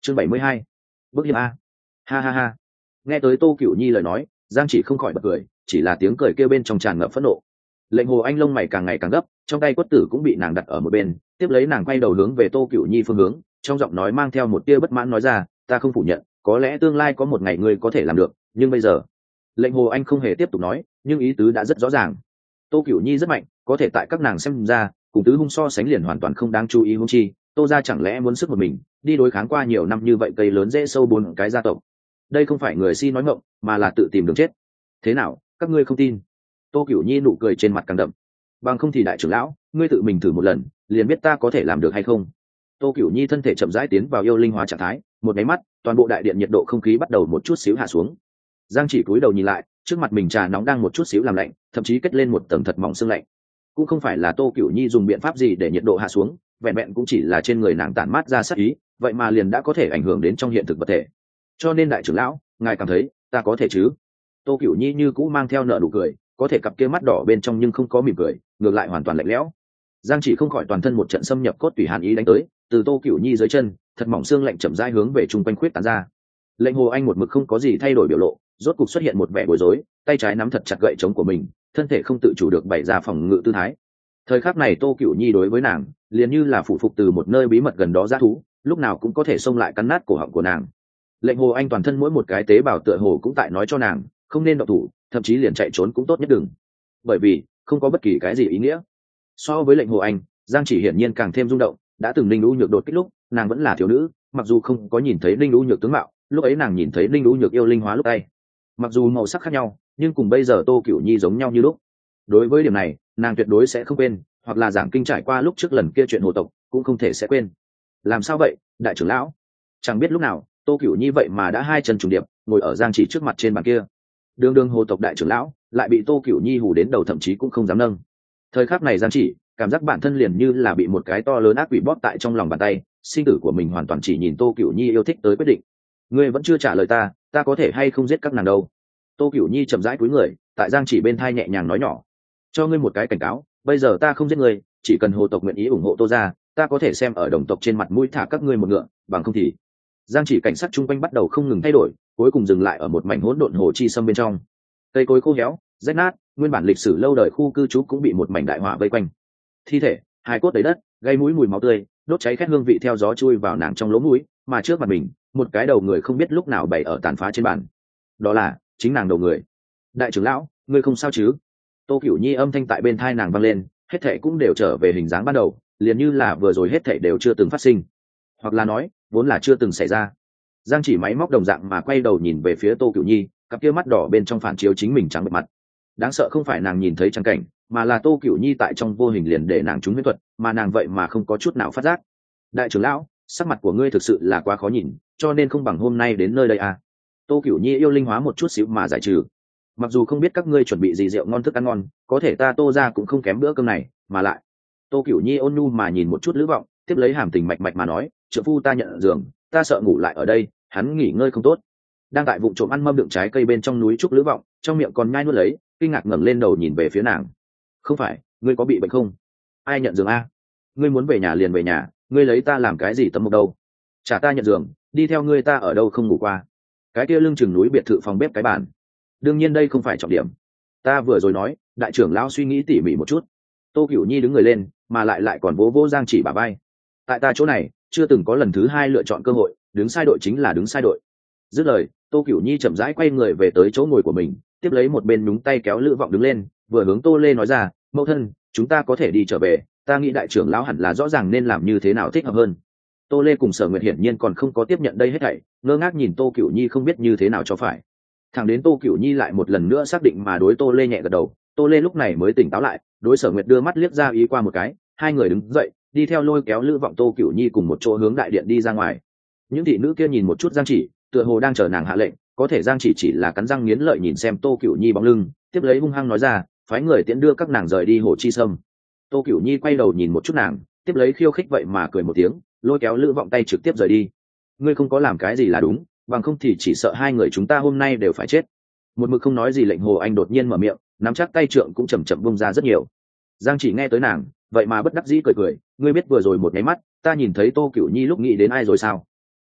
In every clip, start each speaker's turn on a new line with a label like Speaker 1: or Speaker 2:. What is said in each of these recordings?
Speaker 1: chương 72. Bước hiểm a. Ha ha ha. Nghe tới Tô Cửu Nhi lời nói, Giang Chỉ không khỏi bật cười, chỉ là tiếng cười kêu bên trong tràn ngập phẫn nộ. Lệnh Hồ Anh lông mày càng ngày càng gấp, trong tay quất tử cũng bị nàng đặt ở một bên, tiếp lấy nàng quay đầu hướng về Tô Cửu Nhi phương hướng, trong giọng nói mang theo một tia bất mãn nói ra, ta không phủ nhận, có lẽ tương lai có một ngày ngươi có thể làm được, nhưng bây giờ. Lệnh Hồ Anh không hề tiếp tục nói, nhưng ý tứ đã rất rõ ràng. Tô Cửu Nhi rất mạnh, có thể tại các nàng xem ra, cùng tứ hung so sánh liền hoàn toàn không đáng chú ý huống chi, Tô gia chẳng lẽ muốn sức một mình, đi đối kháng qua nhiều năm như vậy cây lớn dễ sâu 4 cái gia tộc. Đây không phải người si nói ngọng, mà là tự tìm đường chết. Thế nào, các ngươi không tin? Tô Cửu Nhi nụ cười trên mặt càng đậm. Bằng không thì đại trưởng lão, ngươi tự mình thử một lần, liền biết ta có thể làm được hay không. Tô Cửu Nhi thân thể chậm rãi tiến vào yêu linh hóa trạng thái, một cái mắt, toàn bộ đại điện nhiệt độ không khí bắt đầu một chút xíu hạ xuống. Giang Chỉ cúi đầu nhìn lại, trước mặt mình trà nóng đang một chút xíu làm lạnh, thậm chí kết lên một tầng thật mỏng sương lạnh. Cũng không phải là Tô Cửu Nhi dùng biện pháp gì để nhiệt độ hạ xuống, vẹn vẹn cũng chỉ là trên người nàng tản mát ra sát ý, vậy mà liền đã có thể ảnh hưởng đến trong hiện thực vật thể. Cho nên đại trưởng lão, ngài cảm thấy ta có thể chứ? Tô Cửu Nhi như cũ mang theo nợ nụ cười, có thể cặp kia mắt đỏ bên trong nhưng không có mỉm cười, ngược lại hoàn toàn lạnh lẽo. Giang Chỉ không khỏi toàn thân một trận xâm nhập cốt tủy hàn ý đánh tới, từ Tô Cửu Nhi dưới chân, thật mỏng xương lạnh chậm rãi hướng về trung quanh khuyết tán ra. Lệnh Hồ Anh một mực không có gì thay đổi biểu lộ, rốt cục xuất hiện một vẻ bối rối, tay trái nắm thật chặt gậy chống của mình, thân thể không tự chủ được bày ra phòng ngự tư thái. Thời khắc này Tô Cửu Nhi đối với nàng, liền như là phụ phục từ một nơi bí mật gần đó dã thú, lúc nào cũng có thể xông lại cắn nát cổ họng của nàng. Lệnh Hồ Anh toàn thân mỗi một cái tế bào tựa hồ cũng tại nói cho nàng, không nên động thủ, thậm chí liền chạy trốn cũng tốt nhất đừng. Bởi vì không có bất kỳ cái gì ý nghĩa. So với Lệnh Hồ Anh, Giang Chỉ hiển nhiên càng thêm rung động, đã từng Linh U Nhược đột kích lúc, nàng vẫn là thiếu nữ, mặc dù không có nhìn thấy Linh U Nhược tướng mạo, lúc ấy nàng nhìn thấy Linh U Nhược yêu linh hóa lúc tay. Mặc dù màu sắc khác nhau, nhưng cùng bây giờ Tô Cửu Nhi giống nhau như lúc. Đối với điểm này, nàng tuyệt đối sẽ không quên, hoặc là giảng kinh trải qua lúc trước lần kia chuyện hồ tộc, cũng không thể sẽ quên. Làm sao vậy, đại trưởng lão? Chẳng biết lúc nào, Tô Cửu Nhi vậy mà đã hai chân trùng điệp, ngồi ở Giang Chỉ trước mặt trên bàn kia. Đường đường hồ tộc đại trưởng lão, lại bị Tô Cửu Nhi hù đến đầu thậm chí cũng không dám nâng. Thời khắc này Giang Chỉ cảm giác bản thân liền như là bị một cái to lớn ác quỷ bóp tại trong lòng bàn tay, sinh tử của mình hoàn toàn chỉ nhìn Tô Cửu Nhi yêu thích tới quyết định. Ngươi vẫn chưa trả lời ta có thể hay không giết các nàng đâu? Tô Cửu Nhi chậm rãi cúi người, tại Giang Chỉ bên thai nhẹ nhàng nói nhỏ, cho ngươi một cái cảnh cáo, bây giờ ta không giết ngươi, chỉ cần hồ tộc nguyện ý ủng hộ Tô gia, ta có thể xem ở đồng tộc trên mặt mũi thả các ngươi một ngựa, bằng không thì. Giang Chỉ cảnh sát chung quanh bắt đầu không ngừng thay đổi, cuối cùng dừng lại ở một mảnh hỗn độn hồ chi sâm bên trong. Cây cối khô héo, rách nát, nguyên bản lịch sử lâu đời khu cư trú cũng bị một mảnh đại hỏa vây quanh. Thi thể, hài cốt đầy đất, gây mũi mùi máu tươi, đốt cháy khét hương vị theo gió chui vào nàng trong lỗ mũi, mà trước mặt mình, một cái đầu người không biết lúc nào bày ở tàn phá trên bàn. Đó là chính nàng đầu người. Đại trưởng lão, ngươi không sao chứ? Tô Cửu Nhi âm thanh tại bên tai nàng vang lên, hết thảy cũng đều trở về hình dáng ban đầu, liền như là vừa rồi hết thảy đều chưa từng phát sinh, hoặc là nói, vốn là chưa từng xảy ra. Giang Chỉ máy móc đồng dạng mà quay đầu nhìn về phía Tô Cửu Nhi, cặp kia mắt đỏ bên trong phản chiếu chính mình trắng bệch mặt. Đáng sợ không phải nàng nhìn thấy trắng cảnh, mà là Tô Cửu Nhi tại trong vô hình liền để nàng trúng huyễn thuật, mà nàng vậy mà không có chút nào phát giác. Đại trưởng lão, sắc mặt của ngươi thực sự là quá khó nhìn, cho nên không bằng hôm nay đến nơi đây à? Tô Cửu Nhi yêu linh hóa một chút xíu mà giải trừ. Mặc dù không biết các ngươi chuẩn bị gì rượu ngon thức ăn ngon, có thể ta Tô gia cũng không kém bữa cơm này, mà lại. Tô Cửu Nhi ôn nhu mà nhìn một chút Lữ Vọng, tiếp lấy hàm tình mạch mạch mà nói, trưởng phu ta nhận giường, ta sợ ngủ lại ở đây, hắn nghỉ ngơi không tốt. Đang tại vụ trộm ăn mâm đựng trái cây bên trong núi trúc Lữ Vọng, trong miệng còn nhai nuốt lấy, kinh ngạc ngẩng lên đầu nhìn về phía nàng. Không phải, ngươi có bị bệnh không? Ai nhận giường a? Ngươi muốn về nhà liền về nhà, ngươi lấy ta làm cái gì tấm mộc đâu? Trả ta nhận giường, đi theo ngươi ta ở đâu không ngủ qua? Cái kia lưng chừng núi biệt thự phòng bếp cái bàn. Đương nhiên đây không phải trọng điểm. Ta vừa rồi nói, đại trưởng lão suy nghĩ tỉ mỉ một chút. Tô Cửu Nhi đứng người lên, mà lại còn vỗ vỗ Giang Chỉ bả vai. Tại ta chỗ này, chưa từng có lần thứ hai lựa chọn cơ hội, đứng sai đội chính là đứng sai đội. Dứt lời, Tô Cửu Nhi chậm rãi quay người về tới chỗ ngồi của mình, tiếp lấy một bên nhúng tay kéo Lữ Vọng đứng lên, vừa hướng Tô Lê nói ra, mẫu thân, chúng ta có thể đi trở về, ta nghĩ đại trưởng lão hẳn là rõ ràng nên làm như thế nào thích hợp hơn. Tô Lê cùng Sở Nguyệt hiển nhiên còn không có tiếp nhận đây hết thảy, ngơ ngác nhìn Tô Cửu Nhi không biết như thế nào cho phải. Thẳng đến Tô Cửu Nhi lại một lần nữa xác định mà đối Tô Lê nhẹ gật đầu, Tô Lê lúc này mới tỉnh táo lại, đối Sở Nguyệt đưa mắt liếc ra ý qua một cái, hai người đứng dậy, đi theo lôi kéo Lữ Vọng Tô Cửu Nhi cùng một chỗ hướng đại điện đi ra ngoài. Những thị nữ kia nhìn một chút Giang Chỉ, tựa hồ đang chờ nàng hạ lệnh, có thể Giang Chỉ là cắn răng nghiến lợi nhìn xem Tô Cửu Nhi bóng lưng, tiếp lấy hung hăng nói ra, phái người tiễn đưa các nàng rời đi Hồ Chi Sâm. Tô Cửu Nhi quay đầu nhìn một chút nàng, tiếp lấy khiêu khích vậy mà cười một tiếng, lôi kéo Lữ Vọng tay trực tiếp rời đi. Ngươi không có làm cái gì là đúng, bằng không thì chỉ sợ hai người chúng ta hôm nay đều phải chết. Một mực không nói gì Lệnh Hồ Anh đột nhiên mở miệng, nắm chắc tay trượng cũng chậm chậm bung ra rất nhiều. Giang Chỉ nghe tới nàng, vậy mà bất đắc dĩ cười cười, ngươi biết vừa rồi một cái mắt, ta nhìn thấy Tô Cửu Nhi lúc nghĩ đến ai rồi sao?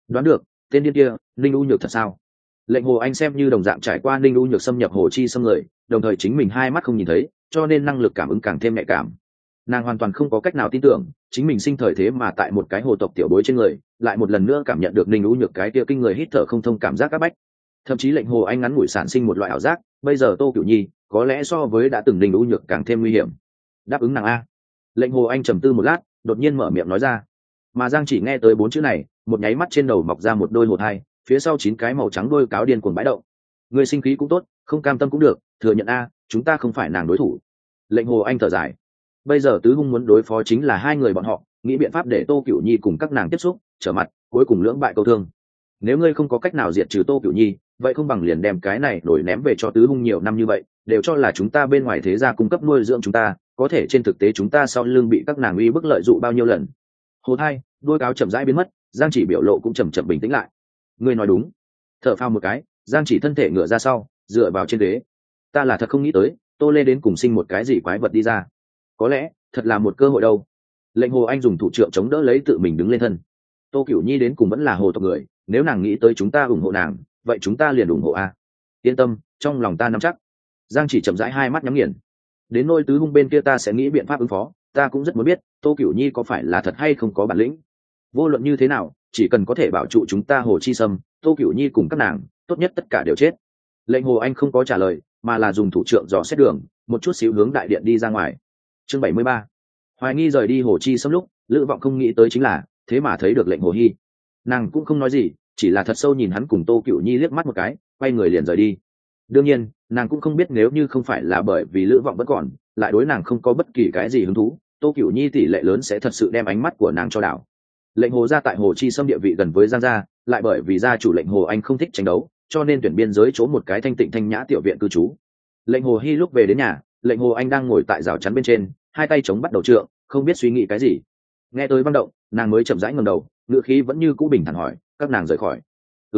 Speaker 1: Đoán được, tên điên kia ninh u nhược thật sao? Lệnh hồ anh xem như đồng dạng trải qua ninh u nhược xâm nhập hồ chi xâm người, đồng thời chính mình hai mắt không nhìn thấy, cho nên năng lực cảm ứng càng thêm nhạy cảm. Nàng hoàn toàn không có cách nào tin tưởng chính mình sinh thời thế mà tại một cái hồ tộc tiểu bối trên người lại một lần nữa cảm nhận được ninh u nhược cái kia kinh người hít thở không thông cảm giác áp bách. Thậm chí lệnh hồ anh ngắn ngủi sản sinh một loại ảo giác, bây giờ tô cửu nhi có lẽ so với đã từng ninh u nhược càng thêm nguy hiểm. Đáp ứng nàng a. Lệnh hồ anh trầm tư một lát, đột nhiên mở miệng nói ra. Mà Giang Chỉ nghe tới 4 chữ này, một nháy mắt trên đầu mọc ra một đôi hột hai, phía sau 9 cái màu trắng đôi cáo điên cuồng bãi động. Người sinh khí cũng tốt, không cam tâm cũng được, thừa nhận a, chúng ta không phải nàng đối thủ. Lệnh hồ anh thở dài. Bây giờ tứ hung muốn đối phó chính là hai người bọn họ, nghĩ biện pháp để tô cửu nhi cùng các nàng tiếp xúc trở mặt, cuối cùng lưỡng bại câu thương. Nếu ngươi không có cách nào diệt trừ tô cửu nhi, vậy không bằng liền đem cái này đổi ném về cho tứ hung nhiều năm như vậy, đều cho là chúng ta bên ngoài thế gia cung cấp nuôi dưỡng chúng ta, có thể trên thực tế chúng ta sau lưng bị các nàng uy bức lợi dụng bao nhiêu lần. Hồ hai, đôi cáo chậm rãi biến mất, Giang Chỉ biểu lộ cũng chậm chậm bình tĩnh lại. Ngươi nói đúng. Thở phào một cái, Giang Chỉ thân thể ngửa ra sau, dựa vào trên ghế. Ta là thật không nghĩ tới, Tô Lê đến cùng sinh một cái gì quái vật đi ra. Có lẽ thật là một cơ hội đâu. Lệnh hồ anh dùng thủ trượng chống đỡ lấy tự mình đứng lên thân. Tô Cửu Nhi đến cùng vẫn là hồ tộc người, nếu nàng nghĩ tới chúng ta ủng hộ nàng, vậy chúng ta liền ủng hộ a. Yên tâm, trong lòng ta nắm chắc. Giang Chỉ chậm rãi hai mắt nhắm nghiền. Đến nôi tứ hung bên kia ta sẽ nghĩ biện pháp ứng phó, ta cũng rất muốn biết Tô Cửu Nhi có phải là thật hay không có bản lĩnh. Vô luận như thế nào, chỉ cần có thể bảo trụ chúng ta hồ chi sâm, Tô Cửu Nhi cùng các nàng, tốt nhất tất cả đều chết. Lệnh hồ anh không có trả lời, mà là dùng thủ trượng dò xét đường, một chút xíu hướng đại điện đi ra ngoài. Chương 73. Hoài nghi rời đi hồ chi sâm lúc, Lữ Vọng không nghĩ tới chính là, thế mà thấy được lệnh hồ hy. Nàng cũng không nói gì, chỉ là thật sâu nhìn hắn cùng Tô Cửu Nhi liếc mắt một cái, quay người liền rời đi. Đương nhiên, nàng cũng không biết nếu như không phải là bởi vì Lữ Vọng vẫn còn, lại đối nàng không có bất kỳ cái gì hứng thú, Tô Cửu Nhi tỷ lệ lớn sẽ thật sự đem ánh mắt của nàng cho đảo. Lệnh hồ gia tại hồ chi sâm địa vị gần với Giang gia, lại bởi vì gia chủ lệnh hồ anh không thích tranh đấu, cho nên tuyển biên giới chỗ một cái thanh tịnh thanh nhã tiểu viện cư trú. Lệnh hồ hy lúc về đến nhà, lệnh hồ anh đang ngồi tại rào chắn bên trên, hai tay chống bắt đầu trượng, không biết suy nghĩ cái gì. Nghe tới vang động, nàng mới chậm rãi ngẩng đầu, ngựa khí vẫn như cũ bình thản hỏi, các nàng rời khỏi?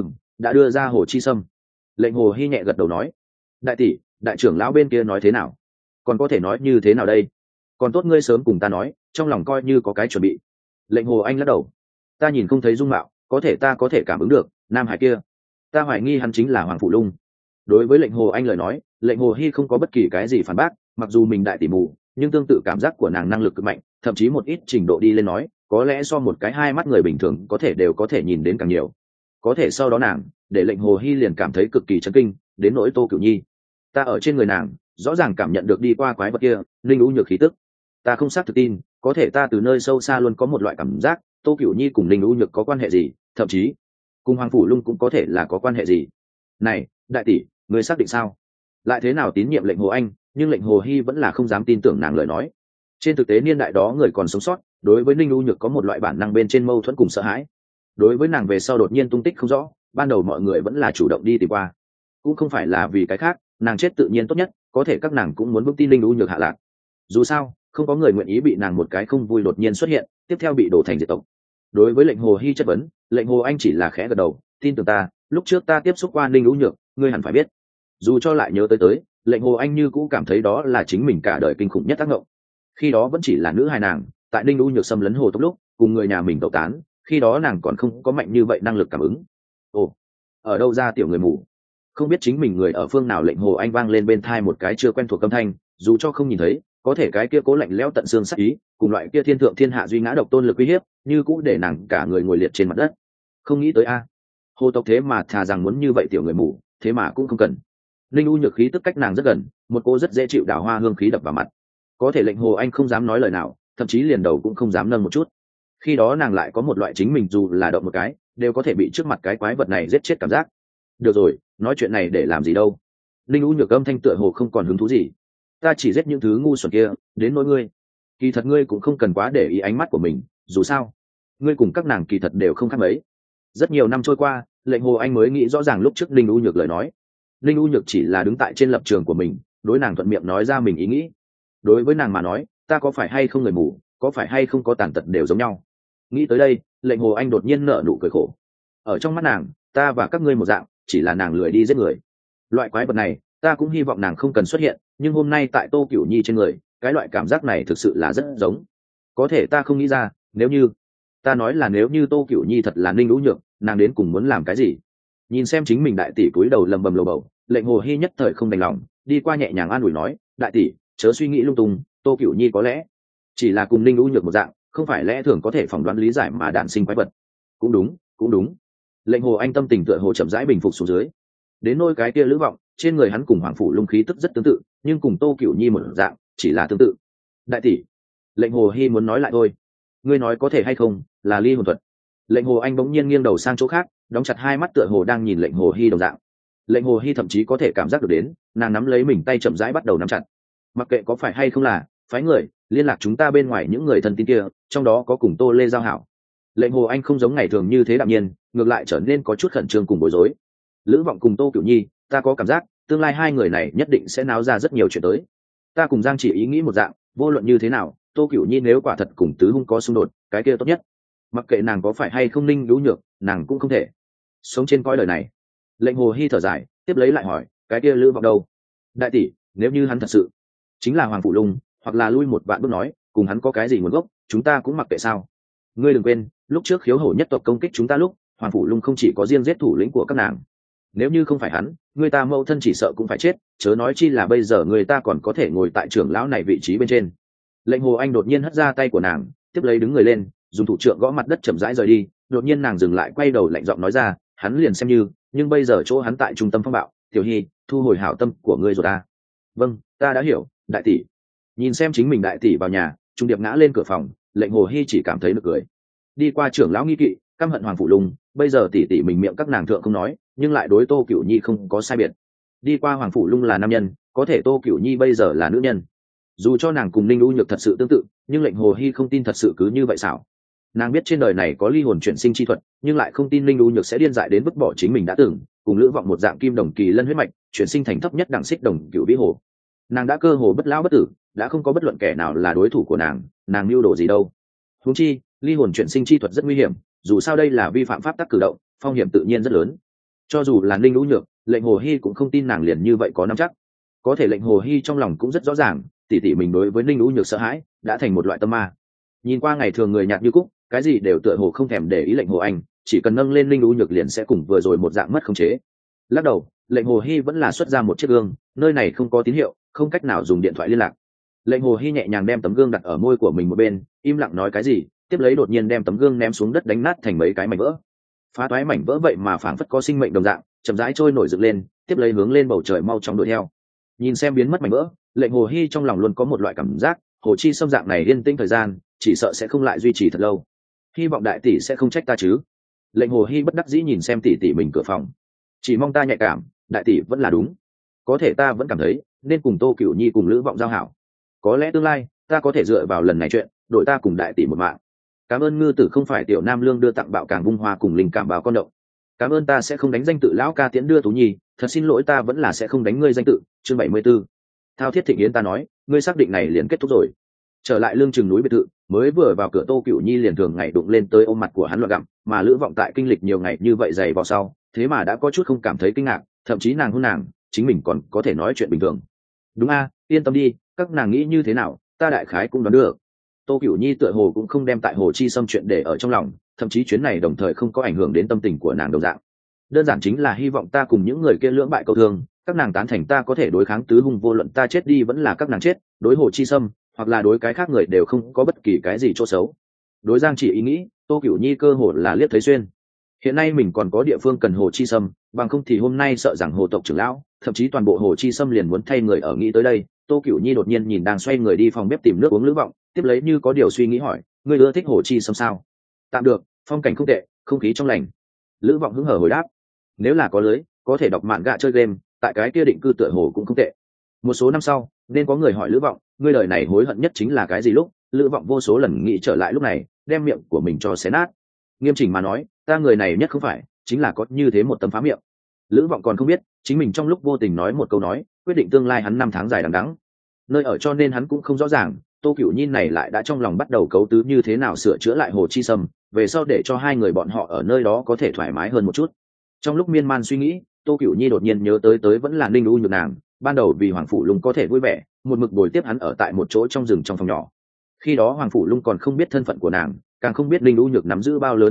Speaker 1: Đã đưa ra hồ chi sâm. Lệnh hồ hy nhẹ gật đầu nói. Đại tỷ, đại trưởng lão bên kia nói thế nào? Còn có thể nói như thế nào đây? Còn tốt ngươi sớm cùng ta nói, trong lòng coi như có cái chuẩn bị. Lệnh hồ anh lắc đầu. Ta nhìn không thấy dung mạo, có thể ta có thể cảm ứng được nam hải kia, ta hoài nghi hắn chính là Hoàng Phủ Lung. Đối với lệnh hồ anh lời nói, lệnh hồ hy không có bất kỳ cái gì phản bác, mặc dù mình đại tỷ mù, nhưng tương tự cảm giác của nàng năng lực cực mạnh, thậm chí một ít trình độ đi lên nói, có lẽ so một cái hai mắt người bình thường có thể đều có thể nhìn đến càng nhiều. Có thể sau đó nàng để lệnh hồ hy liền cảm thấy cực kỳ chấn kinh, đến nỗi Tô Cửu Nhi, ta ở trên người nàng rõ ràng cảm nhận được đi qua quái vật kia linh u nhược khí tức. Ta không xác thực tin, có thể ta từ nơi sâu xa luôn có một loại cảm giác Tô Cửu Nhi cùng linh u nhược có quan hệ gì, thậm chí cùng Hoàng Phủ Lung cũng có thể là có quan hệ gì. Này đại tỷ, ngươi xác định sao? Lại thế nào tín nhiệm lệnh hồ anh, nhưng lệnh hồ hy vẫn là không dám tin tưởng nàng lời nói. Trên thực tế niên đại đó người còn sống sót, đối với ninh u nhược có một loại bản năng bên trên mâu thuẫn cùng sợ hãi. Đối với nàng về sau đột nhiên tung tích không rõ, ban đầu mọi người vẫn là chủ động đi tìm qua, cũng không phải là vì cái khác, nàng chết tự nhiên tốt nhất, có thể các nàng cũng muốn vững tin ninh u nhược hạ lạc. Dù sao không có người nguyện ý bị nàng một cái không vui đột nhiên xuất hiện, tiếp theo bị đổ thành diệt tộc. Đối với lệnh hồ hy chất vấn, lệnh hồ anh chỉ là khẽ gật đầu, tin tưởng ta, lúc trước ta tiếp xúc qua ninh u nhược, ngươi hẳn phải biết. Dù cho lại nhớ tới lệnh hồ anh như cũng cảm thấy đó là chính mình cả đời kinh khủng nhất tác động. Khi đó vẫn chỉ là nữ hài nàng, tại ninh u nhược xâm lấn hồ tốc lúc cùng người nhà mình tẩu tán, khi đó nàng còn không có mạnh như vậy năng lực cảm ứng. Ồ, ở đâu ra tiểu người mù? Không biết chính mình người ở phương nào? Lệnh hồ anh vang lên bên thai một cái chưa quen thuộc âm thanh, dù cho không nhìn thấy, có thể cái kia cố lạnh lẽo tận xương sắc ý, cùng loại kia thiên thượng thiên hạ duy ngã độc tôn lực uy hiếp, như cũ để nàng cả người ngồi liệt trên mặt đất. Không nghĩ tới a, hồ tộc thế mà thà rằng muốn như vậy tiểu người mù, thế mà cũng không cần. Linh u nhược khí tức cách nàng rất gần, một cô rất dễ chịu đào hoa hương khí đập vào mặt. Có thể lệnh hồ anh không dám nói lời nào, thậm chí liền đầu cũng không dám nâng một chút. Khi đó nàng lại có một loại chính mình dù là động một cái đều có thể bị trước mặt cái quái vật này giết chết cảm giác. Được rồi, nói chuyện này để làm gì đâu. Linh u nhược âm thanh tựa hồ không còn hứng thú gì. Ta chỉ giết những thứ ngu xuẩn kia, đến nỗi ngươi, kỳ thật ngươi cũng không cần quá để ý ánh mắt của mình, dù sao ngươi cùng các nàng kỳ thật đều không khác mấy. Rất nhiều năm trôi qua, lệnh hồ anh mới nghĩ rõ ràng lúc trước Linh u nhược lời nói. Linh u nhược chỉ là đứng tại trên lập trường của mình, đối nàng thuận miệng nói ra mình ý nghĩ. Đối với nàng mà nói, ta có phải hay không người mù, có phải hay không có tàn tật đều giống nhau. Nghĩ tới đây, lệnh hồ anh đột nhiên nở nụ cười khổ. Ở trong mắt nàng, ta và các ngươi một dạng, chỉ là nàng lười đi giết người. Loại quái vật này ta cũng hy vọng nàng không cần xuất hiện, nhưng hôm nay tại Tô Cửu Nhi trên người, cái loại cảm giác này thực sự là rất giống. Có thể ta không nghĩ ra, nếu như, ta nói là nếu như Tô Cửu Nhi thật là ninh lũ nhược, nàng đến cùng muốn làm cái gì? Nhìn xem chính mình đại tỷ cúi đầu lầm bầm lầu bầu, lệnh hồ hy nhất thời không đành lòng, đi qua nhẹ nhàng an ủi nói, đại tỷ chớ suy nghĩ lung tung, Tô Cửu Nhi có lẽ chỉ là cùng Ninh U Nhược một dạng, không phải lẽ thường có thể phỏng đoán lý giải mà đản sinh quái vật. Cũng đúng, cũng đúng. Lệnh hồ anh tâm tình tựa hồ chậm rãi bình phục xuống dưới. Đến nôi cái kia lữ vọng, trên người hắn cùng hoàng phủ lung khí tức rất tương tự, nhưng cùng Tô Cửu Nhi một dạng, chỉ là tương tự. Đại tỷ, lệnh hồ hy muốn nói lại thôi. Ngươi nói có thể hay không, là ly hồn thuật. Lệnh hồ anh bỗng nhiên nghiêng đầu sang chỗ khác, đóng chặt hai mắt tựa hồ đang nhìn lệnh hồ hy đồng dạng. Lệnh hồ hy thậm chí có thể cảm giác được đến, nàng nắm lấy mình tay chậm rãi bắt đầu nắm chặt. Mặc kệ có phải hay không là phái người liên lạc chúng ta bên ngoài những người thân tín kia, trong đó có cùng Tô Lê giao hảo. Lệnh hồ anh không giống ngày thường như thế đạm nhiên, ngược lại trở nên có chút khẩn trương cùng bối rối. Lữ vọng cùng Tô Cửu Nhi, ta có cảm giác tương lai hai người này nhất định sẽ náo ra rất nhiều chuyện tới. Ta cùng Giang chỉ ý nghĩ một dạng, vô luận như thế nào, Tô Cửu Nhi nếu quả thật cùng tứ hung có xung đột, cái kia tốt nhất. Mặc kệ nàng có phải hay không Ninh Đũ Nhược, nàng cũng không thể sống trên cõi đời này. Lệnh hồ hy thở dài, tiếp lấy lại hỏi, cái kia Lữ vọng đâu? Đại tỷ, nếu như hắn thật sự chính là Hoàng Phủ Lung, hoặc là lui một vạn bước nói, cùng hắn có cái gì nguồn gốc, chúng ta cũng mặc kệ sao? Ngươi đừng quên, lúc trước khiếu hổ nhất tộc công kích chúng ta lúc, Hoàng Phủ Lung không chỉ có riêng giết thủ lĩnh của các nàng. Nếu như không phải hắn, người ta mẫu thân chỉ sợ cũng phải chết, chớ nói chi là bây giờ người ta còn có thể ngồi tại trưởng lão này vị trí bên trên. Lệnh hồ anh đột nhiên hất ra tay của nàng, tiếp lấy đứng người lên, dùng thủ trượng gõ mặt đất chậm rãi rời đi. Đột nhiên nàng dừng lại, quay đầu lạnh giọng nói ra, hắn liền xem như, nhưng bây giờ chỗ hắn tại trung tâm phong bạo, Tiểu Hy, thu hồi hảo tâm của ngươi rồi ta. Vâng, ta đã hiểu, đại tỷ. Nhìn xem chính mình đại tỷ vào nhà, trung điệp ngã lên cửa phòng, lệnh hồ hy chỉ cảm thấy nực cười. Đi qua trưởng lão nghi kỵ, căm hận Hoàng Phủ Lung, bây giờ tỷ tỷ mình miệng các nàng thượng không nói, nhưng lại đối Tô Cửu Nhi không có sai biệt. Đi qua Hoàng Phủ Lung là nam nhân, có thể Tô Cửu Nhi bây giờ là nữ nhân. Dù cho nàng cùng Ninh U Nhược thật sự tương tự, nhưng lệnh hồ hy không tin thật sự cứ như vậy xảo. Nàng biết trên đời này có ly hồn chuyển sinh chi thuật, nhưng lại không tin Ninh U Nhược sẽ điên dại đến vứt bỏ chính mình đã từng cùng Lữ vọng một dạng kim đồng kỳ lân huyết mạch, chuyển sinh thành thấp nhất đẳng xích đồng cửu vĩ hồ. Nàng đã cơ hồ bất lão bất tử, đã không có bất luận kẻ nào là đối thủ của nàng mưu đồ gì đâu. Huống chi ly hồn chuyển sinh chi thuật rất nguy hiểm, dù sao đây là vi phạm pháp tắc cử động, phong hiểm tự nhiên rất lớn. Cho dù là Ninh U Nhược, lệnh hồ hy cũng không tin nàng liền như vậy có nắm chắc. Có thể lệnh hồ hy trong lòng cũng rất rõ ràng, tỷ tỷ mình đối với Ninh U Nhược sợ hãi đã thành một loại tâm ma. Nhìn qua ngày thường người nhạt như cúc, cái gì đều tựa hồ không thèm để ý lệnh hồ anh, chỉ cần nâng lên Ninh U Nhược liền sẽ cùng vừa rồi một dạng mất khống chế. Lắc đầu, lệnh hồ hy vẫn là xuất ra một chiếc gương, nơi này không có tín hiệu, không cách nào dùng điện thoại liên lạc. Lệnh hồ hy nhẹ nhàng đem tấm gương đặt ở môi của mình một bên, im lặng nói cái gì, tiếp lấy đột nhiên đem tấm gương ném xuống đất đánh nát thành mấy cái mảnh vỡ. Phá toái mảnh vỡ vậy mà phảng phất có sinh mệnh đồng dạng, chậm rãi trôi nổi dựng lên, tiếp lấy hướng lên bầu trời mau chóng đuổi theo. Nhìn xem biến mất mảnh vỡ, lệnh hồ hy trong lòng luôn có một loại cảm giác, hồ chi xâm dạng này yên tĩnh thời gian, chỉ sợ sẽ không lại duy trì thật lâu. Hy vọng đại tỷ sẽ không trách ta chứ. Lệnh hồ hy bất đắc dĩ nhìn xem tỷ tỷ mình cửa phòng, chỉ mong ta nhạy cảm, đại tỷ vẫn là đúng. Có thể ta vẫn cảm thấy nên cùng Tô Cửu Nhi cùng Lữ vọng giao hảo. Có lẽ tương lai ta có thể dựa vào lần này chuyện đổi ta cùng đại tỷ một mạng. Cảm ơn ngư tử không phải tiểu nam lương đưa tặng bạo càng vung hoa cùng linh cảm vào con động. Cảm ơn ta sẽ không đánh danh tự lão ca tiễn đưa Tú Nhi, thật xin lỗi ta vẫn là sẽ không đánh ngươi danh tự. Chương 74. Thao thiết thịnh yến ta nói, ngươi xác định này liền kết thúc rồi. Trở lại lương chừng núi biệt thự, mới vừa vào cửa Tô Cửu Nhi liền thường ngày đụng lên tới ôm mặt của hắn loạn gặm, mà Lữ vọng tại kinh lịch nhiều ngày như vậy dày vào sau, thế mà đã có chút không cảm thấy kinh ngạc, thậm chí nàng hôn nàng, chính mình còn có thể nói chuyện bình thường. Đúng a, yên tâm đi, các nàng nghĩ như thế nào, ta đại khái cũng đoán được. Tô Cửu Nhi tựa hồ cũng không đem tại hồ chi xâm chuyện để ở trong lòng, thậm chí chuyến này đồng thời không có ảnh hưởng đến tâm tình của nàng đồng dạng. Đơn giản chính là hy vọng ta cùng những người kia lưỡng bại câu thương, các nàng tán thành ta có thể đối kháng tứ hung, vô luận ta chết đi vẫn là các nàng chết, đối hồ chi xâm hoặc là đối cái khác người đều không có bất kỳ cái gì chỗ xấu. Đối Giang Chỉ ý nghĩ, Tô Cửu Nhi cơ hồ là liếc thấy xuyên. Hiện nay mình còn có địa phương cần hồ chi xâm, bằng không thì hôm nay sợ rằng hồ tộc trưởng lão, thậm chí toàn bộ hồ chi xâm liền muốn thay người ở nghĩ tới đây. Tô Cửu Nhi đột nhiên nhìn đang xoay người đi phòng bếp tìm nước uống Lữ vọng, tiếp lấy như có điều suy nghĩ hỏi, ngươi ưa thích hồ chi xâm sao? Tạm được, phong cảnh không tệ, không khí trong lành. Lữ vọng hứng hở hồi đáp, nếu là có lưới, có thể đọc mạn gạ chơi game, tại cái kia định cư tựa hồ cũng không tệ. Một số năm sau, nên có người hỏi Lữ vọng, ngươi đời này hối hận nhất chính là cái gì lúc? Lữ vọng vô số lần nghĩ trở lại lúc này, đem miệng của mình cho xé nát. Nghiêm chỉnh mà nói, ta người này nhất không phải, chính là có như thế một tấm phá miệng. Lữ vọng còn không biết, chính mình trong lúc vô tình nói một câu nói, quyết định tương lai hắn năm tháng dài đằng đẵng. Nơi ở cho nên hắn cũng không rõ ràng, Tô Cửu Nhi này lại đã trong lòng bắt đầu cấu tứ như thế nào sửa chữa lại hồ chi sâm, về sau để cho hai người bọn họ ở nơi đó có thể thoải mái hơn một chút. Trong lúc miên man suy nghĩ, Tô Cửu Nhi đột nhiên nhớ tới vẫn là Ninh U Nhược nàng, ban đầu vì Hoàng Phủ Lung có thể vui vẻ, một mực bồi tiếp hắn ở tại một chỗ trong rừng trong phòng nhỏ. Khi đó Hoàng Phủ Lung còn không biết thân phận của nàng, càng không biết Ninh U Nhược nắm giữ bao lớn quyền lực,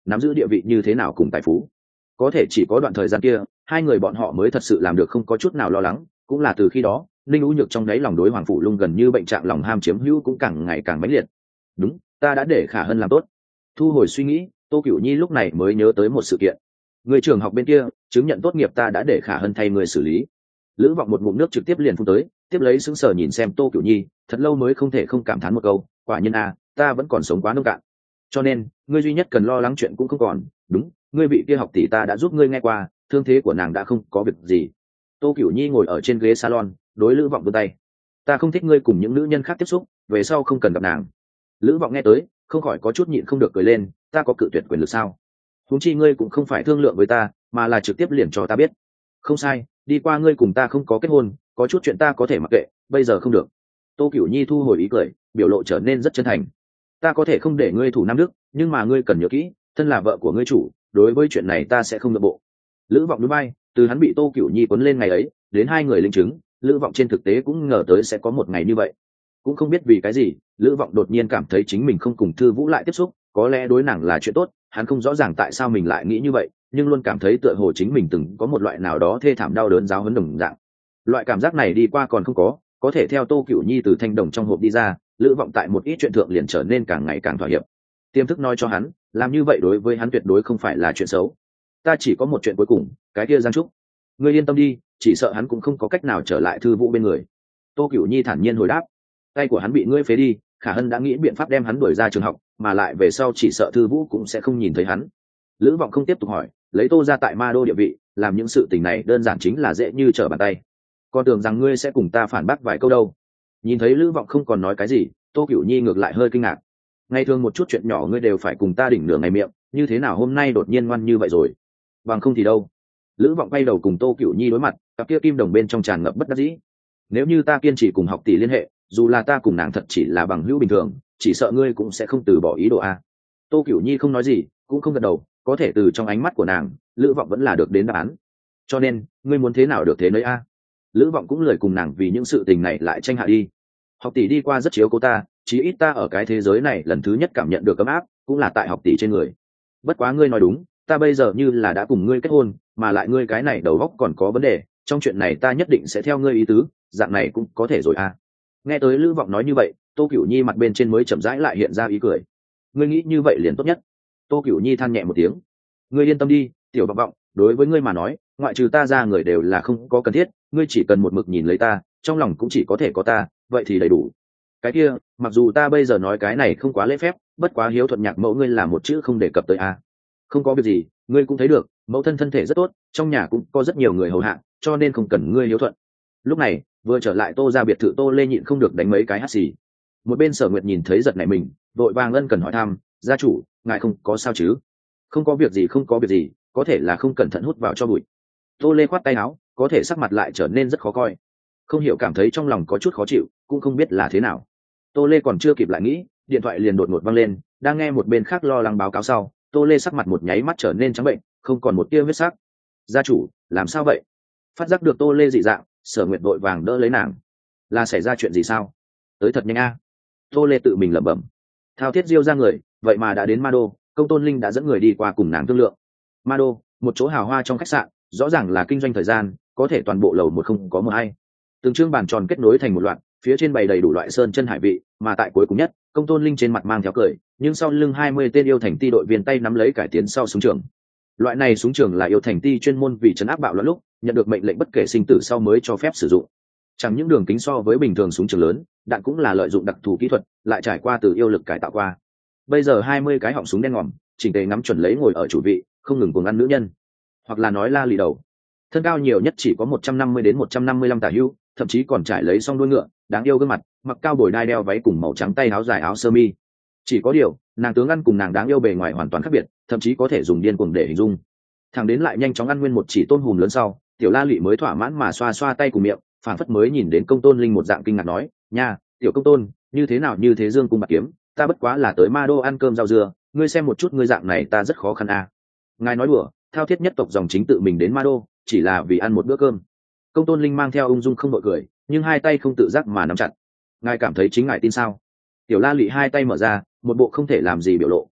Speaker 1: nắm giữ địa vị như thế nào cùng tài phú. Có thể chỉ có đoạn thời gian kia, hai người bọn họ mới thật sự làm được không có chút nào lo lắng. Cũng là từ khi đó, Linh U Nhược trong đáy lòng đối Hoàng Phủ Lung gần như bệnh trạng lòng ham chiếm hữu cũng càng ngày càng mãnh liệt. Đúng, ta đã để Khả Hân làm tốt. Thu hồi suy nghĩ, Tô Cửu Nhi lúc này mới nhớ tới một sự kiện. Người trường học bên kia, chứng nhận tốt nghiệp ta đã để Khả Hân thay người xử lý. Lữ Vọng một ngụm nước trực tiếp liền phun tới, tiếp lấy sững sờ nhìn xem Tô Cửu Nhi, thật lâu mới không thể không cảm thán một câu, quả nhiên a, ta vẫn còn sống quá nông cạn. Cho nên, ngươi duy nhất cần lo lắng chuyện cũng không còn. Đúng, ngươi bị kia học tỷ ta đã giúp ngươi nghe qua, thương thế của nàng đã không có việc gì. Tô Cửu Nhi ngồi ở trên ghế salon, đối Lữ Vọng vươn tay. Ta không thích ngươi cùng những nữ nhân khác tiếp xúc, về sau không cần gặp nàng. Lữ Vọng nghe tới, không khỏi có chút nhịn không được cười lên, ta có cự tuyệt quyền lực sao? Huống chi ngươi cũng không phải thương lượng với ta, mà là trực tiếp liền cho ta biết. Không sai, đi qua ngươi cùng ta không có kết hôn, có chút chuyện ta có thể mặc kệ, bây giờ không được. Tô Cửu Nhi thu hồi ý cười, biểu lộ trở nên rất chân thành. Ta có thể không để ngươi thủ Nam Đức, nhưng mà ngươi cần nhớ kỹ, thân là vợ của ngươi chủ, đối với chuyện này ta sẽ không nhượng bộ. Lữ Vọng núi bay, từ hắn bị Tô Cửu Nhi cuốn lên ngày ấy, đến hai người linh chứng, Lữ Vọng trên thực tế cũng ngờ tới sẽ có một ngày như vậy. Cũng không biết vì cái gì, Lữ Vọng đột nhiên cảm thấy chính mình không cùng Thư Vũ lại tiếp xúc, có lẽ đối nàng là chuyện tốt, hắn không rõ ràng tại sao mình lại nghĩ như vậy, nhưng luôn cảm thấy tựa hồ chính mình từng có một loại nào đó thê thảm đau đớn giáo huấn đồng dạng. Loại cảm giác này đi qua còn không có thể theo Tô Cửu Nhi từ thanh đồng trong hộp đi ra, Lữ Vọng tại một ít chuyện thượng liền trở nên càng ngày càng thỏa hiệp. Tiềm thức nói cho hắn, làm như vậy đối với hắn tuyệt đối không phải là chuyện xấu. Ta chỉ có một chuyện cuối cùng, cái kia Giang Trúc, ngươi yên tâm đi, chỉ sợ hắn cũng không có cách nào trở lại Thư Vũ bên người. Tô Cửu Nhi thản nhiên hồi đáp, tay của hắn bị ngươi phế đi, Khả Hân đã nghĩ biện pháp đem hắn đuổi ra trường học, mà lại về sau chỉ sợ Thư Vũ cũng sẽ không nhìn thấy hắn. Lữ Vọng không tiếp tục hỏi, lấy Tô ra tại Ma Đô địa vị, làm những sự tình này đơn giản chính là dễ như trở bàn tay. Con tưởng rằng ngươi sẽ cùng ta phản bác vài câu đâu. Nhìn thấy Lữ Vọng không còn nói cái gì, Tô Cửu Nhi ngược lại hơi kinh ngạc. Ngày thường một chút chuyện nhỏ ngươi đều phải cùng ta đỉnh nửa ngày miệng, như thế nào hôm nay đột nhiên ngoan như vậy rồi? Bằng không thì đâu. Lữ Vọng quay đầu cùng Tô Cửu Nhi đối mặt, cặp kia kim đồng bên trong tràn ngập bất đắc dĩ. Nếu như ta kiên trì cùng học tỷ liên hệ, dù là ta cùng nàng thật chỉ là bằng hữu bình thường, chỉ sợ ngươi cũng sẽ không từ bỏ ý đồ a. Tô Cửu Nhi không nói gì, cũng không gật đầu, có thể từ trong ánh mắt của nàng, Lữ Vọng vẫn là được đến đáp án. Cho nên, ngươi muốn thế nào được thế nấy a. Lữ Vọng cũng lười cùng nàng vì những sự tình này lại tranh hạ đi. Học tỷ đi qua rất chiếu cố ta, chí ít ta ở cái thế giới này lần thứ nhất cảm nhận được ấm áp, cũng là tại học tỷ trên người. Bất quá ngươi nói đúng, ta bây giờ như là đã cùng ngươi kết hôn, mà lại ngươi cái này đầu óc còn có vấn đề, trong chuyện này ta nhất định sẽ theo ngươi ý tứ, dạng này cũng có thể rồi à. Nghe tới Lữ Vọng nói như vậy, Tô Cửu Nhi mặt bên trên mới chậm rãi lại hiện ra ý cười. Ngươi nghĩ như vậy liền tốt nhất. Tô Cửu Nhi than nhẹ một tiếng. Ngươi yên tâm đi, tiểu Vọng Vọng, đối với ngươi mà nói, ngoại trừ ta ra người đều là không có cần thiết, ngươi chỉ cần một mực nhìn lấy ta, trong lòng cũng chỉ có thể có ta, vậy thì đầy đủ. Cái kia, mặc dù ta bây giờ nói cái này không quá lễ phép, bất quá hiếu thuận nhạc mẫu ngươi là một chữ không đề cập tới a. Không có việc gì, ngươi cũng thấy được, mẫu thân thân thể rất tốt, trong nhà cũng có rất nhiều người hầu hạ, cho nên không cần ngươi hiếu thuận. Lúc này, vừa trở lại Tô ra biệt thự, Tô Lê nhịn không được đánh mấy cái hắt xì. Một bên Sở Nguyệt nhìn thấy giật nảy mình, vội vàng ân cần hỏi thăm, gia chủ, ngài không có sao chứ? Không có việc gì, không có việc gì, có thể là không cẩn thận hút vào cho bụi. Tô Lê khoát tay áo, có thể sắc mặt lại trở nên rất khó coi, không hiểu cảm thấy trong lòng có chút khó chịu, cũng không biết là thế nào. Tô Lê còn chưa kịp lại nghĩ, điện thoại liền đột ngột vang lên, đang nghe một bên khác lo lắng báo cáo sau, Tô Lê sắc mặt một nháy mắt trở nên trắng bệnh, không còn một tia huyết sắc. Gia chủ, làm sao vậy? Phát giác được Tô Lê dị dạng, Sở Nguyệt vội vàng đỡ lấy nàng. Là xảy ra chuyện gì sao? Tới thật nhanh a. Tô Lê tự mình lẩm bẩm. Thao Thiết Diêu ra người, vậy mà đã đến Ma Đô, Công Tôn Linh đã dẫn người đi qua cùng nàng thương lượng. Ma Đô, một chỗ hào hoa trong khách sạn, rõ ràng là kinh doanh thời gian, có thể toàn bộ lầu một không có mờ hay. Từng chương bàn tròn kết nối thành một loạt, phía trên bày đầy đủ loại sơn chân hải vị, mà tại cuối cùng nhất, Công Tôn Linh trên mặt mang theo cười, nhưng sau lưng 20 tên yêu thành ti đội viên tay nắm lấy cải tiến sau súng trường. Loại này súng trường là yêu thành ti chuyên môn vì trấn áp bạo loạn lúc nhận được mệnh lệnh bất kể sinh tử sau mới cho phép sử dụng. Chẳng những đường kính so với bình thường súng trường lớn, đạn cũng là lợi dụng đặc thù kỹ thuật, lại trải qua từ yêu lực cải tạo qua. Bây giờ 20 cái họng súng đen ngòm, chỉnh tề ngắm chuẩn lấy ngồi ở chủ vị, không ngừng cuồng ăn nữ nhân, hoặc là nói la lì đầu. Thân cao nhiều nhất chỉ có 150 đến 155 tả hữu, thậm chí còn trải lấy song đuôi ngựa, đáng yêu gương mặt, mặc cao bồi đai đeo váy cùng màu trắng tay áo dài áo sơ mi. Chỉ có điều, nàng tướng ăn cùng nàng đáng yêu bề ngoài hoàn toàn khác biệt, thậm chí có thể dùng điên cuồng để hình dung. Thằng đến lại nhanh chóng ăn nguyên một chỉ tôm hùm lớn sau, tiểu la lụy mới thỏa mãn mà xoa xoa tay cùng miệng, phảng phất mới nhìn đến Công Tôn Linh một dạng kinh ngạc nói, nha, tiểu Công Tôn, như thế nào như thế dương cung bạc kiếm, ta bất quá là tới Ma Đô ăn cơm rau dưa, ngươi xem một chút ngươi dạng này ta rất khó khăn à. Ngài nói đùa, Thao Thiết nhất tộc dòng chính tự mình đến Ma Đô, chỉ là vì ăn một bữa cơm. Công Tôn Linh mang theo ung dung không đội cười, nhưng hai tay không tự giác mà nắm chặt. Ngài cảm thấy chính ngài tin sao? Tiểu la lụy hai tay mở ra, một bộ không thể làm gì biểu lộ,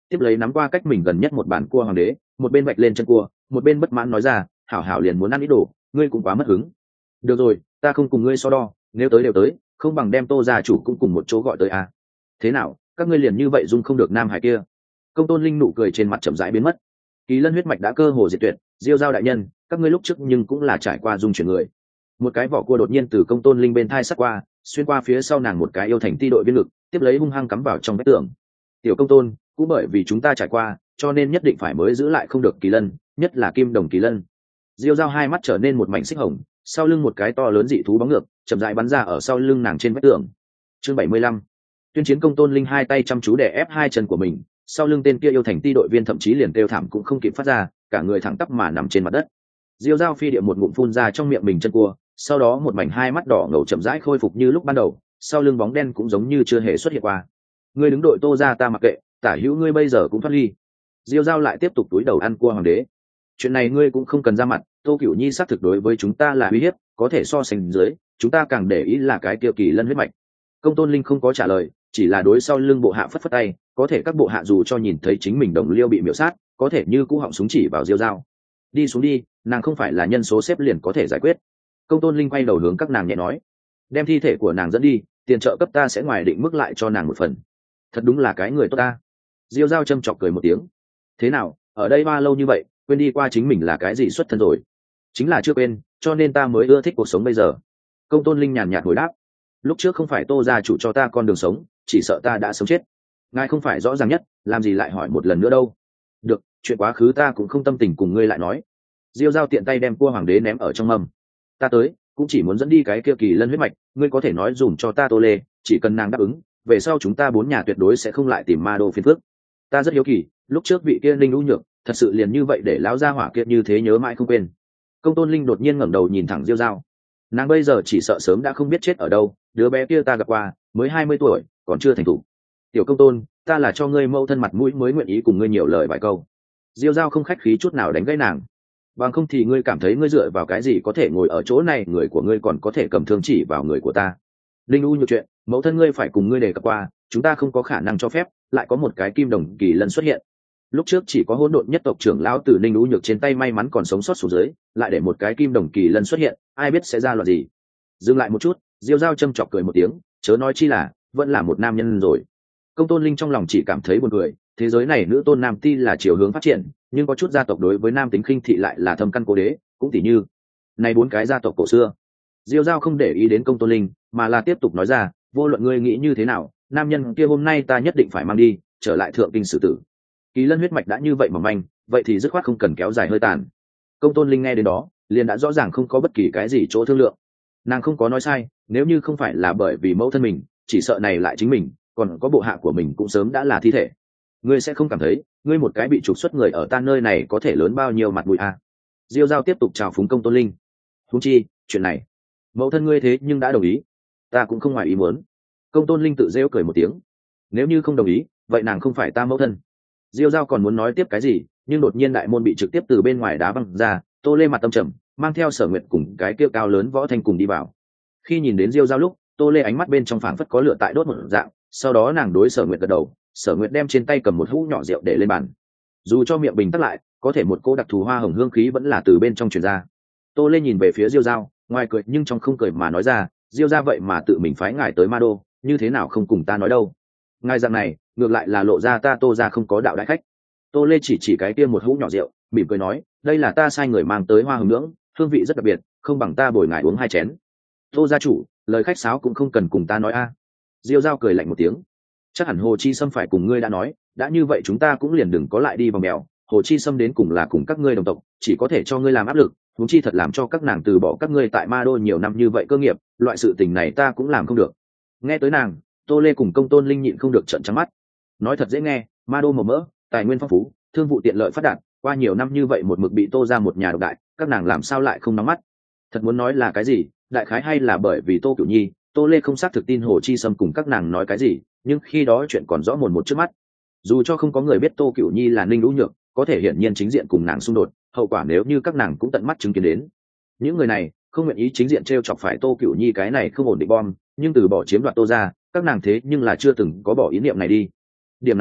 Speaker 1: tiếp lấy nắm qua cách mình gần nhất một bàn cua hoàng đế, một bên vạch lên chân cua, một bên bất mãn nói ra, hảo hảo liền muốn ăn ít đồ, ngươi cũng quá mất hứng. Được rồi, ta không cùng ngươi so đo, nếu tới đều tới, không bằng đem Tô gia chủ cũng cùng một chỗ gọi tới à. Thế nào, các ngươi liền như vậy dung không được Nam Hải kia? Công Tôn Linh nụ cười trên mặt chậm rãi biến mất. Kỳ lân huyết mạch đã cơ hồ diệt tuyệt, Diêu Giao đại nhân, các ngươi lúc trước nhưng cũng là trải qua dung chuyển người. Một cái vỏ cua đột nhiên từ Công Tôn Linh bên thai sắt qua, xuyên qua phía sau nàng một cái yêu thành ti đội viên lực, tiếp lấy hung hăng cắm vào trong vách tường. Tiểu Công Tôn, cũng bởi vì chúng ta trải qua, cho nên nhất định phải mới giữ lại không được kỳ lân, nhất là kim đồng kỳ lân. Diêu Giao hai mắt trở nên một mảnh xích hồng, sau lưng một cái to lớn dị thú bóng ngược, chậm rãi bắn ra ở sau lưng nàng trên vách tường. Chương 75. Tuyên chiến. Công Tôn Linh hai tay chăm chú đè ép hai chân của mình, sau lưng tên kia yêu thành ti đội viên thậm chí liền kêu thảm cũng không kịp phát ra, cả người thẳng tắp mà nằm trên mặt đất. Diêu Giao phi địa một ngụm phun ra trong miệng mình chân cua, sau đó một mảnh hai mắt đỏ ngầu chậm rãi khôi phục như lúc ban đầu, sau lưng bóng đen cũng giống như chưa hề xuất hiện qua. Ngươi đứng đội Tô gia ta mặc kệ, tả hữu ngươi bây giờ cũng thoát ly. Diêu Giao lại tiếp tục túi đầu ăn cua hoàng đế. Chuyện này ngươi cũng không cần ra mặt, Tô Cửu Nhi xác thực đối với chúng ta là uy hiếp, có thể so sánh dưới, chúng ta càng để ý là cái kia kỳ lân huyết mạch. Công Tôn Linh không có trả lời, chỉ là đối sau lưng bộ hạ phất phất tay, có thể các bộ hạ dù cho nhìn thấy chính mình đồng liêu bị miểu sát, có thể như cũ họng súng chỉ vào Diêu Giao. Đi xuống đi, nàng không phải là nhân số xếp liền có thể giải quyết. Công Tôn Linh quay đầu hướng các nàng nhẹ nói, đem thi thể của nàng dẫn đi, tiền trợ cấp ta sẽ ngoài định mức lại cho nàng một phần. Thật đúng là cái người tốt ta. Diêu Giao châm chọc cười một tiếng. Thế nào, ở đây bao lâu như vậy, quên đi qua chính mình là cái gì xuất thân rồi? Chính là chưa quên, cho nên ta mới ưa thích cuộc sống bây giờ. Công Tôn Linh nhàn nhạt hồi đáp, lúc trước không phải Tô gia chủ cho ta con đường sống, chỉ sợ ta đã sống chết. Ngài không phải rõ ràng nhất, làm gì lại hỏi một lần nữa đâu? Được, chuyện quá khứ ta cũng không tâm tình cùng ngươi lại nói. Diêu Giao tiện tay đem cua hoàng đế ném ở trong mâm. Ta tới, cũng chỉ muốn dẫn đi cái kia kỳ lân huyết mạch, ngươi có thể nói dùm cho ta Tô Lê, chỉ cần nàng đáp ứng, về sau chúng ta bốn nhà tuyệt đối sẽ không lại tìm ma đô phiền phức. Ta rất hiếu kỳ, lúc trước vị kia Linh Lũ Nhược, thật sự liền như vậy để lão gia hỏa kia như thế nhớ mãi không quên. Công Tôn Linh đột nhiên ngẩng đầu nhìn thẳng Diêu Giao. Nàng bây giờ chỉ sợ sớm đã không biết chết ở đâu, đứa bé kia ta gặp qua, mới 20 tuổi, còn chưa thành thủ. Tiểu Công Tôn, ta là cho ngươi mâu thân mặt mũi mới nguyện ý cùng ngươi nhiều lời vài câu. Diêu Giao không khách khí chút nào đánh gãy nàng. Bằng không thì ngươi cảm thấy ngươi dựa vào cái gì có thể ngồi ở chỗ này, người của ngươi còn có thể cầm thương chỉ vào người của ta. Linh U nhiều chuyện, mẫu thân ngươi phải cùng ngươi đề cập qua, chúng ta không có khả năng cho phép lại có một cái kim đồng kỳ lân xuất hiện. Lúc trước chỉ có hỗn độn nhất tộc trưởng lão tử Ninh U Nhược trên tay may mắn còn sống sót xuống dưới, lại để một cái kim đồng kỳ lân xuất hiện, ai biết sẽ ra loạn gì. Dừng lại một chút, Diêu Giao châm chọc cười một tiếng, chớ nói chi là vẫn là một nam nhân rồi. Công Tôn Linh trong lòng chỉ cảm thấy buồn cười, thế giới này nữ tôn nam ti là chiều hướng phát triển, nhưng có chút gia tộc đối với nam tính khinh thị lại là thâm căn cố đế, cũng tỉ như này bốn cái gia tộc cổ xưa. Diêu Giao không để ý đến Công Tôn Linh, mà là tiếp tục nói ra, vô luận ngươi nghĩ như thế nào, nam nhân kia hôm nay ta nhất định phải mang đi, trở lại thượng kinh xử tử. Kỳ lân huyết mạch đã như vậy mà manh, vậy thì dứt khoát không cần kéo dài hơi tàn. Công Tôn Linh nghe đến đó, liền đã rõ ràng không có bất kỳ cái gì chỗ thương lượng. Nàng không có nói sai, nếu như không phải là bởi vì mẫu thân mình, chỉ sợ này lại chính mình, còn có bộ hạ của mình cũng sớm đã là thi thể. Ngươi sẽ không cảm thấy, ngươi một cái bị trục xuất người ở ta nơi này có thể lớn bao nhiêu mặt mũi à? Diêu Giao tiếp tục chào phúng Công Tôn Linh. Huống chi, chuyện này, mẫu thân ngươi thế nhưng đã đồng ý, ta cũng không ngoài ý muốn. Công Tôn Linh tự rêu cười một tiếng. Nếu như không đồng ý, vậy nàng không phải ta mẫu thân. Diêu Giao còn muốn nói tiếp cái gì, nhưng đột nhiên đại môn bị trực tiếp từ bên ngoài đá văng ra, Tô Lê mặt tâm trầm, mang theo Sở Nguyệt cùng cái kia cao lớn Võ Thanh cùng đi vào. Khi nhìn đến Diêu Giao lúc, Tô Lê ánh mắt bên trong phảng phất có lửa tại đốt một dạng, sau đó nàng đối Sở Nguyệt gật đầu, Sở Nguyệt đem trên tay cầm một hũ nhỏ rượu để lên bàn. Dù cho miệng bình tắc lại, có thể một cô đặc thù hoa hồng hương khí vẫn là từ bên trong truyền ra. Tô Lê nhìn về phía Diêu Giao, ngoài cười nhưng trong không cười mà nói ra, Diêu gia vậy mà tự mình phái ngài tới Ma Đô, như thế nào không cùng ta nói đâu? Ngài dạng này, ngược lại là lộ ra ta Tô gia không có đạo đại khách. Tô Lê chỉ cái kia một hũ nhỏ rượu, mỉm cười nói, đây là ta sai người mang tới hoa hồng nướng, hương vị rất đặc biệt, không bằng ta bồi ngài uống 2 chén. Tô gia chủ, lời khách sáo cũng không cần cùng ta nói a. Diêu Giao cười lạnh một tiếng, chắc hẳn Hồ Chi Sâm phải cùng ngươi đã nói, đã như vậy chúng ta cũng liền đừng có lại đi vòng mèo. Hồ Chi Sâm đến cùng là cùng các ngươi đồng tộc, chỉ có thể cho ngươi làm áp lực, huống chi thật làm cho các nàng từ bỏ các ngươi tại Ma Đô nhiều năm như vậy cơ nghiệp, loại sự tình này ta cũng làm không được. Nghe tới nàng, Tô Lê cùng Công Tôn Linh nhịn không được trợn trắng mắt. Nói thật dễ nghe, Ma Đô màu mỡ, tài nguyên phong phú, thương vụ tiện lợi phát đạt, qua nhiều năm như vậy một mực bị Tô ra một nhà độc đại, các nàng làm sao lại không nóng mắt? Thật muốn nói là cái gì, đại khái hay là bởi vì Tô Cửu Nhi, Tô Lê không xác thực tin Hồ Chi Sâm cùng các nàng nói cái gì, nhưng khi đó chuyện còn rõ mồn một trước mắt. Dù cho không có người biết Tô Cửu Nhi là Ninh Lũ Nhược, có thể hiển nhiên chính diện cùng nàng xung đột, hậu quả nếu như các nàng cũng tận mắt chứng kiến đến. Những người này không nguyện ý chính diện trêu chọc phải Tô Cửu Nhi cái này không ổn định bom, nhưng từ bỏ chiếm đoạt Tô ra, các nàng thế nhưng là chưa từng có bỏ ý niệm này đi. Điểm này,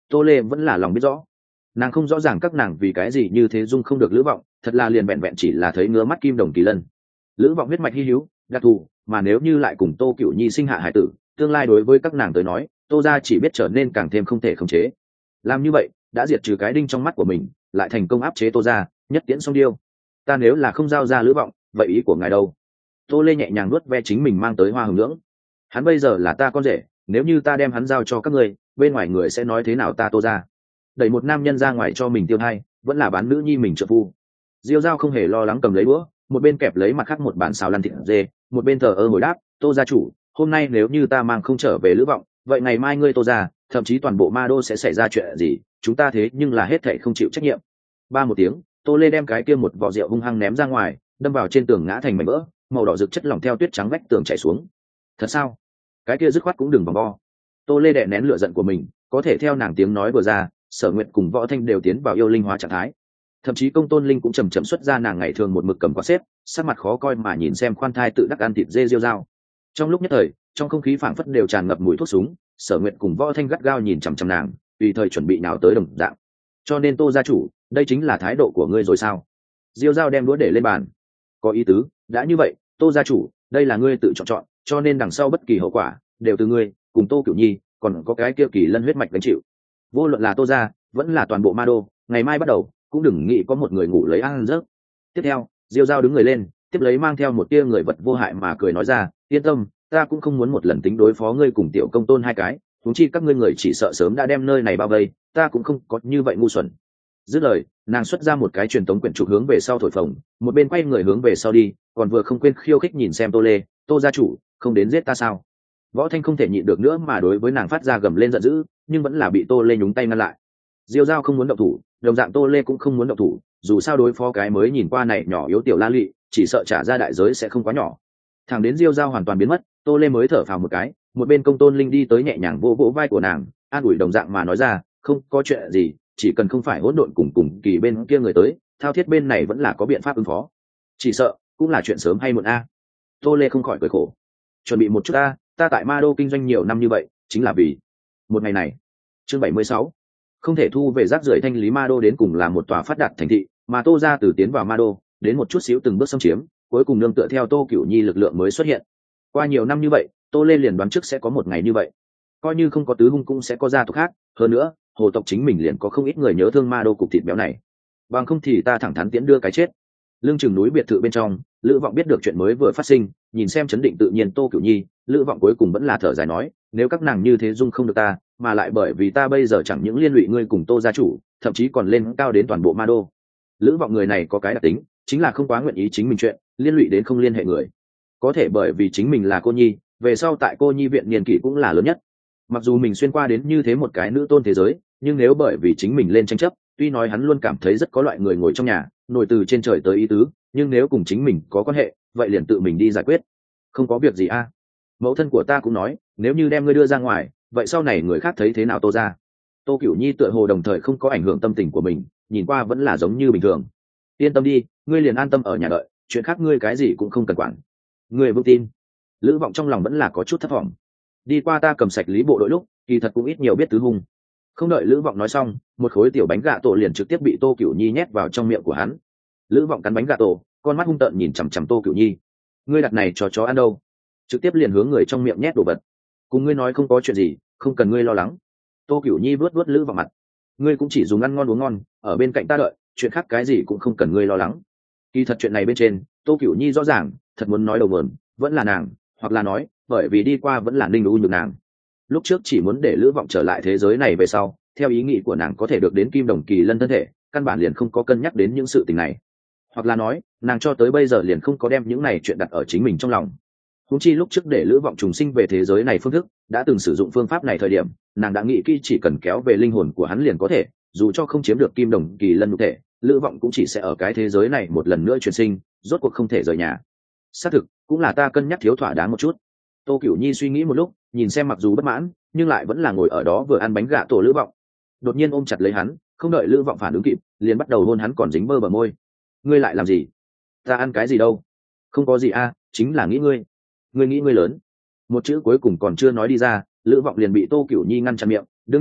Speaker 1: Tô Lê vẫn là lòng biết rõ. Nàng không rõ ràng các nàng vì cái gì như thế dung không được Lữ Vọng, thật là liền vẹn vẹn chỉ là thấy ngứa mắt kim đồng kỳ lân. Lữ Vọng huyết mạch hy hữu đặc thù, mà nếu như lại cùng Tô Cửu Nhi sinh hạ hải tử, tương lai đối với các nàng tới nói, Tô gia chỉ biết trở nên càng thêm không thể khống chế. Làm như vậy đã diệt trừ cái đinh trong mắt của mình, lại thành công áp chế Tô gia, nhất tiễn song điêu. Ta nếu là không giao ra Lữ Vọng, vậy ý của ngài đâu? Tô Lê nhẹ nhàng nuốt ve chính mình mang tới hoa hồng nhưỡng. Hắn bây giờ là ta con rể, nếu như ta đem hắn giao cho các ngươi, bên ngoài người sẽ nói thế nào ta Tô gia? Đẩy một nam nhân ra ngoài cho mình tiêu hay, vẫn là bán nữ nhi mình trợ phu. Diêu Dao không hề lo lắng cầm lấy đũa, một bên kẹp lấy mặt khác một bàn xào lăn thịt dê, một bên thờ ơ hồi đáp, Tô gia chủ, hôm nay nếu như ta mang không trở về Lữ Vọng, vậy ngày mai ngươi Tô gia, thậm chí toàn bộ Ma Đô sẽ xảy ra chuyện gì, chúng ta thế nhưng là hết thảy không chịu trách nhiệm. Ba một tiếng, Tô Lê đem cái kia một vỏ rượu hung hăng ném ra ngoài, đâm vào trên tường ngã thành mảnh vỡ, màu đỏ rực chất lỏng theo tuyết trắng vách tường chảy xuống. Thật sao? Cái kia dứt khoát cũng đừng vòng vo. Tô Lê đè nén lửa giận của mình, có thể theo nàng tiếng nói vừa ra, Sở Nguyệt cùng Võ Thanh đều tiến vào yêu linh hóa trạng thái. Thậm chí Công Tôn Linh cũng chầm chậm xuất ra nàng ngày thường một mực cầm quạt xếp, sắc mặt khó coi mà nhìn xem khoan thai tự đắc ăn thịt dê Diêu Dao. Trong lúc nhất thời, trong không khí phảng phất đều tràn ngập mùi thuốc súng, Sở Nguyệt cùng Võ Thanh gắt gao nhìn chằm chằm nàng, tùy thời chuẩn bị nào tới đồng dạng. Cho nên Tô gia chủ, đây chính là thái độ của ngươi rồi sao? Diêu Dao đem đũa để lên bàn. Có ý tứ, đã như vậy, Tô gia chủ, đây là ngươi tự chọn, cho nên đằng sau bất kỳ hậu quả đều từ ngươi, cùng Tô Cửu Nhi, còn có cái kia kỳ lân huyết mạch gánh chịu. Vô luận là Tô gia, vẫn là toàn bộ Ma Đô, ngày mai bắt đầu, cũng đừng nghĩ có một người ngủ lấy ăn giấc. Tiếp theo, Diêu Dao đứng người lên, tiếp lấy mang theo một tia người vật vô hại mà cười nói ra, yên tâm, ta cũng không muốn một lần tính đối phó ngươi cùng Tiểu Công Tôn hai cái, huống chi các ngươi người chỉ sợ sớm đã đem nơi này bao vây, ta cũng không có như vậy ngu xuẩn. Dứt lời, nàng xuất ra một cái truyền tống quyển trục hướng về sau thổi phồng, một bên quay người hướng về sau đi, còn vừa không quên khiêu khích nhìn xem Tô Lê, Tô gia chủ, không đến giết ta sao? Võ Thanh không thể nhịn được nữa mà đối với nàng phát ra gầm lên giận dữ, nhưng vẫn là bị Tô Lê nhúng tay ngăn lại. Diêu Dao không muốn động thủ, đồng dạng Tô Lê cũng không muốn động thủ, dù sao đối phó cái mới nhìn qua này nhỏ yếu tiểu la lị, chỉ sợ trả ra đại giới sẽ không quá nhỏ. Thẳng đến Diêu Dao hoàn toàn biến mất, Tô Lê mới thở phào một cái, một bên Công Tôn Linh đi tới nhẹ nhàng vỗ vỗ vai của nàng, an ủi đồng dạng mà nói ra, không có chuyện gì, chỉ cần không phải hỗn độn cùng kỳ bên kia người tới, thao thiết bên này vẫn là có biện pháp ứng phó. Chỉ sợ cũng là chuyện sớm hay muộn a. Tô Lê không khỏi cười khổ. Chuẩn bị một chút ta tại Ma Đô kinh doanh nhiều năm như vậy, chính là vì một ngày này. Chương 76. Không thể thu về rác rưởi thanh lý Ma Đô đến cùng là một tòa phát đạt thành thị, mà Tô gia từ tiến vào Ma Đô, đến một chút xíu từng bước xâm chiếm, cuối cùng nương tựa theo Tô Cửu Nhi lực lượng mới xuất hiện. Qua nhiều năm như vậy, Tô Lê liền đoán trước sẽ có một ngày như vậy. Coi như không có tứ hung cũng sẽ có gia tộc khác, hơn nữa, hồ tộc chính mình liền có không ít người nhớ thương Ma Đô cục thịt béo này. Bằng không thì ta thẳng thắn tiễn đưa cái chết. Lưng chừng núi biệt thự bên trong, Lữ Vọng biết được chuyện mới vừa phát sinh, nhìn xem chấn định tự nhiên Tô Cửu Nhi, Lữ Vọng cuối cùng vẫn là thở dài nói, nếu các nàng như thế dung không được ta, mà lại bởi vì ta bây giờ chẳng những liên lụy ngươi cùng Tô gia chủ, thậm chí còn lên cao đến toàn bộ Ma Đô. Lữ Vọng người này có cái đặc tính, chính là không quá nguyện ý chính mình chuyện, liên lụy đến không liên hệ người. Có thể bởi vì chính mình là cô nhi, về sau tại cô nhi viện niên kỷ cũng là lớn nhất. Mặc dù mình xuyên qua đến như thế một cái nữ tôn thế giới, nhưng nếu bởi vì chính mình lên tranh chấp, tuy nói hắn luôn cảm thấy rất có loại người ngồi trong nhà, nổi từ trên trời tới ý tứ, nhưng nếu cùng chính mình có quan hệ, vậy liền tự mình đi giải quyết. Không có việc gì mẫu thân của ta cũng nói, nếu như đem ngươi đưa ra ngoài, vậy sau này người khác thấy thế nào Tô ra. Tô Cửu Nhi tựa hồ đồng thời không có ảnh hưởng tâm tình của mình, nhìn qua vẫn là giống như bình thường. Yên tâm đi, ngươi liền an tâm ở nhà đợi, chuyện khác ngươi cái gì cũng không cần quản. Ngươi vững tin. Lữ Vọng trong lòng vẫn là có chút thất vọng. Đi qua ta cầm sạch lý bộ đội lúc, kỳ thật cũng ít nhiều biết tứ hung. Không đợi Lữ Vọng nói xong, một khối tiểu bánh gà tổ liền trực tiếp bị Tô Cửu Nhi nhét vào trong miệng của hắn. Lữ Vọng cắn bánh gà tổ, con mắt hung tợn nhìn chằm chằm Tô Cửu Nhi. Ngươi đặt này cho chó ăn đâu? Trực tiếp liền hướng người trong miệng nhét đồ vật. Cùng ngươi nói không có chuyện gì, không cần ngươi lo lắng. Tô Cửu Nhi vuốt vuốt Lữ Vọng mặt. Ngươi cũng chỉ dùng ăn ngon uống ngon, ở bên cạnh ta đợi, chuyện khác cái gì cũng không cần ngươi lo lắng. Kỳ thật chuyện này bên trên, Tô Cửu Nhi rõ ràng, thật muốn nói đầu mượn, vẫn là nàng, hoặc là nói, bởi vì đi qua vẫn là Ninh U nhược nàng. Lúc trước chỉ muốn để Lữ Vọng trở lại thế giới này về sau, theo ý nghĩ của nàng có thể được đến kim đồng kỳ lân thân thể, căn bản liền không có cân nhắc đến những sự tình này. Hoặc là nói, nàng cho tới bây giờ liền không có đem những này chuyện đặt ở chính mình trong lòng. Huống chi lúc trước để Lữ Vọng trùng sinh về thế giới này phương thức, đã từng sử dụng phương pháp này thời điểm, nàng đã nghĩ kỹ chỉ cần kéo về linh hồn của hắn liền có thể, dù cho không chiếm được kim đồng kỳ lân nhục thể, Lữ Vọng cũng chỉ sẽ ở cái thế giới này một lần nữa chuyển sinh, rốt cuộc không thể rời nhà. Xác thực, cũng là ta cân nhắc thiếu thỏa đáng một chút. Tô Cửu Nhi suy nghĩ một lúc, nhìn xem mặc dù bất mãn, nhưng lại vẫn là ngồi ở đó vừa ăn bánh gà tổ Lữ Vọng. Đột nhiên ôm chặt lấy hắn, không đợi Lữ Vọng phản ứng kịp, liền bắt đầu hôn hắn còn dính bơ bờ môi. Ngươi lại làm gì? Ta ăn cái gì đâu? Không có gì chính là nghĩ ngươi. Ngươi nghĩ ngươi lớn. Một chữ cuối cùng còn chưa nói đi ra, Lữ Vọng liền bị Tô Cửu Nhi ngăn chặn miệng. Đương nhiên,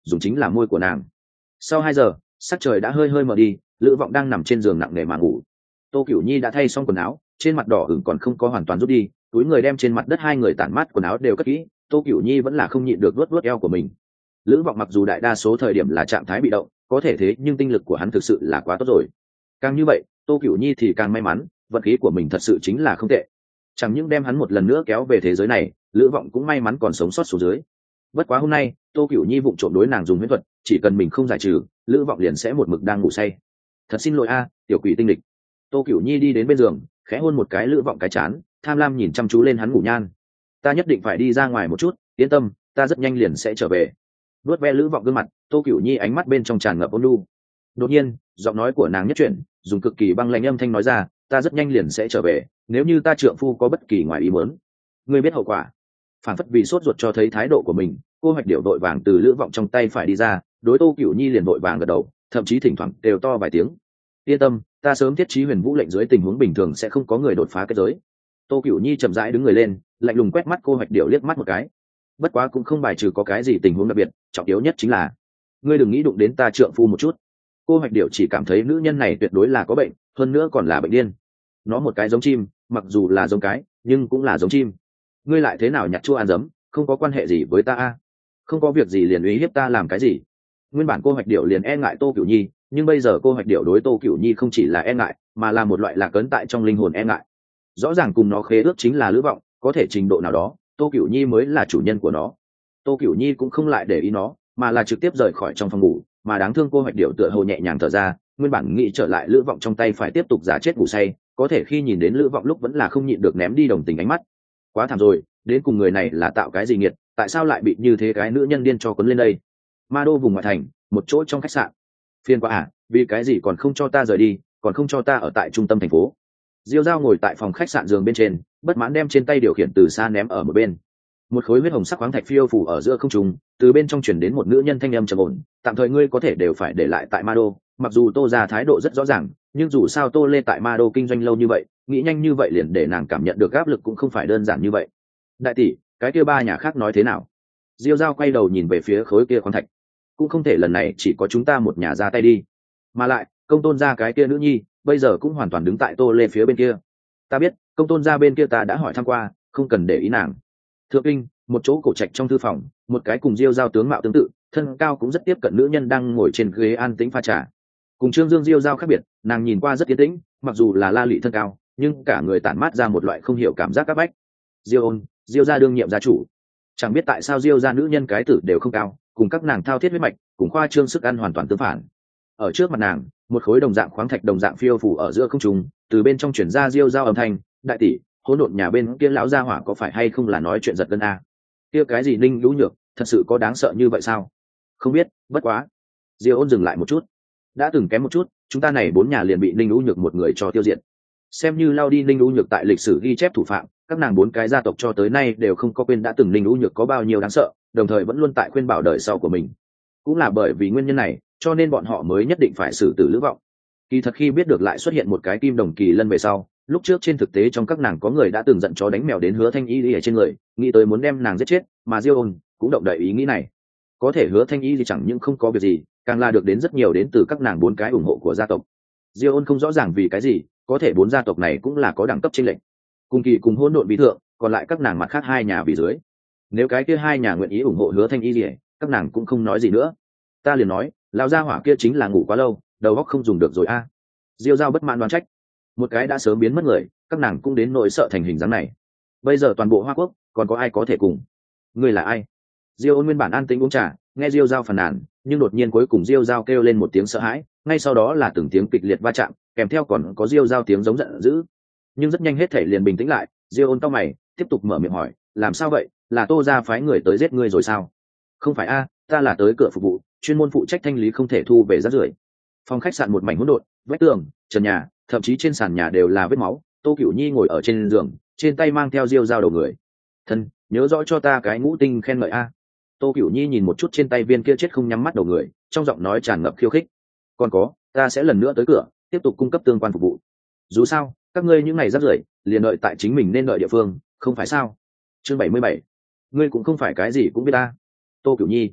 Speaker 1: dùng chính là môi của nàng. Sau 2 giờ, sắc trời đã hơi hơi mờ đi, Lữ Vọng đang nằm trên giường nặng nề mà ngủ. Tô Cửu Nhi đã thay xong quần áo, trên mặt đỏ ửng còn không có hoàn toàn rút đi, túi người đem trên mặt đất hai người tản mát quần áo đều cất kỹ. Tô Cửu Nhi vẫn là không nhịn được vuốt eo của mình. Lữ Vọng mặc dù đại đa số thời điểm là trạng thái bị động, có thể thế nhưng tinh lực của hắn thực sự là quá tốt rồi. Càng như vậy, Tô Cửu Nhi thì càng may mắn, vận khí của mình thật sự chính là không tệ. Chẳng những đem hắn một lần nữa kéo về thế giới này, Lữ Vọng cũng may mắn còn sống sót xuống dưới. Bất quá hôm nay, Tô Cửu Nhi vụng trộm đối nàng dùng huyễn thuật, chỉ cần mình không giải trừ, Lữ Vọng liền sẽ một mực đang ngủ say. Thật xin lỗi a, tiểu quỷ tinh lịch. Tô Cửu Nhi đi đến bên giường, khẽ hôn một cái Lữ Vọng cái trán, tham lam nhìn chăm chú lên hắn ngủ nhan. Ta nhất định phải đi ra ngoài một chút, yên tâm, ta rất nhanh liền sẽ trở về. Vuốt ve Lữ Vọng gương mặt, Tô Cửu Nhi ánh mắt bên trong tràn ngập ôn nhu. Đột nhiên, giọng nói của nàng nhất chuyển, dùng cực kỳ băng lãnh âm thanh nói ra, ta rất nhanh liền sẽ trở về, nếu như ta trượng phu có bất kỳ ngoài ý muốn, ngươi biết hậu quả. Phản phất vì sốt ruột cho thấy thái độ của mình, cô Hoạch Điểu đội vàng từ Lữ Vọng trong tay phải đi ra, đối Tô Cửu Nhi liền đội vàng gật đầu, thậm chí thỉnh thoảng đều to vài tiếng. Yên tâm, ta sớm thiết trí huyền vũ lệnh, dưới tình huống bình thường sẽ không có người đột phá kết giới. Tô Cửu Nhi chậm rãi đứng người lên, lạnh lùng quét mắt cô Hoạch Điểu liếc mắt một cái. Bất quá cũng không bài trừ có cái gì tình huống đặc biệt, trọng yếu nhất chính là ngươi đừng nghĩ đụng đến ta trượng phu một chút. Cô Hoạch Điểu chỉ cảm thấy nữ nhân này tuyệt đối là có bệnh, hơn nữa còn là bệnh điên. Nó một cái giống chim, mặc dù là giống cái, nhưng cũng là giống chim. Ngươi lại thế nào nhặt chua ăn giấm, không có quan hệ gì với ta a? Không có việc gì liền uy hiếp ta làm cái gì? Nguyên bản cô Hoạch Điểu liền e ngại Tô Cửu Nhi, nhưng bây giờ cô Hoạch Điểu đối Tô Cửu Nhi không chỉ là e ngại, mà là một loại lạc ấn tại trong linh hồn e ngại. Rõ ràng cùng nó khế ước chính là Lữ Vọng, có thể trình độ nào đó, Tô Cửu Nhi mới là chủ nhân của nó. Tô Cửu Nhi cũng không lại để ý nó, mà là trực tiếp rời khỏi trong phòng ngủ, mà đáng thương cô Hoạch Điểu tựa hồ nhẹ nhàng thở ra, nguyên bản nghĩ trở lại Lữ Vọng trong tay phải tiếp tục giả chết ngủ say, có thể khi nhìn đến Lữ Vọng lúc vẫn là không nhịn được ném đi đồng tình ánh mắt. Quá thảm rồi, đến cùng người này là tạo cái gì nghiệt, tại sao lại bị như thế cái nữ nhân điên cho cuốn lên đây? Ma Đô vùng ngoại thành, một chỗ trong khách sạn. Phiền quá à, vì cái gì còn không cho ta rời đi, còn không cho ta ở tại trung tâm thành phố? Diêu Dao ngồi tại phòng khách sạn giường bên trên, bất mãn đem trên tay điều khiển từ xa ném ở một bên. Một khối huyết hồng sắc khoáng thạch phiêu phù ở giữa không trung, từ bên trong truyền đến một nữ nhân thanh âm trầm ổn, tạm thời ngươi có thể đều phải để lại tại Ma Đô. Mặc dù Tô ra thái độ rất rõ ràng, nhưng dù sao Tô Lê tại Ma Đô kinh doanh lâu như vậy, nghĩ nhanh như vậy liền để nàng cảm nhận được áp lực cũng không phải đơn giản như vậy. Đại tỷ, cái kia ba nhà khác nói thế nào? Diêu Dao quay đầu nhìn về phía khối kia khoáng thạch. Cũng không thể lần này chỉ có chúng ta một nhà ra tay đi, mà lại Công Tôn gia cái kia nữ nhi bây giờ cũng hoàn toàn đứng tại Tô Lê phía bên kia. Ta biết, Công Tôn gia bên kia ta đã hỏi thăm qua, không cần để ý nàng. Thượng kinh, một chỗ cổ trạch trong thư phòng, một cái cùng Diêu Dao tướng mạo tương tự, thân cao cũng rất tiếp cận nữ nhân đang ngồi trên ghế an tĩnh pha trà. Cùng Trương Dương Diêu Dao khác biệt, nàng nhìn qua rất yên tĩnh, mặc dù là la lị thân cao, nhưng cả người tản mát ra một loại không hiểu cảm giác áp bách. Diêu Ôn, Diêu gia đương nhiệm gia chủ. Chẳng biết tại sao Diêu gia nữ nhân cái tử đều không cao, cùng các nàng thao thiết huyết mạch, cùng khoa trương sức ăn hoàn toàn tương phản. Ở trước mặt nàng, một khối đồng dạng khoáng thạch đồng dạng phiêu phù ở giữa không trung, từ bên trong truyền ra Diêu Dao âm thanh, đại tỷ, hỗn độn nhà bên kia lão gia hỏa có phải hay không là nói chuyện giật gân a? Kia cái gì Ninh Lũ Nhược, thật sự có đáng sợ như vậy sao? Không biết, bất quá. Diêu Ôn dừng lại một chút. Đã từng kém một chút, chúng ta này 4 nhà liền bị Ninh Lũ Nhược một người cho tiêu diệt. Xem như lao đi Ninh Lũ Nhược tại lịch sử ghi chép thủ phạm, các nàng 4 cái gia tộc cho tới nay đều không có quên đã từng Ninh Lũ Nhược có bao nhiêu đáng sợ, đồng thời vẫn luôn tại khuyên bảo đời sau của mình. Cũng là bởi vì nguyên nhân này, cho nên bọn họ mới nhất định phải xử tử Lữ Vọng. Kỳ thật khi biết được lại xuất hiện một cái kim đồng kỳ lân về sau, lúc trước trên thực tế trong các nàng có người đã từng giận chó đánh mèo đến Hứa Thanh Y ở trên người, nghĩ tới muốn đem nàng giết chết, mà Diêu Ôn cũng động đậy ý nghĩ này. Có thể Hứa Thanh Y thì chẳng những không có việc gì, càng là được đến rất nhiều đến từ các nàng 4 cái ủng hộ của gia tộc. Diêu Ôn không rõ ràng vì cái gì, có thể 4 gia tộc này cũng là có đẳng cấp chênh lệch. Cùng kỳ cùng hỗn độn bí thượng, còn lại các nàng mặt khác 2 nhà vì dưới. Nếu cái kia 2 nhà nguyện ý ủng hộ Hứa Thanh Y, các nàng cũng không nói gì nữa. Ta liền nói, lão gia hỏa kia chính là ngủ quá lâu, đầu óc không dùng được rồi a. Diêu Dao bất mãn đoán trách. Một cái đã sớm biến mất người, các nàng cũng đến nỗi sợ thành hình dáng này. Bây giờ toàn bộ Hoa Quốc, còn có ai có thể cùng? Ngươi là ai? Diêu Ôn nguyên bản an tĩnh uống trà, nghe Diêu Dao phàn nàn, nhưng đột nhiên cuối cùng Diêu Dao kêu lên một tiếng sợ hãi, ngay sau đó là từng tiếng kịch liệt va chạm, kèm theo còn có Diêu Dao tiếng giống giận dữ. Nhưng rất nhanh hết thể liền bình tĩnh lại, Diêu Ôn cau mày, tiếp tục mở miệng hỏi, làm sao vậy? Là Tô gia phái người tới giết ngươi rồi sao? Không phải a, ta là tới cửa phục vụ, chuyên môn phụ trách thanh lý không thể thu về rác rưởi. Phòng khách sạn một mảnh hỗn độn, vách tường, trần nhà, thậm chí trên sàn nhà đều là vết máu. Tô Cửu Nhi ngồi ở trên giường, trên tay mang theo Diêu Dao đầu người. Thân, nhớ rõ cho ta cái ngũ tinh khen ngợi a. Tô Cửu Nhi nhìn một chút trên tay viên kia chết không nhắm mắt đầu người, trong giọng nói tràn ngập khiêu khích. Còn có, ta sẽ lần nữa tới cửa, tiếp tục cung cấp tương quan phục vụ. Dù sao, các ngươi những ngày rác rưởi, liền đợi tại chính mình nên đợi địa phương, không phải sao? Chương 77. Ngươi cũng không phải cái gì cũng biết ta. Tô Cửu Nhi.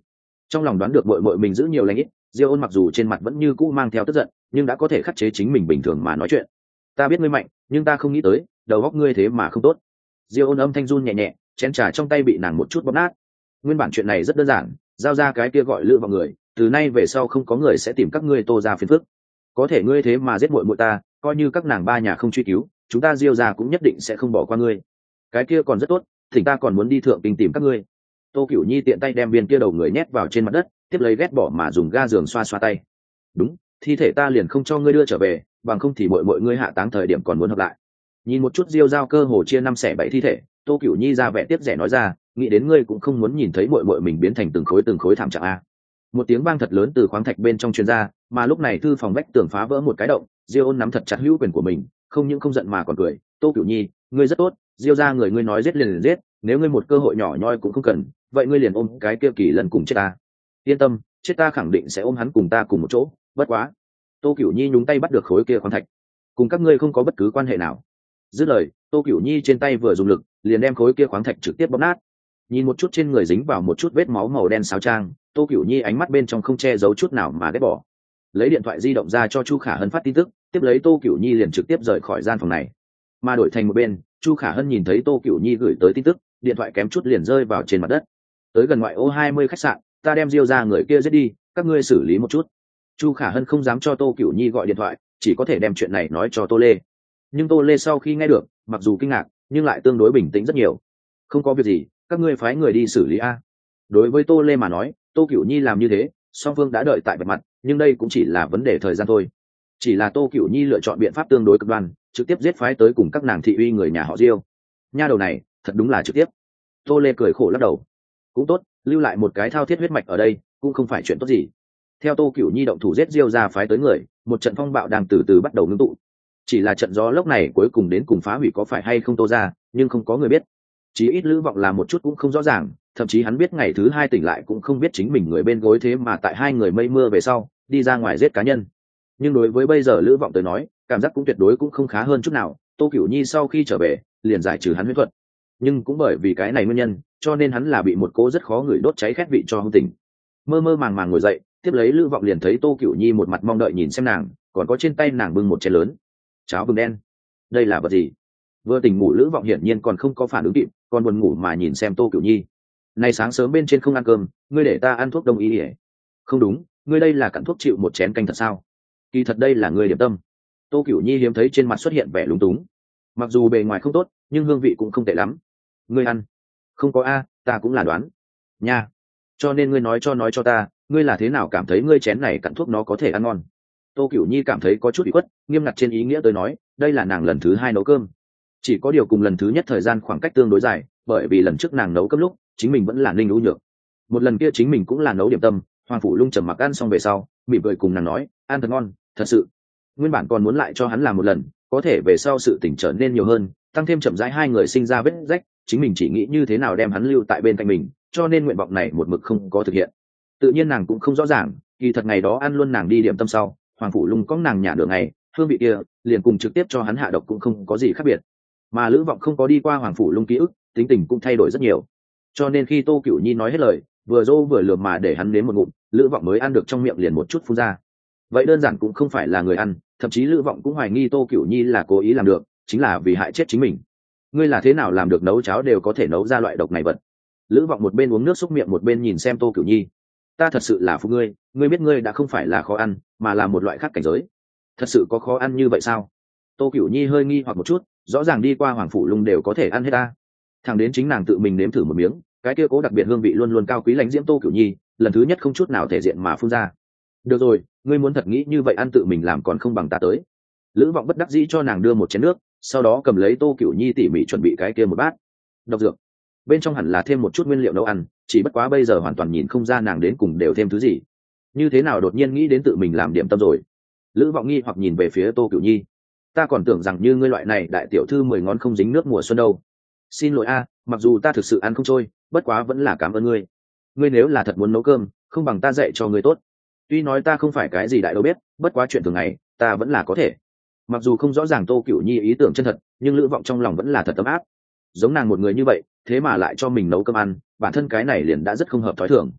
Speaker 1: Trong lòng đoán được bội bội mình giữ nhiều lãnh ít, Diêu Ôn mặc dù trên mặt vẫn như cũ mang theo tức giận, nhưng đã có thể khắc chế chính mình bình thường mà nói chuyện. Ta biết ngươi mạnh, nhưng ta không nghĩ tới đầu óc ngươi thế mà không tốt. Diêu Ôn âm thanh run nhẹ nhẹ, chén trà trong tay bị nàng một chút bóp nát. Nguyên bản chuyện này rất đơn giản, giao ra cái kia gọi Lữ vào người, từ nay về sau không có người sẽ tìm các ngươi Tô ra phiền phức. Có thể ngươi thế mà giết muội muội ta, coi như các nàng ba nhà không truy cứu, chúng ta Diêu gia cũng nhất định sẽ không bỏ qua ngươi. Cái kia còn rất tốt, thỉnh ta còn muốn đi thượng kinh tìm các ngươi. Tô Cửu Nhi tiện tay đem viên kia đầu người nhét vào trên mặt đất, tiếp lấy ghét bỏ mà dùng ga giường xoa xoa tay. Đúng, thi thể ta liền không cho ngươi đưa trở về, bằng không thì mọi ngươi hạ táng thời điểm còn muốn hợp lại. Nhìn một chút Diêu giao cơ hồ chia năm xẻ bảy thi thể, Tô Cửu Nhi ra vẻ tiếc rẻ nói ra, nghĩ đến ngươi cũng không muốn nhìn thấy muội mình biến thành từng khối thảm trạng a. Một tiếng vang thật lớn từ khoáng thạch bên trong truyền ra, mà lúc này thư phòng vách tường phá vỡ một cái động, Diêu Ôn nắm thật chặt hữu quyền của mình, không những không giận mà còn cười, Tô Cửu Nhi, ngươi rất tốt, Diêu gia người ngươi nói giết liền giết, nếu ngươi một cơ hội nhỏ nhoi cũng không cần, vậy ngươi liền ôm cái kia Kỳ Lân cùng chết ta. Yên tâm, chết ta khẳng định sẽ ôm hắn cùng ta cùng một chỗ, bất quá. Tô Cửu Nhi nhúng tay bắt được khối kia khoáng thạch, cùng các ngươi không có bất cứ quan hệ nào. Dứt lời, Tô Cửu Nhi trên tay vừa dùng lực, liền đem khối kia khoáng thạch trực tiếp bóp nát. Nhìn một chút trên người dính vào một chút vết máu màu đen sáo trang, Tô Cửu Nhi ánh mắt bên trong không che giấu chút nào mà ghét bỏ. Lấy điện thoại di động ra cho Chu Khả Hân phát tin tức, tiếp lấy Tô Cửu Nhi liền trực tiếp rời khỏi gian phòng này. Mà đổi thành một bên, Chu Khả Hân nhìn thấy Tô Cửu Nhi gửi tới tin tức, điện thoại kém chút liền rơi vào trên mặt đất. Tới gần ngoại ô 20 khách sạn, ta đem Diêu ra người kia giết đi, các ngươi xử lý một chút. Chu Khả Hân không dám cho Tô Cửu Nhi gọi điện thoại, chỉ có thể đem chuyện này nói cho Tô Lê. Nhưng Tô Lê sau khi nghe được, mặc dù kinh ngạc, nhưng lại tương đối bình tĩnh rất nhiều. Không có việc gì, các ngươi phái người đi xử lý a. Đối với Tô Lê mà nói, Tô Cửu Nhi làm như thế, song phương đã đợi tại bề mặt, nhưng đây cũng chỉ là vấn đề thời gian thôi. Chỉ là Tô Cửu Nhi lựa chọn biện pháp tương đối cực đoan, trực tiếp giết phái tới cùng các nàng thị uy người nhà họ Diêu. Nha đầu này, thật đúng là trực tiếp. Tô Lê cười khổ lắc đầu. Cũng tốt, lưu lại một cái thao thiết huyết mạch ở đây, cũng không phải chuyện tốt gì. Theo Tô Cửu Nhi động thủ giết Diêu ra phái tới người, một trận phong bạo đang từ từ bắt đầu ngưng tụ. Chỉ là trận gió lốc này cuối cùng đến cùng phá hủy có phải hay không Tô ra, nhưng không có người biết. Chí ít Lữ Vọng là một chút cũng không rõ ràng, thậm chí hắn biết ngày thứ hai tỉnh lại cũng không biết chính mình người bên gối thế mà tại hai người mây mưa về sau đi ra ngoài giết cá nhân. Nhưng đối với bây giờ Lữ Vọng tới nói, cảm giác cũng tuyệt đối cũng không khá hơn chút nào. Tô Cửu Nhi sau khi trở về liền giải trừ hắn huyết thuật, nhưng cũng bởi vì cái này nguyên nhân, cho nên hắn là bị một cỗ rất khó người đốt cháy khét vị cho hung tỉnh. Mơ mơ màng màng ngồi dậy, tiếp lấy Lữ Vọng liền thấy Tô Cửu Nhi một mặt mong đợi nhìn xem nàng, còn có trên tay nàng bưng một chén lớn cháo vừng đen. Đây là vật gì? Vừa tỉnh ngủ Lữ Vọng hiển nhiên còn không có phản ứng kịp, còn buồn ngủ mà nhìn xem Tô Cửu Nhi. Này sáng sớm bên trên không ăn cơm, ngươi để ta ăn thuốc đông y ỉa? Không đúng, ngươi đây là cặn thuốc chịu một chén canh thật sao? Kỳ thật đây là ngươi điểm tâm. Tô Cửu Nhi hiếm thấy trên mặt xuất hiện vẻ lúng túng. Mặc dù bề ngoài không tốt, nhưng hương vị cũng không tệ lắm. Ngươi ăn? Không có a, ta cũng là đoán. Nha. Cho nên ngươi nói cho ta, ngươi là thế nào cảm thấy ngươi chén này cặn thuốc nó có thể ăn ngon? Tô Cửu Nhi cảm thấy có chút bị khuất, nghiêm ngặt trên ý nghĩa tới nói, đây là nàng lần thứ hai nấu cơm. Chỉ có điều cùng lần thứ nhất thời gian khoảng cách tương đối dài, bởi vì lần trước nàng nấu cơm lúc chính mình vẫn là Ninh Lũ Nhược, một lần kia chính mình cũng là nấu điểm tâm. Hoàng Phủ Lung trầm mặc ăn xong về sau, mỉm cười cùng nàng nói, ăn thật ngon, thật sự. Nguyên bản còn muốn lại cho hắn làm một lần, có thể về sau sự tình trở nên nhiều hơn, tăng thêm chậm rãi hai người sinh ra vết rách, chính mình chỉ nghĩ như thế nào đem hắn lưu tại bên cạnh mình, cho nên nguyện vọng này một mực không có thực hiện. Tự nhiên nàng cũng không rõ ràng, kỳ thật ngày đó ăn luôn nàng đi điểm tâm sau, Hoàng Phủ Lung có nàng nhả đường ngày, hương vị kia liền cùng trực tiếp cho hắn hạ độc cũng không có gì khác biệt. Mà Lữ Vọng không có đi qua Hoàng Phủ Lung ký ức, tính tình cũng thay đổi rất nhiều, cho nên khi Tô Cửu Nhi nói hết lời, vừa dô vừa lườm mà để hắn nếm một ngụm, Lữ Vọng mới ăn được trong miệng liền một chút phun ra. Vậy đơn giản cũng không phải là người ăn, thậm chí Lữ Vọng cũng hoài nghi Tô Cửu Nhi là cố ý làm được, chính là vì hại chết chính mình. Ngươi là thế nào làm được nấu cháo đều có thể nấu ra loại độc này vật? Lữ Vọng một bên uống nước xúc miệng một bên nhìn xem Tô Cửu Nhi. Ta thật sự là phụ ngươi, ngươi biết ngươi đã không phải là khó ăn, mà là một loại khác cảnh giới. Thật sự có khó ăn như vậy sao? Tô Cửu Nhi hơi nghi hoặc một chút, rõ ràng đi qua Hoàng Phủ Lung đều có thể ăn hết ta. Thằng đến chính nàng tự mình nếm thử một miếng, cái kia cố đặc biệt hương vị luôn luôn cao quý lãnh diễm Tô Cửu Nhi, lần thứ nhất không chút nào thể diện mà phun ra. Được rồi, ngươi muốn thật nghĩ như vậy ăn tự mình làm còn không bằng ta tới. Lữ Vọng bất đắc dĩ cho nàng đưa một chén nước, sau đó cầm lấy Tô Cửu Nhi tỉ mỉ chuẩn bị cái kia một bát độc dược. Bên trong hẳn là thêm một chút nguyên liệu nấu ăn, chỉ bất quá bây giờ hoàn toàn nhìn không ra nàng đến cùng đều thêm thứ gì. Như thế nào đột nhiên nghĩ đến tự mình làm điểm tâm rồi? Lữ Vọng nghi hoặc nhìn về phía Tô Cửu Nhi. Ta còn tưởng rằng như ngươi loại này đại tiểu thư 10 ngón không dính nước mùa xuân đâu. Xin lỗi a, mặc dù ta thực sự ăn không trôi, bất quá vẫn là cảm ơn ngươi. Ngươi nếu là thật muốn nấu cơm, không bằng ta dạy cho ngươi tốt. Tuy nói ta không phải cái gì đại đâu biết, bất quá chuyện thường ngày ta vẫn là có thể. Mặc dù không rõ ràng Tô Cửu Nhi ý tưởng chân thật, nhưng Lữ Vọng trong lòng vẫn là thật ấm áp. Giống nàng một người như vậy, thế mà lại cho mình nấu cơm ăn, bản thân cái này liền đã rất không hợp thói thường.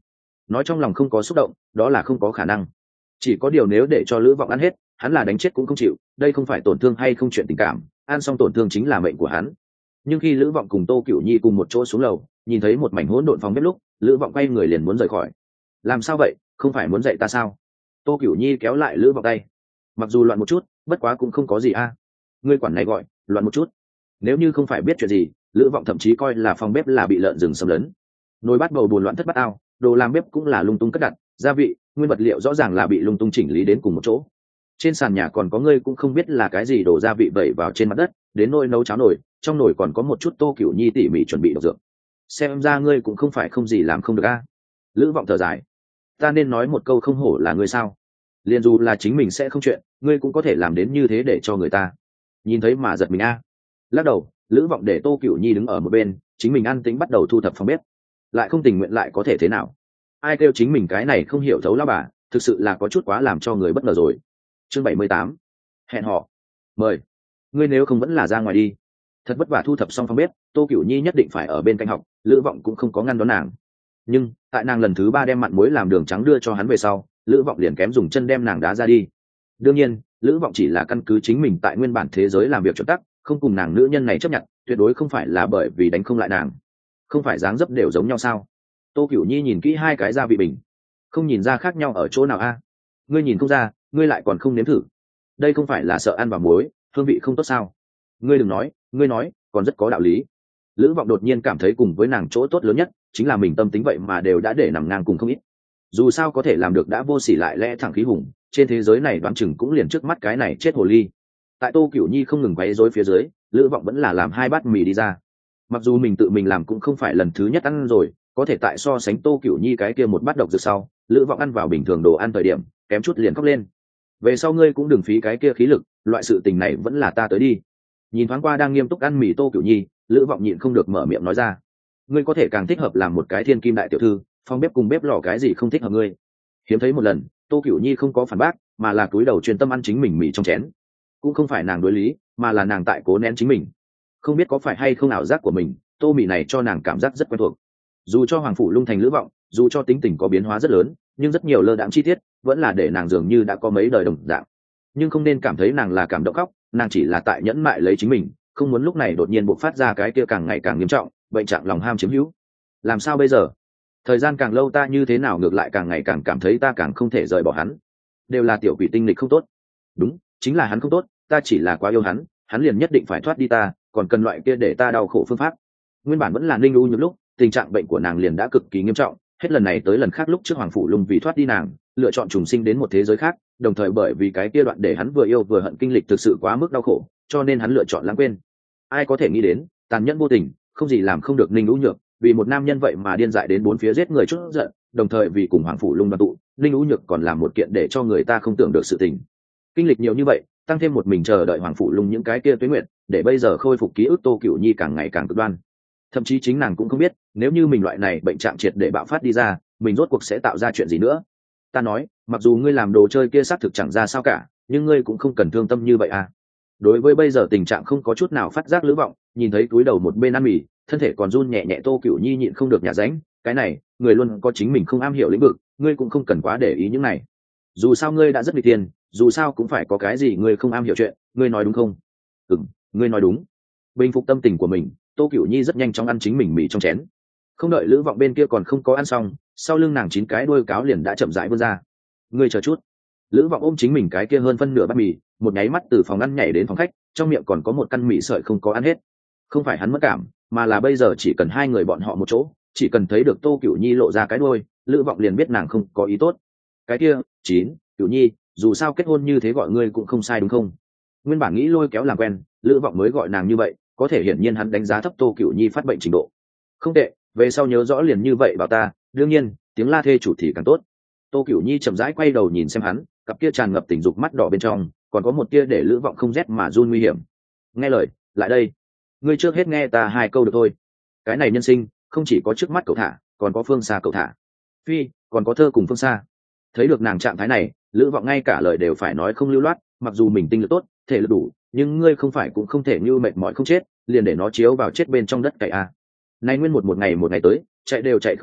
Speaker 1: nói trong lòng không có xúc động đó là không có khả năng. Chỉ có điều nếu để cho Lữ Vọng ăn hết, hắn là đánh chết cũng không chịu, đây không phải tổn thương hay không chuyện tình cảm, ăn xong tổn thương chính là mệnh của hắn. Nhưng khi Lữ Vọng cùng Tô Cửu Nhi cùng một chỗ xuống lầu, nhìn thấy một mảnh hỗn độn phòng bếp lúc, Lữ Vọng quay người liền muốn rời khỏi. Làm sao vậy, không phải muốn dạy ta sao? Tô Cửu Nhi kéo lại Lữ Vọng tay. Mặc dù loạn một chút, bất quá cũng không có gì a. Ngươi quản này gọi loạn một chút. Nếu như không phải biết chuyện gì, Lữ Vọng thậm chí coi là phòng bếp là bị lợn rừng xâm lấn. Nồi bát bầu bùn loạn thất bát ao, đồ làm bếp cũng là lung tung cất đặt, gia vị, nguyên vật liệu rõ ràng là bị lung tung chỉnh lý đến cùng một chỗ. Trên sàn nhà còn có ngươi cũng không biết là cái gì đổ gia vị vẩy vào trên mặt đất, đến nôi nấu cháo nồi, trong nồi còn có một chút Tô Cửu Nhi tỉ mỉ chuẩn bị độc dược. Xem ra ngươi cũng không phải không gì làm không được a. Lữ Vọng thở dài. Ta nên nói một câu không hổ là ngươi sao? Liền dù là chính mình sẽ không chuyện, ngươi cũng có thể làm đến như thế để cho người ta nhìn thấy mà giật mình a. Lắc đầu, Lữ Vọng để Tô Cửu Nhi đứng ở một bên, chính mình an tĩnh bắt đầu thu thập phòng bếp. Lại không tình nguyện lại có thể thế nào? Ai kêu chính mình cái này không hiểu thấu lão bà, thực sự là có chút quá làm cho người bất ngờ rồi. Chương 78. Hẹn họ. Mời. Ngươi nếu không vẫn là ra ngoài đi. Thật vất vả thu thập xong phòng bếp, Tô Cửu Nhi nhất định phải ở bên cạnh học, Lữ Vọng cũng không có ngăn đón nàng. Nhưng tại nàng lần thứ 3 đem mặn muối làm đường trắng đưa cho hắn về sau, Lữ Vọng liền kém dùng chân đem nàng đá ra đi. Đương nhiên, Lữ Vọng chỉ là căn cứ chính mình tại nguyên bản thế giới làm việc chuẩn tắc, không cùng nàng nữ nhân này chấp nhận, tuyệt đối không phải là bởi vì đánh không lại nàng. Không phải dáng dấp đều giống nhau sao? Tô Cửu Nhi nhìn kỹ hai cái gia vị bình, không nhìn ra khác nhau ở chỗ nào a? Ngươi nhìn không ra, ngươi lại còn không nếm thử. Đây không phải là sợ ăn vào muối, hương vị không tốt sao? Ngươi đừng nói, ngươi nói, còn rất có đạo lý. Lữ Vọng đột nhiên cảm thấy cùng với nàng chỗ tốt lớn nhất chính là mình tâm tính vậy mà đều đã để nằm ngang cùng không ít. Dù sao có thể làm được đã vô sỉ lại lẽ thẳng khí hùng, trên thế giới này đoán chừng cũng liền trước mắt cái này chết hồ ly. Tại Tô Cửu Nhi không ngừng quấy rối phía dưới, Lữ Vọng vẫn là làm 2 bát mì đi ra. Mặc dù mình tự mình làm cũng không phải lần thứ nhất ăn rồi, có thể tại so sánh Tô Cửu Nhi cái kia một bát độc dược sau, Lữ Vọng ăn vào bình thường đồ ăn thời điểm, kém chút liền khóc lên. Về sau ngươi cũng đừng phí cái kia khí lực, loại sự tình này vẫn là ta tới đi. Nhìn thoáng qua đang nghiêm túc ăn mì Tô Cửu Nhi, Lữ Vọng nhịn không được mở miệng nói ra. Ngươi có thể càng thích hợp làm một cái thiên kim đại tiểu thư, phòng bếp cùng bếp lò cái gì không thích hợp ngươi. Hiếm thấy một lần, Tô Cửu Nhi không có phản bác, mà là cúi đầu chuyên tâm ăn chính mình mì trong chén. Cũng không phải nàng đối lý, mà là nàng tại cố nén chính mình. Không biết có phải hay không ảo giác của mình, tô mì này cho nàng cảm giác rất quen thuộc. Dù cho Hoàng Phủ Lung thành Lữ Vọng, dù cho tính tình có biến hóa rất lớn, nhưng rất nhiều lơ đãng chi tiết vẫn là để nàng dường như đã có mấy đời đồng dạng. Nhưng không nên cảm thấy nàng là cảm động khóc, nàng chỉ là tại nhẫn mại lấy chính mình, không muốn lúc này đột nhiên bộc phát ra cái kia càng ngày càng nghiêm trọng, bệnh trạng lòng ham chiếm hữu. Làm sao bây giờ? Thời gian càng lâu ta như thế nào ngược lại càng ngày càng cảm thấy ta càng không thể rời bỏ hắn. Đều là tiểu quỷ tinh lịch không tốt. Đúng, chính là hắn không tốt, ta chỉ là quá yêu hắn, hắn liền nhất định phải thoát đi ta, còn cần loại kia để ta đau khổ phương pháp. Nguyên bản vẫn là Ninh U những lúc, tình trạng bệnh của nàng liền đã cực kỳ nghiêm trọng, hết lần này tới lần khác lúc trước Hoàng Phủ Lung vì thoát đi nàng, lựa chọn trùng sinh đến một thế giới khác, đồng thời bởi vì cái kia đoạn để hắn vừa yêu vừa hận kinh lịch thực sự quá mức đau khổ, cho nên hắn lựa chọn lãng quên. Ai có thể nghĩ đến, tàn nhẫn vô tình, không gì làm không được Ninh U Nhược, vì một nam nhân vậy mà điên dại đến bốn phía giết người chút giận, đồng thời vì cùng Hoàng Phủ Lung đoàn tụ, Ninh U Nhược còn làm một kiện để cho người ta không tưởng được sự tình. Kinh lịch nhiều như vậy, tăng thêm một mình chờ đợi Hoàng Phủ Lung những cái kia tuế nguyện, để bây giờ khôi phục ký ức Tô Cửu Nhi càng ngày càng cực đoan. Thậm chí chính nàng cũng không biết, nếu như mình loại này bệnh trạng triệt để bạo phát đi ra, mình rốt cuộc sẽ tạo ra chuyện gì nữa. Ta nói, mặc dù ngươi làm đồ chơi kia xác thực chẳng ra sao cả, nhưng ngươi cũng không cần thương tâm như vậy à. Đối với bây giờ tình trạng không có chút nào phát giác Lữ Vọng, nhìn thấy túi đầu một bên ăn mì, thân thể còn run nhẹ nhẹ Tô Cửu Nhi nhịn không được nhả ránh, cái này, người luôn có chính mình không am hiểu lĩnh vực, ngươi cũng không cần quá để ý những này. Dù sao ngươi đã rất bị tiền, dù sao cũng phải có cái gì ngươi không am hiểu chuyện, ngươi nói đúng không? Ngươi nói đúng. Bình phục tâm tình của mình, Tô Cửu Nhi rất nhanh chóng ăn chính mình mì trong chén. Không đợi Lữ Vọng bên kia còn không có ăn xong, sau lưng nàng 9 cái đuôi cáo liền đã chậm rãi vươn ra. Ngươi chờ chút. Lữ Vọng ôm chính mình cái kia hơn phân nửa bát mì, một nháy mắt từ phòng ăn nhảy đến phòng khách, trong miệng còn có một căn mì sợi không có ăn hết. Không phải hắn mất cảm, mà là bây giờ chỉ cần hai người bọn họ một chỗ, chỉ cần thấy được Tô Cửu Nhi lộ ra cái đuôi, Lữ Vọng liền biết nàng không có ý tốt. Cái kia, 9, Cửu Nhi, dù sao kết hôn như thế gọi ngươi cũng không sai đúng không? Nguyên bản nghĩ lôi kéo làm quen, Lữ Vọng mới gọi nàng như vậy, có thể hiển nhiên hắn đánh giá thấp Tô Cửu Nhi phát bệnh trình độ. Không tệ, về sau nhớ rõ liền như vậy bảo ta, đương nhiên, tiếng la thê chủ thì càng tốt. Tô Cửu Nhi chậm rãi quay đầu nhìn xem hắn, cặp kia tràn ngập tình dục mắt đỏ bên trong, còn có một tia để Lữ Vọng không rét mà run nguy hiểm. Nghe lời, lại đây. Ngươi trước hết nghe ta 2 câu được thôi. Cái này nhân sinh, không chỉ có trước mắt cậu thả, còn có phương xa cậu thả. Phi, còn có thơ cùng phương xa. Thấy được nàng trạng thái này, Lữ Vọng ngay cả lời đều phải nói không lưu loát, mặc dù mình tinh lực tốt, thể lực đủ, nhưng ngươi không phải cũng không thể như mệt mỏi không chết, liền để nó chiếu vào chết bên trong đất cày a. Nay nguyên một ngày tới, chạy đều chạy không được,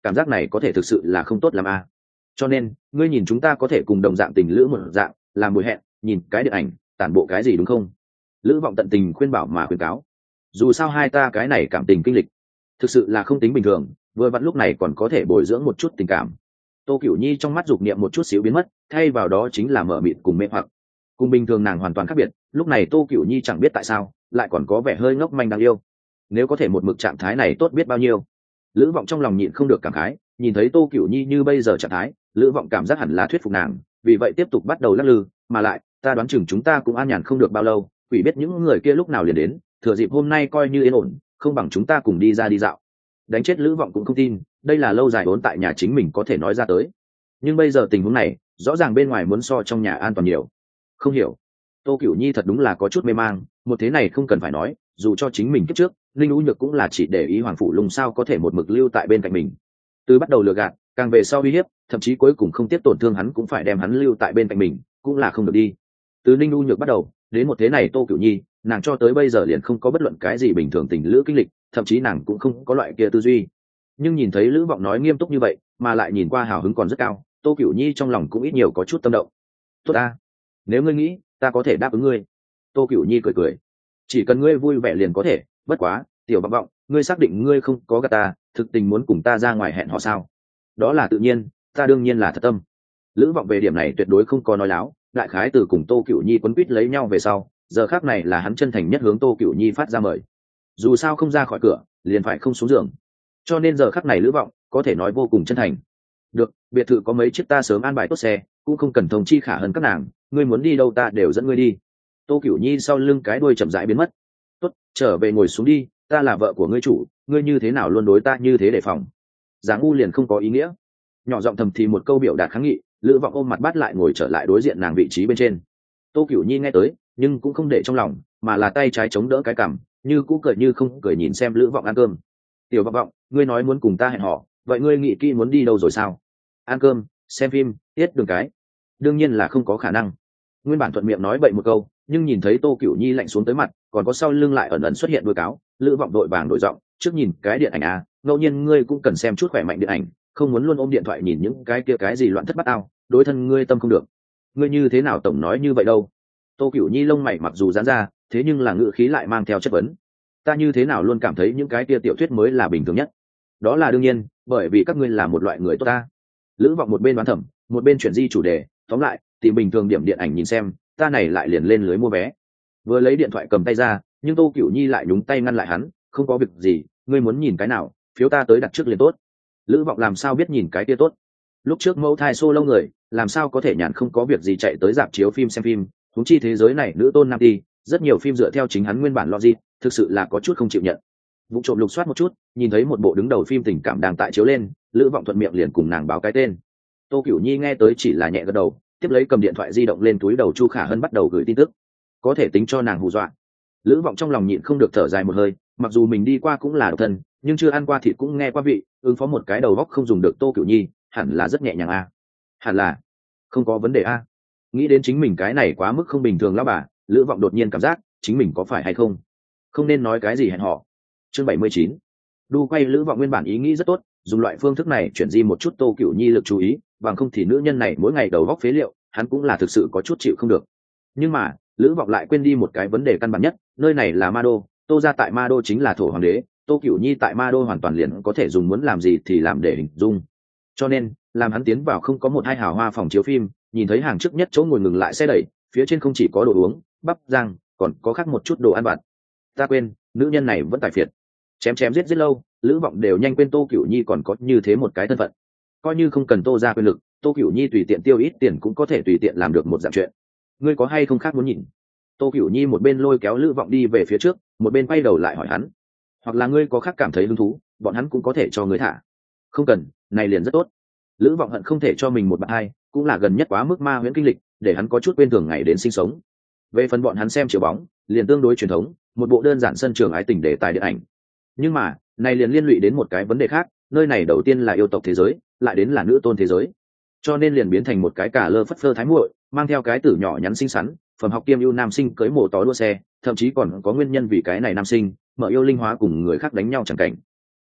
Speaker 1: cảm giác này có thể thực sự là không tốt làm a. Cho nên ngươi nhìn chúng ta có thể cùng đồng dạng tình lữ một dạng làm mối hẹn, nhìn cái điện ảnh tản bộ cái gì đúng không? Lữ Vọng tận tình khuyên bảo mà khuyên cáo. Dù sao hai ta cái này cảm tình kinh lịch thực sự là không tính bình thường, vừa vặn lúc này còn có thể bồi dưỡng một chút tình cảm. Tô Cửu Nhi trong mắt dục niệm một chút xíu biến mất, thay vào đó chính là mở mịt cùng mê hoặc. Cùng bình thường nàng hoàn toàn khác biệt, lúc này Tô Cửu Nhi chẳng biết tại sao lại còn có vẻ hơi ngốc manh đáng yêu. Nếu có thể một mực trạng thái này tốt biết bao nhiêu. Lữ Vọng trong lòng nhịn không được cảm khái, nhìn thấy Tô Cửu Nhi như bây giờ trạng thái, Lữ Vọng cảm giác hẳn là thuyết phục nàng, vì vậy tiếp tục bắt đầu lắc lư, mà lại, ta đoán chừng chúng ta cũng an nhàn không được bao lâu, quỷ biết những người kia lúc nào liền đến, thừa dịp hôm nay coi như yên ổn, không bằng chúng ta cùng đi ra đi dạo. Đánh chết Lữ Vọng cũng không tin, đây là lâu dài vốn tại nhà chính mình có thể nói ra tới. Nhưng bây giờ tình huống này, rõ ràng bên ngoài muốn so trong nhà an toàn nhiều. Không hiểu. Tô Cửu Nhi thật đúng là có chút mê mang, một thế này không cần phải nói, dù cho chính mình kiếp trước, Linh U Nhược cũng là chỉ để ý Hoàng phủ Lùng sao có thể một mực lưu tại bên cạnh mình. Từ bắt đầu lừa gạt, càng về sau uy hiếp, thậm chí cuối cùng không tiếp tổn thương hắn cũng phải đem hắn lưu tại bên cạnh mình, cũng là không được đi. Từ Linh U Nhược bắt đầu, đến một thế này Tô Cửu Nhi, nàng cho tới bây giờ liền không có bất luận cái gì bình thường tình lữ kinh lịch, thậm chí nàng cũng không có loại kia tư duy. Nhưng nhìn thấy Lữ Vọng nói nghiêm túc như vậy, mà lại nhìn qua hào hứng còn rất cao, Tô Cửu Nhi trong lòng cũng ít nhiều có chút tâm động. Tốt ta, nếu ngươi nghĩ, ta có thể đáp ứng ngươi. Tô Cửu Nhi cười cười, chỉ cần ngươi vui vẻ liền có thể, bất quá, tiểu Vọng Vọng, ngươi xác định ngươi không có gạt ta, thực tình muốn cùng ta ra ngoài hẹn hò sao? Đó là tự nhiên, ta đương nhiên là thật tâm. Lữ Vọng về điểm này tuyệt đối không có nói láo, đại khái từ cùng Tô Cửu Nhi quấn quýt lấy nhau về sau, giờ khắc này là hắn chân thành nhất hướng Tô Cửu Nhi phát ra mời. Dù sao không ra khỏi cửa, liền phải không xuống giường. Cho nên giờ khắc này Lữ Vọng có thể nói vô cùng chân thành. Được, biệt thự có mấy chiếc ta sớm an bài tốt xe, cũng không cần thông chi Khả Hân các nàng, ngươi muốn đi đâu ta đều dẫn ngươi đi. Tô Cửu Nhi sau lưng cái đuôi chậm rãi biến mất. Tốt, trở về ngồi xuống đi, ta là vợ của ngươi chủ, ngươi như thế nào luôn đối ta như thế đề phòng. Giáng u liền không có ý nghĩa. Nhỏ giọng thầm thì một câu biểu đạt kháng nghị, Lữ Vọng ôm mặt bắt lại ngồi trở lại đối diện nàng vị trí bên trên. Tô Cửu Nhi nghe tới, nhưng cũng không để trong lòng, mà là tay trái chống đỡ cái cằm, như cũ cười như không cười nhìn xem Lữ Vọng ăn cơm. Tiểu Vọng Vọng, ngươi nói muốn cùng ta hẹn hò, vậy ngươi nghĩ kỹ muốn đi đâu rồi sao? Ăn cơm, xem phim, tiết đường cái? Đương nhiên là không có khả năng. Nguyên bản thuận miệng nói bậy một câu, nhưng nhìn thấy Tô Cửu Nhi lạnh xuống tới mặt, còn có sau lưng lại ẩn ẩn xuất hiện đuôi cáo, Lữ Vọng đội vàng đổi giọng, trước nhìn cái điện ảnh à, ngẫu nhiên ngươi cũng cần xem chút khỏe mạnh điện ảnh, không muốn luôn ôm điện thoại nhìn những cái kia cái gì loạn thất bát ao, đối thân ngươi tâm không được. Ngươi như thế nào tổng nói như vậy đâu? Tô Cửu Nhi lông mày mặc dù giãn ra, thế nhưng là ngữ khí lại mang theo chất vấn. Ta như thế nào luôn cảm thấy những cái kia tiểu thuyết mới là bình thường nhất. Đó là đương nhiên, bởi vì các ngươi là một loại người tốt ta. Lữ Vọng một bên đoán thẩm, một bên chuyển di chủ đề, tóm lại, tìm bình thường điểm điện ảnh nhìn xem, ta này lại liền lên lưới mua vé. Vừa lấy điện thoại cầm tay ra, nhưng Tô Cửu Nhi lại nhúng tay ngăn lại hắn, không có việc gì, ngươi muốn nhìn cái nào, phiếu ta tới đặt trước liền tốt. Lữ Vọng làm sao biết nhìn cái kia tốt? Lúc trước mẫu thai xô lâu người, làm sao có thể nhàn không có việc gì chạy tới rạp chiếu phim xem phim, huống chi thế giới này nữ tôn nam ti, rất nhiều phim dựa theo chính hắn nguyên bản logic, thực sự là có chút không chịu nhận. Vụ trộm lục soát một chút, nhìn thấy một bộ đứng đầu phim tình cảm đang tại chiếu lên, Lữ Vọng thuận miệng liền cùng nàng báo cái tên. Tô Cửu Nhi nghe tới chỉ là nhẹ gật đầu, tiếp lấy cầm điện thoại di động lên túi đầu Chu Khả Hân bắt đầu gửi tin tức. Có thể tính cho nàng hù dọa. Lữ Vọng trong lòng nhịn không được thở dài một hơi, mặc dù mình đi qua cũng là độc thân, nhưng chưa ăn qua thịt cũng nghe qua vị, ứng phó một cái đầu góc không dùng được Tô Cửu Nhi, hẳn là rất nhẹ nhàng a. Hẳn là không có vấn đề a. Nghĩ đến chính mình cái này quá mức không bình thường lão bà, Lữ Vọng đột nhiên cảm giác chính mình có phải hay không nên nói cái gì hẹn hò. Chương 79. Đu quay. Lữ Vọng nguyên bản ý nghĩ rất tốt, dùng loại phương thức này chuyển di một chút Tô Cửu Nhi lực chú ý, bằng không thì nữ nhân này mỗi ngày đầu góc phế liệu, hắn cũng là thực sự có chút chịu không được. Nhưng mà Lữ Vọng lại quên đi một cái vấn đề căn bản nhất, nơi này là Ma Đô, Tô gia tại Ma Đô chính là thổ hoàng đế, Tô Cửu Nhi tại Ma Đô hoàn toàn liền có thể dùng muốn làm gì thì làm để hình dung. Cho nên làm hắn tiến vào không có một hai hào hoa phòng chiếu phim, nhìn thấy hàng trước nhất chỗ ngồi ngừng lại xe đẩy, phía trên không chỉ có đồ uống bắp rang, còn có khác một chút đồ ăn vặt. Ta quên, nữ nhân này vẫn tài phiệt. Chém giết lâu, Lữ Vọng đều nhanh quên Tô Cửu Nhi còn có như thế một cái thân phận. Coi như không cần Tô gia quyền lực, Tô Cửu Nhi tùy tiện tiêu ít tiền cũng có thể tùy tiện làm được một dạng chuyện. Ngươi có hay không khác muốn nhìn? Tô Cửu Nhi một bên lôi kéo Lữ Vọng đi về phía trước, một bên quay đầu lại hỏi hắn. Hoặc là ngươi có khác cảm thấy hứng thú, bọn hắn cũng có thể cho ngươi thả. Không cần, này liền rất tốt. Lữ Vọng hận không thể cho mình một bạn hai, cũng là gần nhất quá mức ma huyễn kinh lịch, để hắn có chút quên thường ngày đến sinh sống. Về phần bọn hắn xem chiếu bóng, liền tương đối truyền thống, một bộ đơn giản sân trường ái tình đề tài điện ảnh. Nhưng mà, này liền liên lụy đến một cái vấn đề khác, nơi này đầu tiên là yêu tộc thế giới, lại đến là nữ tôn thế giới. Cho nên liền biến thành một cái cả lơ phất phơ thái muội, mang theo cái tử nhỏ nhắn xinh xắn, phẩm học kiêm ưu nam sinh cưới mổ tó đua xe, thậm chí còn có nguyên nhân vì cái này nam sinh mở yêu linh hóa cùng người khác đánh nhau chẳng cảnh.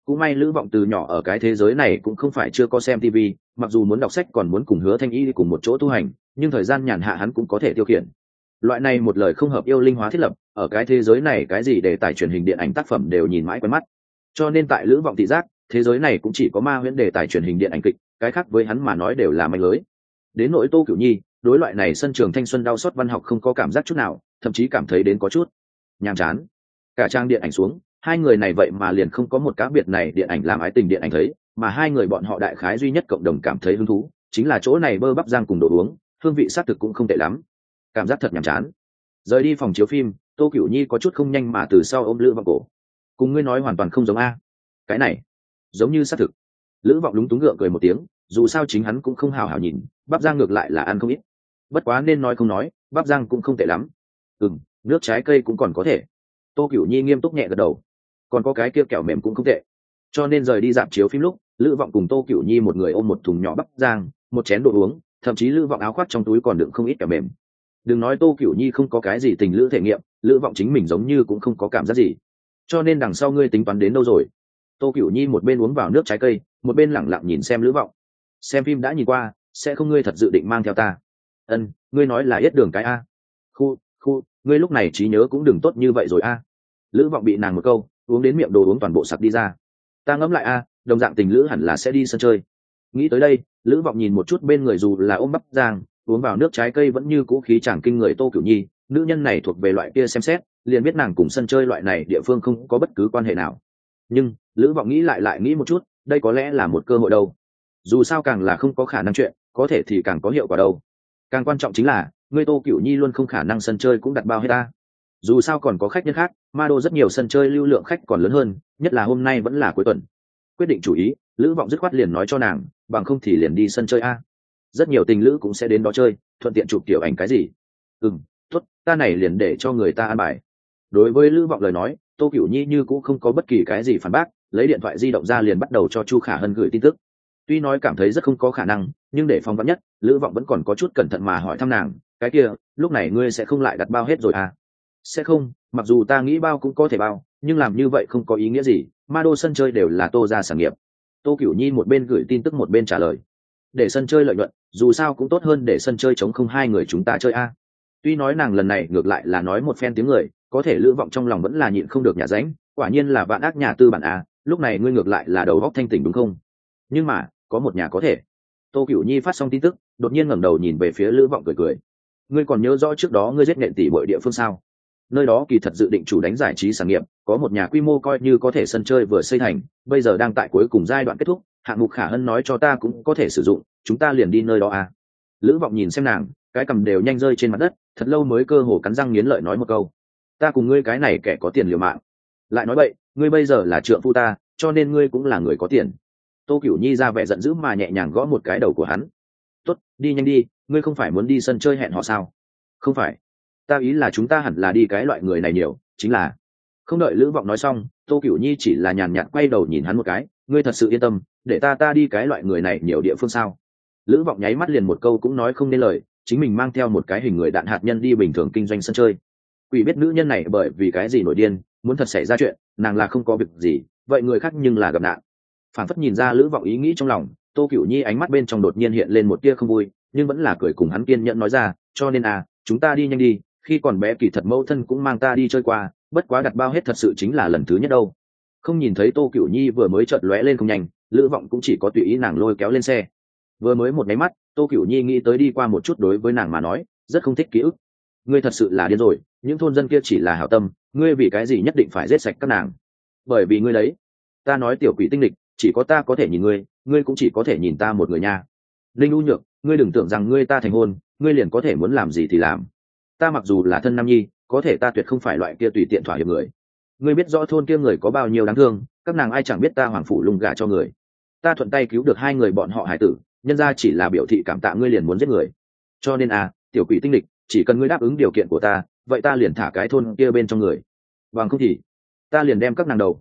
Speaker 1: cũng may Lữ Vọng từ nhỏ ở cái thế giới này cũng không phải chưa có xem TV, mặc dù muốn đọc sách còn muốn cùng Hứa Thanh Y cùng một chỗ tu hành, nhưng thời gian nhàn hạ hắn cũng có thể tiêu khiển. Loại này một lời không hợp yêu linh hóa thiết lập, ở cái thế giới này cái gì để tài truyền hình điện ảnh tác phẩm đều nhìn mãi quen mắt. Cho nên tại Lữ Vọng thị giác, thế giới này cũng chỉ có ma huyễn đề tài truyền hình điện ảnh kịch, cái khác với hắn mà nói đều là manh lưới. Đến nỗi Tô Cửu Nhi, đối loại này sân trường thanh xuân đau xót văn học không có cảm giác chút nào, thậm chí cảm thấy đến có chút nhàm chán. Cả trang điện ảnh xuống, hai người này vậy mà liền không có một cá biệt này điện ảnh làm ái tình điện ảnh thấy, mà hai người bọn họ đại khái duy nhất cộng đồng cảm thấy hứng thú chính là chỗ này bơ bắp rang cùng đồ uống, hương vị xác thực cũng không tệ lắm, cảm giác thật nhàm chán. Rời đi phòng chiếu phim, Tô Cửu Nhi có chút không nhanh mà từ sau ôm Lữ Vọng cổ. Cùng ngươi nói hoàn toàn không giống a. Cái này giống như xác thực. Lữ Vọng lúng túng gượng cười một tiếng, dù sao chính hắn cũng không hào hào nhìn, bắp rang ngược lại là ăn không ít. Bất quá nên nói không nói, bắp rang cũng không tệ lắm. Nước trái cây cũng còn có thể. Tô Cửu Nhi nghiêm túc nhẹ gật đầu. Còn có cái kia kẹo mềm cũng không tệ. Cho nên rời đi dạp chiếu phim lúc, Lữ Vọng cùng Tô Cửu Nhi một người ôm một thùng nhỏ bắp rang, một chén đồ uống, thậm chí Lữ Vọng áo khoác trong túi còn đựng không ít kẹo mềm. Đừng nói Tô Cửu Nhi không có cái gì tình lữ thể nghiệm, Lữ Vọng chính mình giống như cũng không có cảm giác gì. Cho nên đằng sau ngươi tính toán đến đâu rồi? Tô Cửu Nhi một bên uống vào nước trái cây, một bên lẳng lặng nhìn xem Lữ Vọng. Xem phim đã nhìn qua, sẽ không ngươi thật dự định mang theo ta? Ân, ngươi nói là yết đường cái a? Khu, ngươi lúc này trí nhớ cũng đừng tốt như vậy rồi a. Lữ Vọng bị nàng một câu uống đến miệng đồ uống toàn bộ sặc đi ra. Ta ngẫm lại a, đồng dạng tình lữ hẳn là sẽ đi sân chơi. Nghĩ tới đây, Lữ Vọng nhìn một chút bên người dù là ôm bắp rang, uống vào nước trái cây vẫn như cũ khí chàng kinh người Tô Cửu Nhi, nữ nhân này thuộc về loại kia xem xét liền biết nàng cùng sân chơi loại này địa phương không có bất cứ quan hệ nào. Nhưng Lữ Vọng nghĩ lại nghĩ một chút, đây có lẽ là một cơ hội đâu. Dù sao càng là không có khả năng chuyện, có thể thì càng có hiệu quả đâu. Càng quan trọng chính là ngươi Tô Cửu Nhi luôn không khả năng sân chơi cũng đặt bao hết ta. Dù sao còn có khách nhân khác, ma đô rất nhiều sân chơi lưu lượng khách còn lớn hơn, nhất là hôm nay vẫn là cuối tuần. Quyết định chủ ý, Lữ Vọng dứt khoát liền nói cho nàng, bằng không thì liền đi sân chơi a. Rất nhiều tình lữ cũng sẽ đến đó chơi, thuận tiện chụp tiểu ảnh cái gì. Tốt, ta này liền để cho người ta an bài. Đối với Lữ Vọng lời nói, Tô Cửu Nhi như cũng không có bất kỳ cái gì phản bác, lấy điện thoại di động ra liền bắt đầu cho Chu Khả Hân gửi tin tức. Tuy nói cảm thấy rất không có khả năng, nhưng để phòng vắn nhất, Lữ Vọng vẫn còn có chút cẩn thận mà hỏi thăm nàng, cái kia, lúc này ngươi sẽ không lại đặt bao hết rồi à? Sẽ không, mặc dù ta nghĩ bao cũng có thể bao, nhưng làm như vậy không có ý nghĩa gì, ma đô sân chơi đều là Tô gia sản nghiệp. Tô Cửu Nhi một bên gửi tin tức một bên trả lời. Để sân chơi lợi nhuận, dù sao cũng tốt hơn để sân chơi chống không hai người chúng ta chơi a. Tuy nói nàng lần này ngược lại là nói một phen tiếng người, có thể Lữ Vọng trong lòng vẫn là nhịn không được nhà ránh, quả nhiên là vạn ác nhà tư bản a, lúc này ngươi ngược lại là đầu óc thanh tỉnh đúng không? Nhưng mà, có một nhà có thể. Tô Cửu Nhi phát xong tin tức, đột nhiên ngẩng đầu nhìn về phía Lữ Vọng cười. Ngươi còn nhớ rõ trước đó ngươi giết nện tỷ bội địa phương sao? Nơi đó kỳ thật dự định chủ đánh giải trí sản nghiệp, có một nhà quy mô coi như có thể sân chơi vừa xây thành, bây giờ đang tại cuối cùng giai đoạn kết thúc, hạng mục Khả Hân nói cho ta cũng có thể sử dụng, chúng ta liền đi nơi đó à. Lữ Vọng nhìn xem nàng, cái cằm đều nhanh rơi trên mặt đất, thật lâu mới cơ hồ cắn răng nghiến lợi nói một câu. Ta cùng ngươi cái này kẻ có tiền liều mạng. Lại nói vậy, ngươi bây giờ là trượng phu ta, cho nên ngươi cũng là người có tiền. Tô Cửu Nhi ra vẻ giận dữ mà nhẹ nhàng gõ một cái đầu của hắn. Tốt, đi nhanh đi, ngươi không phải muốn đi sân chơi hẹn hò sao? Không phải, ta ý là chúng ta hẳn là đi cái loại người này nhiều, chính là. Không đợi Lữ Vọng nói xong, Tô Cửu Nhi chỉ là nhàn nhạt quay đầu nhìn hắn một cái, ngươi thật sự yên tâm, để ta đi cái loại người này nhiều địa phương sao? Lữ Vọng nháy mắt liền một câu cũng nói không nên lời, chính mình mang theo một cái hình người đạn hạt nhân đi bình thường kinh doanh sân chơi. Quỷ biết nữ nhân này bởi vì cái gì nổi điên, muốn thật xảy ra chuyện, nàng là không có việc gì, vậy người khác nhưng là gặp nạn. Phản phất nhìn ra Lữ Vọng ý nghĩ trong lòng, Tô Cửu Nhi ánh mắt bên trong đột nhiên hiện lên một tia không vui, nhưng vẫn là cười cùng hắn kiên nhẫn nói ra, cho nên chúng ta đi nhanh đi, khi còn bé kỳ thật mẫu thân cũng mang ta đi chơi qua, bất quá đặt bao hết thật sự chính là lần thứ nhất đâu. Không nhìn thấy Tô Cửu Nhi vừa mới chợt lóe lên không nhanh, Lữ Vọng cũng chỉ có tùy ý nàng lôi kéo lên xe. Vừa mới một máy mắt, Tô Cửu Nhi nghĩ tới đi qua một chút đối với nàng mà nói, rất không thích ký ức. Ngươi thật sự là điên rồi, những thôn dân kia chỉ là hảo tâm, ngươi vì cái gì nhất định phải giết sạch các nàng? Bởi vì ngươi đấy. Ta nói tiểu quỷ tinh lịch, chỉ có ta có thể nhìn ngươi, ngươi cũng chỉ có thể nhìn ta một người nha. Linh U Nhược, ngươi đừng tưởng rằng ngươi ta thành hôn, ngươi liền có thể muốn làm gì thì làm. Ta mặc dù là thân nam nhi, có thể ta tuyệt không phải loại kia tùy tiện thỏa hiệp người. Ngươi biết rõ thôn kia người có bao nhiêu đáng thương, các nàng ai chẳng biết ta hoàng phủ lung gả cho người. Ta thuận tay cứu được hai người bọn họ hải tử, nhân ra chỉ là biểu thị cảm tạ ngươi liền muốn giết người. Cho nên tiểu quỷ tinh lịch, chỉ cần ngươi đáp ứng điều kiện của ta, vậy ta liền thả cái thôn kia bên trong người. Bằng không thì ta liền đem các nàng đầu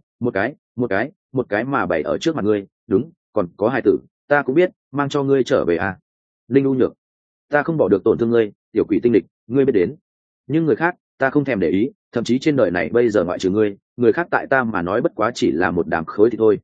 Speaker 1: một cái mà bày ở trước mặt ngươi. Đúng, còn có hải tử, ta cũng biết, mang cho ngươi trở về Linh U Nhược, ta không bỏ được tổn thương ngươi, tiểu quỷ tinh lịch, ngươi biết đến. Nhưng người khác, ta không thèm để ý, thậm chí trên đời này bây giờ ngoại trừ ngươi, người khác tại ta mà nói bất quá chỉ là một đám khối thì thôi.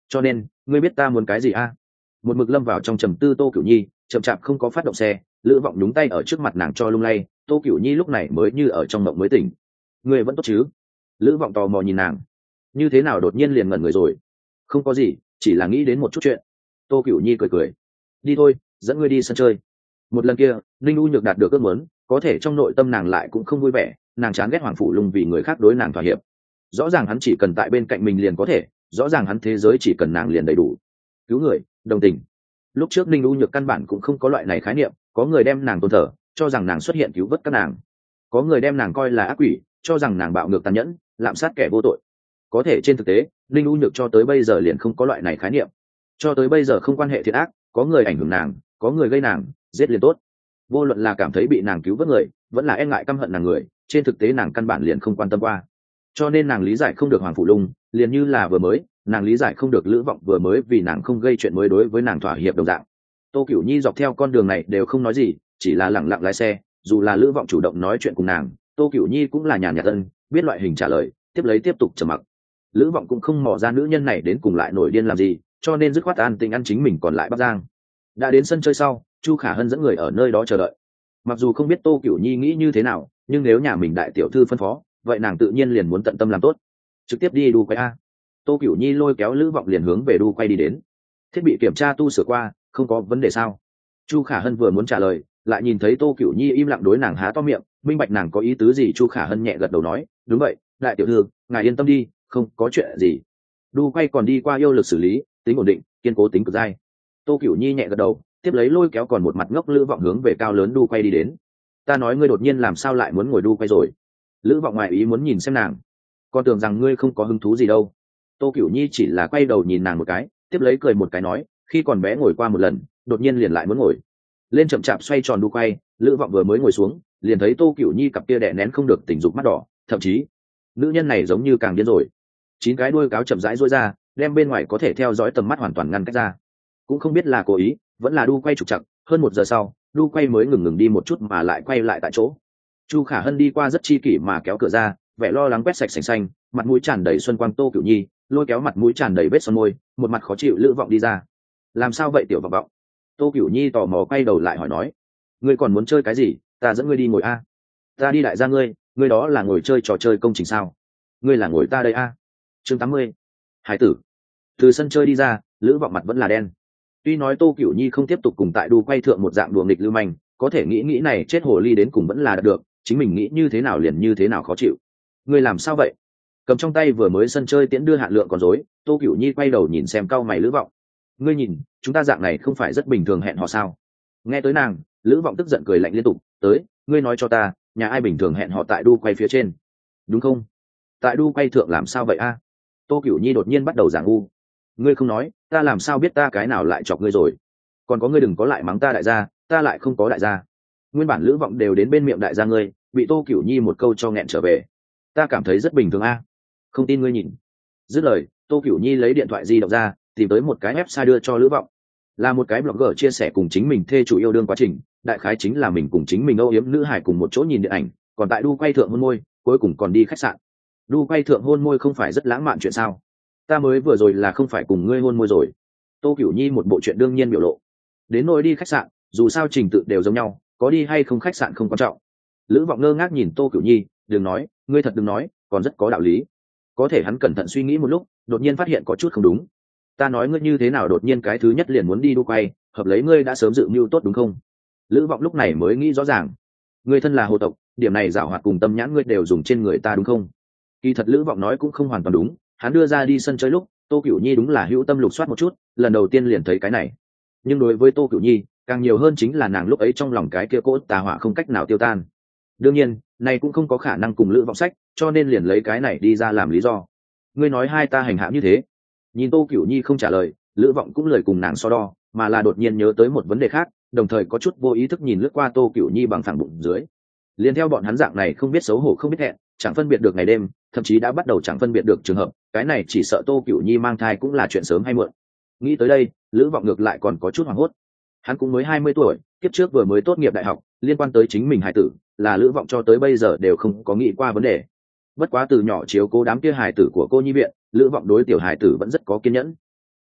Speaker 1: cho nên ngươi biết ta muốn cái gì a? Một mực lâm vào trong trầm tư Tô Cửu Nhi chậm chạp không có phát động xe, lữ vọng nhúng tay ở trước mặt nàng cho lung lay. Tô Cửu Nhi lúc này mới như ở trong mộng mới tỉnh. Ngươi vẫn tốt chứ? Lữ vọng tò mò nhìn nàng, như thế nào đột nhiên liền ngẩn người rồi? Không có gì, chỉ là nghĩ đến một chút chuyện. Tô Cửu Nhi cười cười. Đi thôi, dẫn ngươi đi sân chơi. Một lần kia Ninh U Nhược đạt được ước muốn, có thể trong nội tâm nàng lại cũng không vui vẻ. Nàng chán ghét Hoàng Phủ Lung vì người khác đối nàng thỏa hiệp. Rõ ràng hắn chỉ cần tại bên cạnh mình liền có thể, rõ ràng hắn thế giới chỉ cần nàng liền đầy đủ. Cứu người, đồng tình. Lúc trước Ninh U Nhược căn bản cũng không có loại này khái niệm, có người đem nàng tôn thờ, cho rằng nàng xuất hiện cứu vớt các nàng. Có người đem nàng coi là ác quỷ, cho rằng nàng bạo ngược tàn nhẫn, lạm sát kẻ vô tội. Có thể trên thực tế Ninh U Nhược cho tới bây giờ liền không có loại này khái niệm. Cho tới bây giờ không quan hệ thiện ác, có người ảnh hưởng nàng, có người gây nàng, giết liền tốt. Vô luận là cảm thấy bị nàng cứu vớt người, vẫn là e ngại căm hận nàng người, trên thực tế nàng căn bản liền không quan tâm qua. Cho nên nàng lý giải không được Hoàng Phủ Lung, liền như là vừa mới nàng lý giải không được Lữ Vọng vừa mới vì nàng không gây chuyện mới đối với nàng thỏa hiệp đồng dạng. Tô Cửu Nhi dọc theo con đường này đều không nói gì, chỉ là lặng lặng lái xe. Dù là Lữ Vọng chủ động nói chuyện cùng nàng, Tô Cửu Nhi cũng là nhàn nhạt ân, biết loại hình trả lời, tiếp tục trầm mặc. Lữ Vọng cũng không mò ra nữ nhân này đến cùng lại nổi điên làm gì, cho nên dứt khoát an tình ăn chính mình còn lại Bắc Giang. Đã đến sân chơi sau, Chu Khả Hân dẫn người ở nơi đó chờ đợi. Mặc dù không biết Tô Cửu Nhi nghĩ như thế nào, nhưng nếu nhà mình đại tiểu thư phân phó, vậy nàng tự nhiên liền muốn tận tâm làm tốt. Trực tiếp đi đu quay a. Tô Cửu Nhi lôi kéo Lữ Vọng liền hướng về đu quay đi đến. Thiết bị kiểm tra tu sửa qua, không có vấn đề sao? Chu Khả Hân vừa muốn trả lời, lại nhìn thấy Tô Cửu Nhi im lặng đối nàng há to miệng, minh bạch nàng có ý tứ gì. Chu Khả Hân nhẹ gật đầu nói, đúng vậy, đại tiểu thư, ngài yên tâm đi, không có chuyện gì. Đu quay còn đi qua yêu lực xử lý, tính ổn định, kiên cố tính cực dai. Tô Cửu Nhi nhẹ gật đầu, tiếp lấy lôi kéo còn một mặt ngốc Lữ Vọng hướng về cao lớn đu quay đi đến. Ta nói ngươi đột nhiên làm sao lại muốn ngồi đu quay rồi? Lữ Vọng ngoài ý muốn nhìn xem nàng, con tưởng rằng ngươi không có hứng thú gì đâu. Tô Cửu Nhi chỉ là quay đầu nhìn nàng một cái, tiếp lấy cười một cái nói, khi còn bé ngồi qua một lần, đột nhiên liền lại muốn ngồi. Lên chậm chạp xoay tròn đu quay, Lữ Vọng vừa mới ngồi xuống, liền thấy Tô Cửu Nhi cặp kia đè nén không được tình dục mắt đỏ, thậm chí nữ nhân này giống như càng điên rồi. 9 cái đuôi cáo chậm rãi duỗi ra, đem bên ngoài có thể theo dõi tầm mắt hoàn toàn ngăn cách ra. Cũng không biết là cố ý, vẫn là đu quay trục trặc. Hơn 1 giờ sau, đu quay mới ngừng đi một chút mà lại quay lại tại chỗ. Chu Khả Hân đi qua rất chi kỷ mà kéo cửa ra, vẻ lo lắng quét sạch sành xanh, mặt mũi tràn đầy xuân quang Tô Cửu Nhi lôi kéo mặt mũi tràn đầy vết son môi, một mặt khó chịu Lữ Vọng đi ra. Làm sao vậy tiểu vọng vọng? Tô Cửu Nhi tò mò quay đầu lại hỏi nói, ngươi còn muốn chơi cái gì, ta dẫn ngươi đi ngồi a. Ta đi đại gia ngươi đó là ngồi chơi trò chơi công trình sao? Ngươi là ngồi ta đây a. Chương 80. Hải tử. Từ sân chơi đi ra, Lữ Vọng mặt vẫn là đen. Tuy nói Tô Cửu Nhi không tiếp tục cùng tại đu quay thượng một dạng đùa nghịch lưu manh, có thể nghĩ này chết hồ ly đến cùng vẫn là được, chính mình nghĩ như thế nào liền như thế nào khó chịu. Ngươi làm sao vậy? Cầm trong tay vừa mới sân chơi tiễn đưa Hạn Lượng còn rối, Tô Cửu Nhi quay đầu nhìn xem cau mày Lữ Vọng. Ngươi nhìn, chúng ta dạng này không phải rất bình thường hẹn hò sao? Nghe tới nàng, Lữ Vọng tức giận cười lạnh liên tục, tới, ngươi nói cho ta, nhà ai bình thường hẹn hò tại đu quay phía trên, đúng không? Tại đu quay thượng làm sao vậy a? Tô Cửu Nhi đột nhiên bắt đầu giảng u. Ngươi không nói, ta làm sao biết ta cái nào lại chọc ngươi rồi? Còn có ngươi đừng có lại mắng ta đại gia, ta lại không có đại gia. Nguyên bản Lữ Vọng đều đến bên miệng đại gia ngươi, bị Tô Cửu Nhi một câu cho nghẹn trở về. Ta cảm thấy rất bình thường a. Không tin ngươi nhìn. Dứt lời, Tô Cửu Nhi lấy điện thoại di động ra, tìm tới một cái website đưa cho Lữ Vọng. Là một cái blogger chia sẻ cùng chính mình thê chủ yêu đương quá trình, đại khái chính là mình cùng chính mình âu yếm nữ hải cùng một chỗ nhìn điện ảnh, còn tại đu quay thượng hôn môi, cuối cùng còn đi khách sạn. Đu quay thượng hôn môi không phải rất lãng mạn chuyện sao? Ta mới vừa rồi là không phải cùng ngươi hôn môi rồi? Tô Cửu Nhi một bộ chuyện đương nhiên biểu lộ. Đến nỗi đi khách sạn, dù sao trình tự đều giống nhau, có đi hay không khách sạn không quan trọng. Lữ Vọng ngơ ngác nhìn Tô Cửu Nhi, đừng nói, ngươi thật đừng nói, còn rất có đạo lý. Có thể hắn cẩn thận suy nghĩ một lúc, đột nhiên phát hiện có chút không đúng. Ta nói ngươi như thế nào đột nhiên cái thứ nhất liền muốn đi đu quay, hợp lấy ngươi đã sớm dự mưu tốt đúng không? Lữ Vọng lúc này mới nghĩ rõ ràng. Ngươi thân là hồ tộc, điểm này giảo hoạt cùng tâm nhãn ngươi đều dùng trên người ta đúng không? Kỳ thật Lữ Vọng nói cũng không hoàn toàn đúng, hắn đưa ra đi sân chơi lúc, Tô Cửu Nhi đúng là hữu tâm lục soát một chút, lần đầu tiên liền thấy cái này. Nhưng đối với Tô Cửu Nhi, càng nhiều hơn chính là nàng lúc ấy trong lòng cái kia cỗ tà hỏa không cách nào tiêu tan. Đương nhiên, này cũng không có khả năng cùng Lữ Vọng sách, cho nên liền lấy cái này đi ra làm lý do. Ngươi nói hai ta hành hạ như thế. Nhìn Tô Cửu Nhi không trả lời, Lữ Vọng cũng lời cùng nàng so đo, mà là đột nhiên nhớ tới một vấn đề khác, đồng thời có chút vô ý thức nhìn lướt qua Tô Cửu Nhi bằng phẳng bụng dưới. Liên theo bọn hắn dạng này không biết xấu hổ không biết hẹn, chẳng phân biệt được ngày đêm, thậm chí đã bắt đầu chẳng phân biệt được trường hợp, cái này chỉ sợ Tô Cửu Nhi mang thai cũng là chuyện sớm hay muộn. Nghĩ tới đây, Lữ Vọng ngược lại còn có chút hoảng hốt. Hắn cũng mới 20 tuổi, kiếp trước vừa mới tốt nghiệp đại học, liên quan tới chính mình hài tử, là Lữ Vọng cho tới bây giờ đều không có nghĩ qua vấn đề. Bất quá từ nhỏ chiếu cố đám kia hài tử của cô nhi viện, Lữ Vọng đối tiểu hài tử vẫn rất có kiên nhẫn.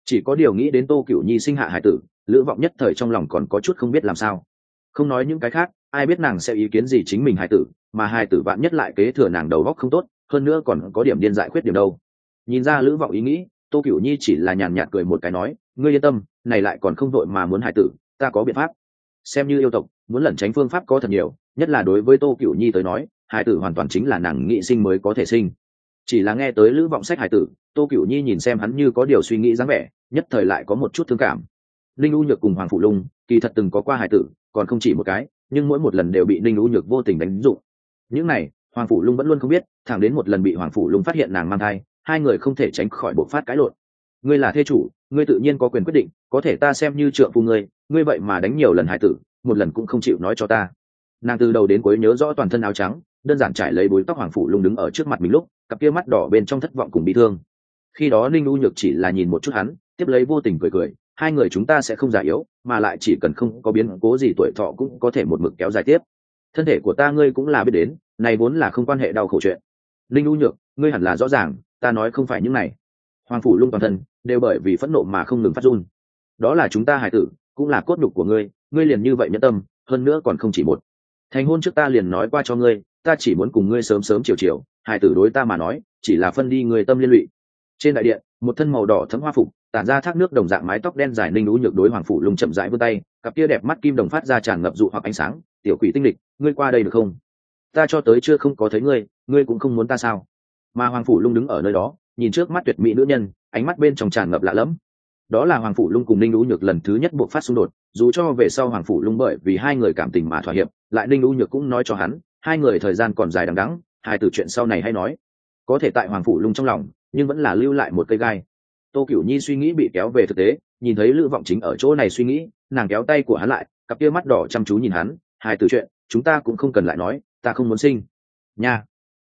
Speaker 1: chỉ có điều nghĩ đến Tô Cửu Nhi sinh hạ hải tử, Lữ Vọng nhất thời trong lòng còn có chút không biết làm sao. Không nói những cái khác, ai biết nàng sẽ ý kiến gì chính mình hải tử, mà hải tử vạn nhất lại kế thừa nàng đầu óc không tốt, hơn nữa còn có điểm điên dại khuyết điểm đâu. Nhìn ra Lữ Vọng ý nghĩ, Tô Cửu Nhi chỉ là nhàn nhạt cười một cái nói, ngươi yên tâm, này lại còn không vội mà muốn hải tử, ta có biện pháp. Xem như yêu tộc, muốn lẩn tránh phương pháp có thật nhiều, nhất là đối với Tô Cửu Nhi tới nói, hải tử hoàn toàn chính là nàng nghĩ sinh mới có thể sinh. Chỉ là nghe tới Lữ Vọng sách hải tử, Tô Cửu Nhi nhìn xem hắn như có điều suy nghĩ dáng vẻ, nhất thời lại có một chút thương cảm. Linh U Nhược cùng Hoàng Phủ Lung kỳ thật từng có qua hải tử, còn không chỉ một cái, nhưng mỗi một lần đều bị Linh U Nhược vô tình đánh dụng. Những này Hoàng Phủ Lung vẫn luôn không biết, thẳng đến một lần bị Hoàng Phủ Lung phát hiện nàng mang thai, hai người không thể tránh khỏi bộc phát cãi lộn. Ngươi là thê chủ, ngươi tự nhiên có quyền quyết định, có thể ta xem như trượng phu ngươi vậy mà đánh nhiều lần hải tử, một lần cũng không chịu nói cho ta. Nàng từ đầu đến cuối nhớ rõ toàn thân áo trắng, đơn giản trải lấy búi tóc Hoàng Phủ Lung đứng ở trước mặt mình lúc, cặp kia mắt đỏ bên trong thất vọng cùng bị thương. Khi đó Ninh U Nhược chỉ là nhìn một chút hắn, tiếp lấy vô tình cười cười, hai người chúng ta sẽ không già yếu, mà lại chỉ cần không có biến cố gì tuổi thọ cũng có thể một mực kéo dài tiếp. Thân thể của ta ngươi cũng là biết đến, này vốn là không quan hệ đau khổ chuyện. Ninh U Nhược, ngươi hẳn là rõ ràng, ta nói không phải những này. Hoàng Phủ Lung toàn thân đều bởi vì phẫn nộ mà không ngừng phát run. Đó là chúng ta hải tử, cũng là cốt nhục của ngươi, ngươi liền như vậy nhẫn tâm, hơn nữa còn không chỉ một. Thành hôn trước ta liền nói qua cho ngươi, ta chỉ muốn cùng ngươi sớm sớm chiều chiều, hải tử đối ta mà nói, chỉ là phân đi người tâm liên lụy. Trên đại điện, một thân màu đỏ thấm hoa phục, tản ra thác nước đồng dạng mái tóc đen dài Ninh U Nhược đối Hoàng Phủ Lung chậm rãi vươn tay, cặp kia đẹp mắt kim đồng phát ra tràn ngập dụ hoặc ánh sáng, tiểu quỷ tinh lịch, ngươi qua đây được không? Ta cho tới chưa không có thấy ngươi, ngươi cũng không muốn ta sao? Mà Hoàng Phủ Lung đứng ở nơi đó, nhìn trước mắt tuyệt mỹ nữ nhân, ánh mắt bên trong tràn ngập lạ lẫm. Đó là Hoàng Phủ Lung cùng Ninh U Nhược lần thứ nhất buộc phát xung đột, dù cho về sau Hoàng Phủ Lung bởi vì hai người cảm tình mà thỏa hiệp, lại Ninh U Nhược cũng nói cho hắn, hai người thời gian còn dài đằng đẵng, hai từ chuyện sau này hay nói. Có thể tại Hoàng Phủ Lung trong lòng, nhưng vẫn là lưu lại một cây gai. Tô Cửu Nhi suy nghĩ bị kéo về thực tế, nhìn thấy Lữ Vọng chính ở chỗ này suy nghĩ, nàng kéo tay của hắn lại, cặp kia mắt đỏ chăm chú nhìn hắn, hai từ chuyện, chúng ta cũng không cần lại nói, ta không muốn sinh. Nha.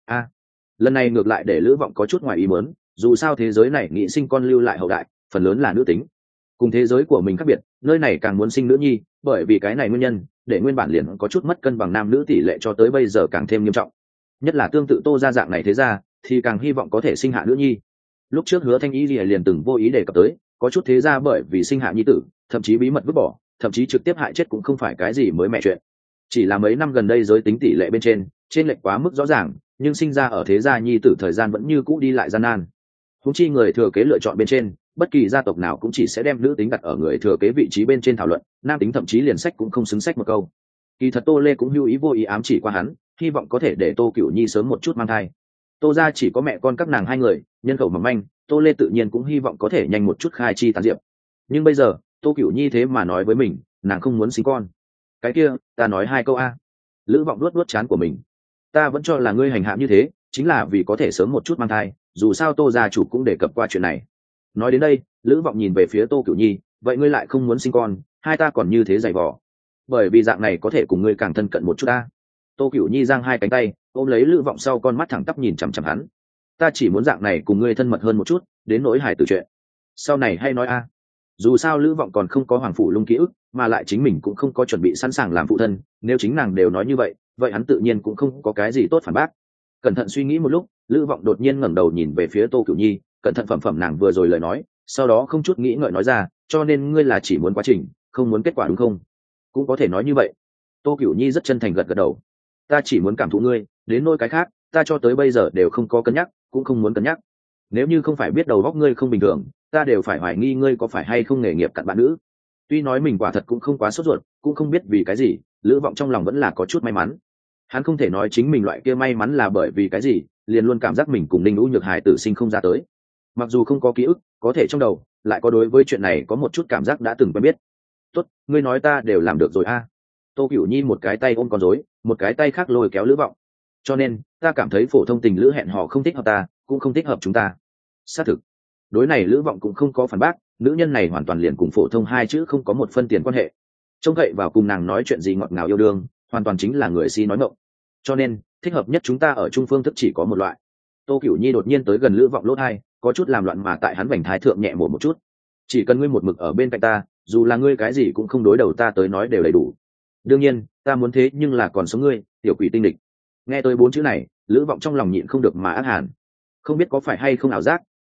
Speaker 1: Lần này ngược lại để Lữ Vọng có chút ngoài ý muốn, dù sao thế giới này nghĩ sinh con lưu lại hậu đại, phần lớn là nữ tính. Cùng thế giới của mình khác biệt, nơi này càng muốn sinh nữ nhi, bởi vì cái này nguyên nhân, để nguyên bản liền có chút mất cân bằng nam nữ tỷ lệ cho tới bây giờ càng thêm nghiêm trọng. Nhất là tương tự Tô gia dạng này thế gia, thì càng hy vọng có thể sinh hạ nữ nhi. Lúc trước Hứa Thanh Y liền từng vô ý đề cập tới, có chút thế gia bởi vì sinh hạ nhi tử, thậm chí bí mật vứt bỏ, thậm chí trực tiếp hại chết cũng không phải cái gì mới mẻ chuyện. Chỉ là mấy năm gần đây giới tính tỷ lệ bên trên lệch quá mức rõ ràng, nhưng sinh ra ở thế gia nhi tử thời gian vẫn như cũ đi lại gian nan. Huống chi người thừa kế lựa chọn bên trên, bất kỳ gia tộc nào cũng chỉ sẽ đem nữ tính đặt ở người thừa kế vị trí bên trên thảo luận, nam tính thậm chí liền sách cũng không xứng sách một câu. Kỳ thật Tô Lê cũng hữu ý vô ý ám chỉ qua hắn, hy vọng có thể để Tô Cửu Nhi sớm một chút mang thai. Tô gia chỉ có mẹ con các nàng hai người, nhân khẩu mỏng manh, Tô Lê tự nhiên cũng hy vọng có thể nhanh một chút khai chi tán diệp. Nhưng bây giờ, Tô Cửu Nhi thế mà nói với mình, nàng không muốn sinh con. Cái kia, ta nói hai câu a. Lữ Vọng luốt luốt trán của mình. Ta vẫn cho là ngươi hành hạ như thế, chính là vì có thể sớm một chút mang thai, dù sao Tô gia chủ cũng đề cập qua chuyện này. Nói đến đây, Lữ Vọng nhìn về phía Tô Cửu Nhi, vậy ngươi lại không muốn sinh con, hai ta còn như thế dày vò. Bởi vì dạng này có thể cùng ngươi càng thân cận một chút ta. Tô Cửu Nhi giang hai cánh tay, ôm lấy Lữ Vọng sau con mắt thẳng tắp nhìn chằm chằm hắn. Ta chỉ muốn dạng này cùng ngươi thân mật hơn một chút, đến nỗi hài tử chuyện sau này hay nói a. Dù sao Lữ Vọng còn không có Hoàng Phủ Lung ký ức, mà lại chính mình cũng không có chuẩn bị sẵn sàng làm phụ thân, nếu chính nàng đều nói như vậy, vậy hắn tự nhiên cũng không có cái gì tốt phản bác. Cẩn thận suy nghĩ một lúc, Lữ Vọng đột nhiên ngẩng đầu nhìn về phía Tô Cửu Nhi, cẩn thận phẩm phẩm nàng vừa rồi lời nói, sau đó không chút nghĩ ngợi nói ra, cho nên ngươi là chỉ muốn quá trình, không muốn kết quả đúng không? Cũng có thể nói như vậy. Tô Cửu Nhi rất chân thành gật gật đầu. Ta chỉ muốn cảm thụ ngươi, đến nỗi cái khác, ta cho tới bây giờ đều không có cân nhắc, cũng không muốn cân nhắc. Nếu như không phải biết đầu óc ngươi không bình thường, ta đều phải hoài nghi ngươi có phải hay không nghề nghiệp cặn bạn nữ. Tuy nói mình quả thật cũng không quá sốt ruột, cũng không biết vì cái gì, Lữ Vọng trong lòng vẫn là có chút may mắn. Hắn không thể nói chính mình loại kia may mắn là bởi vì cái gì, liền luôn cảm giác mình cùng Ninh Vũ Nhược hài tử sinh không ra tới. Mặc dù không có ký ức, có thể trong đầu lại có đối với chuyện này có một chút cảm giác đã từng quen biết. Tốt, ngươi nói ta đều làm được rồi a. Tô Cửu Nhi một cái tay ôm con rối, một cái tay khác lôi kéo Lữ Vọng. Cho nên, ta cảm thấy phổ thông tình lữ hẹn hò không thích hợp ta, cũng không thích hợp chúng ta. Xác thực. Đối này Lữ Vọng cũng không có phản bác, nữ nhân này hoàn toàn liền cùng phổ thông hai chữ không có một phân tiền quan hệ. Trông cậy vào cùng nàng nói chuyện gì ngọt ngào yêu đương, hoàn toàn chính là người si nói mộng. Cho nên, thích hợp nhất chúng ta ở trung phương thức chỉ có một loại. Tô Cửu Nhi đột nhiên tới gần Lữ Vọng lỗ tai, có chút làm loạn mà tại hắn vành thái thượng nhẹ mổ một chút. Chỉ cần ngươi một mực ở bên cạnh ta, dù là ngươi cái gì cũng không đối đầu ta tới nói đều đầy đủ. Đương nhiên, ta muốn thế nhưng là còn sống ngươi, tiểu quỷ tinh địch. Nghe tới bốn chữ này, Lữ Vọng trong lòng nhịn không được mà ác hàn. Không biết có phải hay không ảo giác,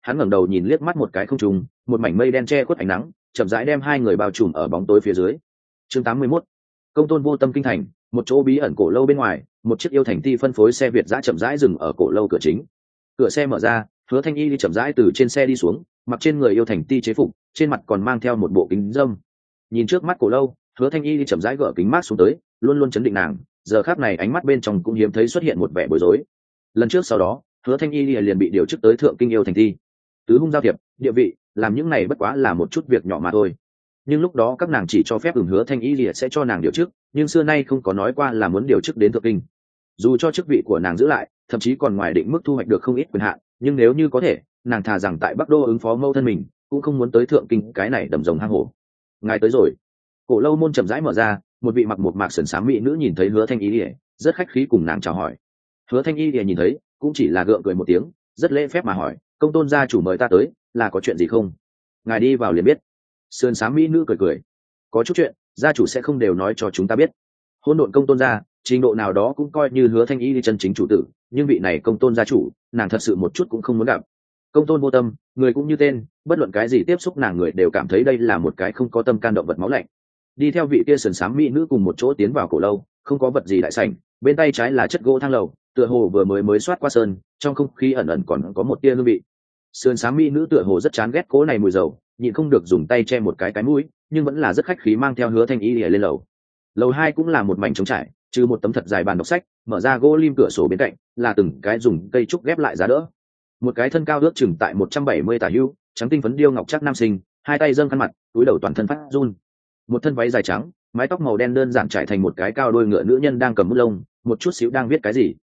Speaker 1: hắn ngẩng đầu nhìn liếc mắt một cái không trùng, một mảnh mây đen che khuất ánh nắng chậm rãi đem hai người bao trùm ở bóng tối phía dưới. Chương 81. Công tôn vô tâm kinh thành, một chỗ bí ẩn cổ lâu bên ngoài, một chiếc yêu thành ti phân phối xe Việt dã chậm rãi dừng ở cổ lâu cửa chính. Cửa xe mở ra, Hứa Thanh Y đi chậm rãi từ trên xe đi xuống, mặc trên người yêu thành ti chế phục, trên mặt còn mang theo một bộ kính dâm. Nhìn trước mắt cổ lâu, Hứa Thanh Y đi chậm rãi gỡ kính mát xuống tới, luôn luôn chấn định nàng, giờ khắc này ánh mắt bên trong cũng hiếm thấy xuất hiện một vẻ bối rối. Lần trước sau đó, Hứa Thanh Y liền bị điều chức tới thượng kinh yêu thành ti. Tứ hung giao thiệp, địa vị, làm những này bất quá là một chút việc nhỏ mà thôi. Nhưng lúc đó các nàng chỉ cho phép Hứa Thanh Y sẽ cho nàng điều chức, nhưng xưa nay không có nói qua là muốn điều chức đến thượng kinh. Dù cho chức vị của nàng giữ lại, thậm chí còn ngoài định mức thu hoạch được không ít quyền hạn, nhưng nếu như có thể, nàng thà rằng tại Bắc Đô ứng phó mâu thân mình, cũng không muốn tới thượng kinh cái này đầm rồng hang hổ. Ngài tới rồi. Cổ lâu môn chậm rãi mở ra, một vị mặc một mạc sườn xám mỹ nữ nhìn thấy Hứa Thanh Y rất khách khí cùng nàng chào hỏi. Hứa Thanh Y nhìn thấy, cũng chỉ là gượng cười một tiếng, rất lễ phép mà hỏi, công tôn gia chủ mời ta tới, là có chuyện gì không? Ngài đi vào liền biết. Sườn xám mỹ nữ cười cười, có chút chuyện, gia chủ sẽ không đều nói cho chúng ta biết. Hôn độn công tôn gia, trình độ nào đó cũng coi như Hứa Thanh Y chân chính chủ tử, nhưng vị này công tôn gia chủ, nàng thật sự một chút cũng không muốn gặp. Công tôn vô tâm, người cũng như tên, bất luận cái gì tiếp xúc nàng người đều cảm thấy đây là một cái không có tâm can động vật máu lạnh. Đi theo vị kia sườn xám mỹ nữ cùng một chỗ tiến vào cổ lâu, không có vật gì đại sảnh, bên tay trái là chất gỗ thang lầu, tựa hồ vừa mới xoát qua sơn, trong không khí ẩn ẩn còn có một tia hương vị. Sườn xám mỹ nữ tựa hồ rất chán ghét cỗ này mùi dầu, nhịn không được dùng tay che một cái mũi, nhưng vẫn là rất khách khí mang theo Hứa Thanh Y lên lầu. Lầu 2 cũng là một mảnh trống trải, trừ một tấm thật dài bàn đọc sách, mở ra gỗ lim cửa sổ bên cạnh, là từng cái dùng cây trúc ghép lại giá đỡ. Một cái thân cao ước chừng tại 170 tả hữu, trắng tinh phấn điêu ngọc chắc nam sinh, hai tay dâng khăn mặt, túi đầu toàn thân phát run. Một thân váy dài trắng, mái tóc màu đen đơn giản trải thành một cái cao đôi ngựa nữ nhân đang cầm bút lông, một chút xíu đang viết cái gì.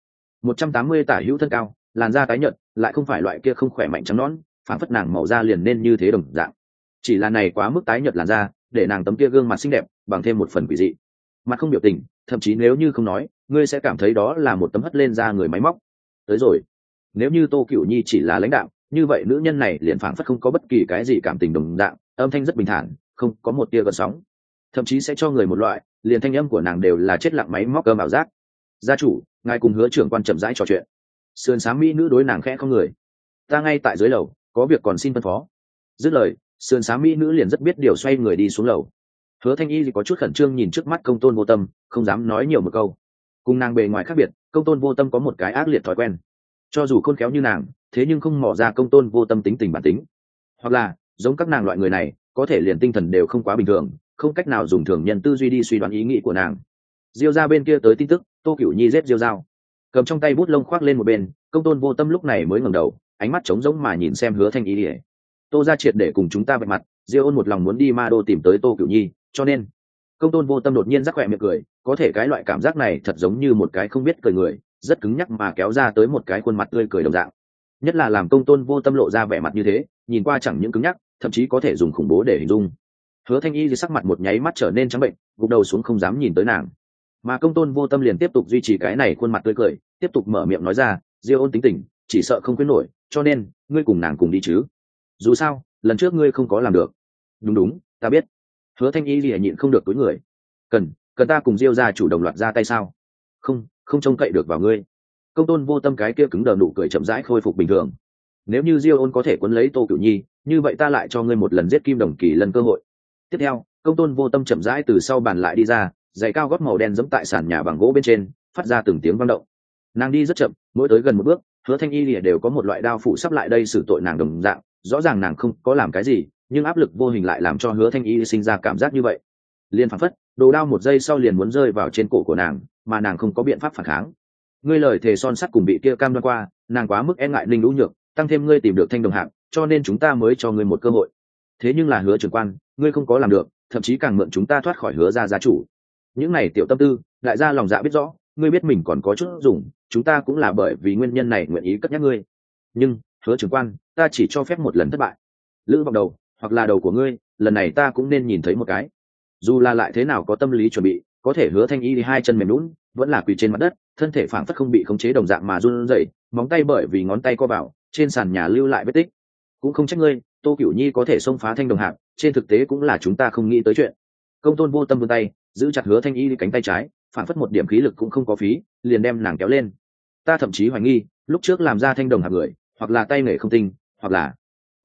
Speaker 1: 180 tả hữu thân cao, làn da tái nhợt, lại không phải loại kia không khỏe mạnh trắng nõn, phản phất nàng màu da liền nên như thế đồng dạng. Chỉ là này quá mức tái nhợt làn da, để nàng tấm kia gương mặt xinh đẹp bằng thêm một phần quỷ dị. Mặt không biểu tình, thậm chí nếu như không nói, ngươi sẽ cảm thấy đó là một tấm hất lên da người máy móc. Tới rồi. Nếu như Tô Cửu Nhi chỉ là lãnh đạo, như vậy nữ nhân này liền phảng phất không có bất kỳ cái gì cảm tình đồng dạng, âm thanh rất bình thản, không có một tia gợn sóng, thậm chí sẽ cho người một loại liền thanh âm của nàng đều là chết lặng máy móc cơ ảo giác. Gia chủ, ngài cùng Hứa trưởng quan chậm rãi trò chuyện. Sườn xám mỹ nữ đối nàng khẽ không người. Ta ngay tại dưới lầu, có việc còn xin phân phó. Dứt lời, sườn xám mỹ nữ liền rất biết điều xoay người đi xuống lầu. Hứa Thanh Y thì có chút khẩn trương nhìn trước mắt công tôn vô tâm, không dám nói nhiều một câu. Cùng nàng bề ngoài khác biệt, công tôn vô tâm có một cái ác liệt thói quen. Cho dù khôn khéo như nàng, thế nhưng không mò ra công tôn vô tâm tính tình bản tính, hoặc là giống các nàng loại người này, có thể liền tinh thần đều không quá bình thường, không cách nào dùng thường nhân tư duy đi suy đoán ý nghĩ của nàng. Diêu ra bên kia tới tin tức, Tô Cửu Nhi giết Diêu Giao, cầm trong tay bút lông khoác lên một bên. Công tôn vô tâm lúc này mới ngẩng đầu, ánh mắt trống rỗng mà nhìn xem Hứa Thanh Y. Tô ra triệt để cùng chúng ta vạch mặt, Diêu ôn một lòng muốn đi Ma Đô tìm tới Tô Cửu Nhi, cho nên công tôn vô tâm đột nhiên rắc khỏe miệng cười, có thể cái loại cảm giác này thật giống như một cái không biết cười người, rất cứng nhắc mà kéo ra tới một cái khuôn mặt tươi cười đồng dạng. Nhất là làm công tôn vô tâm lộ ra vẻ mặt như thế, nhìn qua chẳng những cứng nhắc, thậm chí có thể dùng khủng bố để hình dung. Hứa Thanh Y thì sắc mặt một nháy mắt trở nên trắng bệnh, gục đầu xuống không dám nhìn tới nàng. Mà công tôn vô tâm liền tiếp tục duy trì cái này khuôn mặt tươi cười, tiếp tục mở miệng nói ra, Diêu ôn tính tình, chỉ sợ không quyết nổi, cho nên ngươi cùng nàng cùng đi chứ? Dù sao, lần trước ngươi không có làm được. Đúng đúng, ta biết. Hứa Thanh Y thì nhịn không được túi người. Cần ta cùng Diêu gia chủ đồng loạt ra tay sao? Không trông cậy được vào ngươi. Công tôn vô tâm cái kia cứng đờ nụ cười chậm rãi khôi phục bình thường. Nếu như Diêu ôn có thể quấn lấy Tô Cửu Nhi, như vậy ta lại cho ngươi một lần giết Kim Đồng Kỳ lần cơ hội. Tiếp theo, công tôn vô tâm chậm rãi từ sau bàn lại đi ra, giày cao gót màu đen giẫm tại sàn nhà bằng gỗ bên trên, phát ra từng tiếng vang động. Nàng đi rất chậm, mỗi tới gần một bước, Hứa Thanh Y lìa đều có một loại đao phủ sắp lại đây xử tội nàng đồng dạng. Rõ ràng nàng không có làm cái gì, nhưng áp lực vô hình lại làm cho Hứa Thanh Y sinh ra cảm giác như vậy. Liên phảng phất, đồ đao một giây sau liền muốn rơi vào trên cổ của nàng, mà nàng không có biện pháp phản kháng. Ngươi lời thề son sắt cùng bị kia cam đoan qua, nàng quá mức e ngại Linh Lũ Nhược, tăng thêm ngươi tìm được thanh đồng hạng, cho nên chúng ta mới cho ngươi một cơ hội. Thế nhưng là Hứa trưởng quan, ngươi không có làm được, thậm chí càng mượn chúng ta thoát khỏi Hứa gia gia chủ. Những này tiểu tâm tư, đại gia lòng dạ biết rõ, ngươi biết mình còn có chút dùng, chúng ta cũng là bởi vì nguyên nhân này nguyện ý cất nhắc ngươi. Nhưng, Hứa trưởng quan, ta chỉ cho phép một lần thất bại. Lữ vọng đầu, hoặc là đầu của ngươi, lần này ta cũng nên nhìn thấy một cái. Dù là lại thế nào có tâm lý chuẩn bị, có thể Hứa Thanh Y thì hai chân mềm nhũn, vẫn là quỳ trên mặt đất, thân thể phảng phất không bị khống chế đồng dạng mà run rẩy, móng tay bởi vì ngón tay co vào, trên sàn nhà lưu lại vết tích. Cũng không trách ngươi, Tô Cửu Nhi có thể xông phá thanh đồng hạng, trên thực tế cũng là chúng ta không nghĩ tới chuyện. Công tôn vô tâm vươn tay, giữ chặt Hứa Thanh Y cánh tay trái, phảng phất một điểm khí lực cũng không có phí, liền đem nàng kéo lên. Ta thậm chí hoài nghi, lúc trước làm ra thanh đồng hạng người, hoặc là tay nghề không tinh, hoặc là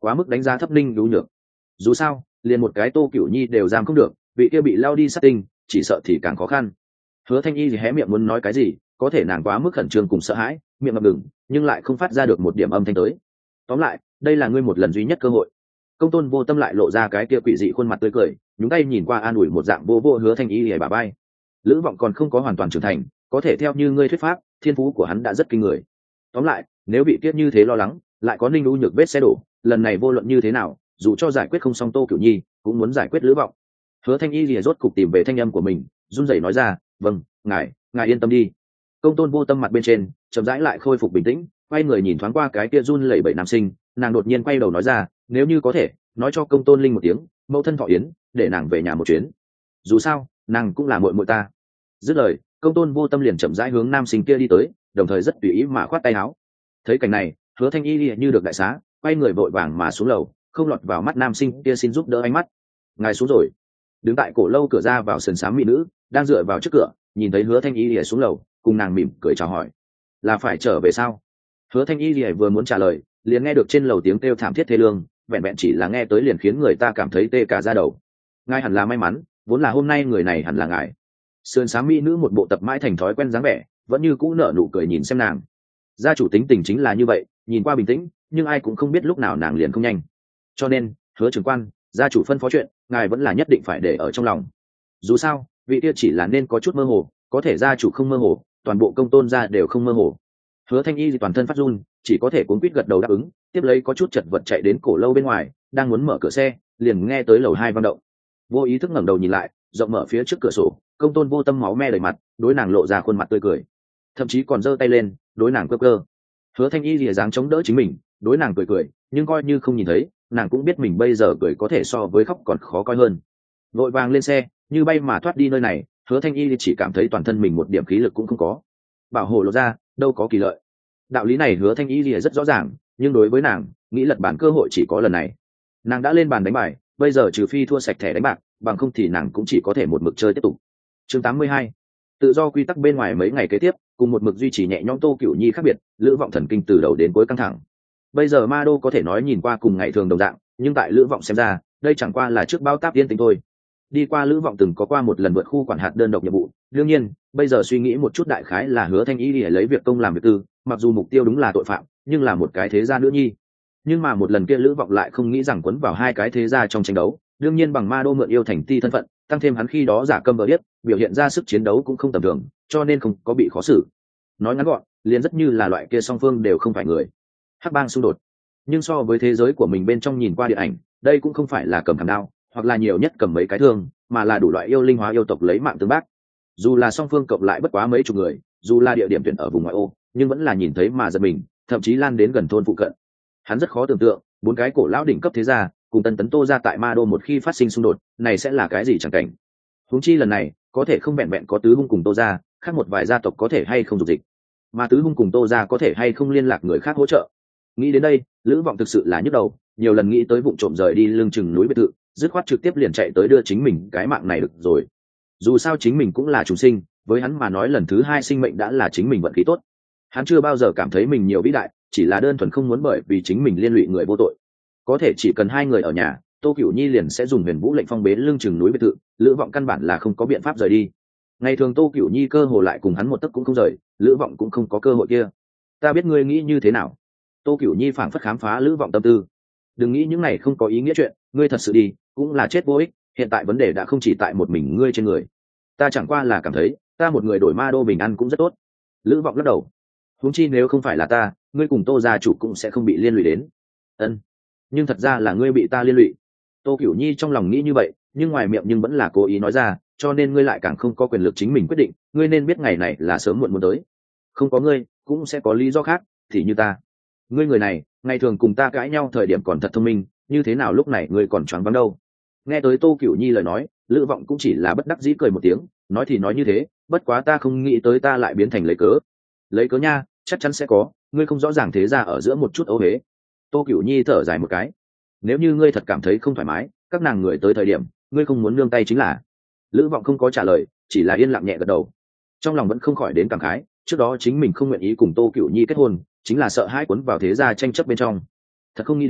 Speaker 1: quá mức đánh giá thấp ninh nhu nhược. Dù sao liền một cái Tô Cửu Nhi đều giam không được, vị kia bị lao đi sát tinh chỉ sợ thì càng khó khăn. Hứa Thanh Y thì hé miệng muốn nói cái gì, có thể nàng quá mức khẩn trương cùng sợ hãi, miệng ngập ngừng nhưng lại không phát ra được một điểm âm thanh tới. Tóm lại đây là ngươi một lần duy nhất cơ hội. Công Tôn Vô Tâm lại lộ ra cái kia quỷ dị khuôn mặt tươi cười, nhúng tay nhìn qua an ủi một dạng vô vô Hứa Thanh Y lìa bà bay. Lữ Vọng còn không có hoàn toàn trưởng thành, có thể theo như ngươi thuyết pháp thiên phú của hắn đã rất kinh người. Tóm lại nếu bị kiếp như thế lo lắng, lại có ninh u nhược vết xe đổ, lần này vô luận như thế nào dù cho giải quyết không xong Tô Cửu Nhi cũng muốn giải quyết Lữ Vọng. Hứa Thanh Y lìa rốt cục tìm về thanh âm của mình, run rẩy nói ra, vâng ngài yên tâm đi. Công Tôn Vô Tâm mặt bên trên chậm rãi lại khôi phục bình tĩnh, quay người nhìn thoáng qua cái kia run lẩy bẩy nam sinh, nàng đột nhiên quay đầu nói ra, nếu như có thể nói cho Công Tôn Linh một tiếng mẫu thân Thọ Yến để nàng về nhà một chuyến, dù sao nàng cũng là muội muội ta. Dứt lời Công Tôn Vô Tâm liền chậm rãi hướng nam sinh kia đi tới, đồng thời rất tùy ý mà khoát tay áo. Thấy cảnh này Hứa Thanh Y như được đại xá, quay người vội vàng mà xuống lầu, không lọt vào mắt nam sinh kia xin giúp đỡ ánh mắt. Ngài xuống rồi. Đứng tại cổ lâu cửa ra vào sườn xám mỹ nữ đang dựa vào trước cửa, nhìn thấy Hứa Thanh Y lìa xuống lầu, cùng nàng mỉm cười chào hỏi. Là phải trở về sao? Hứa Thanh Y lìa vừa muốn trả lời, liền nghe được trên lầu tiếng kêu thảm thiết thê lương, vẹn vẹn chỉ là nghe tới liền khiến người ta cảm thấy tê cả da đầu. Ngài hẳn là may mắn, vốn là hôm nay người này hẳn là ngài. Sườn xám mỹ nữ một bộ tập mãi thành thói quen dáng vẻ, vẫn như cũ nở nụ cười nhìn xem nàng. Gia chủ tính tình chính là như vậy, nhìn qua bình tĩnh nhưng ai cũng không biết lúc nào nàng liền không nhanh. Cho nên Hứa trưởng quan, gia chủ phân phó chuyện ngài vẫn là nhất định phải để ở trong lòng. Dù sao vị kia chỉ là nên có chút mơ hồ, có thể gia chủ không mơ hồ, toàn bộ Công Tôn gia đều không mơ hồ. Hứa Thanh Y toàn thân phát run, chỉ có thể cuống quýt gật đầu đáp ứng, tiếp lấy có chút chật vật chạy đến cổ lâu bên ngoài, đang muốn mở cửa xe liền nghe tới lầu 2 vang động. Vô ý thức ngẩng đầu nhìn lại, rộng mở phía trước cửa sổ Công Tôn Vô Tâm máu me đầy mặt, đối nàng lộ ra khuôn mặt tươi cười, thậm chí còn giơ tay lên đối nàng cơ cơ. Hứa Thanh Y lìa dáng chống đỡ chính mình, đối nàng cười cười nhưng coi như không nhìn thấy, nàng cũng biết mình bây giờ cười có thể so với khóc còn khó coi hơn. Vội vàng lên xe như bay mà thoát đi nơi này. Hứa Thanh Y chỉ cảm thấy toàn thân mình một điểm khí lực cũng không có, bảo hộ lộ ra đâu có kỳ lợi. Đạo lý này Hứa Thanh Y lìa rất rõ ràng, nhưng đối với nàng nghĩ lật bản cơ hội chỉ có lần này. Nàng đã lên bàn đánh bài, bây giờ trừ phi thua sạch thẻ đánh bạc, bằng không thì nàng cũng chỉ có thể một mực chơi tiếp tục. Chương 82. Tự do quy tắc bên ngoài mấy ngày kế tiếp cùng một mực duy trì nhẹ nhõm Tô Cửu Nhi khác biệt, Lữ Vọng thần kinh từ đầu đến cuối căng thẳng. Bây giờ Ma Đô có thể nói nhìn qua cùng ngày thường đồng dạng, nhưng tại Lữ Vọng xem ra đây chẳng qua là trước bao táp yên tĩnh thôi. Đi qua Lữ Vọng từng có qua một lần vượt khu quản hạt đơn độc nhiệm vụ, đương nhiên bây giờ suy nghĩ một chút đại khái là Hứa Thanh Y để lấy việc công làm việc tư, mặc dù mục tiêu đúng là tội phạm nhưng là một cái thế gia nữ nhi. Nhưng mà một lần kia Lữ Vọng lại không nghĩ rằng quấn vào hai cái thế gia trong tranh đấu, đương nhiên bằng Ma Đô mượn yêu thành ti thân phận, tăng thêm hắn khi đó giả câm vờ điếc, biểu hiện ra sức chiến đấu cũng không tầm thường, cho nên không có bị khó xử. Nói ngắn gọn liền rất như là loại kia song phương đều không phải người, hắc bang xung đột. Nhưng so với thế giới của mình bên trong nhìn qua điện ảnh, đây cũng không phải là cầm thảm đao, hoặc là nhiều nhất cầm mấy cái thương, mà là đủ loại yêu linh hóa yêu tộc lấy mạng tương bác. Dù là song phương cộng lại bất quá mấy chục người, dù là địa điểm tuyển ở vùng ngoại ô, nhưng vẫn là nhìn thấy mà giật mình, thậm chí lan đến gần thôn phụ cận. Hắn rất khó tưởng tượng bốn cái cổ lão đỉnh cấp thế gia cùng Tân Tấn Tô gia tại Ma Đô một khi phát sinh xung đột này sẽ là cái gì chẳng cảnh. Huống chi lần này có thể không vẹn vẹn có Tứ Hung cùng Tô gia, khác một vài gia tộc có thể hay không dục dịch, mà Tứ Hung cùng Tô gia có thể hay không liên lạc người khác hỗ trợ. Nghĩ đến đây Lữ Vọng thực sự là nhức đầu, nhiều lần nghĩ tới vụ trộm rời đi lưng chừng núi biệt thự, dứt khoát trực tiếp liền chạy tới đưa chính mình cái mạng này được rồi. Dù sao chính mình cũng là trùng sinh, với hắn mà nói lần thứ hai sinh mệnh đã là chính mình vận khí tốt. Hắn chưa bao giờ cảm thấy mình nhiều vĩ đại, chỉ là đơn thuần không muốn bởi vì chính mình liên lụy người vô tội. Có thể chỉ cần hai người ở nhà, Tô Cửu Nhi liền sẽ dùng Huyền Vũ lệnh phong bế lưng chừng núi biệt thự, Lữ Vọng căn bản là không có biện pháp rời đi. Ngày thường Tô Cửu Nhi cơ hồ lại cùng hắn một tấc cũng không rời, Lữ Vọng cũng không có cơ hội kia. Ta biết ngươi nghĩ như thế nào. Tô Cửu Nhi phảng phất khám phá Lữ Vọng tâm tư. Đừng nghĩ những này không có ý nghĩa chuyện, ngươi thật sự đi cũng là chết vô ích, hiện tại vấn đề đã không chỉ tại một mình ngươi trên người. Ta chẳng qua là cảm thấy ta một người đổi Ma Đô bình an cũng rất tốt. Lữ Vọng lắc đầu. Huống chi nếu không phải là ta, ngươi cùng Tô gia chủ cũng sẽ không bị liên lụy đến. Ân, nhưng thật ra là ngươi bị ta liên lụy. Tô Cửu Nhi trong lòng nghĩ như vậy, nhưng ngoài miệng nhưng vẫn là cố ý nói ra, cho nên ngươi lại càng không có quyền lực chính mình quyết định, ngươi nên biết ngày này là sớm muộn muốn tới. Không có ngươi, cũng sẽ có lý do khác, thì như ta. Ngươi người này, ngày thường cùng ta cãi nhau thời điểm còn thật thông minh, như thế nào lúc này ngươi còn choáng váng đâu? Nghe tới Tô Cửu Nhi lời nói, Lữ Vọng cũng chỉ là bất đắc dĩ cười một tiếng, nói thì nói như thế, bất quá ta không nghĩ tới ta lại biến thành lấy cớ. Lấy cớ nha, chắc chắn sẽ có, ngươi không rõ ràng thế ra ở giữa một chút ấu hế. Tô Cửu Nhi thở dài một cái. Nếu như ngươi thật cảm thấy không thoải mái, các nàng người tới thời điểm ngươi không muốn nương tay chính là. Lữ Vọng không có trả lời, chỉ là yên lặng nhẹ gật đầu. Trong lòng vẫn không khỏi đến cảm khái, trước đó chính mình không nguyện ý cùng Tô Cửu Nhi kết hôn, chính là sợ hãi cuốn vào thế gia tranh chấp bên trong. Thật không nghĩ đến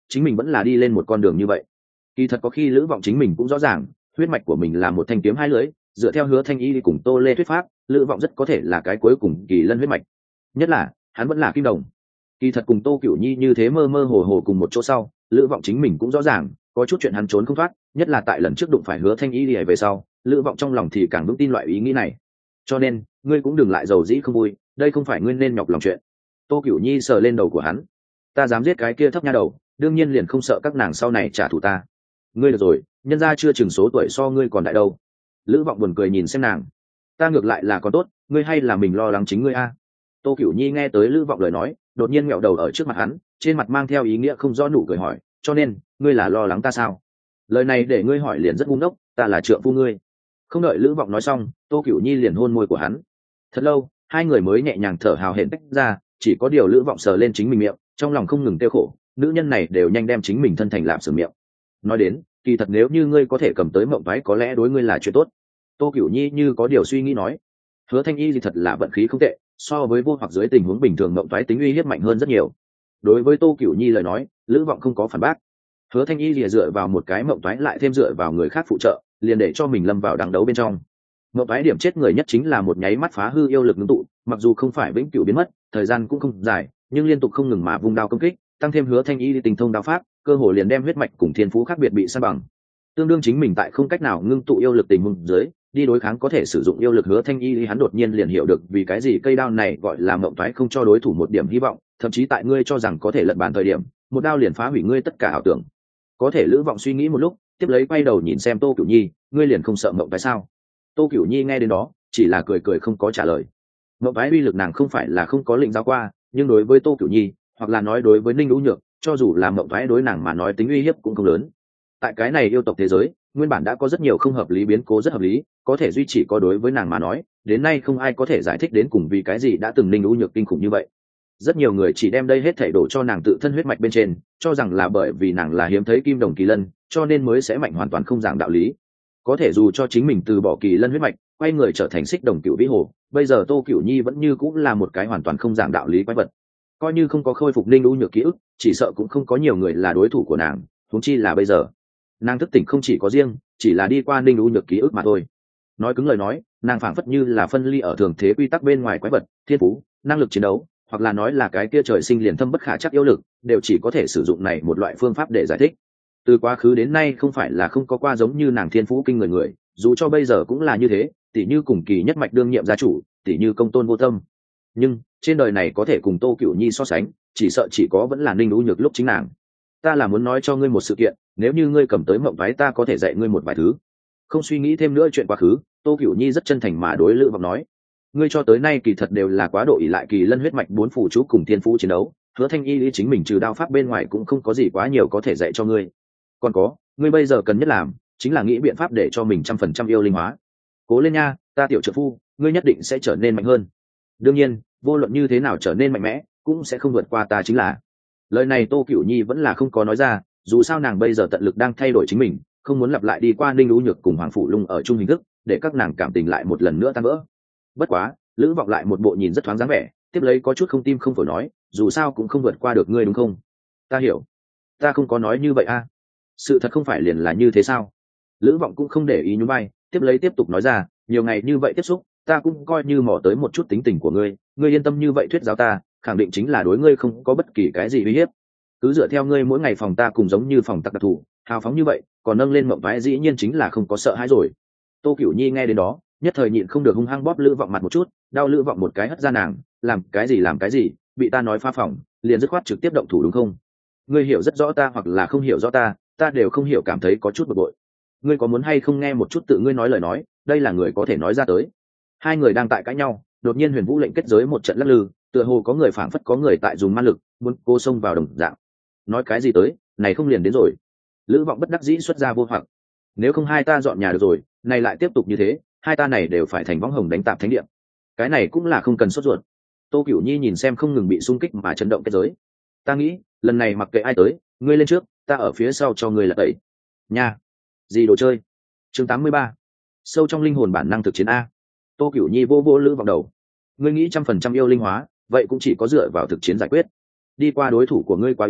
Speaker 1: chính mình vẫn là đi lên một con đường như vậy. Kỳ thật có khi Lữ Vọng chính mình cũng rõ ràng, huyết mạch của mình là một thanh kiếm hai lưỡi, dựa theo Hứa Thanh Y đi cùng Tô Lê thuyết pháp, Lữ Vọng rất có thể là cái cuối cùng kỳ lân huyết mạch. Nhất là, hắn vẫn là kim đồng. Kỳ thật cùng Tô Cửu Nhi như thế mơ mơ hồ hồ cùng một chỗ sau, Lữ Vọng chính mình cũng rõ ràng, có chút chuyện hắn trốn không thoát, nhất là tại lần trước đụng phải Hứa Thanh Y đi về sau, Lữ Vọng trong lòng thì càng vững tin loại ý nghĩ này. Cho nên, ngươi cũng đừng lại giàu dĩ không vui, đây không phải ngươi nên nhọc lòng chuyện. Tô Cửu Nhi sờ lên đầu của hắn. Ta dám giết cái kia thấp nha đầu, đương nhiên liền không sợ các nàng sau này trả thù ta. Ngươi được rồi, nhân gia chưa chừng số tuổi so ngươi còn đại đâu. Lữ Vọng buồn cười nhìn xem nàng. Ta ngược lại là có tốt, ngươi hay là mình lo lắng chính ngươi a? Tô Cửu Nhi nghe tới Lữ Vọng lời nói, đột nhiên ngẹo đầu ở trước mặt hắn, trên mặt mang theo ý nghĩa không rõ nụ cười hỏi, cho nên ngươi là lo lắng ta sao? Lời này để ngươi hỏi liền rất ngu ngốc, ta là trượng phu ngươi. Không đợi Lữ Vọng nói xong, Tô Cửu Nhi liền hôn môi của hắn. Thật lâu, hai người mới nhẹ nhàng thở hào hển tách ra, chỉ có điều Lữ Vọng sờ lên chính mình miệng, trong lòng không ngừng tiêu khổ, nữ nhân này đều nhanh đem chính mình thân thành lạp sườn miệng. Nói đến, kỳ thật nếu như ngươi có thể cầm tới mộng váy có lẽ đối ngươi là chuyện tốt. Tô Cửu Nhi như có điều suy nghĩ nói. Hứa Thanh Y thì thật là vận khí không tệ, so với vô hoặc dưới tình huống bình thường mộng váy tính uy hiếp mạnh hơn rất nhiều. Đối với Tô Cửu Nhi lời nói, Lữ Vọng không có phản bác. Hứa Thanh Y lìa dựa vào một cái mộng váy lại thêm dựa vào người khác phụ trợ, liền để cho mình lâm vào đằng đấu bên trong. Mộng váy điểm chết người nhất chính là một nháy mắt phá hư yêu lực ngưng tụ, mặc dù không phải vĩnh cửu biến mất, thời gian cũng không dài, nhưng liên tục không ngừng mà vung đao công kích, tăng thêm Hứa Thanh Y đi tình thông đao pháp, cơ hồ liền đem huyết mạch cùng thiên phú khác biệt bị san bằng. Tương đương chính mình tại không cách nào ngưng tụ yêu lực tình huống dưới, đi đối kháng có thể sử dụng yêu lực Hứa Thanh Y, hắn đột nhiên liền hiểu được vì cái gì cây đao này gọi là mộng váy không cho đối thủ một điểm hy vọng, thậm chí tại ngươi cho rằng có thể lật bàn thời điểm, một đao liền phá hủy ngươi tất cả ảo tưởng. Có thể Lữ Vọng suy nghĩ một lúc, tiếp lấy quay đầu nhìn xem Tô Cửu Nhi, ngươi liền không sợ mộng váy sao? Tô Cửu Nhi nghe đến đó, chỉ là cười cười không có trả lời. Mộng váy uy lực nàng không phải là không có lĩnh giáo qua, nhưng đối với Tô Cửu Nhi, hoặc là nói đối với Ninh Lũ Nhược, cho dù là mộng váy đối nàng mà nói tính uy hiếp cũng không lớn. Tại cái này yêu tộc thế giới, nguyên bản đã có rất nhiều không hợp lý biến cố rất hợp lý, có thể duy trì có đối với nàng mà nói, đến nay không ai có thể giải thích đến cùng vì cái gì đã từng Ninh Lũ Nhược kinh khủng như vậy. Rất nhiều người chỉ đem đây hết thảy đổ cho nàng tự thân huyết mạch bên trên, cho rằng là bởi vì nàng là hiếm thấy kim đồng kỳ lân, cho nên mới sẽ mạnh hoàn toàn không giảng đạo lý. Có thể dù cho chính mình từ bỏ kỳ lân huyết mạch, quay người trở thành xích đồng cựu vĩ hồ, bây giờ Tô Cửu Nhi vẫn như cũng là một cái hoàn toàn không giảng đạo lý quái vật. Coi như không có khôi phục Ninh Lũ Nhược ký ức, chỉ sợ cũng không có nhiều người là đối thủ của nàng, huống chi là bây giờ. Nàng thức tỉnh không chỉ có riêng, chỉ là đi qua Ninh Lũ Nhược ký ức mà thôi. Nói cứng lời nói, nàng phảng phất như là phân ly ở thường thế quy tắc bên ngoài quái vật, thiên phú, năng lực chiến đấu, hoặc là nói là cái kia trời sinh liền thâm bất khả trắc yêu lực, đều chỉ có thể sử dụng này một loại phương pháp để giải thích. Từ quá khứ đến nay không phải là không có qua giống như nàng thiên phú kinh người, dù cho bây giờ cũng là như thế, tỷ như cùng kỳ nhất mạch đương nhiệm gia chủ, tỷ như công tôn vô tâm. Nhưng trên đời này có thể cùng Tô Cửu Nhi so sánh, chỉ sợ chỉ có vẫn là Ninh Lũ Nhược lúc chính nàng. Ta là muốn nói cho ngươi một sự kiện, nếu như ngươi cầm tới mộng váy ta có thể dạy ngươi một vài thứ. Không suy nghĩ thêm nữa chuyện quá khứ, Tô Cửu Nhi rất chân thành mà đối Lữ Vọng nói, ngươi cho tới nay kỳ thật đều là quá độ ỷ lại kỳ lân huyết mạch bốn phù chú cùng thiên phú chiến đấu, Hứa Thanh Y lý chính mình trừ đao pháp bên ngoài cũng không có gì quá nhiều có thể dạy cho ngươi. Còn có, ngươi bây giờ cần nhất làm chính là nghĩ biện pháp để cho mình 100% yêu linh hóa. Cố lên nha, ta tiểu trợ phu, ngươi nhất định sẽ trở nên mạnh hơn. Đương nhiên, vô luận như thế nào trở nên mạnh mẽ, cũng sẽ không vượt qua ta chính là. Lời này Tô Cửu Nhi vẫn là không có nói ra, dù sao nàng bây giờ tận lực đang thay đổi chính mình, không muốn lặp lại đi qua Ninh Lũ Nhược cùng Hoàng Phủ Lung ở chung hình thức, để các nàng cảm tình lại một lần nữa tan vỡ. Bất quá, Lữ Vọng lại một bộ nhìn rất thoáng dáng vẻ, tiếp lấy có chút không tim không phổi nói, dù sao cũng không vượt qua được ngươi đúng không? Ta hiểu, ta không có nói như vậy a. Sự thật không phải liền là như thế sao? Lữ Vọng cũng không để ý nhún vai, tiếp lấy tiếp tục nói ra, nhiều ngày như vậy tiếp xúc, ta cũng coi như mò tới một chút tính tình của ngươi, ngươi yên tâm như vậy thuyết giáo ta, khẳng định chính là đối ngươi không có bất kỳ cái gì uy hiếp. Cứ dựa theo ngươi mỗi ngày phòng ta cùng giống như phòng tặc đặc thù, hào phóng như vậy, còn nâng lên mộng váy dĩ nhiên chính là không có sợ hãi rồi. Tô Cửu Nhi nghe đến đó, nhất thời nhịn không được hung hăng bóp Lữ Vọng mặt một chút, đau Lữ Vọng một cái hất ra nàng, làm cái gì, bị ta nói phá phòng, liền dứt khoát trực tiếp động thủ đúng không? Ngươi hiểu rất rõ ta hoặc là không hiểu rõ ta, ta đều không hiểu cảm thấy có chút bực bội. Ngươi có muốn hay không nghe một chút tự ngươi nói lời nói, đây là người có thể nói ra tới. Hai người đang tại cãi nhau, đột nhiên Huyền Vũ lệnh kết giới một trận lắc lư, tựa hồ có người phảng phất có người tại dùng ma lực, muốn cô xông vào đồng dạng. Nói cái gì tới, này không liền đến rồi. Lữ Vọng bất đắc dĩ xuất ra vô hoặc. Nếu không hai ta dọn nhà được rồi, này lại tiếp tục như thế, hai ta này đều phải thành võng hồng đánh tạp thánh địa. Cái này cũng là không cần sốt ruột. Tô Cửu Nhi nhìn xem không ngừng bị xung kích mà chấn động kết giới. Ta nghĩ, lần này mặc kệ ai tới, ngươi lên trước, ta ở phía sau cho ngươi là tẩy. Nha. Gì đồ chơi? Chương 83. Sâu trong linh hồn bản năng thực chiến a. Tô Cửu Nhi vô vô Lữ Vọng đầu. Ngươi nghĩ 100% yêu linh hóa, vậy cũng chỉ có dựa vào thực chiến giải quyết. Đi qua đối thủ của ngươi quá yếu đi,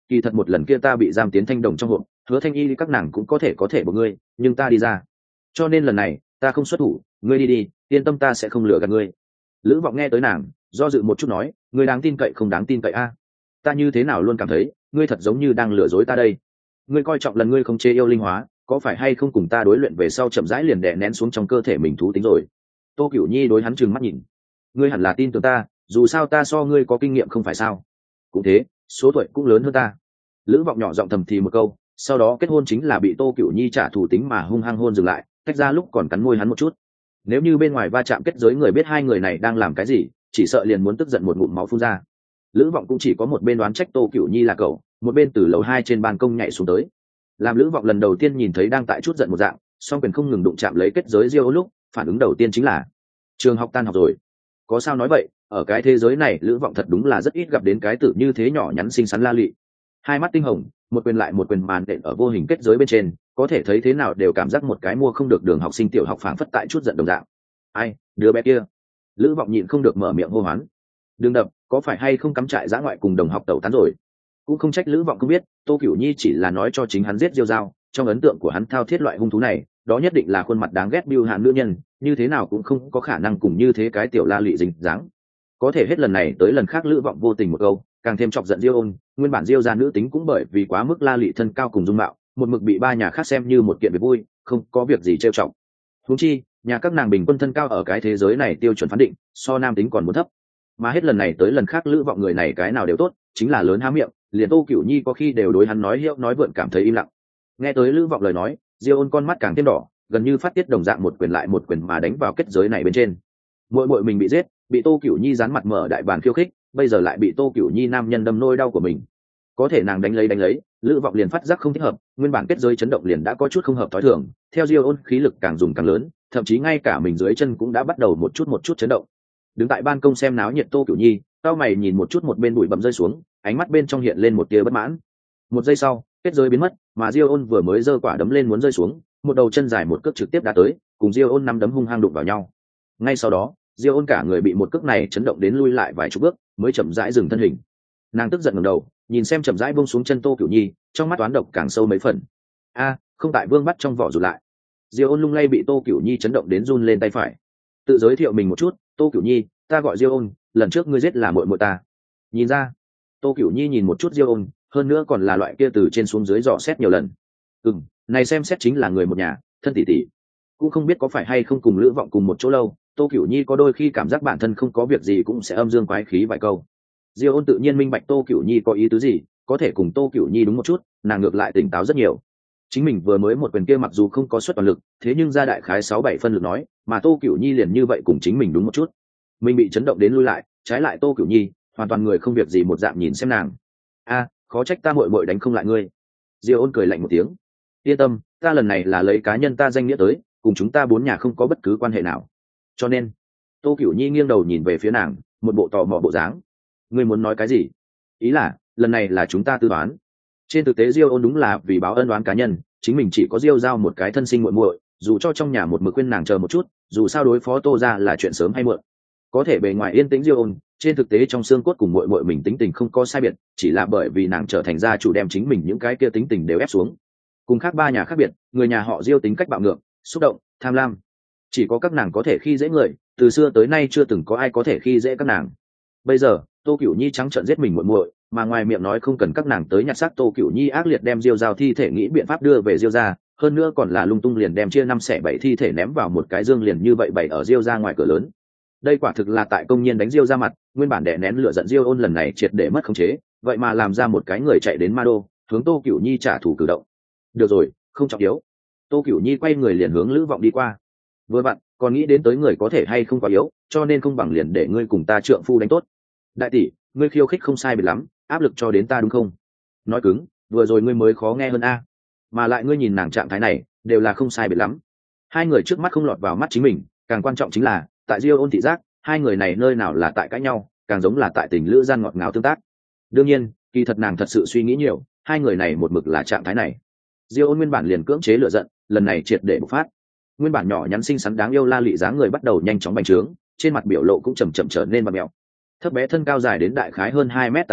Speaker 1: kỳ thật một lần kia ta bị giam tiến thanh đồng trong hộp, hứa thanh y các nàng cũng có thể buộc ngươi, nhưng ta đi ra, cho nên lần này ta không xuất thủ, ngươi đi đi, yên tâm ta sẽ không lừa gạt ngươi. Lữ Vọng nghe tới nàng do dự một chút nói, ngươi đáng tin cậy không đáng tin cậy a? Ta như thế nào luôn cảm thấy ngươi thật giống như đang lừa dối ta đây. Ngươi coi trọng lần ngươi không chế yêu linh hóa, có phải hay không cùng ta đối luyện về sau chậm rãi liền đè nén xuống trong cơ thể mình thú tính rồi? Tô Cửu Nhi đối hắn trừng mắt nhìn, ngươi hẳn là tin tưởng ta, dù sao ta so ngươi có kinh nghiệm không phải sao? Cũng thế, số tuổi cũng lớn hơn ta. Lữ Vọng nhỏ giọng thầm thì một câu, sau đó kết hôn chính là bị Tô Cửu Nhi trả thù tính mà hung hăng hôn dừng lại, tách ra lúc còn cắn môi hắn một chút. Nếu như bên ngoài va chạm kết giới người biết hai người này đang làm cái gì, chỉ sợ liền muốn tức giận một ngụm máu phun ra. Lữ Vọng cũng chỉ có một bên đoán trách Tô Cửu Nhi là cậu, một bên từ lầu 2 trên ban công nhảy xuống tới. Làm Lữ Vọng lần đầu tiên nhìn thấy đang tại chút giận một dạng, song quyền không ngừng đụng chạm lấy kết giới Diêu lúc, phản ứng đầu tiên chính là trường học tan học rồi. Có sao nói vậy, ở cái thế giới này Lữ Vọng thật đúng là rất ít gặp đến cái tử như thế nhỏ nhắn xinh xắn la lị. Hai mắt tinh hồng, một quyền lại một quyền màn đện ở vô hình kết giới bên trên, có thể thấy thế nào đều cảm giác một cái mua không được đường học sinh tiểu học phảng phất tại chút giận đồng dạng. Ai, đứa bé kia. Lữ Vọng nhịn không được mở miệng hô hoán. Đừng đập, có phải hay không cắm trại dã ngoại cùng đồng học tẩu tán rồi? Cũng không trách Lữ Vọng không biết, Tô Cửu Nhi chỉ là nói cho chính hắn giết Diêu Dao, trong ấn tượng của hắn thao thiết loại hung thú này, đó nhất định là khuôn mặt đáng ghét bưu hạn nữ nhân, như thế nào cũng không có khả năng cùng như thế cái tiểu la lị dính dáng. Có thể hết lần này tới lần khác Lữ Vọng vô tình một câu, càng thêm chọc giận Diêu Ôn, nguyên bản Diêu gia nữ tính cũng bởi vì quá mức la lị thân cao cùng dung mạo, một mực bị ba nhà khác xem như một kiện việc vui, không có việc gì trêu chọc. Huống chi, nhà các nàng bình quân thân cao ở cái thế giới này tiêu chuẩn phán định, so nam tính còn muốn thấp. Mà hết lần này tới lần khác Lữ Vọng người này cái nào đều tốt, chính là lớn há miệng, liền Tô Cửu Nhi có khi đều đối hắn nói hiệu nói vượn cảm thấy im lặng. Nghe tới Lữ Vọng lời nói, Diêu Ôn con mắt càng thêm đỏ, gần như phát tiết đồng dạng một quyền lại một quyền mà đánh vào kết giới này bên trên. Muội muội mình bị giết, bị Tô Cửu Nhi dán mặt mở đại bàn khiêu khích, bây giờ lại bị Tô Cửu Nhi nam nhân đâm nỗi đau của mình. Có thể nàng đánh lấy, Lữ Vọng liền phát giác không thích hợp, nguyên bản kết giới chấn động liền đã có chút không hợp thói thường, theo Diêu Ôn khí lực càng dùng càng lớn, thậm chí ngay cả mình dưới chân cũng đã bắt đầu một chút chấn động. Đứng tại ban công xem náo nhiệt Tô Cửu Nhi, cao mày nhìn một chút một bên bụi bặm rơi xuống, ánh mắt bên trong hiện lên một tia bất mãn. Một giây sau, kết giới biến mất, mà Diêu Ôn vừa mới giơ quả đấm lên muốn rơi xuống, một đầu chân dài một cước trực tiếp đá tới, cùng Diêu Ôn nắm đấm hung hăng đụng vào nhau. Ngay sau đó, Diêu Ôn cả người bị một cước này chấn động đến lui lại vài chục bước, mới chậm rãi dừng thân hình. Nàng tức giận ngẩng đầu, nhìn xem chậm rãi buông xuống chân Tô Cửu Nhi, trong mắt toán độc càng sâu mấy phần. A, không tại vương bắt trong vỏ rụt lại. Diêu Ôn lung lay bị Tô Cửu Nhi chấn động đến run lên tay phải. Tự giới thiệu mình một chút, Tô Cửu Nhi, ta gọi Diêu Ôn, lần trước ngươi giết là muội muội ta. Nhìn ra. Tô Cửu Nhi nhìn một chút Diêu Ôn, hơn nữa còn là loại kia từ trên xuống dưới dò xét nhiều lần. Này xem xét chính là người một nhà, thân tỷ tỷ. Cũng không biết có phải hay không cùng Lữ Vọng cùng một chỗ lâu, Tô Cửu Nhi có đôi khi cảm giác bản thân không có việc gì cũng sẽ âm dương quái khí vài câu. Diêu Ôn tự nhiên minh bạch Tô Cửu Nhi có ý tứ gì, có thể cùng Tô Cửu Nhi đúng một chút, nàng ngược lại tỉnh táo rất nhiều. Chính mình vừa mới một quyền kia mặc dù không có xuất toàn lực, thế nhưng ra đại khái 6-7 phân lực nói, mà Tô Cửu Nhi liền như vậy cùng chính mình đúng một chút. Mình bị chấn động đến lui lại, trái lại Tô Cửu Nhi, hoàn toàn người không việc gì một dạng nhìn xem nàng. A, khó trách ta muội muội đánh không lại ngươi. Diêu Ôn cười lạnh một tiếng. Yên tâm, ta lần này là lấy cá nhân ta danh nghĩa tới, cùng chúng ta bốn nhà không có bất cứ quan hệ nào. Cho nên, Tô Cửu Nhi nghiêng đầu nhìn về phía nàng, một bộ tò mò bộ dáng. Ngươi muốn nói cái gì? Ý là, lần này là chúng ta tư toán. Trên thực tế Diêu Ôn đúng là vì báo ân oán cá nhân, chính mình chỉ có Diêu giao một cái thân sinh muội muội, dù cho trong nhà một mực khuyên nàng chờ một chút, dù sao đối phó Tô gia là chuyện sớm hay muộn. Có thể bề ngoài yên tĩnh Diêu Ôn, trên thực tế trong xương cốt cùng muội muội mình tính tình không có sai biệt, chỉ là bởi vì nàng trở thành gia chủ đem chính mình những cái kia tính tình đều ép xuống. Cùng khác ba nhà khác biệt, người nhà họ Diêu tính cách bạo ngược, xúc động, tham lam, chỉ có các nàng có thể khi dễ người, từ xưa tới nay chưa từng có ai có thể khi dễ các nàng. Bây giờ Tô Cửu Nhi trắng trợn giết mình muội muội, mà ngoài miệng nói không cần các nàng tới nhặt xác, Tô Cửu Nhi ác liệt đem Diêu giao thi thể nghĩ biện pháp đưa về Diêu gia, hơn nữa còn là lung tung liền đem chia 5/7 thi thể ném vào một cái dương liền như vậy bày ở Diêu gia ngoài cửa lớn. Đây quả thực là tại công nhiên đánh Diêu ra mặt, nguyên bản đè nén lửa giận Diêu Ôn lần này triệt để mất khống chế, vậy mà làm ra một cái người chạy đến Ma Đô, hướng Tô Cửu Nhi trả thù cử động. Được rồi, không trọng yếu. Tô Cửu Nhi quay người liền hướng Lữ Vọng đi qua. Vừa vặn, còn nghĩ đến tới người có thể hay không quá yếu, cho nên không bằng liền để ngươi cùng ta trượng phu đánh tốt. Đại tỷ, ngươi khiêu khích không sai biệt lắm, áp lực cho đến ta đúng không? Nói cứng, vừa rồi ngươi mới khó nghe hơn a. Mà lại ngươi nhìn nàng trạng thái này, đều là không sai biệt lắm. Hai người trước mắt không lọt vào mắt chính mình, càng quan trọng chính là, tại Diêu Ôn thị giác, hai người này nơi nào là tại cãi nhau, càng giống là tại tình lữ gian ngọt ngào tương tác. Đương nhiên, kỳ thật nàng thật sự suy nghĩ nhiều, hai người này một mực là trạng thái này. Diêu Ôn nguyên bản liền cưỡng chế lửa giận, lần này triệt để bộc phát. Nguyên bản nhỏ nhắn xinh xắn đáng yêu la lị dáng người bắt đầu nhanh chóng bành trướng, trên mặt biểu lộ cũng chậm chậm trở nên bặm mèo. Thấp bé thân cao dài đến đại khái hơn 2 mét tả hữu,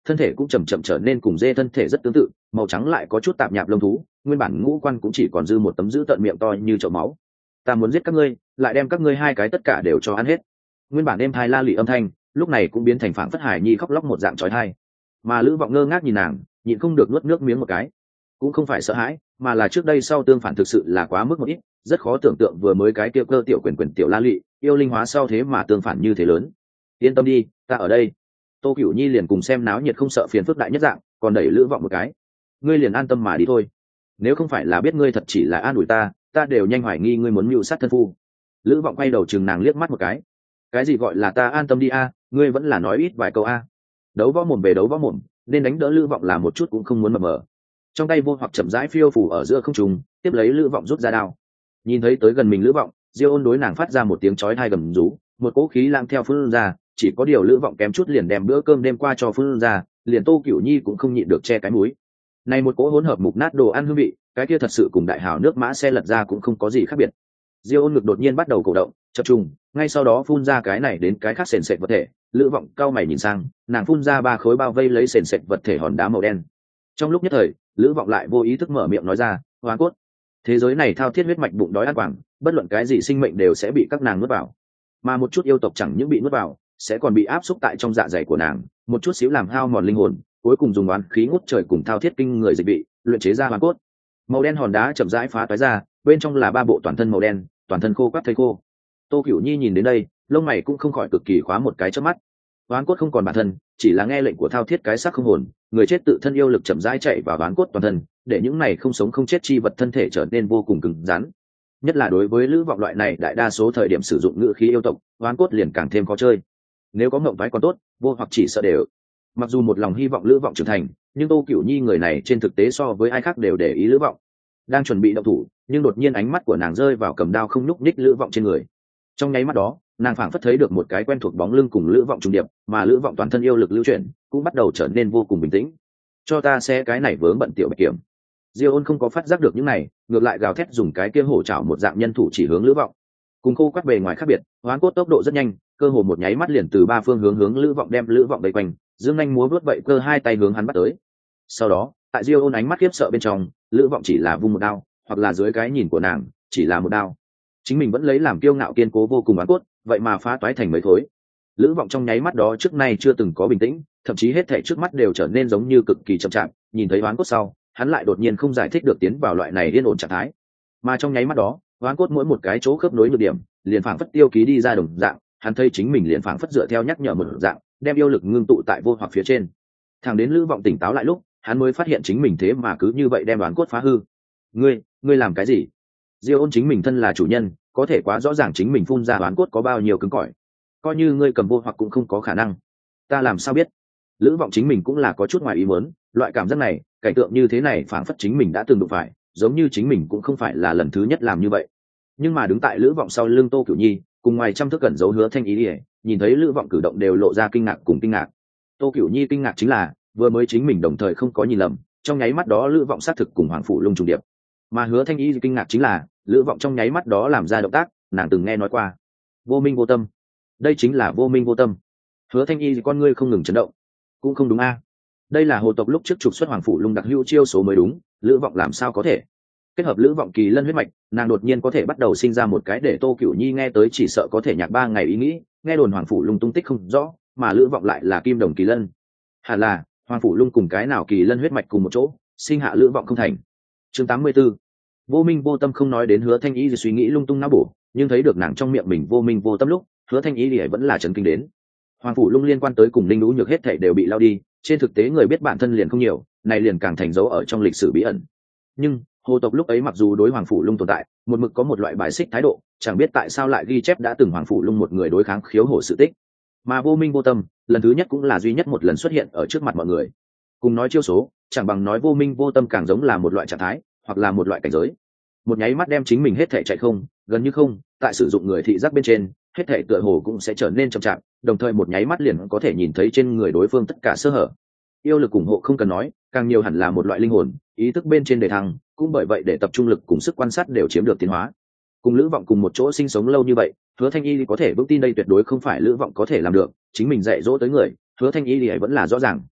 Speaker 1: thân thể cũng chầm chậm trở nên cùng dê thân thể rất tương tự, màu trắng lại có chút tạp nhạp lông thú, nguyên bản ngũ quan cũng chỉ còn dư một tấm dữ tợn miệng to như chậu máu. Ta muốn giết các ngươi, lại đem các ngươi hai cái tất cả đều cho ăn hết. Nguyên bản êm thai la lị âm thanh lúc này cũng biến thành phảng phất hải nhi khóc lóc một dạng trói thai. Mà Lữ Vọng ngơ ngác nhìn nàng, nhịn không được nuốt nước miếng một cái. Cũng không phải sợ hãi, mà là trước đây sau tương phản thực sự là quá mức một ít, rất khó tưởng tượng vừa mới cái kia cơ tiểu quyền tiểu la lị yêu linh hóa sau thế mà tương phản như thế lớn. Yên tâm đi, ta ở đây. Tô Cửu Nhi liền cùng xem náo nhiệt không sợ phiền phức đại nhất dạng, còn đẩy Lữ Vọng một cái. Ngươi liền an tâm mà đi thôi. Nếu không phải là biết ngươi thật chỉ là an ủi ta đều nhanh hoài nghi ngươi muốn mưu sát thân phu. Lữ Vọng quay đầu chừng nàng liếc mắt một cái. Cái gì gọi là ta an tâm đi a, ngươi vẫn là nói ít vài câu a. Đấu võ mồm về đấu võ mồm, nên đánh đỡ Lữ Vọng là một chút cũng không muốn mập mờ. Trong tay vô hoặc chậm rãi phiêu phù ở giữa không trung, tiếp lấy Lữ Vọng rút ra đao. Nhìn thấy tới gần mình Lữ Vọng, Diêu Ôn đối nàng phát ra một tiếng chói tai gầm rú, một cỗ khí lang theo phun ra, chỉ có điều Lữ Vọng kém chút liền đem bữa cơm đêm qua cho phun ra, liền Tô Cửu Nhi cũng không nhịn được che cái mũi. Này một cỗ hỗn hợp mục nát đồ ăn hương vị, cái kia thật sự cùng đại hào nước mã xe lật ra cũng không có gì khác biệt. Diêu Ôn ngực đột nhiên bắt đầu cổ động, chập trùng, ngay sau đó phun ra cái này đến cái khác sền sệt vật thể. Lữ Vọng cao mày nhìn sang, nàng phun ra 3 khối bao vây lấy sền sệt vật thể hòn đá màu đen. Trong lúc nhất thời, Lữ Vọng lại vô ý thức mở miệng nói ra, "Hóa cốt." Thế giới này thao thiết huyết mạch bụng đói ăn quảng, bất luận cái gì sinh mệnh đều sẽ bị các nàng nuốt vào. Mà một chút yêu tộc chẳng những bị nuốt vào, sẽ còn bị áp xúc tại trong dạ dày của nàng, một chút xíu làm hao mòn linh hồn, cuối cùng dùng oán khí ngút trời cùng thao thiết kinh người dịch bị, luyện chế ra hóa cốt. Màu đen hòn đá chậm rãi phá toái ra, bên trong là 3 bộ toàn thân màu đen, toàn thân khô quắt thây khô. Tô Cửu Nhi nhìn đến đây, lông mày cũng không khỏi cực kỳ khóa một cái chớp mắt. Oán cốt không còn bản thân, chỉ là nghe lệnh của thao thiết cái xác không hồn, người chết tự thân yêu lực chậm rãi chạy vào oán cốt toàn thân, để những này không sống không chết chi vật thân thể trở nên vô cùng cứng rắn. Nhất là đối với Lữ Vọng loại này đại đa số thời điểm sử dụng ngữ khí yêu tộc, oán cốt liền càng thêm khó chơi. Nếu có ngộng vái còn tốt, vô hoặc chỉ sợ đều. Mặc dù một lòng hy vọng Lữ Vọng trưởng thành, nhưng Tô Cửu Nhi người này trên thực tế so với ai khác đều để ý Lữ Vọng. Đang chuẩn bị động thủ, nhưng đột nhiên ánh mắt của nàng rơi vào cầm đao không nhúc nhích Lữ Vọng trên người. Trong nháy mắt đó, nàng phảng phất thấy được một cái quen thuộc bóng lưng cùng Lữ Vọng trùng điệp, mà Lữ Vọng toàn thân yêu lực lưu chuyển, cũng bắt đầu trở nên vô cùng bình tĩnh. Cho ta sẽ cái này vướng bận tiểu bạch kiểm. Diêu Ôn không có phát giác được những này, ngược lại gào thét dùng cái kia hổ chảo một dạng nhân thủ chỉ hướng Lữ Vọng. Cùng khô quắt bề ngoài khác biệt, hoán cốt tốc độ rất nhanh, cơ hồ một nháy mắt liền từ 3 phương hướng Lữ Vọng đem Lữ Vọng vây quanh, dương nhanh múa vuốt vậy cơ 2 tay hướng hắn bắt tới. Sau đó, tại Diêu Ôn ánh mắt khiếp sợ bên trong, Lữ Vọng chỉ là vung một đao, hoặc là dưới cái nhìn của nàng, chỉ là một đao. Chính mình vẫn lấy làm kiêu ngạo kiên cố vô cùng hoán cốt, vậy mà phá toái thành mấy thối. Lữ Vọng trong nháy mắt đó trước nay chưa từng có bình tĩnh, thậm chí hết thảy trước mắt đều trở nên giống như cực kỳ chậm chạp, nhìn thấy hoán cốt sau, hắn lại đột nhiên không giải thích được tiến vào loại này yên ổn trạng thái. Mà trong nháy mắt đó, hoán cốt mỗi một cái chỗ khớp nối nhược điểm, liền phảng phất tiêu ký đi ra đồng dạng, hắn thấy chính mình liền phảng phất dựa theo nhắc nhở một dạng, đem yêu lực ngưng tụ tại vô hoặc phía trên. Thẳng đến Lữ Vọng tỉnh táo lại lúc, hắn mới phát hiện chính mình thế mà cứ như vậy đem hoán cốt phá hư. Ngươi làm cái gì? Diêu Ôn chính mình thân là chủ nhân, có thể quá rõ ràng chính mình phun ra hoán cốt có bao nhiêu cứng cỏi. Coi như ngươi cầm vô hoặc cũng không có khả năng. Ta làm sao biết? Lữ Vọng chính mình cũng là có chút ngoài ý muốn, loại cảm giác này, cảnh tượng như thế này phảng phất chính mình đã từng đụng phải, giống như chính mình cũng không phải là lần thứ nhất làm như vậy. Nhưng mà đứng tại Lữ Vọng sau lưng Tô Cửu Nhi, cùng ngoài trăm thước cẩn giấu Hứa Thanh Ý ỉa, nhìn thấy Lữ Vọng cử động đều lộ ra kinh ngạc cùng kinh ngạc. Tô Cửu Nhi kinh ngạc chính là, vừa mới chính mình đồng thời không có nhìn lầm, trong nháy mắt đó Lữ Vọng xác thực cùng Hoàng phủ Lung trùng điệp. Mà Hứa Thanh Ý kinh ngạc chính là, Lữ Vọng trong nháy mắt đó làm ra động tác, nàng từng nghe nói qua. Vô minh vô tâm. Đây chính là vô minh vô tâm. Hứa Thanh Y con ngươi không ngừng chấn động. Cũng không đúng a. Đây là hồ tộc lúc trước trục xuất Hoàng phủ Lung đặc hữu chiêu số mới đúng, Lữ Vọng làm sao có thể? Kết hợp Lữ Vọng kỳ lân huyết mạch, nàng đột nhiên có thể bắt đầu sinh ra một cái để Tô Cửu Nhi nghe tới chỉ sợ có thể nhạc 3 ngày ý nghĩ, nghe đồn Hoàng phủ Lung tung tích không rõ, mà Lữ Vọng lại là kim đồng kỳ lân. Hẳn là Hoàng phủ Lung cùng cái nào kỳ lân huyết mạch cùng một chỗ, sinh hạ Lữ Vọng không thành. Chương 84. Vô minh vô tâm không nói đến Hứa Thanh Y suy nghĩ lung tung não bổ, nhưng thấy được nàng trong miệng mình vô minh vô tâm lúc, Hứa Thanh Y thì vẫn là chấn kinh đến. Hoàng phủ Lung liên quan tới cùng Linh Lũ Nhược hết thảy đều bị lao đi, trên thực tế người biết bản thân liền không nhiều, này liền càng thành dấu ở trong lịch sử bí ẩn. Nhưng hồ tộc lúc ấy mặc dù đối Hoàng phủ Lung tồn tại, một mực có một loại bài xích thái độ, chẳng biết tại sao lại ghi chép đã từng Hoàng phủ Lung một người đối kháng khiếu hổ sự tích. Mà vô minh vô tâm, lần thứ nhất cũng là duy nhất một lần xuất hiện ở trước mặt mọi người. Cùng nói chiêu số, chẳng bằng nói vô minh vô tâm càng giống là một loại trạng thái, hoặc là một loại cảnh giới. Một nháy mắt đem chính mình hết thảy chạy không, gần như không, tại sử dụng người thị giác bên trên, hết thảy tựa hồ cũng sẽ trở nên chậm chạp, đồng thời một nháy mắt liền có thể nhìn thấy trên người đối phương tất cả sơ hở. Yêu lực ủng hộ không cần nói, càng nhiều hẳn là một loại linh hồn, ý thức bên trên đề thăng, cũng bởi vậy để tập trung lực cùng sức quan sát đều chiếm được tiến hóa. Cùng Lữ Vọng cùng một chỗ sinh sống lâu như vậy, Hứa Thanh Y có thể vững tin đây tuyệt đối không phải Lữ Vọng có thể làm được, chính mình dạy dỗ tới người, Hứa Thanh Y thì vẫn là rõ ràng.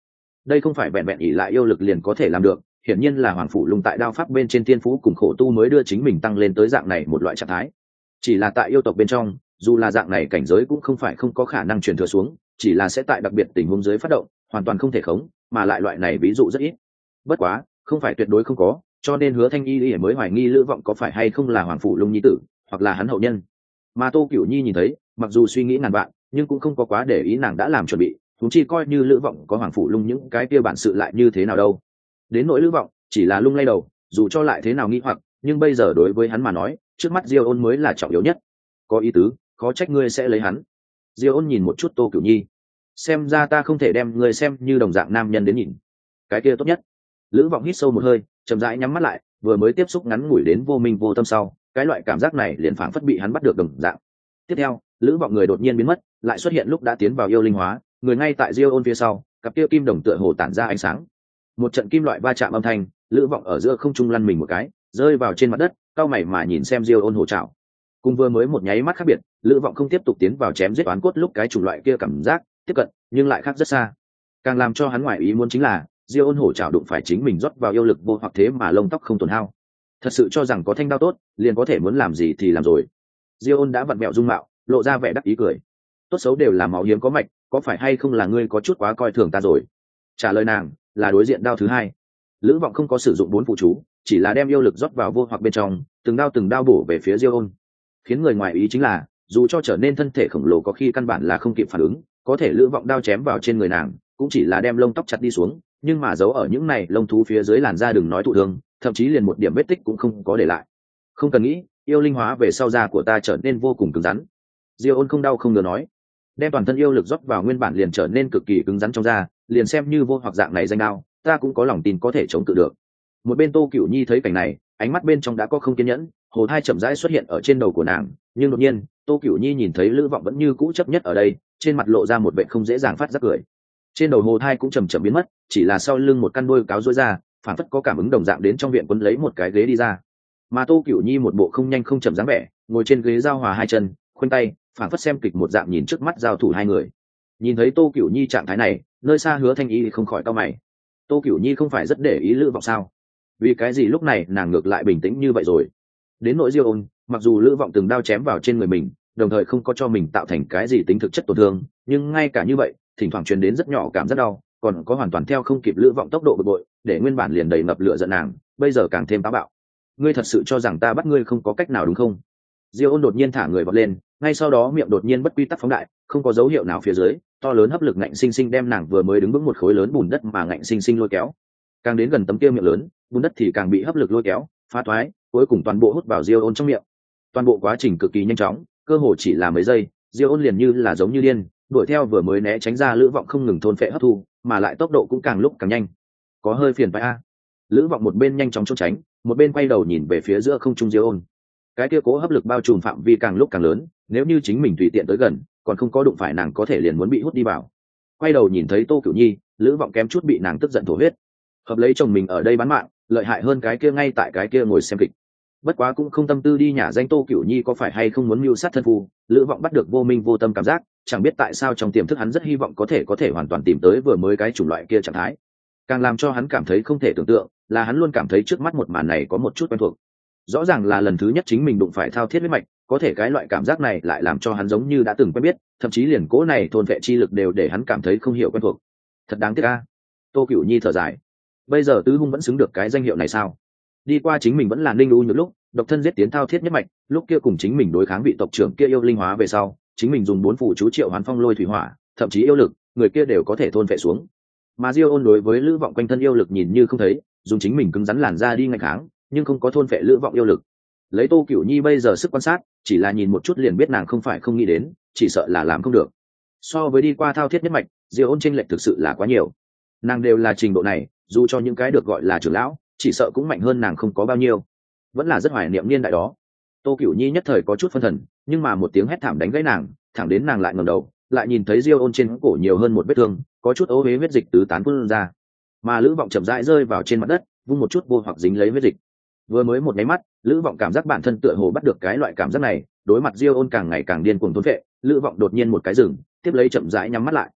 Speaker 1: đây không phải vẹn vẹn ỷ lại yêu lực liền có thể làm được, hiển nhiên là hoàng phủ lung tại đao pháp bên trên thiên phú cùng khổ tu mới đưa chính mình tăng lên tới dạng này một loại trạng thái. Chỉ là tại yêu tộc bên trong, dù là dạng này cảnh giới cũng không phải không có khả năng truyền thừa xuống, chỉ là sẽ tại đặc biệt tình huống dưới phát động, hoàn toàn không thể khống, mà lại loại này ví dụ rất ít. Bất quá, không phải tuyệt đối không có, cho nên Hứa Thanh Y mới hoài nghi Lữ Vọng có phải hay không là hoàng phủ lung nhi tử, hoặc là hắn hậu nhân. Mà Tô Cửu Nhi nhìn thấy, mặc dù suy nghĩ ngàn vạn, nhưng cũng không có quá để ý, nàng đã làm chuẩn bị, huống chi coi như Lữ Vọng có hoàng phủ lung những cái kia bản sự lại như thế nào đâu. Đến nỗi Lữ Vọng, chỉ là lung lay đầu, dù cho lại thế nào nghi hoặc, nhưng bây giờ đối với hắn mà nói, trước mắt Diêu Ôn mới là trọng yếu nhất. Có ý tứ, khó trách ngươi sẽ lấy hắn. Diêu Ôn nhìn một chút Tô Cửu Nhi, xem ra ta không thể đem ngươi xem như đồng dạng nam nhân đến nhìn. Cái kia tốt nhất. Lữ Vọng hít sâu một hơi, chậm rãi nhắm mắt lại, vừa mới tiếp xúc ngắn ngủi đến vô minh vô tâm sau, cái loại cảm giác này liền phảng phất bị hắn bắt được đồng dạng. Tiếp theo, Lữ Vọng người đột nhiên biến mất, lại xuất hiện lúc đã tiến vào yêu linh hóa, người ngay tại Diêu Ôn phía sau, cặp kia kim đồng tựa hồ tản ra ánh sáng. Một trận kim loại va chạm âm thanh, Lữ Vọng ở giữa không trung lăn mình một cái, rơi vào trên mặt đất, cau mày mà nhìn xem Diêu Ôn hổ trảo. Cùng vừa mới một nháy mắt khác biệt, Lữ Vọng không tiếp tục tiến vào chém giết oán cốt lúc cái chủng loại kia cảm giác tiếp cận, nhưng lại khác rất xa. Càng làm cho hắn ngoại ý muốn chính là, Diêu Ôn hổ trảo đụng phải chính mình rót vào yêu lực vô hoặc thế mà lông tóc không tổn hao. Thật sự cho rằng có thanh đao tốt, liền có thể muốn làm gì thì làm rồi. Diêu Ôn đã vặn mẹo dung mạo, lộ ra vẻ đắc ý cười. Tốt xấu đều là máu hiếm có mạch, có phải hay không là ngươi có chút quá coi thường ta rồi? Trả lời nàng là đối diện đao thứ hai. Lữ Vọng không có sử dụng 4 phụ chú, chỉ là đem yêu lực rót vào vô hoặc bên trong, từng đao bổ về phía Diêu Ôn. Khiến người ngoài ý chính là, dù cho trở nên thân thể khổng lồ có khi căn bản là không kịp phản ứng, có thể Lữ Vọng đao chém vào trên người nàng, cũng chỉ là đem lông tóc chặt đi xuống, nhưng mà giấu ở những này lông thú phía dưới làn da đừng nói thụ thương, thậm chí liền một điểm vết tích cũng không có để lại. Không cần nghĩ, yêu linh hóa về sau da của ta trở nên vô cùng cứng rắn. Diêu Ôn không đau không ngờ nói, đem toàn thân yêu lực rót vào nguyên bản liền trở nên cực kỳ cứng rắn trong da, liền xem như vô hoặc dạng này danh đao, ta cũng có lòng tin có thể chống cự được. Một bên Tô Cửu Nhi thấy cảnh này, ánh mắt bên trong đã có không kiên nhẫn, hồ thai chậm rãi xuất hiện ở trên đầu của nàng, nhưng đột nhiên Tô Cửu Nhi nhìn thấy Lữ Vọng vẫn như cũ chấp nhất ở đây, trên mặt lộ ra một vẻ không dễ dàng phát giác cười. Trên đầu hồ thai cũng chậm chậm biến mất, chỉ là sau lưng một căn đuôi cáo rối ra, phản phất có cảm ứng đồng dạng đến trong viện quấn lấy một cái ghế đi ra. Mà Tô Cửu Nhi một bộ không nhanh không chậm dáng vẻ, ngồi trên ghế giao hòa hai chân, khoanh tay, phản phất xem kịch một dạng nhìn trước mắt giao thủ hai người. Nhìn thấy Tô Cửu Nhi trạng thái này, nơi xa Hứa Thanh Y không khỏi cau mày. Tô Cửu Nhi không phải rất để ý Lữ Vọng sao? Vì cái gì lúc này nàng ngược lại bình tĩnh như vậy rồi? Đến nỗi Diêu Ôn, mặc dù Lữ Vọng từng đao chém vào trên người mình, đồng thời không có cho mình tạo thành cái gì tính thực chất tổn thương, nhưng ngay cả như vậy, thỉnh thoảng truyền đến rất nhỏ cảm giác đau, còn có hoàn toàn theo không kịp Lữ Vọng tốc độ bực bội, để nguyên bản liền đầy ngập lửa giận nàng, bây giờ càng thêm táo bạo. Ngươi thật sự cho rằng ta bắt ngươi không có cách nào đúng không? Diêu Ôn đột nhiên thả người vọt lên, ngay sau đó miệng đột nhiên bất quy tắc phóng đại, không có dấu hiệu nào phía dưới, to lớn hấp lực ngạnh sinh sinh đem nàng vừa mới đứng vững một khối lớn bùn đất mà ngạnh sinh sinh lôi kéo. Càng đến gần tấm kia miệng lớn, bùn đất thì càng bị hấp lực lôi kéo, phá toái, cuối cùng toàn bộ hút vào Diêu Ôn trong miệng. Toàn bộ quá trình cực kỳ nhanh chóng, cơ hồ chỉ là mấy giây, Diêu Ôn liền như là giống như điên, đuổi theo vừa mới né tránh ra Lữ Vọng không ngừng thôn phệ hấp thu, mà lại tốc độ cũng càng lúc càng nhanh. Có hơi phiền phải a. Lữ Vọng một bên nhanh chóng trốn tránh, một bên quay đầu nhìn về phía giữa không trung Diêu Ôn. Cái kia cố hấp lực bao trùm phạm vi càng lúc càng lớn, nếu như chính mình tùy tiện tới gần, còn không có đụng phải nàng có thể liền muốn bị hút đi vào. Quay đầu nhìn thấy Tô Cửu Nhi, Lữ Vọng kém chút bị nàng tức giận thổ huyết. Hợp lấy chồng mình ở đây bán mạng, lợi hại hơn cái kia ngay tại cái kia ngồi xem kịch. Bất quá cũng không tâm tư đi nhả danh Tô Cửu Nhi có phải hay không muốn mưu sát thân phu, Lữ Vọng bắt được vô minh vô tâm cảm giác, chẳng biết tại sao trong tiềm thức hắn rất hy vọng có thể hoàn toàn tìm tới vừa mới cái chủng loại kia trạng thái. Càng làm cho hắn cảm thấy không thể tưởng tượng là hắn luôn cảm thấy trước mắt một màn này có một chút quen thuộc. Rõ ràng là lần thứ nhất chính mình đụng phải thao thiết huyết mạch, có thể cái loại cảm giác này lại làm cho hắn giống như đã từng quen biết, thậm chí liền cố này thôn vệ chi lực đều để hắn cảm thấy không hiểu quen thuộc. Thật đáng tiếc a. Tô Cửu Nhi thở dài. Bây giờ Tứ Hung vẫn xứng được cái danh hiệu này sao? Đi qua chính mình vẫn là Ninh U Nhược lúc, độc thân giết tiến thao thiết nhất mạch, lúc kia cùng chính mình đối kháng vị tộc trưởng kia yêu linh hóa về sau, chính mình dùng 4 phụ chú triệu hoán phong lôi thủy hỏa, thậm chí yêu lực, người kia đều có thể thôn vệ xuống. Mà Diêu Ôn đối với Lữ Vọng quanh thân yêu lực nhìn như không thấy, dùng chính mình cứng rắn làn ra đi ngăn kháng, nhưng không có thôn vệ Lữ Vọng yêu lực. Lấy Tô Cửu Nhi bây giờ sức quan sát, chỉ là nhìn một chút liền biết nàng không phải không nghĩ đến, chỉ sợ là làm không được. So với đi qua thao thiết nhất mạch, Diêu Ôn chênh lệch thực sự là quá nhiều. Nàng đều là trình độ này, dù cho những cái được gọi là trưởng lão, chỉ sợ cũng mạnh hơn nàng không có bao nhiêu. Vẫn là rất hoài niệm niên đại đó. Tô Cửu Nhi nhất thời có chút phân thần, nhưng mà một tiếng hét thảm đánh gãy nàng, thẳng đến nàng lại ngẩng đầu, lại nhìn thấy Diêu Ôn trên cổ nhiều hơn một vết thương, có chút ố huế huyết dịch tứ tán phun ra. Mà Lữ Vọng chậm rãi rơi vào trên mặt đất, vung một chút vô hoặc dính lấy huyết dịch. Vừa mới một cái mắt, Lữ Vọng cảm giác bản thân tựa hồ bắt được cái loại cảm giác này, đối mặt Diêu Ôn càng ngày càng điên cuồng thôn vệ, Lữ Vọng đột nhiên một cái dừng, tiếp lấy chậm rãi nhắm mắt lại.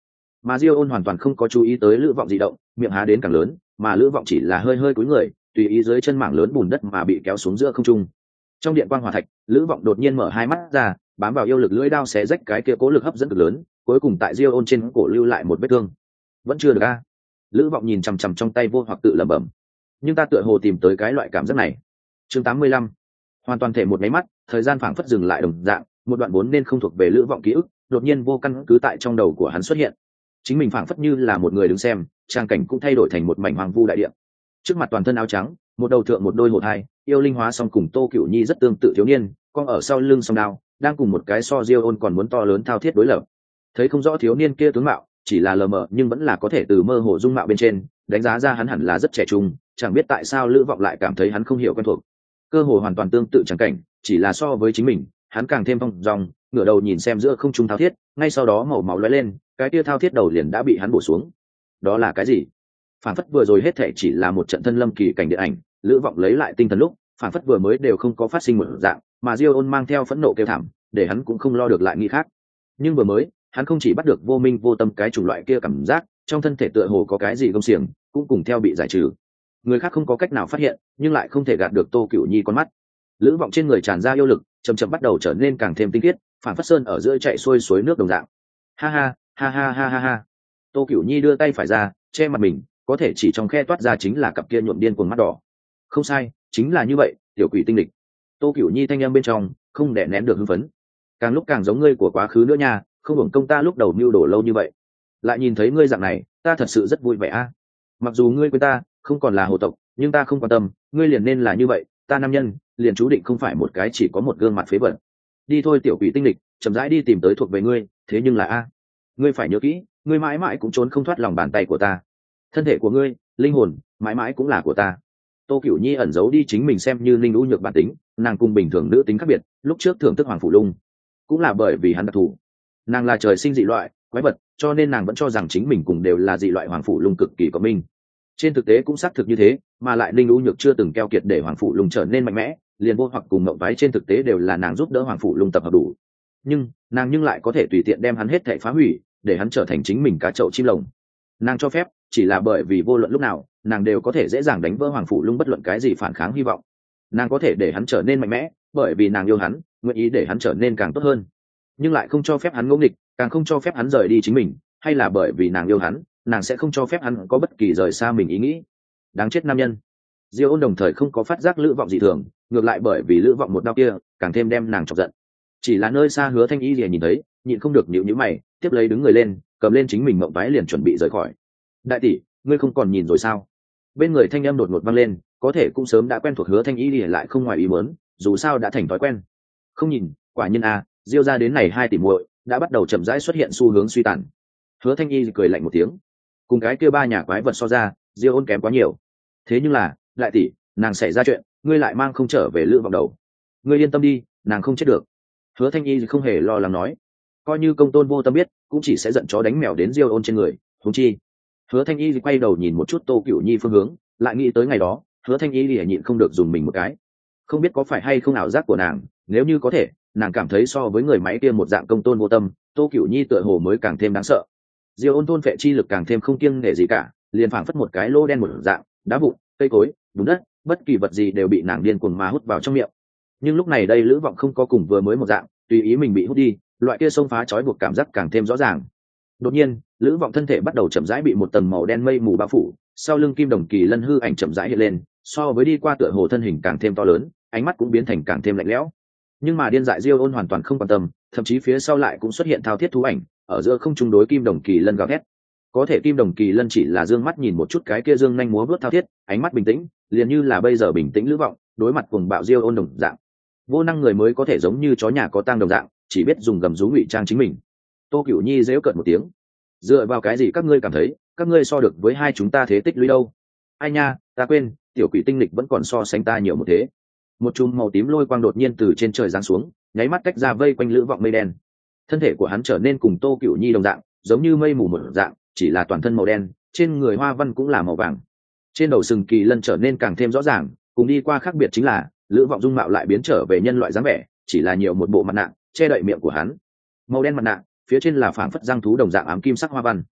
Speaker 1: mà Diêu ôn hoàn toàn không có chú ý tới lữ vọng di động, miệng há đến càng lớn, mà lữ vọng chỉ là hơi hơi cúi người, tùy ý dưới chân mảng lớn bùn đất mà bị kéo xuống giữa không trung. Trong điện quang hỏa thạch, lữ vọng đột nhiên mở hai mắt ra, bám vào yêu lực lưỡi đao xé rách cái kia cố lực hấp dẫn cực lớn, cuối cùng tại Diêu ôn trên cổ lưu lại một vết thương. Vẫn chưa được a. Lữ vọng nhìn chằm chằm trong tay vô hoặc tự lẩm bẩm. Nhưng ta tựa hồ tìm tới cái loại cảm giác này. Chương 85. Hoàn toàn thể một máy mắt, thời gian phảng phất dừng lại đồng dạng, một đoạn vốn nên không thuộc về lữ vọng ký ức, đột nhiên vô căn cứ tại trong đầu của hắn xuất hiện. Chính mình phảng phất như là một người đứng xem, trang cảnh cũng thay đổi thành một mảnh hoang vu đại địa. Trước mặt toàn thân áo trắng, một đầu thượng một đôi hột hai, yêu linh hóa song cùng Tô Cửu Nhi rất tương tự thiếu niên, con ở sau lưng song đao, đang cùng một cái so Diêu ôn còn muốn to lớn thao thiết đối lập. Thấy không rõ thiếu niên kia tướng mạo, chỉ là lờ mờ nhưng vẫn là có thể từ mơ hồ dung mạo bên trên đánh giá ra hắn hẳn là rất trẻ trung, chẳng biết tại sao lữ vọng lại cảm thấy hắn không hiểu quen thuộc. Cơ hồ hoàn toàn tương tự chẳng cảnh, chỉ là so với chính mình, hắn càng thêm phong dong, ngửa đầu nhìn xem giữa không trung thao thiết, ngay sau đó màu máu lóe lên, cái tia thao thiết đầu liền đã bị hắn bổ xuống. Đó là cái gì? Phản phất vừa rồi hết thảy chỉ là một trận thân lâm kỳ cảnh điện ảnh, lữ vọng lấy lại tinh thần lúc, phản phất vừa mới đều không có phát sinh một dạng, mà Diêu ôn mang theo phẫn nộ kêu thảm, để hắn cũng không lo được lại nghĩ khác. Nhưng vừa mới, hắn không chỉ bắt được vô minh vô tâm cái chủng loại kia cảm giác, trong thân thể tựa hồ có cái gì gông xiềng, cũng cùng theo bị giải trừ. Người khác không có cách nào phát hiện, nhưng lại không thể gạt được Tô Cửu Nhi con mắt. Lữ vọng trên người tràn ra yêu lực, chậm chậm bắt đầu trở nên càng thêm tinh khiết, phản phất sơn ở giữa chạy xuôi suối nước đồng dạng. Ha ha, ha ha ha ha ha. Tô Cửu Nhi đưa tay phải ra, che mặt mình, có thể chỉ trong khe toát ra chính là cặp kia nhuộm điên cuồng mắt đỏ. Không sai, chính là như vậy, tiểu quỷ tinh lịch. Tô Cửu Nhi thanh âm bên trong không đè nén được hưng phấn. Càng lúc càng giống ngươi của quá khứ nữa nha, không hưởng công ta lúc đầu mưu đồ lâu như vậy. Lại nhìn thấy ngươi dạng này, ta thật sự rất vui vẻ a. Mặc dù ngươi quên ta, không còn là hồ tộc, nhưng ta không quan tâm, ngươi liền nên là như vậy, ta nam nhân, liền chú định không phải một cái chỉ có một gương mặt phế vật. Đi thôi tiểu quỷ tinh lịch, chậm rãi đi tìm tới thuộc về ngươi, thế nhưng là a, ngươi phải nhớ kỹ, ngươi mãi mãi cũng trốn không thoát lòng bàn tay của ta. Thân thể của ngươi, linh hồn, mãi mãi cũng là của ta. Tô Cửu Nhi ẩn giấu đi chính mình xem như linh lũ nhược bản tính, nàng cùng bình thường nữ tính khác biệt, lúc trước thưởng thức Hoàng Phủ Lung, cũng là bởi vì hắn đặc thù. Nàng là trời sinh dị loại, quái vật, cho nên nàng vẫn cho rằng chính mình cùng đều là dị loại Hoàng Phủ Lung cực kỳ có minh. Trên thực tế cũng xác thực như thế, mà lại linh lũ nhược chưa từng keo kiệt để Hoàng Phủ Lung trở nên mạnh mẽ, liền vô hoặc cùng ngậm vái trên thực tế đều là nàng giúp đỡ Hoàng Phủ Lung tập hợp đủ. Nhưng nàng lại có thể tùy tiện đem hắn hết thảy phá hủy, để hắn trở thành chính mình cá chậu chim lồng. Nàng cho phép, chỉ là bởi vì vô luận lúc nào nàng đều có thể dễ dàng đánh vỡ Hoàng Phủ Lung bất luận cái gì phản kháng hy vọng. Nàng có thể để hắn trở nên mạnh mẽ, bởi vì nàng yêu hắn, nguyện ý để hắn trở nên càng tốt hơn, nhưng lại không cho phép hắn ngỗ nghịch, càng không cho phép hắn rời đi chính mình, hay là bởi vì nàng yêu hắn, nàng sẽ không cho phép hắn có bất kỳ rời xa mình ý nghĩ. Đáng chết nam nhân. Diêu ôn đồng thời không có phát giác lữ vọng dị thường, ngược lại bởi vì lữ vọng một đau kia càng thêm đem nàng chọc giận. Chỉ là nơi xa Hứa Thanh Y liền nhìn thấy, nhịn không được nhíu nhíu mày, tiếp lấy đứng người lên, cầm lên chính mình mộng váy liền chuẩn bị rời khỏi. Đại tỷ, ngươi không còn nhìn rồi sao? Bên người thanh âm đột ngột vang lên, có thể cũng sớm đã quen thuộc Hứa Thanh Y liền lại không ngoài ý muốn, dù sao đã thành thói quen. Không nhìn, quả nhiên a, Diêu ra đến này hai tỷ muội đã bắt đầu chậm rãi xuất hiện xu hướng suy tàn. Hứa Thanh Y cười lạnh một tiếng, cùng cái kia ba nhà quái vật so ra, Diêu ôn kém quá nhiều. Thế nhưng là, đại tỷ, nàng xảy ra chuyện, ngươi lại mang không trở về lữ vọng đầu. Ngươi yên tâm đi, nàng không chết được. Hứa Thanh Y không hề lo lắng nói, coi như công tôn vô tâm biết, cũng chỉ sẽ giận chó đánh mèo đến Diêu ôn trên người, huống chi. Hứa Thanh Y quay đầu nhìn một chút Tô Cửu Nhi phương hướng, lại nghĩ tới ngày đó, Hứa Thanh Y nhịn không được dùng mình một cái. Không biết có phải hay không ảo giác của nàng, nếu như có thể, nàng cảm thấy so với người máy kia một dạng công tôn vô tâm, Tô Cửu Nhi tựa hồ mới càng thêm đáng sợ. Diêu ôn thôn phệ chi lực càng thêm không kiêng nể gì cả, liền phảng phất một cái lô đen một dạng, đá vụn, cây cối, bùn đất, bất kỳ vật gì đều bị nàng điên cuồng mà hút vào trong miệng. Nhưng lúc này đây lữ vọng không có cùng vừa mới một dạng, tùy ý mình bị hút đi, loại kia xông phá trói buộc cảm giác càng thêm rõ ràng. Đột nhiên, lữ vọng thân thể bắt đầu chậm rãi bị một tầng màu đen mây mù bao phủ, sau lưng kim đồng kỳ lân hư ảnh chậm rãi hiện lên, so với đi qua tựa hồ thân hình càng thêm to lớn, ánh mắt cũng biến thành càng thêm lạnh lẽo. Nhưng mà điên dại Diêu ôn hoàn toàn không quan tâm, thậm chí phía sau lại cũng xuất hiện thao thiết thú ảnh, ở giữa không trung đối kim đồng kỳ lân gào thét. Có thể kim đồng kỳ lân chỉ là dương mắt nhìn một chút cái kia dương nhanh múa vớt thao thiết, ánh mắt bình tĩnh, liền như là bây giờ bình tĩnh lữ vọng đối mặt cùng bạo Diêu ôn đồng dạng. Vô năng người mới có thể giống như chó nhà có tang đồng dạng, chỉ biết dùng gầm rú ngụy trang chính mình. Tô Cửu Nhi giễu cợt một tiếng, dựa vào cái gì các ngươi cảm thấy các ngươi so được với hai chúng ta thế tích lũy đâu? Ai nha, ta quên, tiểu quỷ tinh lịch vẫn còn so sánh ta nhiều một thế. Một chùm màu tím lôi quang đột nhiên từ trên trời giáng xuống, nháy mắt cách ra vây quanh lữ vọng mây đen. Thân thể của hắn trở nên cùng Tô Cửu Nhi đồng dạng, giống như mây mù một dạng, chỉ là toàn thân màu đen, trên người hoa văn cũng là màu vàng. Trên đầu sừng kỳ lân trở nên càng thêm rõ ràng, cùng đi qua khác biệt chính là lữ vọng dung mạo lại biến trở về nhân loại dáng vẻ, chỉ là nhiều một bộ mặt nạ che đậy miệng của hắn. Màu đen mặt nạ, phía trên là phảng phất răng thú đồng dạng ám kim sắc hoa văn.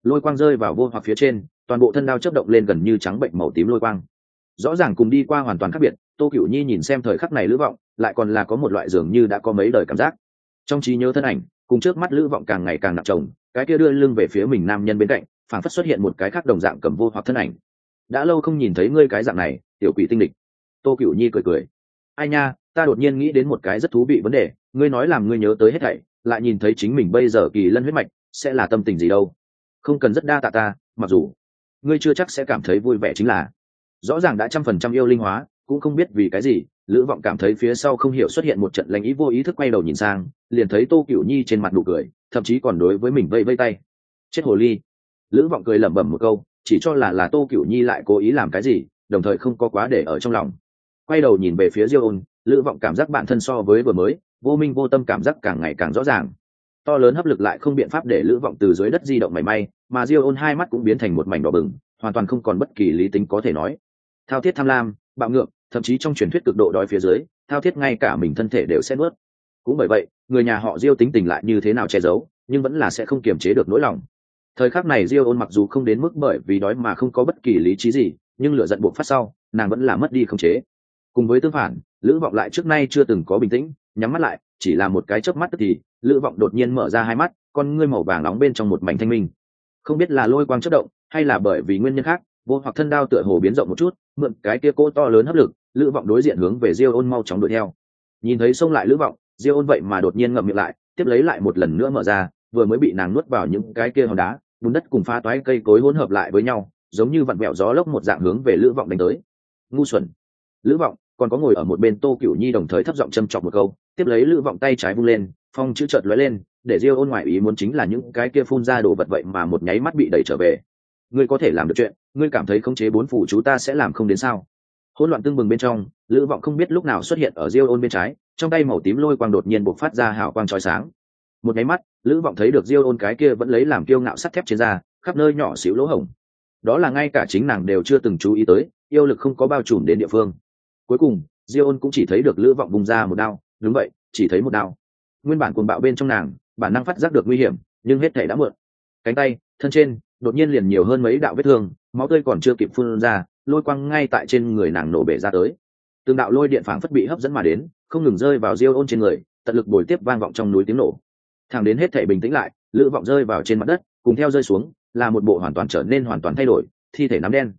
Speaker 1: lôi quang rơi vào vô hoặc phía trên, toàn bộ thân đao chớp động lên gần như trắng bệnh màu tím lôi quang. Rõ ràng cùng đi qua hoàn toàn khác biệt. Tô Cửu Nhi nhìn xem thời khắc này Lữ Vọng, lại còn là có một loại dường như đã có mấy đời cảm giác. Trong trí nhớ thân ảnh, cùng trước mắt Lữ Vọng càng ngày càng nặng chồng, cái kia đưa lưng về phía mình nam nhân bên cạnh, phảng phất xuất hiện một cái khác đồng dạng cầm vô hoặc thân ảnh. Đã lâu không nhìn thấy ngươi cái dạng này, tiểu quỷ tinh địch. Tô Cửu Nhi cười cười. Ai nha, ta đột nhiên nghĩ đến một cái rất thú vị vấn đề, ngươi nói làm ngươi nhớ tới hết thảy, lại nhìn thấy chính mình bây giờ kỳ lân huyết mạch, sẽ là tâm tình gì đâu? Không cần rất đa tạ ta, mặc dù ngươi chưa chắc sẽ cảm thấy vui vẻ chính là. Rõ ràng đã 100% yêu linh hóa, cũng không biết vì cái gì, Lữ Vọng cảm thấy phía sau không hiểu xuất hiện một trận lạnh ý, vô ý thức quay đầu nhìn sang, liền thấy Tô Cửu Nhi trên mặt nụ cười, thậm chí còn đối với mình vây vây tay. Chết hồ ly. Lữ Vọng cười lẩm bẩm một câu, chỉ cho là Tô Cửu Nhi lại cố ý làm cái gì, đồng thời không có quá để ở trong lòng. Quay đầu nhìn về phía Diêu Ôn, Lữ Vọng cảm giác bản thân so với vừa mới, vô minh vô tâm cảm giác càng ngày càng rõ ràng. To lớn hấp lực lại không biện pháp để Lữ Vọng từ dưới đất di động mảy may, mà Diêu Ôn hai mắt cũng biến thành một mảnh đỏ bừng, hoàn toàn không còn bất kỳ lý tính có thể nói. Thao thiết tham lam, bạo ngược, thậm chí trong truyền thuyết cực độ đói phía dưới, thao thiết ngay cả mình thân thể đều sẽ nuốt. Cũng bởi vậy, người nhà họ Diêu tính tình lại như thế nào che giấu, nhưng vẫn là sẽ không kiềm chế được nỗi lòng. Thời khắc này Diêu Ôn mặc dù không đến mức bởi vì đói mà không có bất kỳ lý trí gì, nhưng lửa giận buộc phát sau, nàng vẫn là mất đi khống chế. Cùng với tương phản, Lữ Vọng lại trước nay chưa từng có bình tĩnh, nhắm mắt lại, chỉ là một cái chớp mắt tức thì, Lữ Vọng đột nhiên mở ra hai mắt, con ngươi màu vàng nóng bên trong một mảnh thanh minh. Không biết là lôi quang chớp động, hay là bởi vì nguyên nhân khác, vô hoặc thân đao tựa hồ biến rộng một chút, mượn cái kia cỗ to lớn hấp lực, Lữ Vọng đối diện hướng về Diêu Ôn mau chóng đuổi theo. Nhìn thấy xông lại Lữ Vọng, Diêu Ôn vậy mà đột nhiên ngậm miệng lại, tiếp lấy lại một lần nữa mở ra, vừa mới bị nàng nuốt vào những cái kia hòn đá, bùn đất cùng pha toái cây cối hỗn hợp lại với nhau, giống như vặn vẹo gió lốc một dạng hướng về Lữ Vọng đánh tới. Ngu xuẩn. Lữ Vọng, còn có ngồi ở một bên Tô Cửu Nhi đồng thời thấp giọng châm chọc một câu, tiếp lấy Lữ Vọng tay trái vung lên, phong chữ chợt lóe lên, để Diêu Ôn ngoại ý muốn chính là những cái kia phun ra đồ vật vậy mà một nháy mắt bị đẩy trở về. Ngươi có thể làm được chuyện, ngươi cảm thấy khống chế bốn phủ chú ta sẽ làm không đến sao? Hỗn loạn tương bừng bên trong, Lữ Vọng không biết lúc nào xuất hiện ở Diêu Ôn bên trái, trong tay màu tím lôi quang đột nhiên bộc phát ra hào quang chói sáng. Một nháy mắt, Lữ Vọng thấy được Diêu Ôn cái kia vẫn lấy làm kiêu ngạo sắt thép trên da, khắp nơi nhỏ xíu lỗ hổng. Đó là ngay cả chính nàng đều chưa từng chú ý tới, yêu lực không có bao trùm đến địa phương. Cuối cùng, Diêu Ôn cũng chỉ thấy được Lữ Vọng vùng ra một đao, đúng vậy, chỉ thấy một đao. Nguyên bản cuồng bạo bên trong nàng, bản năng phát giác được nguy hiểm, nhưng hết thảy đã muộn. Cánh tay, thân trên, đột nhiên liền nhiều hơn mấy đạo vết thương, máu tươi còn chưa kịp phun ra, lôi quang ngay tại trên người nàng nổ bể ra tới. Từng đạo lôi điện phảng phất bị hấp dẫn mà đến, không ngừng rơi vào Diêu Ôn trên người, tận lực bồi tiếp vang vọng trong núi tiếng nổ. Thẳng đến hết thảy bình tĩnh lại, Lữ Vọng rơi vào trên mặt đất, cùng theo rơi xuống, là một bộ hoàn toàn trở nên hoàn toàn thay đổi, thi thể nắm đen.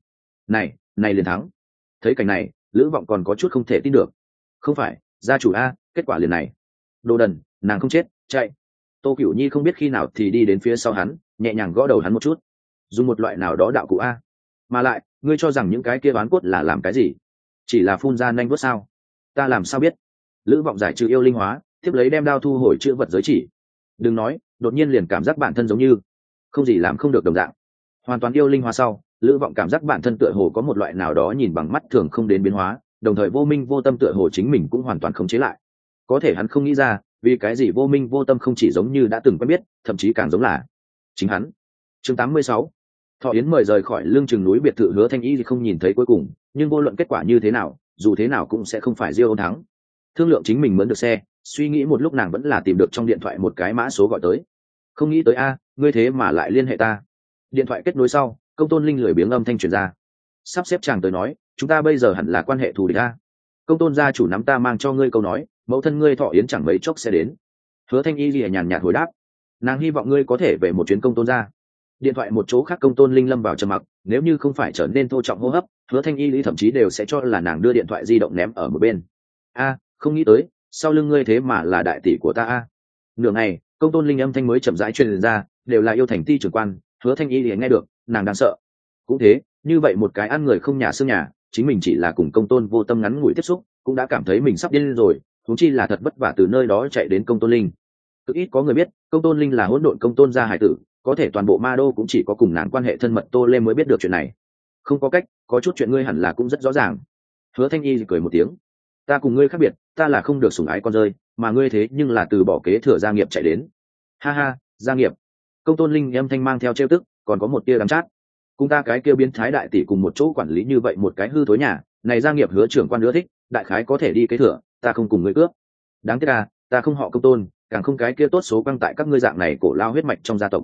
Speaker 1: Này liền thắng. Thấy cảnh này, Lữ Vọng còn có chút không thể tin được. Không phải, gia chủ a, kết quả liền này. Đồ đần, nàng không chết, chạy. Tô Cửu Nhi không biết khi nào thì đi đến phía sau hắn, nhẹ nhàng gõ đầu hắn một chút. Dùng một loại nào đó đạo cụ a. Mà lại, ngươi cho rằng những cái kia oán cốt là làm cái gì? Chỉ là phun ra nhanh vuốt sao? Ta làm sao biết? Lữ Vọng giải trừ yêu linh hóa, tiếp lấy đem đao thu hồi chữ vật giới chỉ. Đừng nói, đột nhiên liền cảm giác bản thân giống như không gì làm không được đồng dạng. Hoàn toàn yêu linh hóa sau, Lữ Vọng cảm giác bản thân tựa hồ có một loại nào đó nhìn bằng mắt thường không đến biến hóa, đồng thời vô minh vô tâm tựa hồ chính mình cũng hoàn toàn không chế lại. Có thể hắn không nghĩ ra, vì cái gì vô minh vô tâm không chỉ giống như đã từng quen biết, thậm chí càng giống là chính hắn. Chương 86. Thọ Yến mời rời khỏi lương chừng núi biệt thự Hứa Thanh Y thì không nhìn thấy cuối cùng, nhưng vô luận kết quả như thế nào, dù thế nào cũng sẽ không phải Diêu Ôn thắng. Thương lượng chính mình mướn được xe, suy nghĩ một lúc nàng vẫn là tìm được trong điện thoại một cái mã số gọi tới. Không nghĩ tới a, ngươi thế mà lại liên hệ ta. Điện thoại kết nối sau, Công Tôn Linh lười biếng âm thanh truyền ra. Sắp xếp chàng tới nói, chúng ta bây giờ hẳn là quan hệ thù địch a. Công Tôn gia chủ nắm ta mang cho ngươi câu nói, mẫu thân ngươi Thọ Yến chẳng mấy chốc sẽ đến. Hứa Thanh Y lìa nhàn nhạt hồi đáp, nàng hy vọng ngươi có thể về một chuyến Công Tôn gia. Điện thoại một chỗ khác Công Tôn Linh lâm vào trầm mặc, nếu như không phải trở nên thô trọng hô hấp, Hứa Thanh Y lý thậm chí đều sẽ cho là nàng đưa điện thoại di động ném ở một bên. A, không nghĩ tới, sau lưng ngươi thế mà là đại tỷ của ta a. Nửa ngày, Công Tôn Linh âm thanh mới chậm rãi truyền ra, đều là yêu thành ti trưởng quan. Hứa Thanh Y liền nghe được, nàng đang sợ. Cũng thế, như vậy một cái ăn người không nhà xương nhà, chính mình chỉ là cùng Công Tôn vô tâm ngắn ngủi tiếp xúc, cũng đã cảm thấy mình sắp điên rồi, huống chi là thật vất vả từ nơi đó chạy đến Công Tôn Linh. Cực ít có người biết, Công Tôn Linh là hỗn độn Công Tôn gia hải tử, có thể toàn bộ Ma Đô cũng chỉ có cùng nàng quan hệ thân mật Tô Lê mới biết được chuyện này. Không có cách, có chút chuyện ngươi hẳn là cũng rất rõ ràng. Hứa Thanh Y cười một tiếng, ta cùng ngươi khác biệt, ta là không được sủng ái con rơi, mà ngươi thế nhưng là từ bỏ kế thừa gia nghiệp chạy đến. Ha ha, gia nghiệp. Công Tôn Linh âm thanh mang theo trêu tức, còn có một tia đắng chát. Cùng ta cái kia biến thái đại tỷ cùng một chỗ quản lý như vậy một cái hư thối nhà, này gia nghiệp Hứa trưởng quan ưa thích, đại khái có thể đi kế thừa, ta không cùng ngươi cướp. Đáng tiếc ta không họ Công Tôn, càng không cái kia tốt số quăng tại các ngươi dạng này cổ lao huyết mạch trong gia tộc.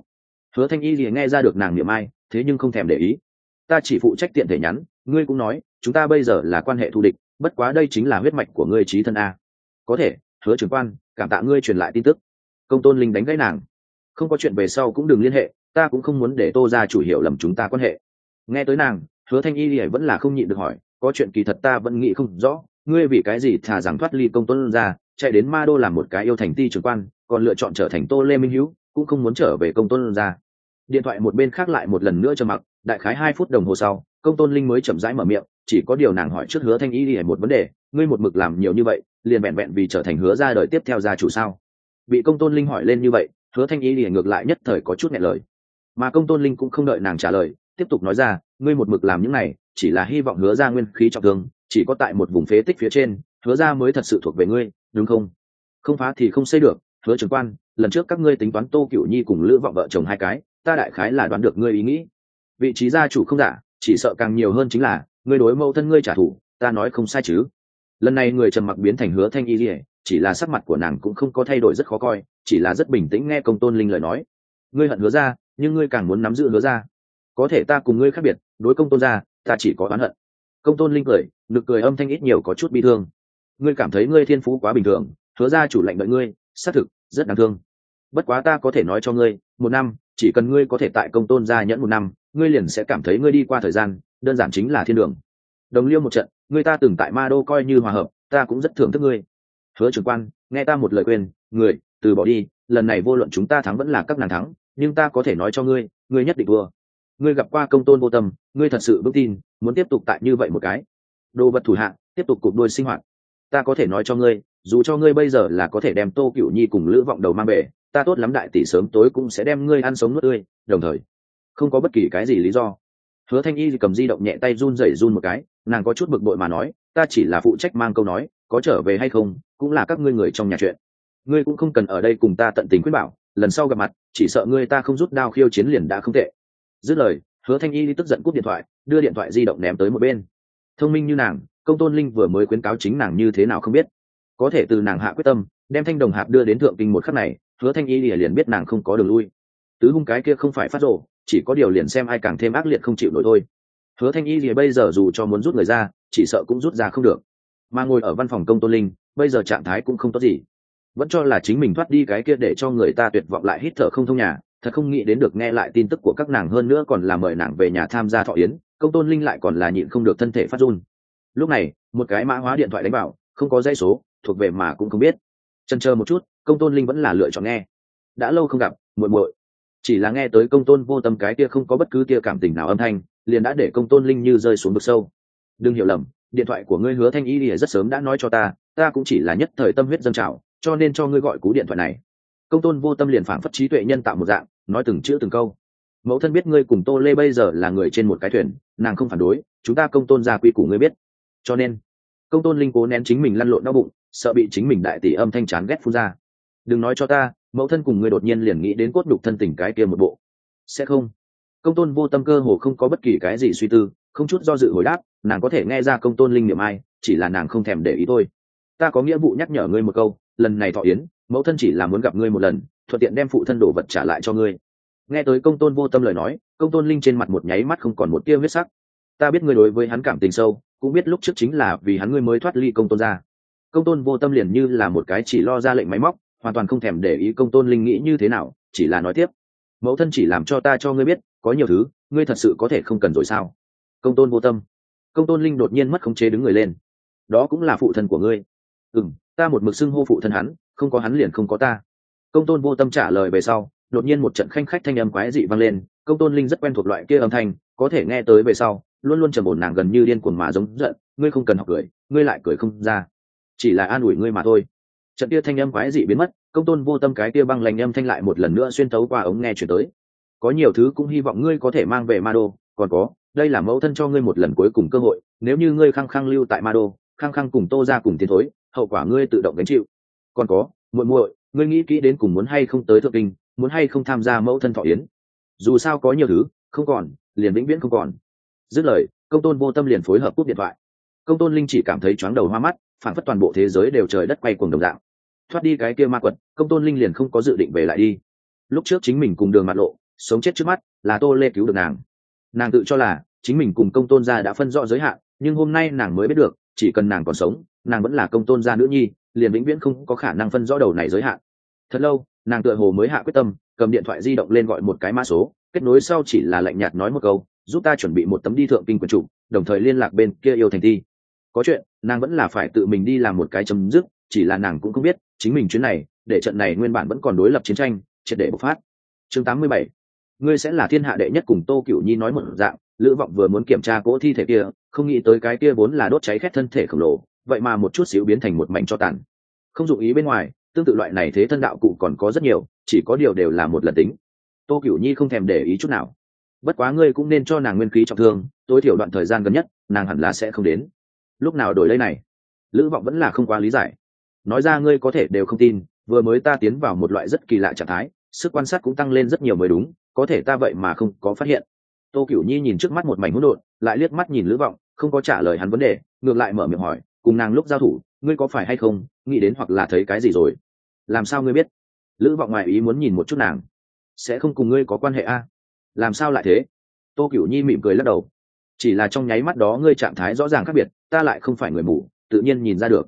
Speaker 1: Hứa Thanh Y thì nghe ra được nàng niệm ai, thế nhưng không thèm để ý. Ta chỉ phụ trách tiện thể nhắn, ngươi cũng nói chúng ta bây giờ là quan hệ thù địch, bất quá đây chính là huyết mạch của ngươi chí thân a. Có thể, Hứa trưởng quan, cảm tạ ngươi truyền lại tin tức. Công Tôn Linh đánh gãy nàng. Không có chuyện về sau cũng đừng liên hệ, ta cũng không muốn để Tô gia chủ hiểu lầm chúng ta quan hệ. Nghe tới nàng, Hứa Thanh Y vẫn là không nhịn được hỏi, có chuyện kỳ thật ta vẫn nghĩ không rõ, ngươi vì cái gì thà rằng thoát ly Công Tôn gia, chạy đến Ma Đô làm một cái yêu thành ti trưởng quan, còn lựa chọn trở thành Tô Lê Minh Hữu, cũng không muốn trở về Công Tôn gia. Điện thoại một bên khác lại một lần nữa trầm mặc, đại khái 2 phút đồng hồ sau, Công Tôn Linh mới chậm rãi mở miệng, chỉ có điều nàng hỏi trước Hứa Thanh Y một vấn đề, ngươi một mực làm nhiều như vậy, liền vẹn vẹn vì trở thành Hứa gia đời tiếp theo gia chủ sao? Bị Công Tôn Linh hỏi lên như vậy, Hứa Thanh Y ngược lại nhất thời có chút nghẹn lời. Mà Công Tôn Linh cũng không đợi nàng trả lời, tiếp tục nói ra, ngươi một mực làm những này, chỉ là hy vọng Hứa gia nguyên khí trọng thương, chỉ có tại một vùng phế tích phía trên, Hứa gia mới thật sự thuộc về ngươi, đúng không? Không phá thì không xây được, Hứa trưởng quan, lần trước các ngươi tính toán Tô Cửu Nhi cùng Lữ Vọng vợ chồng 2 cái, ta đại khái là đoán được ngươi ý nghĩ. Vị trí gia chủ không giả, chỉ sợ càng nhiều hơn chính là ngươi đối mẫu thân ngươi trả thù, ta nói không sai chứ? Lần này người trầm mặc biến thành Hứa Thanh Y Lìa, chỉ là sắc mặt của nàng cũng không có thay đổi rất khó coi, chỉ là rất bình tĩnh nghe Công Tôn Linh lời nói. Ngươi hận Hứa gia, nhưng ngươi càng muốn nắm giữ Hứa gia. Có thể ta cùng ngươi khác biệt, đối Công Tôn gia, ta chỉ có oán hận. Công Tôn Linh cười, nực cười âm thanh ít nhiều có chút bi thương. Ngươi cảm thấy ngươi thiên phú quá bình thường, Hứa gia chủ lệnh đợi ngươi, xác thực rất đáng thương. Bất quá ta có thể nói cho ngươi, 1 năm, chỉ cần ngươi có thể tại Công Tôn gia nhẫn 1 năm, ngươi liền sẽ cảm thấy ngươi đi qua thời gian, đơn giản chính là thiên đường. Đồng liêu một trận, ngươi ta từng tại Ma Đô coi như hòa hợp, ta cũng rất thưởng thức ngươi. Hứa trưởng quan, nghe ta một lời khuyên, người, từ bỏ đi, lần này vô luận chúng ta thắng vẫn là các nàng thắng, nhưng ta có thể nói cho ngươi, ngươi nhất định thua. Ngươi gặp qua Công Tôn vô tâm, ngươi thật sự vững tin, muốn tiếp tục tại như vậy một cái đồ vật thủ hạ, tiếp tục cục đuôi sinh hoạt. Ta có thể nói cho ngươi, dù cho ngươi bây giờ là có thể đem Tô Cửu Nhi cùng Lữ Vọng đầu mang về, ta tốt lắm đại tỷ sớm tối cũng sẽ đem ngươi ăn sống nuốt tươi, đồng thời không có bất kỳ cái gì lý do. Hứa Thanh Y cầm di động nhẹ tay run rẩy run một cái, nàng có chút bực bội mà nói, ta chỉ là phụ trách mang câu nói, có trở về hay không cũng là các ngươi người trong nhà chuyện, ngươi cũng không cần ở đây cùng ta tận tình khuyên bảo, lần sau gặp mặt chỉ sợ ngươi ta không rút đao khiêu chiến liền đã không tệ. Dứt lời, Hứa Thanh Y tức giận cúp điện thoại, đưa điện thoại di động ném tới một bên. Thông minh như nàng, Công Tôn Linh vừa mới khuyến cáo chính nàng như thế nào không biết, có thể từ nàng hạ quyết tâm đem Thanh Đồng Hạp đưa đến thượng kinh một khắc này, Hứa Thanh Y liền biết nàng không có đường lui. Tứ hung cái kia không phải phát rồ, chỉ có điều liền xem ai càng thêm ác liệt không chịu nổi thôi. Hứa Thanh Y bây giờ dù cho muốn rút người ra, chỉ sợ cũng rút ra không được. Mà ngồi ở văn phòng Công Tôn Linh, bây giờ trạng thái cũng không tốt gì, vẫn cho là chính mình thoát đi cái kia để cho người ta tuyệt vọng lại hít thở không thông nhà, thật không nghĩ đến được nghe lại tin tức của các nàng, hơn nữa còn là mời nàng về nhà tham gia thọ yến. Công Tôn Linh lại còn là nhịn không được thân thể phát run. Lúc này, một cái mã hóa điện thoại đánh vào, không có dãy số, thuộc về mà cũng không biết. Chần chờ một chút, Công Tôn Linh vẫn là lựa chọn nghe. Đã lâu không gặp, muội muội. Chỉ là nghe tới Công Tôn vô tâm cái kia không có bất cứ kia cảm tình nào âm thanh, liền đã để Công Tôn Linh như rơi xuống vực sâu. Đừng hiểu lầm, điện thoại của ngươi Hứa Thanh Y lìa rất sớm đã nói cho ta, ta cũng chỉ là nhất thời tâm huyết dâng trào, cho nên cho ngươi gọi cú điện thoại này. Công Tôn vô tâm liền phảng phất trí tuệ nhân tạo một dạng, nói từng chữ từng câu. Mẫu thân biết ngươi cùng Tô Lê bây giờ là người trên một cái thuyền, nàng không phản đối, chúng ta Công Tôn gia quy củ ngươi biết. Cho nên, Công Tôn Linh cố nén chính mình lăn lộn đau bụng, sợ bị chính mình đại tỷ âm thanh chán ghét phun ra. Đừng nói cho ta, mẫu thân cùng ngươi đột nhiên liền nghĩ đến cốt nhục thân tình cái kia một bộ. Sẽ không. Công Tôn vô tâm cơ hồ không có bất kỳ cái gì suy tư, không chút do dự hồi đáp, nàng có thể nghe ra Công Tôn Linh niệm ai, chỉ là nàng không thèm để ý thôi. Ta có nghĩa vụ nhắc nhở ngươi một câu, lần này thọ yến, mẫu thân chỉ là muốn gặp ngươi một lần, thuận tiện đem phụ thân đồ vật trả lại cho ngươi. Nghe tới Công Tôn vô tâm lời nói, Công Tôn Linh trên mặt một nháy mắt không còn một tia huyết sắc. Ta biết ngươi đối với hắn cảm tình sâu, cũng biết lúc trước chính là vì hắn ngươi mới thoát ly Công Tôn gia. Công Tôn vô tâm liền như là một cái chỉ lo ra lệnh máy móc, hoàn toàn không thèm để ý Công Tôn Linh nghĩ như thế nào, chỉ là nói tiếp, mẫu thân chỉ làm cho ta cho ngươi biết, có nhiều thứ ngươi thật sự có thể không cần rồi sao? Công Tôn vô tâm. Công Tôn Linh đột nhiên mất khống chế đứng người lên. Đó cũng là phụ thân của ngươi. Ta một mực xưng hô phụ thân hắn, không có hắn liền không có ta. Công Tôn vô tâm trả lời về sau, đột nhiên một trận khanh khách thanh âm quái dị vang lên. Công Tôn Linh rất quen thuộc loại kia âm thanh, có thể nghe tới về sau luôn luôn trầm ổn, nàng gần như điên cuồng mà giống giận, ngươi không cần học cười, ngươi lại cười không ra, chỉ là an ủi ngươi mà thôi. Trận kia thanh âm quái dị biến mất, Công Tôn vô tâm cái kia băng lạnh âm thanh lại một lần nữa xuyên tấu qua ống nghe chuyển tới. Có nhiều thứ cũng hy vọng ngươi có thể mang về Ma Đô, còn có, đây là mẫu thân cho ngươi một lần cuối cùng cơ hội, nếu như ngươi khăng khăng lưu tại Ma Đô, khăng khăng cùng Tô gia cùng tiến thối, hậu quả ngươi tự động gánh chịu. Còn có, muội muội, ngươi nghĩ kỹ đến cùng muốn hay không tới thượng kinh, muốn hay không tham gia mẫu thân thọ yến. Dù sao có nhiều thứ không còn, liền vĩnh viễn không còn. Dứt lời, Công Tôn vô tâm liền phối hợp cúp điện thoại. Công Tôn Linh chỉ cảm thấy chóng đầu hoa mắt, phản phất toàn bộ thế giới đều trời đất quay cuồng đồng dạng. Thoát đi cái kia ma quật, Công Tôn Linh liền không có dự định về lại đi. Lúc trước chính mình cùng đường mặt lộ, sống chết trước mắt là Tô Lê cứu được nàng. Nàng tự cho là chính mình cùng Công Tôn gia đã phân rõ giới hạn, nhưng hôm nay nàng mới biết được chỉ cần nàng còn sống, nàng vẫn là Công Tôn gia nữ nhi, liền vĩnh viễn không có khả năng phân rõ đầu này giới hạn. Thật lâu nàng tựa hồ mới hạ quyết tâm, cầm điện thoại di động lên gọi một cái mã số, kết nối sau chỉ là lạnh nhạt nói một câu, giúp ta chuẩn bị một tấm đi thượng kinh quyền chủ, đồng thời liên lạc bên kia Yêu Thành Ti. Có chuyện nàng vẫn là phải tự mình đi làm một cái chấm dứt, chỉ là nàng cũng không biết chính mình chuyến này để trận này nguyên bản vẫn còn đối lập chiến tranh triệt để bộc phát. Chương 87, ngươi sẽ là thiên hạ đệ nhất. Cùng Tô Cửu Nhi nói một dạng, Lữ Vọng vừa muốn kiểm tra cỗ thi thể kia, không nghĩ tới cái kia vốn là đốt cháy khét thân thể khổng lồ, vậy mà một chút xíu biến thành một mảnh tro tàn. Không dụng ý bên ngoài, tương tự loại này thế thân đạo cụ còn có rất nhiều, chỉ có điều đều là một lần tính. Tô Cửu Nhi không thèm để ý chút nào. Bất quá ngươi cũng nên cho nàng nguyên khí trọng thương, tối thiểu đoạn thời gian gần nhất nàng hẳn là sẽ không đến. Lúc nào đổi lấy này? Lữ Vọng vẫn là không quá lý giải. Nói ra ngươi có thể đều không tin, vừa mới ta tiến vào một loại rất kỳ lạ trạng thái, sức quan sát cũng tăng lên rất nhiều mới đúng, có thể ta vậy mà không có phát hiện. Tô Cửu Nhi nhìn trước mắt một mảnh hỗn độn, lại liếc mắt nhìn Lữ Vọng, không có trả lời hắn vấn đề, ngược lại mở miệng hỏi, cùng nàng lúc giao thủ, ngươi có phải hay không nghĩ đến hoặc là thấy cái gì rồi? Làm sao ngươi biết? Lữ Vọng ngoài ý muốn nhìn một chút nàng. Sẽ không cùng ngươi có quan hệ a? Làm sao lại thế? Tô Cửu Nhi mỉm cười lắc đầu. Chỉ là trong nháy mắt đó ngươi trạng thái rõ ràng khác biệt, ta lại không phải người mù, tự nhiên nhìn ra được.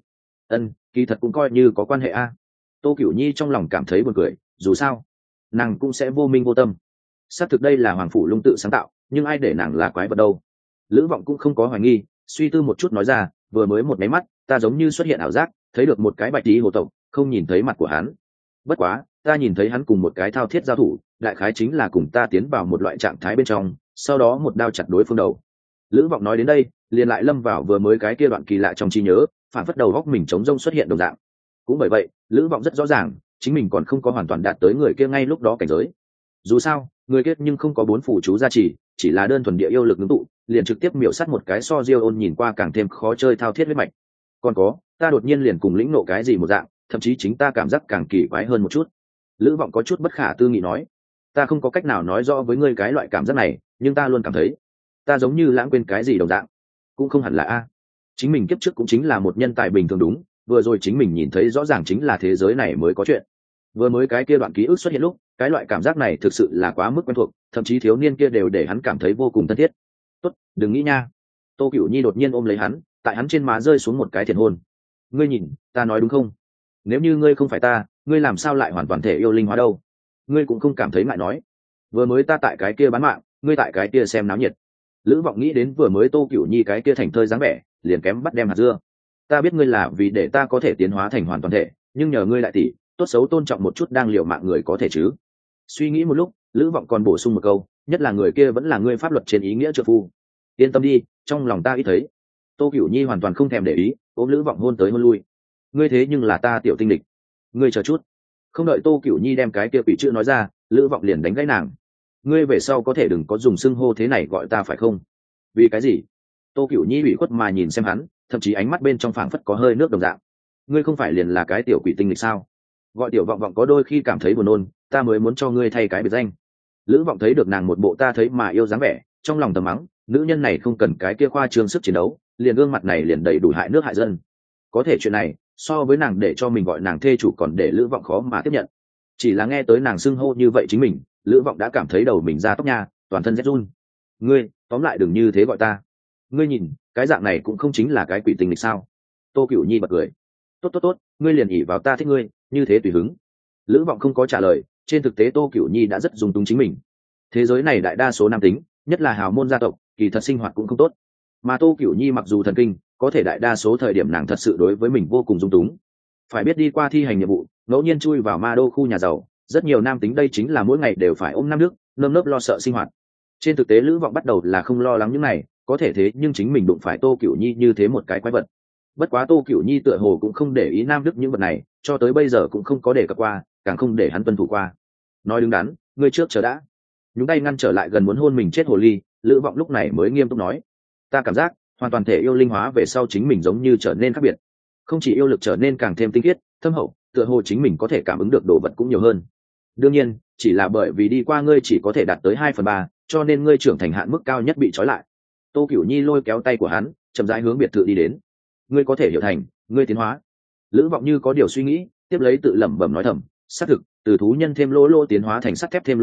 Speaker 1: Kỳ thật cũng coi như có quan hệ a. Tô Cửu Nhi trong lòng cảm thấy buồn cười, dù sao nàng cũng sẽ vô minh vô tâm. Xác thực đây là Hoàng Phủ Lung tự sáng tạo, nhưng ai để nàng là quái vật đâu? Lữ Vọng cũng không có hoài nghi, suy tư một chút nói ra, vừa mới một máy mắt ta giống như xuất hiện ảo giác, thấy được một cái bạch tí hồ tộc, không nhìn thấy mặt của hắn. Bất quá ta nhìn thấy hắn cùng một cái thao thiết giao thủ, đại khái chính là cùng ta tiến vào một loại trạng thái bên trong, sau đó một đao chặt đối phương đầu. Lữ Vọng nói đến đây liền lại lâm vào vừa mới cái kia đoạn kỳ lạ trong trí nhớ, phản phất đầu góc mình trống rông xuất hiện đồng dạng. Cũng bởi vậy Lữ Vọng rất rõ ràng chính mình còn không có hoàn toàn đạt tới người kia ngay lúc đó cảnh giới. Dù sao người kia nhưng không có 4 phù chú gia trì, chỉ là đơn thuần địa yêu lực ngưng tụ, liền trực tiếp miểu sát một cái so Diêu Ôn nhìn qua càng thêm khó chơi thao thiết huyết mạch. Còn có ta đột nhiên liền cùng lĩnh nộ cái gì một dạng, thậm chí chính ta cảm giác càng kỳ quái hơn một chút. Lữ Vọng có chút bất khả tư nghị nói, ta không có cách nào nói rõ với ngươi cái loại cảm giác này, nhưng ta luôn cảm thấy ta giống như lãng quên cái gì đồng dạng. Cũng không hẳn là a, chính mình kiếp trước cũng chính là một nhân tài bình thường đúng, vừa rồi chính mình nhìn thấy rõ ràng chính là thế giới này mới có chuyện. Vừa mới cái kia đoạn ký ức xuất hiện lúc, cái loại cảm giác này thực sự là quá mức quen thuộc, thậm chí thiếu niên kia đều để hắn cảm thấy vô cùng thân thiết. Tốt, đừng nghĩ nha. Tô Cửu Nhi đột nhiên ôm lấy hắn, tại hắn trên má rơi xuống một cái thiện hôn. Ngươi nhìn ta nói đúng không? Nếu như ngươi không phải ta, ngươi làm sao lại hoàn toàn thể yêu linh hóa đâu? Ngươi cũng không cảm thấy ngại nói. Vừa mới ta tại cái kia bán mạng, ngươi tại cái kia xem náo nhiệt. Lữ Vọng nghĩ đến vừa mới Tô Cửu Nhi cái kia thành thơi dáng vẻ, liền kém bắt đem hạt dưa. Ta biết ngươi là vì để ta có thể tiến hóa thành hoàn toàn thể, nhưng nhờ ngươi đại tỷ, tốt xấu tôn trọng một chút đang liều mạng người có thể chứ. Suy nghĩ một lúc, Lữ Vọng còn bổ sung một câu, nhất là người kia vẫn là ngươi pháp luật trên ý nghĩa trợ phu. Yên tâm đi, trong lòng ta ít thấy. Tô Cửu Nhi hoàn toàn không thèm để ý, ôm Lữ Vọng hôn tới hôn lui. Ngươi thế nhưng là ta tiểu tinh địch. Ngươi chờ chút. Không đợi Tô Cửu Nhi đem cái kia quỷ chữ nói ra, Lữ Vọng liền đánh gãy nàng. Ngươi về sau có thể đừng có dùng xưng hô thế này gọi ta phải không? Vì cái gì? Tô Cửu Nhi ủy khuất mà nhìn xem hắn, thậm chí ánh mắt bên trong phảng phất có hơi nước đồng dạng. Ngươi không phải liền là cái tiểu quỷ tinh lịch sao? Gọi tiểu Vọng Vọng có đôi khi cảm thấy buồn nôn, ta mới muốn cho ngươi thay cái biệt danh. Lữ Vọng thấy được nàng một bộ ta thấy mà yêu dáng vẻ, trong lòng thầm mắng, nữ nhân này không cần cái kia khoa trương sức chiến đấu, liền gương mặt này liền đầy đủ hại nước hại dân. Có thể chuyện này so với nàng để cho mình gọi nàng thê chủ còn để Lữ Vọng khó mà tiếp nhận. Chỉ là nghe tới nàng xưng hô như vậy chính mình, Lữ Vọng đã cảm thấy đầu mình ra tóc nha, toàn thân rét run. Ngươi tóm lại đừng như thế gọi ta. Ngươi nhìn cái dạng này cũng không chính là cái quỷ tình lịch sao? Tô Cửu Nhi bật cười. Tốt, ngươi liền ỉ vào ta thích ngươi, như thế tùy hứng. Lữ Vọng không có trả lời, trên thực tế Tô Cửu Nhi đã rất dung túng chính mình. Thế giới này đại đa số nam tính, nhất là hào môn gia tộc, kỳ thật sinh hoạt cũng không tốt. Mà Tô Cửu Nhi mặc dù thần kinh, có thể đại đa số thời điểm nàng thật sự đối với mình vô cùng dung túng. Phải biết đi qua thi hành nhiệm vụ, ngẫu nhiên chui vào ma đô khu nhà giàu, rất nhiều nam tính đây chính là mỗi ngày đều phải ôm năm nước, nơm nớp lo sợ sinh hoạt. Trên thực tế Lữ Vọng bắt đầu là không lo lắng những này, có thể thế nhưng chính mình đụng phải Tô Cửu Nhi như thế một cái quái vật. Bất quá Tô Cửu Nhi tựa hồ cũng không để ý nam đức những vật này, cho tới bây giờ cũng không có đề cập qua, càng không để hắn tuân thủ qua. Nói đứng đắn, ngươi trước chờ đã. Nhúng tay ngăn trở lại gần muốn hôn mình chết hồ ly, Lữ Vọng lúc này mới nghiêm túc nói, ta cảm giác hoàn toàn thể yêu linh hóa về sau chính mình giống như trở nên khác biệt, không chỉ yêu lực trở nên càng thêm tinh khiết thâm hậu, tựa hồ chính mình có thể cảm ứng được đồ vật cũng nhiều hơn. Đương nhiên chỉ là bởi vì đi qua ngươi chỉ có thể đạt tới 2/3, cho nên ngươi trưởng thành hạn mức cao nhất bị trói lại. Tô Cửu Nhi lôi kéo tay của hắn, chậm rãi hướng biệt thự đi đến. Ngươi có thể hiểu thành, ngươi tiến hóa. Lữ Vọng như có điều suy nghĩ, tiếp lấy tự lẩm bẩm nói thầm, xác thực, từ thú nhân thêm lỗ lỗ tiến hóa thành sắt thép thêm lỗ lỗ,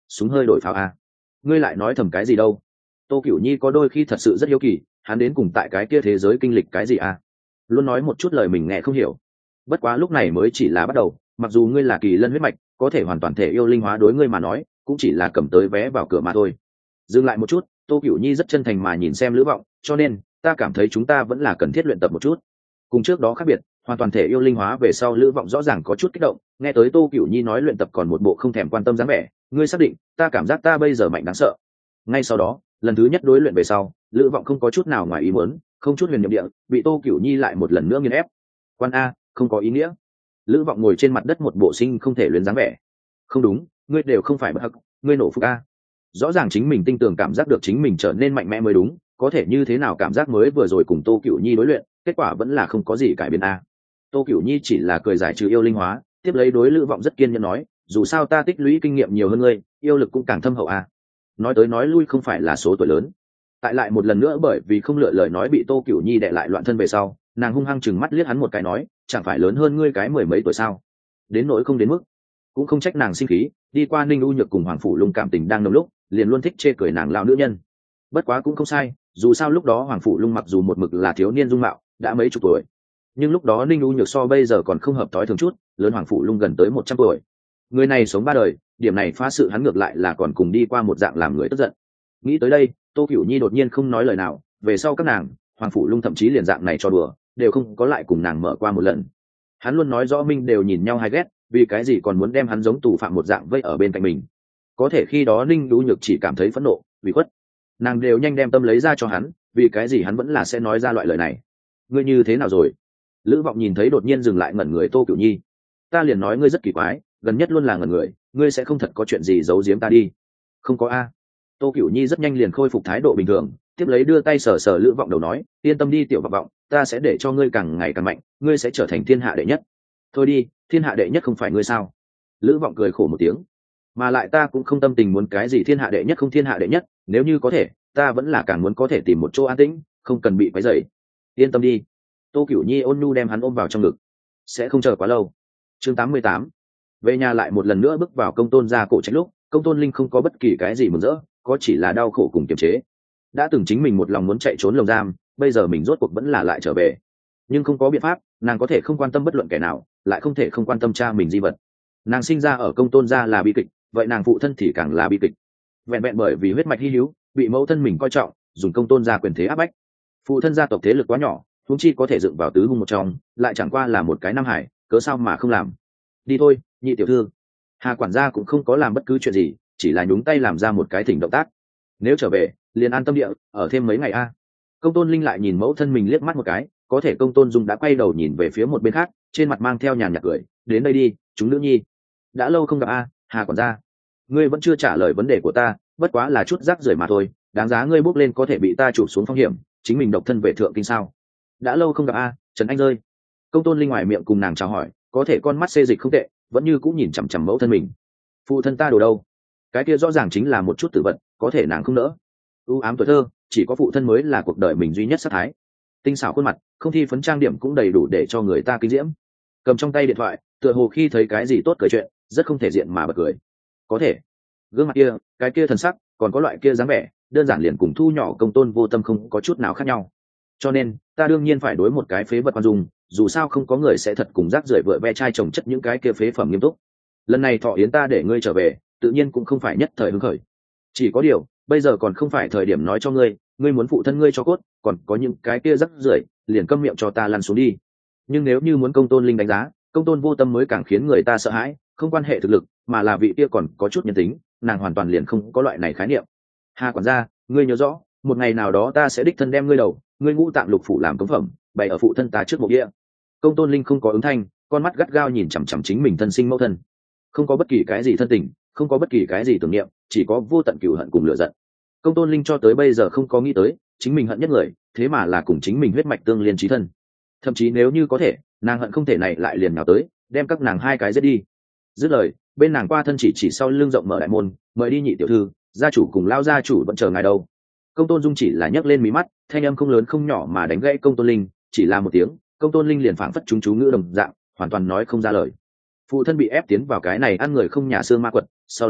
Speaker 1: súng hơi đổi pháo a. Ngươi lại nói thầm cái gì đâu? Tô Cửu Nhi có đôi khi thật sự rất hiếu kỳ, hắn đến cùng tại cái kia thế giới kinh lịch cái gì a? Luôn nói một chút lời mình nghe không hiểu. Bất quá lúc này mới chỉ là bắt đầu, mặc dù ngươi là kỳ lân huyết mạch, có thể hoàn toàn thể yêu linh hóa đối ngươi mà nói cũng chỉ là cầm tới vé vào cửa mà thôi. Dừng lại một chút, Tô Cửu Nhi rất chân thành mà nhìn xem Lữ Vọng, cho nên ta cảm thấy chúng ta vẫn là cần thiết luyện tập một chút. Cùng trước đó khác biệt, hoàn toàn thể yêu linh hóa về sau Lữ Vọng rõ ràng có chút kích động, nghe tới Tô Cửu Nhi nói luyện tập còn một bộ không thèm quan tâm dáng vẻ, ngươi xác định? Ta cảm giác ta bây giờ mạnh đáng sợ. Ngay sau đó, lần thứ nhất đối luyện về sau, Lữ Vọng không có chút nào ngoài ý muốn, không chút huyền nhiệm địa, bị Tô Cửu Nhi lại một lần nữa nghiền ép. Quan a, không có ý nghĩa. Lữ Vọng ngồi trên mặt đất một bộ sinh không thể luyến dáng vẻ. Không đúng, ngươi đều không phải bất hắc, ngươi nổ phục a. Rõ ràng chính mình tin tưởng cảm giác được chính mình trở nên mạnh mẽ mới đúng, có thể như thế nào cảm giác mới vừa rồi cùng Tô Cửu Nhi đối luyện, kết quả vẫn là không có gì cải biến a. Tô Cửu Nhi chỉ là cười giải trừ yêu linh hóa, tiếp lấy đối Lữ Vọng rất kiên nhẫn nói, dù sao ta tích lũy kinh nghiệm nhiều hơn ngươi, yêu lực cũng càng thâm hậu a. Nói tới nói lui không phải là số tuổi lớn. Tại lại một lần nữa bởi vì không lựa lời nói bị Tô Cửu Nhi đè lại loạn thân về sau, nàng hung hăng chừng mắt liếc hắn một cái nói, chẳng phải lớn hơn ngươi cái mười mấy tuổi sao? Đến nỗi không đến mức, cũng không trách nàng sinh khí, đi qua Ninh U Nhược cùng Hoàng Phủ Lung cảm tình đang nồng lúc, liền luôn thích chê cười nàng lão nữ nhân. Bất quá cũng không sai, dù sao lúc đó Hoàng Phủ Lung mặc dù một mực là thiếu niên dung mạo, đã mấy chục tuổi, nhưng lúc đó Ninh U Nhược so bây giờ còn không hợp tối thường chút, lớn Hoàng Phủ Lung gần tới 100 tuổi. Người này sống ba đời, điểm này phá sự hắn ngược lại là còn cùng đi qua một dạng làm người tức giận. Nghĩ tới đây, Tô Cửu Nhi đột nhiên không nói lời nào, về sau các nàng, Hoàng Phủ Lung thậm chí liền dạng này cho đùa, đều không có lại cùng nàng mở qua một lần. Hắn luôn nói rõ minh đều nhìn nhau hay ghét, vì cái gì còn muốn đem hắn giống tù phạm một dạng vây ở bên cạnh mình. Có thể khi đó Ninh Đũ Nhược chỉ cảm thấy phẫn nộ, ủy khuất, nàng đều nhanh đem tâm lấy ra cho hắn, vì cái gì hắn vẫn là sẽ nói ra loại lời này. Ngươi như thế nào rồi? Lữ Vọng nhìn thấy đột nhiên dừng lại ngẩn người Tô Cửu Nhi. Ta liền nói ngươi rất kỳ quái, gần nhất luôn là ngẩn người, ngươi sẽ không thật có chuyện gì giấu giếm ta đi? Không có a. Tô Cửu Nhi rất nhanh liền khôi phục thái độ bình thường, tiếp lấy đưa tay sờ sờ Lữ Vọng đầu nói, yên tâm đi tiểu Vọng Vọng, ta sẽ để cho ngươi càng ngày càng mạnh, ngươi sẽ trở thành thiên hạ đệ nhất. Thôi đi, thiên hạ đệ nhất không phải ngươi sao? Lữ Vọng cười khổ một tiếng. Mà lại ta cũng không tâm tình muốn cái gì thiên hạ đệ nhất không thiên hạ đệ nhất, nếu như có thể, ta vẫn là càng muốn có thể tìm một chỗ an tĩnh, không cần bị quấy rầy. Yên tâm đi. Tô Cửu Nhi ôn nhu đem hắn ôm vào trong ngực. Sẽ không chờ quá lâu. Chương 88. Về nhà lại một lần nữa bước vào Công Tôn gia cổ trạch lúc, Công Tôn Linh không có bất kỳ cái gì mừng rỡ, có chỉ là đau khổ cùng kiềm chế. Đã từng chính mình một lòng muốn chạy trốn lồng giam, bây giờ mình rốt cuộc vẫn là lại trở về. Nhưng không có biện pháp, nàng có thể không quan tâm bất luận kẻ nào, lại không thể không quan tâm cha mình di vật. Nàng sinh ra ở Công Tôn gia là bi kịch, vậy nàng phụ thân thì càng là bi kịch. Vẹn vẹn bởi vì huyết mạch hy hữu, bị mẫu thân mình coi trọng, dùng Công Tôn gia quyền thế áp bách. Phụ thân gia tộc thế lực quá nhỏ, huống chi có thể dựng vào tứ hung một trong, lại chẳng qua là một cái nam hải, cớ sao mà không làm. Đi thôi, nhị tiểu thư. Hà quản gia cũng không có làm bất cứ chuyện gì, chỉ là nhúng tay làm ra một cái thỉnh động tác. Nếu trở về, liền an tâm địa, ở thêm mấy ngày a. Công Tôn Linh lại nhìn mẫu thân mình liếc mắt một cái, có thể Công Tôn Dung đã quay đầu nhìn về phía một bên khác, trên mặt mang theo nhàn nhạt cười, đến đây đi, chúng nữ nhi. Đã lâu không gặp a, Hà quản gia. Ngươi vẫn chưa trả lời vấn đề của ta, bất quá là chút rác rưởi mà thôi, đáng giá ngươi bước lên có thể bị ta chụp xuống phong hiểm, chính mình độc thân về thượng kinh sao? Đã lâu không gặp a, Trần Anh rơi. Công Tôn Linh ngoài miệng cùng nàng chào hỏi, có thể con mắt xê dịch không tệ, vẫn như cũng nhìn chằm chằm mẫu thân mình. Phụ thân ta đồ đâu? Cái kia rõ ràng chính là một chút tử vật, có thể nàng không nỡ. U ám tuổi thơ, chỉ có phụ thân mới là cuộc đời mình duy nhất sát thái. Tinh xảo khuôn mặt, không thi phấn trang điểm cũng đầy đủ để cho người ta kinh diễm. Cầm trong tay điện thoại, tựa hồ khi thấy cái gì tốt cười chuyện, rất không thể diện mà bật cười. Có thể, gương mặt kia, cái kia thần sắc, còn có loại kia dáng vẻ, đơn giản liền cùng thu nhỏ Công Tôn Vô Tâm không có chút nào khác nhau. Cho nên, ta đương nhiên phải đối một cái phế vật quan dung, dù sao không có người sẽ thật cùng rác rưởi vợ ve chai trồng chất những cái kia phế phẩm nghiêm túc. Lần này thọ yến ta để ngươi trở về, tự nhiên cũng không phải nhất thời hứng khởi. Chỉ có điều, bây giờ còn không phải thời điểm nói cho ngươi, ngươi muốn phụ thân ngươi cho cốt, còn có những cái kia rác rưởi, liền câm miệng cho ta lăn xuống đi. Nhưng nếu như muốn Công Tôn Linh đánh giá, Công Tôn Vô Tâm mới càng khiến người ta sợ hãi, không quan hệ thực lực, mà là vị kia còn có chút nhân tính, nàng hoàn toàn liền không có loại này khái niệm. Hà quản gia, ngươi nhớ rõ, một ngày nào đó ta sẽ đích thân đem ngươi đầu, ngươi ngũ tạng lục phủ làm cống phẩm, bày ở phụ thân ta trước mộ địa. Công Tôn Linh không có ứng thanh, con mắt gắt gao nhìn chằm chằm chính mình thân sinh mẫu thân, không có bất kỳ cái gì thân tình, không có bất kỳ cái gì tưởng niệm, chỉ có vô tận cừu hận cùng lửa giận. Công Tôn Linh cho tới bây giờ không có nghĩ tới, chính mình hận nhất người, thế mà là cùng chính mình huyết mạch tương liên chí thân. Thậm chí nếu như có thể, nàng hận không thể này lại liền nào tới, đem các nàng hai cái giết đi. Dứt lời, bên nàng qua thân chỉ sau lưng rộng mở đại môn, mời đi nhị tiểu thư, gia chủ cùng lao gia chủ vẫn chờ ngài đâu. Công Tôn Dung chỉ là nhấc lên mí mắt, thanh âm không lớn không nhỏ mà đánh gãy Công Tôn Linh, chỉ là một tiếng, Công Tôn Linh liền phảng phất chúng chú ngữ đồng dạng, hoàn toàn nói không ra lời. Phụ thân bị ép tiến vào cái này ăn người không nhà xương ma quật, sau đó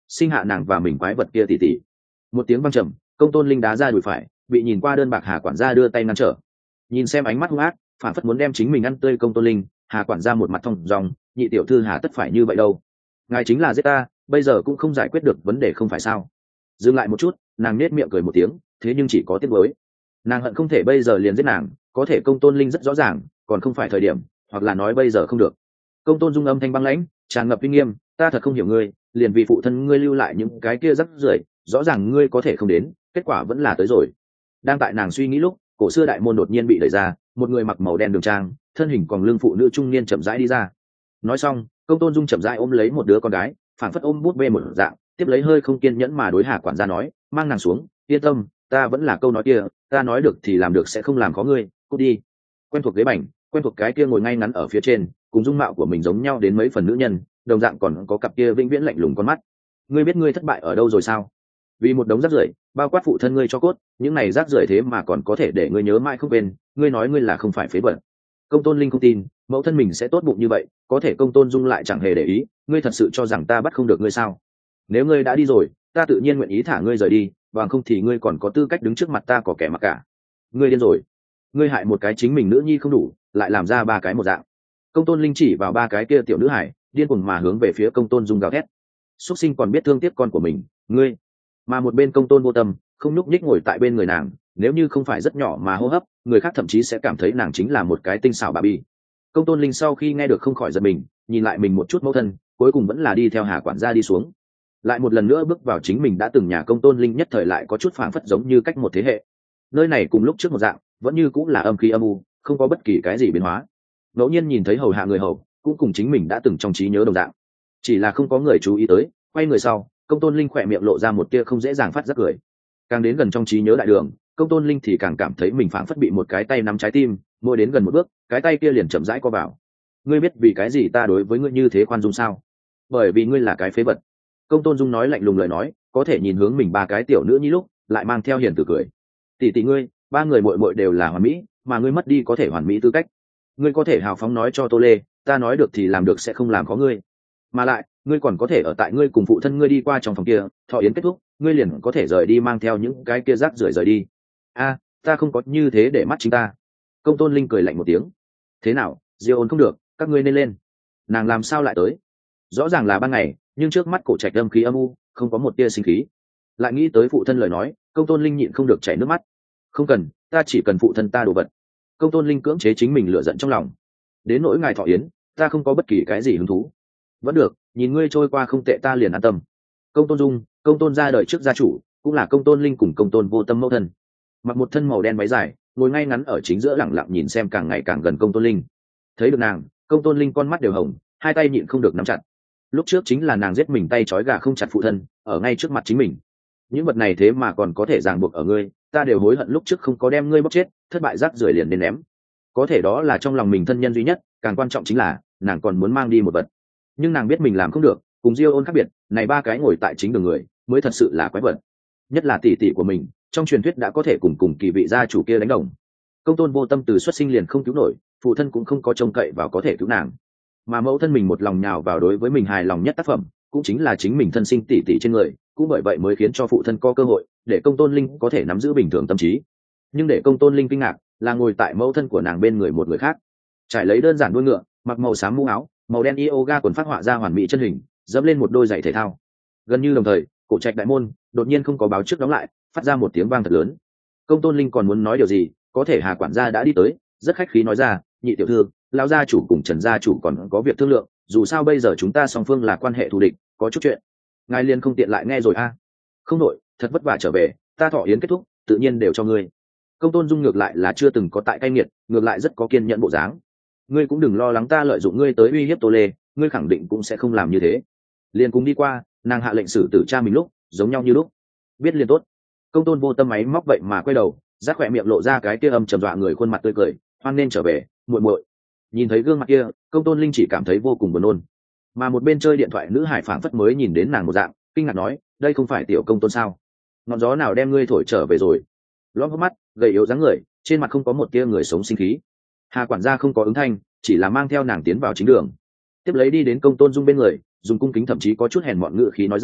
Speaker 1: sinh hạ nàng và mình quái vật kia tỉ tỉ. Một tiếng vang trầm, Công Tôn Linh đá ra đùi phải, bị nhìn qua đơn bạc Hà quản gia đưa tay ngăn trở. Nhìn xem ánh mắt hung ác, phản phất muốn đem chính mình ăn tươi Công Tôn Linh, Hà quản gia một mặt thông dòng, nhị tiểu thư hà tất phải như vậy đâu. Ngài chính là giết ta, bây giờ cũng không giải quyết được vấn đề không phải sao? Dừng lại một chút, nàng nết miệng cười một tiếng, thế nhưng chỉ có tiếc nuối. Nàng hận không thể bây giờ liền giết nàng, có thể Công Tôn Linh rất rõ ràng, còn không phải thời điểm, hoặc là nói bây giờ không được. Công Tôn Dung âm thanh băng lãnh, tràn ngập uy nghiêm, ta thật không hiểu ngươi, liền vì phụ thân ngươi lưu lại những cái kia rắc rưởi, rõ ràng ngươi có thể không đến, kết quả vẫn là tới rồi. Đang tại nàng suy nghĩ lúc, cổ xưa đại môn đột nhiên bị đẩy ra, một người mặc màu đen đường trang, thân hình còn lưng phụ nữ trung niên chậm rãi đi ra. Nói xong, Công Tôn Dung chậm rãi ôm lấy một đứa con gái, phảng phất ôm bút bê một dạng, tiếp lấy hơi không kiên nhẫn mà đối Hà quản gia nói, mang nàng xuống, yên tâm, ta vẫn là câu nói kia, ta nói được thì làm được, sẽ không làm khó ngươi, cút đi. Quen thuộc ghế bành, quen thuộc cái kia ngồi ngay ngắn ở phía trên, cùng dung mạo của mình giống nhau đến mấy phần nữ nhân, đồng dạng còn có cặp kia vĩnh viễn lạnh lùng con mắt. Ngươi biết ngươi thất bại ở đâu rồi sao? Vì một đống rác rưởi, bao quát phụ thân ngươi cho cốt, những này rác rưởi thế mà còn có thể để ngươi nhớ mãi không quên, ngươi nói ngươi là không phải phế vật. Công Tôn Linh không tin mẫu thân mình sẽ tốt bụng như vậy, có thể Công Tôn Dung lại chẳng hề để ý, ngươi thật sự cho rằng ta bắt không được ngươi sao? Nếu ngươi đã đi rồi, ta tự nhiên nguyện ý thả ngươi rời đi, bằng không thì ngươi còn có tư cách đứng trước mặt ta có kẻ mặc cả. Ngươi điên rồi, ngươi hại một cái chính mình nữ nhi không đủ, lại làm ra ba cái một dạng. Công Tôn Linh chỉ vào ba cái kia tiểu nữ hải, điên cuồng mà hướng về phía Công Tôn Dung gào thét. Xuất sinh còn biết thương tiếc con của mình, ngươi. Mà một bên Công Tôn Vô Tâm không nhúc nhích ngồi tại bên người nàng, nếu như không phải rất nhỏ mà hô hấp, người khác thậm chí sẽ cảm thấy nàng chính là một cái tinh xảo bà bi. Công Tôn Linh sau khi nghe được không khỏi giật mình, nhìn lại mình một chút mẫu thân, cuối cùng vẫn là đi theo Hà quản gia đi xuống. Lại một lần nữa bước vào chính mình đã từng nhà. Công Tôn Linh nhất thời lại có chút phảng phất giống như cách một thế hệ. Nơi này cùng lúc trước một dạng, vẫn như cũng là âm khí âm u, không có bất kỳ cái gì biến hóa. Ngẫu nhiên nhìn thấy hầu hạ người hầu, cũng cùng chính mình đã từng trong trí nhớ đồng dạng, chỉ là không có người chú ý tới. Quay người sau, Công Tôn Linh khỏe miệng lộ ra một tia không dễ dàng phát giác cười. Càng đến gần trong trí nhớ đại đường, Công Tôn Linh thì càng cảm thấy mình phảng phất bị một cái tay nắm trái tim, mỗi đến gần một bước, cái tay kia liền chậm rãi co vào. Ngươi biết vì cái gì ta đối với ngươi như thế khoan dung sao? Bởi vì ngươi là cái phế vật. Công Tôn Dung nói lạnh lùng lời nói, có thể nhìn hướng mình ba cái tiểu nữ nhi lúc, lại mang theo hiền từ cười. Tỷ tỷ ngươi, ba người muội muội đều là hoàn mỹ, mà ngươi mất đi có thể hoàn mỹ tư cách. Ngươi có thể hào phóng nói cho Tô Lê, ta nói được thì làm được, sẽ không làm khó ngươi. Mà lại, ngươi còn có thể ở tại ngươi cùng phụ thân ngươi đi qua trong phòng kia, thọ yến kết thúc, ngươi liền có thể rời đi, mang theo những cái kia rác rưởi rời đi. A, ta không có như thế để mắt chính ta. Công Tôn Linh cười lạnh một tiếng. Thế nào, Diêu Ôn không được, các ngươi nên lên. Nàng làm sao lại tới? Rõ ràng là ban ngày, nhưng trước mắt Cổ Trạch âm khí âm u, không có một tia sinh khí. Lại nghĩ tới phụ thân lời nói, Công Tôn Linh nhịn không được chảy nước mắt. Không cần, ta chỉ cần phụ thân ta đồ vật. Công Tôn Linh cưỡng chế chính mình lửa giận trong lòng. Đến nỗi ngài thọ yến, ta không có bất kỳ cái gì hứng thú. Vẫn được, nhìn ngươi trôi qua không tệ, ta liền an tâm. Công Tôn Dung, Công Tôn ra đời trước gia chủ, cũng là Công Tôn Linh cùng Công Tôn Vô Tâm mẫu thân. Mặc một thân màu đen váy dài, ngồi ngay ngắn ở chính giữa, lẳng lặng nhìn xem càng ngày càng gần Công Tôn Linh. Thấy được nàng, Công Tôn Linh con mắt đều hồng, hai tay nhịn không được nắm chặt. Lúc trước chính là nàng giết mình tay trói gà không chặt phụ thân, ở ngay trước mặt chính mình. Những vật này thế mà còn có thể ràng buộc ở ngươi, ta đều hối hận lúc trước không có đem ngươi bóc chết, thất bại rác rưởi liền nên ném. Có thể đó là trong lòng mình thân nhân duy nhất, càng quan trọng chính là nàng còn muốn mang đi một vật. Nhưng nàng biết mình làm không được, cùng Diêu Ôn khác biệt, này ba cái ngồi tại chính đường người mới thật sự là quái vật. Nhất là tỷ tỷ của mình, trong truyền thuyết đã có thể cùng kỳ vị gia chủ kia đánh đồng. Công Tôn Vô Tâm từ xuất sinh liền không cứu nổi, phụ thân cũng không có trông cậy vào có thể cứu nàng, mà mẫu thân mình một lòng nhào vào đối với mình hài lòng nhất tác phẩm, cũng chính là chính mình thân sinh tỷ tỷ trên người, cũng bởi vậy mới khiến cho phụ thân có cơ hội để Công Tôn Linh có thể nắm giữ bình thường tâm trí. Nhưng để Công Tôn Linh kinh ngạc là ngồi tại mẫu thân của nàng bên người một người khác, trải lấy đơn giản đuôi ngựa, mặc màu xám mũ áo, màu đen yoga quần phát họa ra hoàn mỹ chân hình, dẫm lên một đôi giày thể thao. Gần như đồng thời, Cổ Trạch đại môn đột nhiên không có báo trước đóng lại, phát ra một tiếng vang thật lớn. Công Tôn Linh còn muốn nói điều gì, có thể Hà quản gia đã đi tới, rất khách khí nói ra, nhị tiểu thư, lão gia chủ cùng Trần gia chủ còn có việc thương lượng, dù sao bây giờ chúng ta song phương là quan hệ thù địch, có chút chuyện ngài liền không tiện lại nghe rồi a. Không đội, thật vất vả trở về, ta thọ yến kết thúc, tự nhiên đều cho ngươi. Công Tôn Dung ngược lại là chưa từng có tại cay nghiệt, ngược lại rất có kiên nhẫn bộ dáng. Ngươi cũng đừng lo lắng ta lợi dụng ngươi tới uy hiếp Tô Lê, ngươi khẳng định cũng sẽ không làm như thế. Liền cùng đi qua, nàng hạ lệnh xử tử cha mình lúc giống nhau như lúc. Biết liền tốt. Công Tôn Vô Tâm máy móc vậy mà quay đầu, rác khỏe miệng lộ ra cái kia âm trầm dọa người khuôn mặt tươi cười, hoan nên trở về, muội muội. Nhìn thấy gương mặt kia, Công Tôn Linh chỉ cảm thấy vô cùng buồn nôn. Mà một bên chơi điện thoại nữ hải phảng phất mới nhìn đến nàng một dạng, kinh ngạc nói, đây không phải tiểu Công Tôn sao? Ngọn gió nào đem ngươi thổi trở về rồi? Lõm hốc mắt, gầy yếu dáng người, trên mặt không có một tia người sống sinh khí. Hà quản gia không có ứng thanh, chỉ là mang theo nàng tiến vào chính đường, tiếp lấy đi đến Công Tôn Dung bên người, dùng cung kính thậm chí có chút hèn mọn ngữ khí nói ra,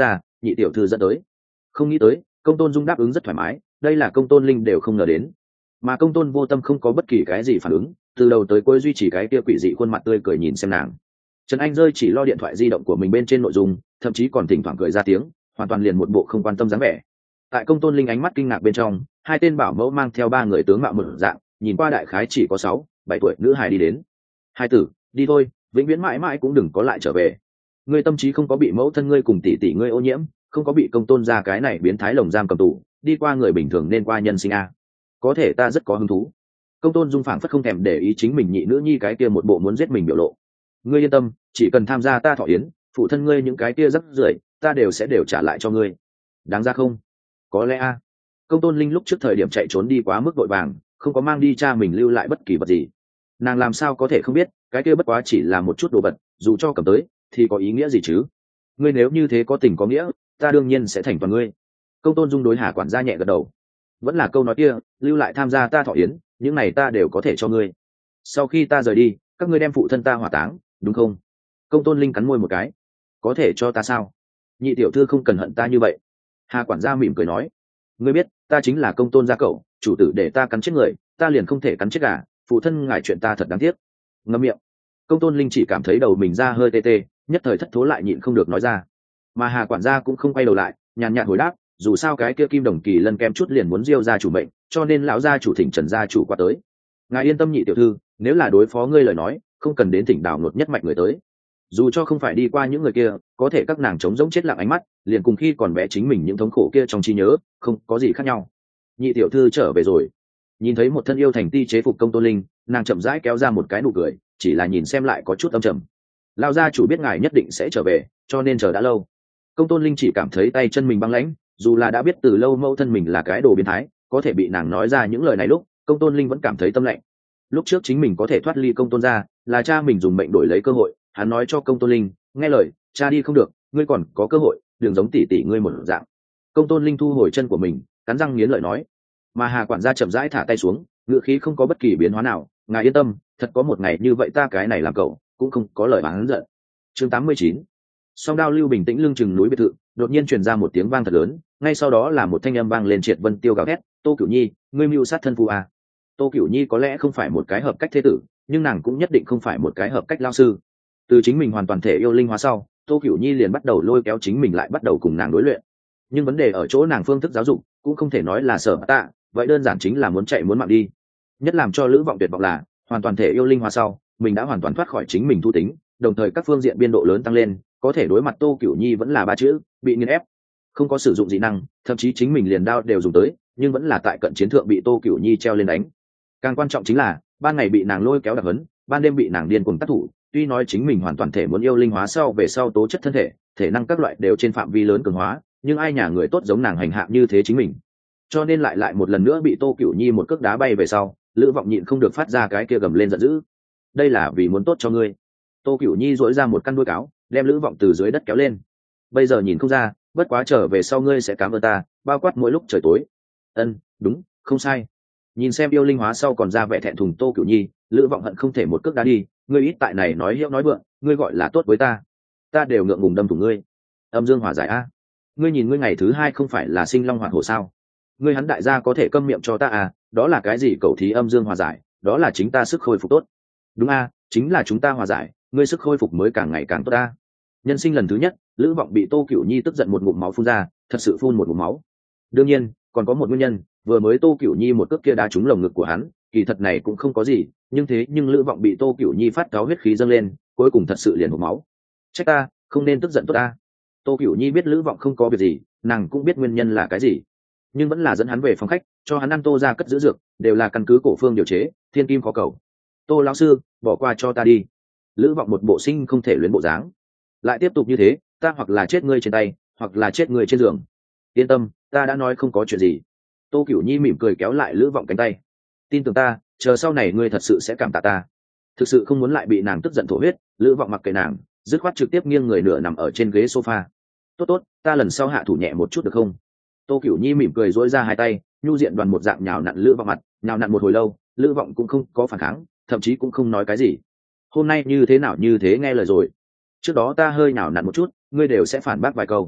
Speaker 1: nhị tiểu thư dẫn tới. Không nghĩ tới Công Tôn Dung đáp ứng rất thoải mái, đây là Công Tôn Linh đều không ngờ đến. Mà Công Tôn Vô Tâm không có bất kỳ cái gì phản ứng, từ đầu tới cuối duy trì cái kia quỷ dị khuôn mặt tươi cười nhìn xem nàng. Trần Anh rơi chỉ lo điện thoại di động của mình bên trên nội dung, thậm chí còn thỉnh thoảng cười ra tiếng, hoàn toàn liền một bộ không quan tâm dáng vẻ. Tại Công Tôn Linh ánh mắt kinh ngạc bên trong, hai tên bảo mẫu mang theo ba người tướng mạo một dạng, nhìn qua đại khái chỉ có 6-7 tuổi nữ hài đi đến. Hai tử, đi thôi, vĩnh viễn mãi mãi cũng đừng có lại trở về. Ngươi tâm trí không có bị mẫu thân ngươi cùng tỷ tỷ ngươi ô nhiễm, không có bị Công Tôn ra cái này biến thái lồng giam cầm tù, đi qua người bình thường nên qua nhân sinh a. Có thể ta rất có hứng thú. Công Tôn Dung phảng phất không thèm để ý chính mình nhị nữ nhi cái kia một bộ muốn giết mình biểu lộ. Ngươi yên tâm, chỉ cần tham gia ta thọ yến, phụ thân ngươi những cái kia rắc rưởi ta đều trả lại cho ngươi. Đáng ra không? Có lẽ a. Công Tôn Linh lúc trước thời điểm chạy trốn đi quá mức vội vàng, không có mang đi cha mình lưu lại bất kỳ vật gì. Nàng làm sao có thể không biết, cái kia bất quá chỉ là một chút đồ vật, dù cho cầm tới thì có ý nghĩa gì chứ? Ngươi nếu như thế có tình có nghĩa, ta đương nhiên sẽ thành toàn ngươi. Công Tôn Dung đối Hà quản gia nhẹ gật đầu. Vẫn là câu nói kia, lưu lại tham gia ta thọ yến, những này ta đều có thể cho ngươi. Sau khi ta rời đi, các ngươi đem phụ thân ta hỏa táng, đúng không? Công Tôn Linh cắn môi một cái. Có thể cho ta sao? Nhị tiểu thư không cần hận ta như vậy. Hà quản gia mỉm cười nói. Ngươi biết, ta chính là Công Tôn gia cậu, chủ tử để ta cắn chết người, ta liền không thể cắn chết gà, phụ thân ngài chuyện ta thật đáng tiếc. Ngậm miệng. Công Tôn Linh chỉ cảm thấy đầu mình ra hơi tê tê, nhất thời thất thố lại nhịn không được nói ra. Mà Hà quản gia cũng không quay đầu lại, nhàn nhạt hồi đáp, dù sao cái kia Kim Đồng Kỳ Lân kém chút liền muốn diêu ra chủ mệnh, cho nên lão gia chủ thỉnh Trần gia chủ qua tới. Ngài yên tâm nhị tiểu thư, nếu là đối phó ngươi lời nói, không cần đến thỉnh đào nột nhất mạch người tới. Dù cho không phải đi qua những người kia, có thể các nàng trống rỗng chết lặng ánh mắt, liền cùng khi còn bé chính mình những thống khổ kia trong trí nhớ, không có gì khác nhau. Nhị tiểu thư trở về rồi. Nhìn thấy một thân yêu thành ti chế phục Công Tôn Linh, nàng chậm rãi kéo ra một cái nụ cười, chỉ là nhìn xem lại có chút âm trầm. Lão gia chủ biết ngài nhất định sẽ trở về, cho nên chờ đã lâu. Công Tôn Linh chỉ cảm thấy tay chân mình băng lãnh, dù là đã biết từ lâu mẫu thân mình là cái đồ biến thái, có thể bị nàng nói ra những lời này lúc Công Tôn Linh vẫn cảm thấy tâm lạnh. Lúc trước chính mình có thể thoát ly Công Tôn ra, là cha mình dùng mệnh đổi lấy cơ hội, hắn nói cho Công Tôn Linh, nghe lời, cha đi không được, ngươi còn có cơ hội, đừng giống tỷ tỷ ngươi một dạng. Công Tôn Linh thu hồi chân của mình, cắn răng nghiến lợi nói. Mà Hà quản gia chậm rãi thả tay xuống, ngựa khí không có bất kỳ biến hóa nào, ngài yên tâm, thật có một ngày như vậy ta cái này làm cậu cũng không có lời oán giận. Chương 89. Song đao lưu bình tĩnh lưng chừng núi biệt thự, đột nhiên truyền ra một tiếng vang thật lớn, ngay sau đó là một thanh âm vang lên triệt vân tiêu gào thét, Tô Cửu Nhi, ngươi mưu sát thân phu à? Tô Cửu Nhi có lẽ không phải một cái hợp cách thế tử, nhưng nàng cũng nhất định không phải một cái hợp cách lao sư. Từ chính mình hoàn toàn thể yêu linh hóa sau, Tô Cửu Nhi liền bắt đầu lôi kéo chính mình lại bắt đầu cùng nàng đối luyện. Nhưng vấn đề ở chỗ nàng phương thức giáo dục cũng không thể nói là sở tạ, vậy đơn giản chính là muốn chạy muốn mạng đi. Nhất làm cho Lữ Vọng tuyệt vọng là, hoàn toàn thể yêu linh hóa sau, mình đã hoàn toàn thoát khỏi chính mình thu tính, đồng thời các phương diện biên độ lớn tăng lên, có thể đối mặt Tô Cửu Nhi vẫn là ba chữ, bị nghiền ép, không có sử dụng dị năng, thậm chí chính mình liền đao đều dùng tới, nhưng vẫn là tại cận chiến thượng bị Tô Cửu Nhi treo lên đánh. Càng quan trọng chính là, ban ngày bị nàng lôi kéo đặc hấn, ban đêm bị nàng điên cuồng tác thủ, tuy nói chính mình hoàn toàn thể muốn yêu linh hóa sau về sau tố chất thân thể, thể năng các loại đều trên phạm vi lớn cường hóa, nhưng ai nhà người tốt giống nàng hành hạ như thế chính mình. Cho nên lại một lần nữa bị Tô Cửu Nhi một cước đá bay về sau, Lữ Vọng nhịn không được phát ra cái kia gầm lên giận dữ. Đây là vì muốn tốt cho ngươi. Tô Cửu Nhi duỗi ra một căn đuôi cáo, đem Lữ Vọng từ dưới đất kéo lên. Bây giờ nhìn không ra, bất quá trở về sau ngươi sẽ cảm ơn ta, bao quát mỗi lúc trời tối. Đúng, không sai. Nhìn xem yêu linh hóa sau còn ra vẻ thẹn thùng Tô Cửu Nhi, Lữ Vọng hận không thể một cước đá đi, ngươi ít tại này nói hiệu nói vượng, ngươi gọi là tốt với ta đều ngượng ngùng đâm thủng ngươi. Âm dương hòa giải a. Ngươi nhìn ngươi ngày thứ hai không phải là sinh long hoạt hổ sao? Ngươi hắn đại gia có thể câm miệng cho ta à, đó là cái gì cầu thí âm dương hòa giải, đó là chính ta sức khôi phục tốt. Đúng a, chính là chúng ta hòa giải, ngươi sức khôi phục mới càng ngày càng tốt ta. Nhân sinh lần thứ nhất, Lữ Vọng bị Tô Cửu Nhi tức giận một ngụm máu phun ra, thật sự phun một ngụm máu. Đương nhiên, còn có một nguyên nhân, vừa mới Tô Cửu Nhi một cước kia đá trúng lồng ngực của hắn, kỳ thật này cũng không có gì, nhưng Lữ Vọng bị Tô Cửu Nhi phát cáo huyết khí dâng lên, cuối cùng thật sự liền hộc máu. Trách ta, không nên tức giận tốt ta. Tô Cửu Nhi biết Lữ Vọng không có việc gì, nàng cũng biết nguyên nhân là cái gì, nhưng vẫn là dẫn hắn về phòng khách, cho hắn ăn Tô ra cất giữ dược, đều là căn cứ cổ phương điều chế, thiên kim khó cầu. Tô lão sư, bỏ qua cho ta đi. Lữ Vọng một bộ sinh không thể luyến bộ dáng. Lại tiếp tục như thế, ta hoặc là chết ngươi trên tay, hoặc là chết ngươi trên giường. Yên tâm, ta đã nói không có chuyện gì. Tô Cửu Nhi mỉm cười kéo lại Lữ Vọng cánh tay. Tin tưởng ta, chờ sau này ngươi thật sự sẽ cảm tạ ta. Thực sự không muốn lại bị nàng tức giận thổ huyết, Lữ Vọng mặc kệ nàng, dứt khoát trực tiếp nghiêng người nửa nằm ở trên ghế sofa. Tốt, ta lần sau hạ thủ nhẹ một chút được không? Tô Cửu Nhi mỉm cười duỗi ra hai tay, nhu diện đoàn một dạng nhào nặn Lữ Vọng mặt, nhào nặn một hồi lâu, Lữ Vọng cũng không có phản kháng, thậm chí cũng không nói cái gì. Hôm nay như thế nào như thế nghe lời rồi. Trước đó ta hơi nhào nặn một chút, ngươi đều sẽ phản bác vài câu.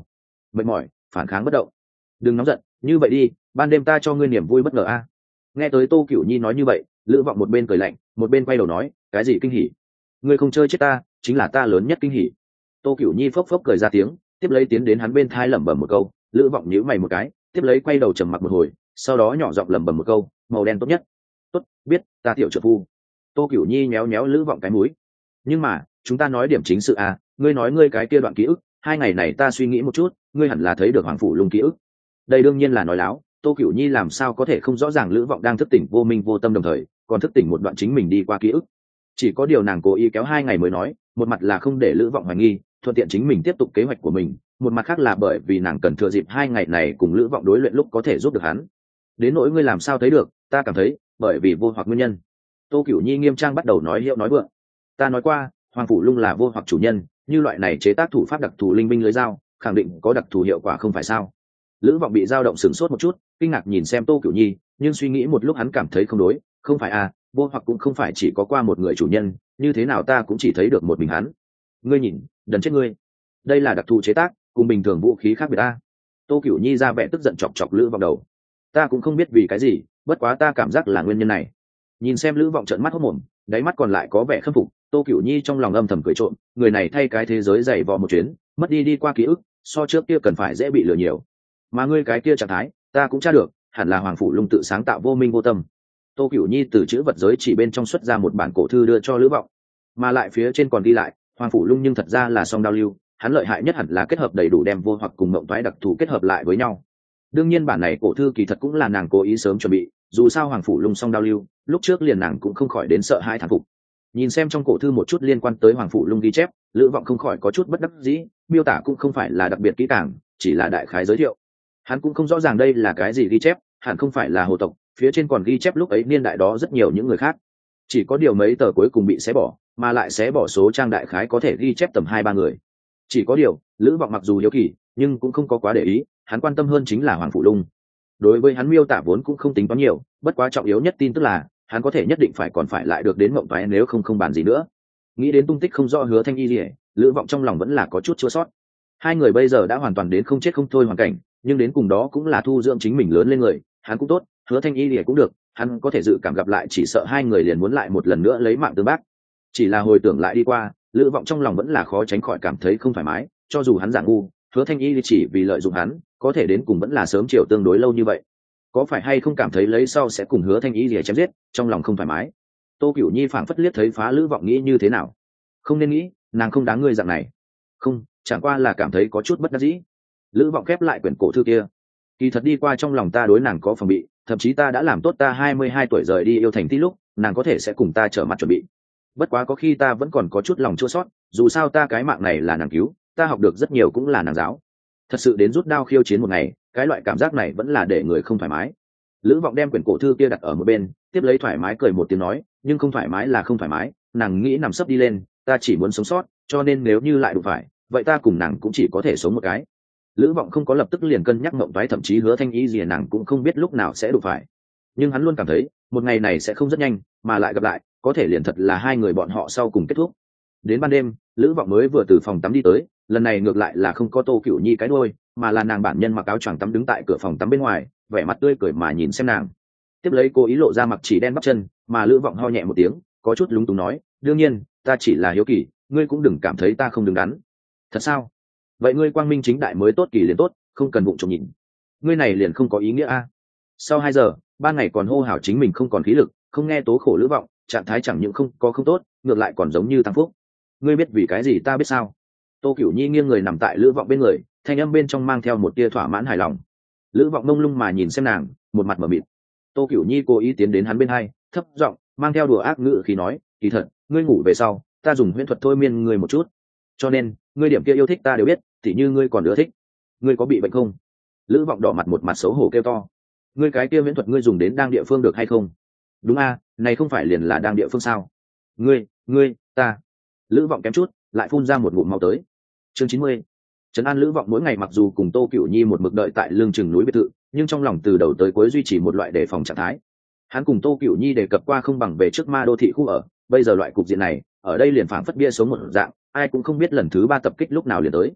Speaker 1: mệt mỏi, phản kháng bất động. Đừng nóng giận, như vậy đi, ban đêm ta cho ngươi niềm vui bất ngờ a. Nghe tới Tô Cửu Nhi nói như vậy, Lữ Vọng một bên cười lạnh, một bên quay đầu nói, cái gì kinh hỉ? Ngươi không chơi chết ta, chính là ta lớn nhất kinh hỉ. Tô Cửu Nhi phốc phốc cười ra tiếng, tiếp lấy tiến đến hắn bên thai lẩm bẩm một câu. Lữ Vọng nhíu mày một cái, tiếp lấy quay đầu trầm mặc một hồi, sau đó nhỏ giọng lẩm bẩm một câu, màu đen tốt nhất. Tốt, biết, ta tiểu trợ phu. Tô Cửu Nhi méo méo Lữ Vọng cái mũi. Nhưng mà, chúng ta nói điểm chính sự à, ngươi nói ngươi cái kia đoạn ký ức, 2 ngày này ta suy nghĩ một chút, ngươi hẳn là thấy được Hoàng phủ Lung ký ức. Đây đương nhiên là nói láo, Tô Cửu Nhi làm sao có thể không rõ ràng Lữ Vọng đang thức tỉnh vô minh vô tâm đồng thời, còn thức tỉnh một đoạn chính mình đi qua ký ức. Chỉ có điều nàng cố ý kéo 2 ngày mới nói, một mặt là không để Lữ Vọng hoài nghi, thuận tiện chính mình tiếp tục kế hoạch của mình, một mặt khác là bởi vì nàng cần thừa dịp 2 ngày này cùng Lữ Vọng đối luyện lúc có thể giúp được hắn. Đến nỗi ngươi làm sao thấy được, ta cảm thấy, bởi vì vô hoặc nguyên nhân. Tô Cửu Nhi nghiêm trang bắt đầu nói hiệu nói vượng. Ta nói qua, Hoàng phủ Lung là vô hoặc chủ nhân, như loại này chế tác thủ pháp đặc thù linh binh lưới dao, khẳng định có đặc thù hiệu quả không phải sao? Lữ Vọng bị dao động sửng sốt một chút, kinh ngạc nhìn xem Tô Cửu Nhi, nhưng suy nghĩ một lúc hắn cảm thấy không đối, không phải à, vô hoặc cũng không phải chỉ có qua một người chủ nhân, như thế nào ta cũng chỉ thấy được một mình hắn. Ngươi nhìn, đần chết ngươi. Đây là đặc thù chế tác, cùng bình thường vũ khí khác biệt ta. Tô Cửu Nhi ra vẻ tức giận chọc chọc Lữ Vọng đầu. Ta cũng không biết vì cái gì, bất quá ta cảm giác là nguyên nhân này. Nhìn xem Lữ Vọng trợn mắt hốt mồm, đáy mắt còn lại có vẻ khâm phục, Tô Cửu Nhi trong lòng âm thầm cười trộm, người này thay cái thế giới dày vò một chuyến, mất đi qua ký ức, so trước kia cần phải dễ bị lừa nhiều. Mà ngươi cái kia trạng thái, ta cũng tra được, hẳn là Hoàng phủ Lung tự sáng tạo vô minh vô tâm. Tô Cửu Nhi từ chữ vật giới chỉ bên trong xuất ra một bản cổ thư đưa cho Lữ Vọng, mà lại phía trên còn ghi lại, Hoàng phủ Lung nhưng thật ra là song đao lưu, hắn lợi hại nhất hẳn là kết hợp đầy đủ đem vô hoặc cùng mộng toái đặc thù kết hợp lại với nhau. Đương nhiên bản này cổ thư kỳ thật cũng là nàng cố ý sớm chuẩn bị, dù sao Hoàng phủ Lung song đao lưu, lúc trước liền nàng cũng không khỏi đến sợ hãi thán phục. Nhìn xem trong cổ thư một chút liên quan tới Hoàng phủ Lung ghi chép, Lữ Vọng không khỏi có chút bất đắc dĩ, miêu tả cũng không phải là đặc biệt kỹ càng, chỉ là đại khái giới thiệu. Hắn cũng không rõ ràng đây là cái gì ghi chép, hẳn không phải là hồ tộc, phía trên còn ghi chép lúc ấy niên đại đó rất nhiều những người khác. Chỉ có điều mấy tờ cuối cùng bị xé bỏ, mà lại xé bỏ số trang đại khái có thể ghi chép tầm 2-3 người. Chỉ có điều, Lữ Vọng mặc dù hiếu kỳ, nhưng cũng không có quá để ý, hắn quan tâm hơn chính là Hoàng phủ Lung. Đối với hắn miêu tả vốn cũng không tính toán nhiều, bất quá trọng yếu nhất tin tức là, hắn có thể nhất định phải còn phải lại được đến mộng toái nếu không bàn gì nữa. Nghĩ đến tung tích không rõ Hứa Thanh Y Lìa, Lữ Vọng trong lòng vẫn là có chút chua sót. Hai người bây giờ đã hoàn toàn đến không chết không thôi hoàn cảnh, nhưng đến cùng đó cũng là thu dưỡng chính mình lớn lên người, hắn cũng tốt, Hứa Thanh Y Lìa cũng được, hắn có thể dự cảm gặp lại chỉ sợ hai người liền muốn lại một lần nữa lấy mạng tương bác. Chỉ là hồi tưởng lại đi qua, Lữ Vọng trong lòng vẫn là khó tránh khỏi cảm thấy không thoải mái, cho dù hắn giả ngu, Hứa Thanh Y chỉ vì lợi dụng hắn, có thể đến cùng vẫn là sớm chiều tương đối lâu như vậy. Có phải hay không cảm thấy lấy sau sẽ cùng Hứa Thanh Y chém giết, trong lòng không thoải mái. Tô Cửu Nhi phảng phất liếc thấy phá Lữ Vọng nghĩ như thế nào. Không nên nghĩ, nàng không đáng ngươi dạng này. Không, chẳng qua là cảm thấy có chút bất đắc dĩ. Lữ Vọng khép lại quyển cổ thư kia. Kỳ thật đi qua trong lòng ta đối nàng có phòng bị, thậm chí ta đã làm tốt ta 22 tuổi rời đi yêu thành tí lúc, nàng có thể sẽ cùng ta trở mặt chuẩn bị. Bất quá có khi ta vẫn còn có chút lòng chua sót, dù sao ta cái mạng này là nàng cứu, ta học được rất nhiều cũng là nàng giáo. Thật sự đến rút đao khiêu chiến một ngày, cái loại cảm giác này vẫn là để người không thoải mái. Lữ Vọng đem quyển cổ thư kia đặt ở một bên, tiếp lấy thoải mái cười một tiếng nói, nhưng không thoải mái là không thoải mái, nàng nghĩ nằm sấp đi lên, ta chỉ muốn sống sót, cho nên nếu như lại đụng phải, vậy ta cùng nàng cũng chỉ có thể sống một cái. Lữ Vọng không có lập tức liền cân nhắc mộng toái, thậm chí Hứa Thanh Y gì nàng cũng không biết lúc nào sẽ đụng phải, nhưng hắn luôn cảm thấy một ngày này sẽ không rất nhanh, mà lại gặp lại, có thể liền thật là hai người bọn họ sau cùng kết thúc. Đến ban đêm, Lữ Vọng mới vừa từ phòng tắm đi tới, lần này ngược lại là không có Tô Cửu Nhi cái đuôi, mà là nàng bản nhân mặc áo choàng tắm đứng tại cửa phòng tắm bên ngoài, vẻ mặt tươi cười mà nhìn xem nàng. Tiếp lấy cô ý lộ ra mặc chỉ đen bắp chân, mà Lữ Vọng ho nhẹ một tiếng, có chút lúng túng nói, đương nhiên, ta chỉ là hiếu kỳ, ngươi cũng đừng cảm thấy ta không đứng đắn. Thật sao? Vậy ngươi quang minh chính đại mới tốt kỳ liền tốt, không cần vụng trộm nhìn. Ngươi này liền không có ý nghĩa a. Sau 2 giờ, ban ngày còn hô hào chính mình không còn khí lực, không nghe tố khổ Lữ Vọng, trạng thái chẳng những không có không tốt, ngược lại còn giống như tăng phúc. Ngươi biết vì cái gì ta biết sao? Tô Cửu Nhi nghiêng người nằm tại Lữ Vọng bên người, thanh âm bên trong mang theo một tia thỏa mãn hài lòng. Lữ Vọng mông lung mà nhìn xem nàng, một mặt mở mịt. Tô Cửu Nhi cố ý tiến đến hắn bên hai, thấp giọng mang theo đùa ác ngữ khí nói, kỳ thật, ngươi ngủ về sau, ta dùng huyễn thuật thôi miên ngươi một chút, cho nên ngươi điểm kia yêu thích ta đều biết, tỉ như ngươi còn ưa thích. Ngươi có bị bệnh không? Lữ Vọng đỏ mặt một mặt xấu hổ kêu to. Ngươi cái kia huyễn thuật ngươi dùng đến đang địa phương được hay không? Đúng a, này không phải liền là đang địa phương sao? Ngươi, ta. Lữ Vọng kém chút lại phun ra một ngụm máu tới. Chương 90. Trấn An Lữ Vọng mỗi ngày mặc dù cùng Tô Cửu Nhi một mực đợi tại lưng chừng núi biệt thự, nhưng trong lòng từ đầu tới cuối duy trì một loại đề phòng trạng thái. Hắn cùng Tô Cửu Nhi đề cập qua không bằng về trước ma đô thị khu ở, bây giờ loại cục diện này, ở đây liền phảng phất bia sống một dạng, ai cũng không biết lần thứ 3 tập kích lúc nào liền tới.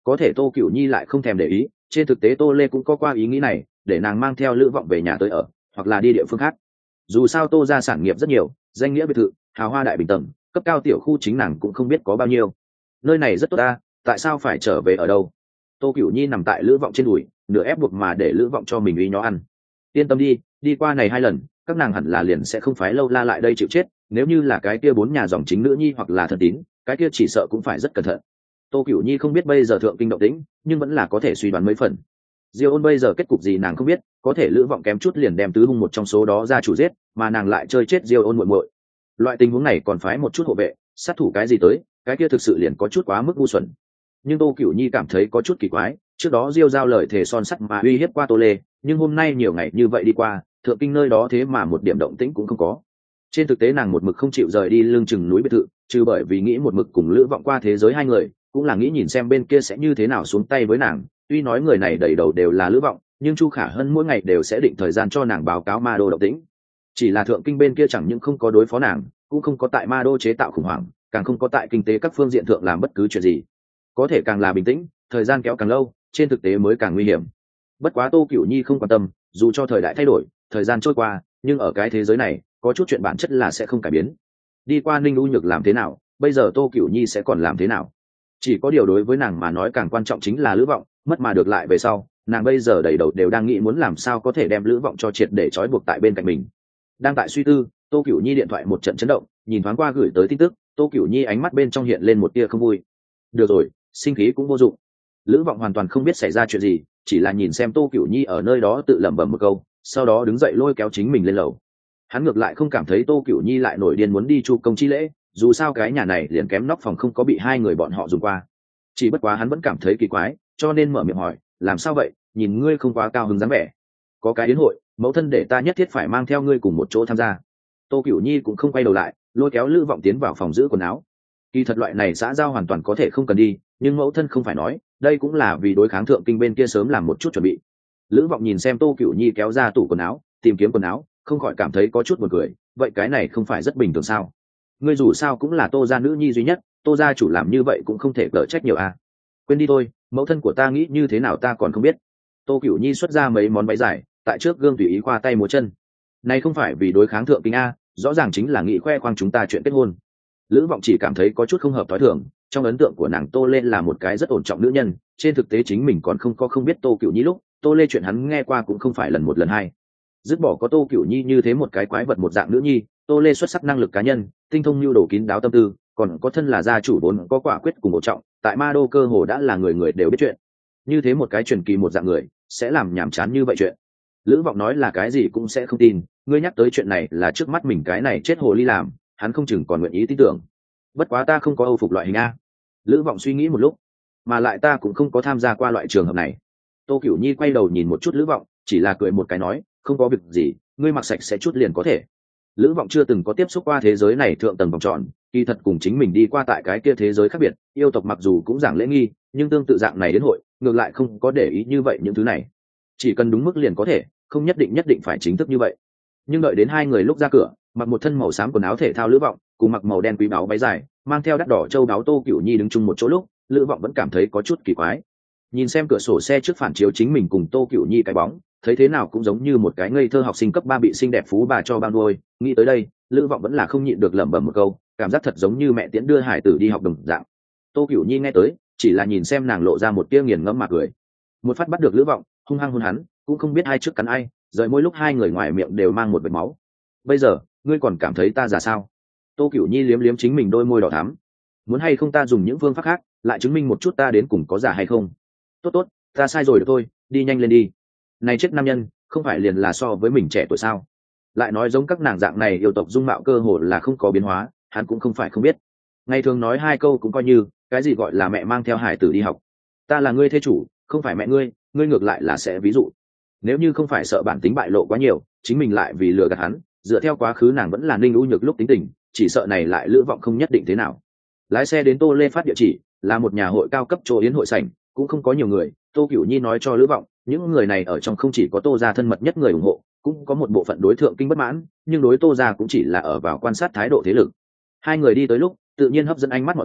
Speaker 1: có thể tô cửu nhi lại không thèm để ý. Trên thực tế tô lê cũng có qua ý nghĩ này, để nàng mang theo lữ vọng về nhà tới ở, hoặc là đi địa phương khác. Dù sao tô ra sản nghiệp rất nhiều, danh nghĩa biệt thự, hào hoa đại bình tầng, cấp cao tiểu khu chính nàng cũng không biết có bao nhiêu. Nơi này rất tốt ta, tại sao phải trở về ở đâu? Tô cửu nhi nằm tại lữ vọng trên đùi, nửa ép buộc mà để lữ vọng cho mình uy nhó ăn. Yên tâm đi, đi qua này 2 lần, các nàng hẳn là liền sẽ không phái lâu la lại đây chịu chết. Nếu như là cái kia 4 nhà dòng chính nữ nhi hoặc là thân tín, cái kia chỉ sợ cũng phải rất cẩn thận. Tô cửu nhi không biết bây giờ thượng kinh động tĩnh, nhưng vẫn là có thể suy đoán mấy phần. Diêu ôn bây giờ kết cục gì nàng không biết, có thể lữ vọng kém chút liền đem tứ hung một trong số đó ra chủ giết, mà nàng lại chơi chết Diêu ôn muội muội. Loại tình huống này còn phái một chút hộ vệ, sát thủ cái gì tới, cái kia thực sự liền có chút quá mức ngu xuẩn. Nhưng Tô cửu nhi cảm thấy có chút kỳ quái, trước đó Diêu giao lời thề son sắt mà uy hiếp qua Tô Lê, nhưng hôm nay nhiều ngày như vậy đi qua, thượng kinh nơi đó thế mà một điểm động tĩnh cũng không có. Trên thực tế nàng một mực không chịu rời đi lưng chừng núi biệt thự, trừ bởi vì nghĩ một mực cùng lữ vọng qua thế giới 2 người, cũng là nghĩ nhìn xem bên kia sẽ như thế nào xuống tay với nàng. Tuy nói người này đầy đầu đều là lữ vọng, nhưng Chu Khả Hân mỗi ngày đều sẽ định thời gian cho nàng báo cáo ma đô động tĩnh. Chỉ là thượng kinh bên kia chẳng những không có đối phó nàng, cũng không có tại ma đô chế tạo khủng hoảng, càng không có tại kinh tế các phương diện thượng làm bất cứ chuyện gì. Có thể càng là bình tĩnh, thời gian kéo càng lâu, trên thực tế mới càng nguy hiểm. Bất quá Tô cửu nhi không quan tâm, dù cho thời đại thay đổi, thời gian trôi qua, nhưng ở cái thế giới này có chút chuyện bản chất là sẽ không cải biến. Đi qua Ninh U Nhược làm thế nào, bây giờ Tô cửu nhi sẽ còn làm thế nào? Chỉ có điều đối với nàng mà nói càng quan trọng chính là lữ vọng, mất mà được lại về sau, nàng bây giờ đầy đầu đều đang nghĩ muốn làm sao có thể đem lữ vọng cho triệt để trói buộc tại bên cạnh mình. Đang tại suy tư, Tô cửu nhi điện thoại một trận chấn động, nhìn thoáng qua gửi tới tin tức, Tô cửu nhi ánh mắt bên trong hiện lên một tia không vui. Được rồi, sinh khí cũng vô dụng. Lữ vọng hoàn toàn không biết xảy ra chuyện gì, chỉ là nhìn xem Tô cửu nhi ở nơi đó tự lẩm bẩm một câu, sau đó đứng dậy lôi kéo chính mình lên lầu. Hắn ngược lại không cảm thấy Tô cửu nhi lại nổi điên muốn đi chu công chi lễ, dù sao cái nhà này liền kém nóc phòng không có bị 2 người bọn họ dùng qua. Chỉ bất quá hắn vẫn cảm thấy kỳ quái, cho nên mở miệng hỏi, làm sao vậy, nhìn ngươi không quá cao hứng dáng vẻ. Có cái yến hội, mẫu thân để ta nhất thiết phải mang theo ngươi cùng một chỗ tham gia. Tô cửu nhi cũng không quay đầu lại, lôi kéo lữ vọng tiến vào phòng giữ quần áo. Kỳ thật loại này xã giao hoàn toàn có thể không cần đi, nhưng mẫu thân không phải nói, đây cũng là vì đối kháng thượng kinh bên kia sớm làm một chút chuẩn bị. Lữ vọng nhìn xem Tô cửu nhi kéo ra tủ quần áo, tìm kiếm quần áo, không khỏi cảm thấy có chút buồn cười. Vậy cái này không phải rất bình thường sao? Ngươi dù sao cũng là Tô gia nữ nhi duy nhất, Tô gia chủ làm như vậy cũng không thể cỡ trách nhiều à? Quên đi thôi, mẫu thân của ta nghĩ như thế nào ta còn không biết. Tô cửu nhi xuất ra mấy món váy dài, tại trước gương tùy ý khoa tay múa chân. Này không phải vì đối kháng thượng kinh a, rõ ràng chính là nghĩ khoe khoang chúng ta chuyện kết hôn. Lữ vọng chỉ cảm thấy có chút không hợp thói thường, trong ấn tượng của nàng Tô Lê là một cái rất ổn trọng nữ nhân, trên thực tế chính mình còn không biết Tô cửu nhi lúc, Tô Lê chuyện hắn nghe qua cũng không phải lần 1 lần 2. Dứt bỏ có Tô cửu nhi như thế một cái quái vật một dạng nữ nhi, Tô Lê xuất sắc năng lực cá nhân, tinh thông nhu đồ kín đáo tâm tư, còn có thân là gia chủ vốn có quả quyết cùng một trọng, tại ma đô cơ hồ đã là người người đều biết chuyện. Như thế một cái truyền kỳ một dạng người, sẽ làm nhảm chán như vậy chuyện. Lữ vọng nói là cái gì cũng sẽ không tin, ngươi nhắc tới chuyện này là trước mắt mình cái này chết hồ ly làm, hắn không chừng còn nguyện ý tin tưởng. Bất quá ta không có âu phục loại hình a. Lữ vọng suy nghĩ một lúc, mà lại ta cũng không có tham gia qua loại trường hợp này. Tô cửu nhi quay đầu nhìn một chút lữ vọng, chỉ là cười một cái nói, không có việc gì, ngươi mặc sạch sẽ chút liền có thể. Lữ vọng chưa từng có tiếp xúc qua thế giới này thượng tầng vòng tròn, kỳ thật cùng chính mình đi qua tại cái kia thế giới khác biệt, yêu tộc mặc dù cũng giảng lễ nghi, nhưng tương tự dạng này đến hội, ngược lại không có để ý như vậy những thứ này. Chỉ cần đúng mức liền có thể, không nhất định phải chính thức như vậy. Nhưng đợi đến 2 người lúc ra cửa, mặc một thân màu xám quần áo thể thao lữ vọng, cùng mặc màu đen quý báu váy dài, mang theo đắt đỏ châu đáo Tô cửu nhi đứng chung một chỗ lúc, lữ vọng vẫn cảm thấy có chút kỳ quái. Nhìn xem cửa sổ xe trước phản chiếu chính mình cùng Tô cửu nhi cái bóng, thấy thế nào cũng giống như một cái ngây thơ học sinh cấp 3 bị xinh đẹp phú bà cho bao nuôi. Nghĩ tới đây, lữ vọng vẫn là không nhịn được lẩm bẩm một câu, cảm giác thật giống như mẹ tiễn đưa hải tử đi học đồng dạng. Tô cửu nhi nghe tới, chỉ là nhìn xem nàng lộ ra một tia nghiền ngẫm mà cười. Một phát bắt được lữ vọng, hung hăng hôn hắn, cũng không biết ai trước cắn ai, rời môi lúc 2 người ngoài miệng đều mang một vệt máu. Bây giờ ngươi còn cảm thấy ta già sao? Tô cửu nhi liếm liếm chính mình đôi môi đỏ thắm. Muốn hay không ta dùng những phương pháp khác lại chứng minh một chút ta đến cùng có già hay không? Tốt, ta sai rồi được thôi, đi nhanh lên đi. Này chết nam nhân, không phải liền là so với mình trẻ tuổi sao? Lại nói giống các nàng dạng này yêu tộc dung mạo cơ hồ là không có biến hóa, hắn cũng không phải không biết. Ngày thường nói 2 câu cũng coi như, cái gì gọi là mẹ mang theo hải tử đi học. Ta là ngươi thê chủ, không phải mẹ ngươi ngược lại là sẽ ví dụ. Nếu như không phải sợ bản tính bại lộ quá nhiều, chính mình lại vì lừa gạt hắn, dựa theo quá khứ nàng vẫn là Ninh U Nhược lúc tính tình, chỉ sợ này lại lữ vọng không nhất định thế nào. Lái xe đến Tô Lê phát địa chỉ, là một nhà hội cao cấp chỗ yến hội sảnh, cũng không có nhiều người. Tô cửu nhi nói cho lữ vọng, những người này ở trong không chỉ có Tô gia thân mật nhất người ủng hộ, cũng có một bộ phận đối thượng kinh bất mãn, nhưng đối Tô gia cũng chỉ là ở vào quan sát thái độ thế lực. 2 người đi tới lúc, tự nhiên hấp dẫn ánh mắt mọi người,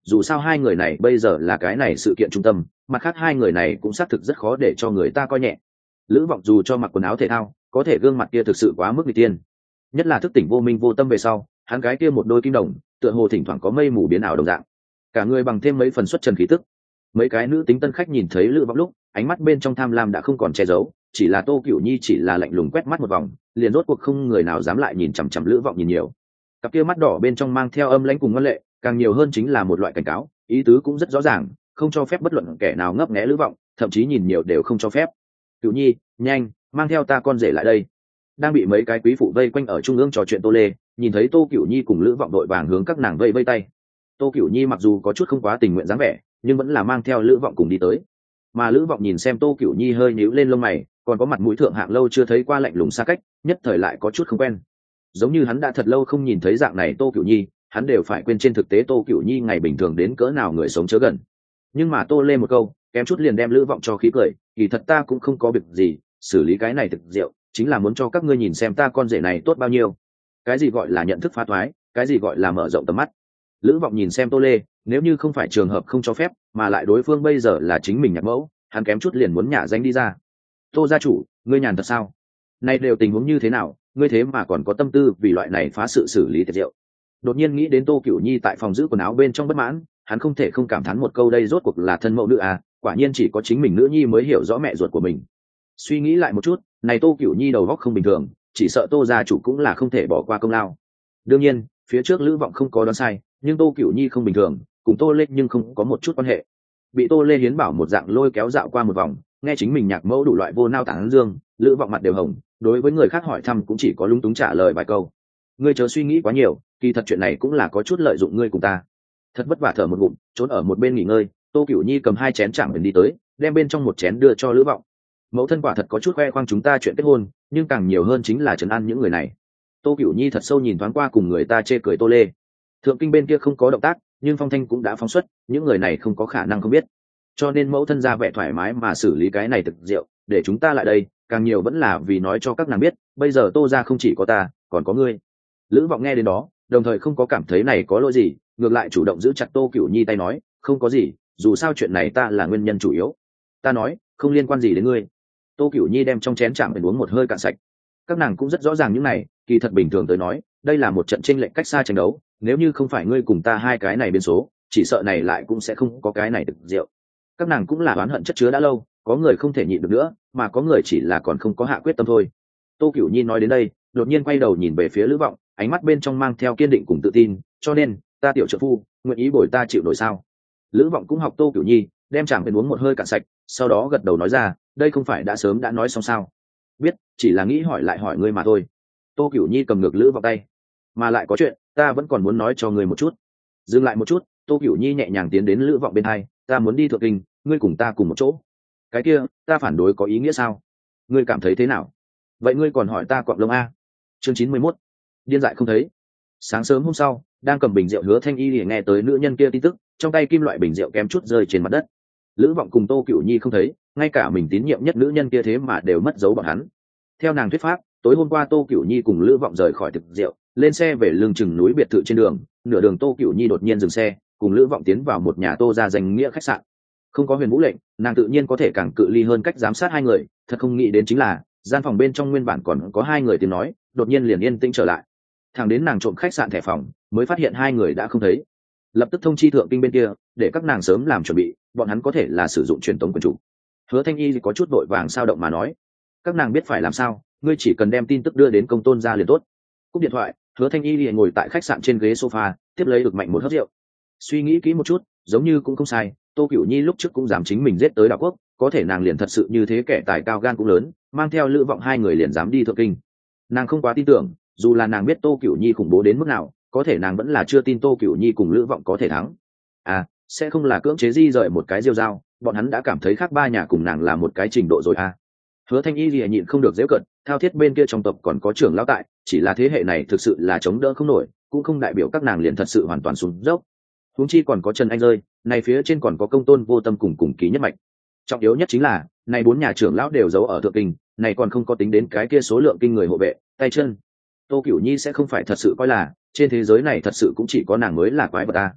Speaker 1: dù sao hai người này bây giờ là cái này sự kiện trung tâm, mặt khác hai người này cũng xác thực rất khó để cho người ta coi nhẹ. Lữ Vọng dù cho mặc quần áo thể thao, có thể gương mặt kia thực sự quá mức nghịch tiên, nhất là thức tỉnh vô minh vô tâm về sau, hắn cái kia một đôi kim đồng tựa hồ thỉnh thoảng có mây mù biến ảo đồng dạng, cả người bằng thêm mấy phần xuất trần khí tức. Mấy cái nữ tính tân khách nhìn thấy Lữ Vọng lúc, ánh mắt bên trong tham lam đã không còn che giấu, chỉ là Tô Cửu Nhi chỉ là lạnh lùng quét mắt một vòng, liền rốt cuộc không người nào dám lại nhìn chằm chằm Lữ Vọng nhìn nhiều. Cặp kia mắt đỏ bên trong mang theo âm lãnh cùng ngoan lệ, càng nhiều hơn chính là một loại cảnh cáo, ý tứ cũng rất rõ ràng, không cho phép bất luận kẻ nào ngấp nghé Lữ Vọng, thậm chí nhìn nhiều đều không cho phép. Cửu Nhi, nhanh, mang theo ta con rể lại đây. Đang bị mấy cái quý phụ vây quanh ở trung ương trò chuyện Tô Lê, nhìn thấy Tô Cửu Nhi cùng Lữ Vọng đội vàng hướng các nàng vây vây tay. Tô Cửu Nhi mặc dù có chút không quá tình nguyện dáng vẻ, nhưng vẫn là mang theo Lữ Vọng cùng đi tới. Mà Lữ Vọng nhìn xem Tô Cửu Nhi hơi nhíu lên lông mày, còn có mặt mũi thượng hạng lâu chưa thấy qua lạnh lùng xa cách, nhất thời lại có chút không quen. Giống như hắn đã thật lâu không nhìn thấy dạng này Tô Cửu Nhi, hắn đều phải quên trên thực tế Tô Cửu Nhi ngày bình thường đến cỡ nào người sống chớ gần. Nhưng mà Tô Lê một câu, kém chút liền đem Lữ Vọng cho khí cười, kỳ thật ta cũng không có việc gì, xử lý cái này thực rượu, chính là muốn cho các ngươi nhìn xem ta con rể này tốt bao nhiêu. Cái gì gọi là nhận thức phá thoái, cái gì gọi là mở rộng tầm mắt. Lữ Vọng nhìn xem Tô Lê, nếu như không phải trường hợp không cho phép, mà lại đối phương bây giờ là chính mình nhạc mẫu, hắn kém chút liền muốn nhả danh đi ra. Tô gia chủ, ngươi nhàn thật sao? Nay đều tình huống như thế nào, ngươi thế mà còn có tâm tư vì loại này phá sự xử lý tiệc rượu. Đột nhiên nghĩ đến Tô Cửu Nhi tại phòng giữ quần áo bên trong bất mãn, hắn không thể không cảm thán một câu đây rốt cuộc là thân mẫu nữ à, quả nhiên chỉ có chính mình nữ nhi mới hiểu rõ mẹ ruột của mình. Suy nghĩ lại một chút, này Tô Cửu Nhi đầu óc không bình thường, chỉ sợ Tô gia chủ cũng là không thể bỏ qua công lao. Đương nhiên, phía trước Lữ Vọng không có đoán sai, nhưng Tô Cửu Nhi không bình thường, cùng Tô Lê nhưng không có một chút quan hệ. Bị Tô Lê hiến bảo một dạng lôi kéo dạo qua một vòng, nghe chính mình nhạc mẫu đủ loại vô nao tán dương, Lữ Vọng mặt đều hồng, đối với người khác hỏi thăm cũng chỉ có lúng túng trả lời vài câu. Ngươi chớ suy nghĩ quá nhiều, kỳ thật chuyện này cũng là có chút lợi dụng ngươi cùng ta. Thật vất vả thở một ngụm, trốn ở một bên nghỉ ngơi, Tô Cửu Nhi cầm hai chén chạm biển đi tới, đem bên trong một chén đưa cho Lữ Vọng. Mẫu thân quả thật có chút khoe khoang chúng ta chuyện kết hôn, nhưng càng nhiều hơn chính là trấn an những người này. Tô Cửu Nhi thật sâu nhìn thoáng qua cùng người ta chê cười Tô Lê. Thượng kinh bên kia không có động tác, nhưng phong thanh cũng đã phóng xuất, những người này không có khả năng không biết. Cho nên mẫu thân ra vẻ thoải mái mà xử lý cái này thực rượu, để chúng ta lại đây, càng nhiều vẫn là vì nói cho các nàng biết, bây giờ Tô gia không chỉ có ta, còn có ngươi. Lữ Vọng nghe đến đó, đồng thời không có cảm thấy này có lỗi gì, ngược lại chủ động giữ chặt Tô Cửu Nhi tay nói, không có gì, dù sao chuyện này ta là nguyên nhân chủ yếu. Ta nói, không liên quan gì đến ngươi. Tô Cửu Nhi đem trong chén chạm biển uống một hơi cạn sạch. Các nàng cũng rất rõ ràng những này, kỳ thật bình thường tới nói, đây là một trận chênh lệch cách xa tranh đấu, nếu như không phải ngươi cùng ta hai cái này biến số, chỉ sợ này lại cũng sẽ không có cái này thực rượu. Các nàng cũng là oán hận chất chứa đã lâu, có người không thể nhịn được nữa, mà có người chỉ là còn không có hạ quyết tâm thôi. Tô Cửu Nhi nói đến đây, đột nhiên quay đầu nhìn về phía Lữ Vọng, ánh mắt bên trong mang theo kiên định cùng tự tin, cho nên, ta tiểu trợ phu, nguyện ý bồi ta chịu nổi sao? Lữ Vọng cũng học Tô Cửu Nhi, đem chàng bên uống một hơi cạn sạch, sau đó gật đầu nói ra, đây không phải đã sớm đã nói xong sao? Biết, chỉ là nghĩ hỏi lại hỏi ngươi mà thôi. Tô Cửu Nhi cầm ngược Lữ Vọng tay, mà lại có chuyện, ta vẫn còn muốn nói cho ngươi một chút. Dừng lại một chút, Tô Cửu Nhi nhẹ nhàng tiến đến Lữ Vọng bên hai, ta muốn đi Thượng Kinh, ngươi cùng ta cùng một chỗ. Cái kia, ta phản đối có ý nghĩa sao? Ngươi cảm thấy thế nào? Vậy ngươi còn hỏi ta quặng lông a? Chương 91. Điên dại không thấy. Sáng sớm hôm sau, đang cầm bình rượu Hứa Thanh Y liền nghe tới nữ nhân kia tin tức, trong tay kim loại bình rượu kém chút rơi trên mặt đất. Lữ Vọng cùng Tô Cửu Nhi không thấy, ngay cả mình tín nhiệm nhất nữ nhân kia thế mà đều mất dấu bọn hắn. Theo nàng thuyết pháp, tối hôm qua Tô Cửu Nhi cùng Lữ Vọng rời khỏi thực rượu, lên xe về lưng chừng núi biệt thự trên đường, nửa đường Tô Cửu Nhi đột nhiên dừng xe, cùng Lữ Vọng tiến vào một nhà Tô gia danh nghĩa khách sạn. Không có Huyền Vũ lệnh, nàng tự nhiên có thể càng cự ly hơn cách giám sát hai người, thật không nghĩ đến chính là, gian phòng bên trong nguyên bản còn có hai người tiếng nói, đột nhiên liền yên tĩnh trở lại. Thẳng đến nàng trộm khách sạn thẻ phòng, mới phát hiện hai người đã không thấy. Lập tức thông chi Thượng Kinh bên kia, để các nàng sớm làm chuẩn bị, bọn hắn có thể là sử dụng truyền tống quyền chủ. Hứa Thanh Y có chút vội vàng sao động mà nói, các nàng biết phải làm sao, ngươi chỉ cần đem tin tức đưa đến công tôn gia liền tốt. Cúp điện thoại, Hứa Thanh Y liền ngồi tại khách sạn trên ghế sofa, tiếp lấy được mạnh một hớp rượu. Suy nghĩ kỹ một chút, giống như cũng không sai, Tô Cửu Nhi lúc trước cũng dám chính mình giết tới đảo quốc, có thể nàng liền thật sự như thế kẻ tài cao gan cũng lớn, mang theo Lữ Vọng hai người liền dám đi Thượng Kinh. Nàng không quá tin tưởng, dù là nàng biết Tô Cửu Nhi khủng bố đến mức nào, có thể nàng vẫn là chưa tin Tô Cửu Nhi cùng Lữ Vọng có thể thắng. À, sẽ không là cưỡng chế di rời một cái diêu dao, bọn hắn đã cảm thấy khác ba nhà cùng nàng là một cái trình độ rồi à. Hứa Thanh Y lìa nhịn không được giễu cợt, thao thiết bên kia trong tộc còn có trưởng lão tại, chỉ là thế hệ này thực sự là chống đỡ không nổi, cũng không đại biểu các nàng liền thật sự hoàn toàn xuống dốc. Huống chi còn có Trần Anh rơi, này phía trên còn có Công Tôn Vô Tâm cùng ký nhất mạch. Trọng yếu nhất chính là, này bốn nhà trưởng lão đều giấu ở Thượng Kinh, này còn không có tính đến cái kia số lượng kinh người hộ vệ, tay chân. Tô Cửu Nhi sẽ không phải thật sự coi là trên thế giới này thật sự cũng chỉ có nàng mới là quái vật ta.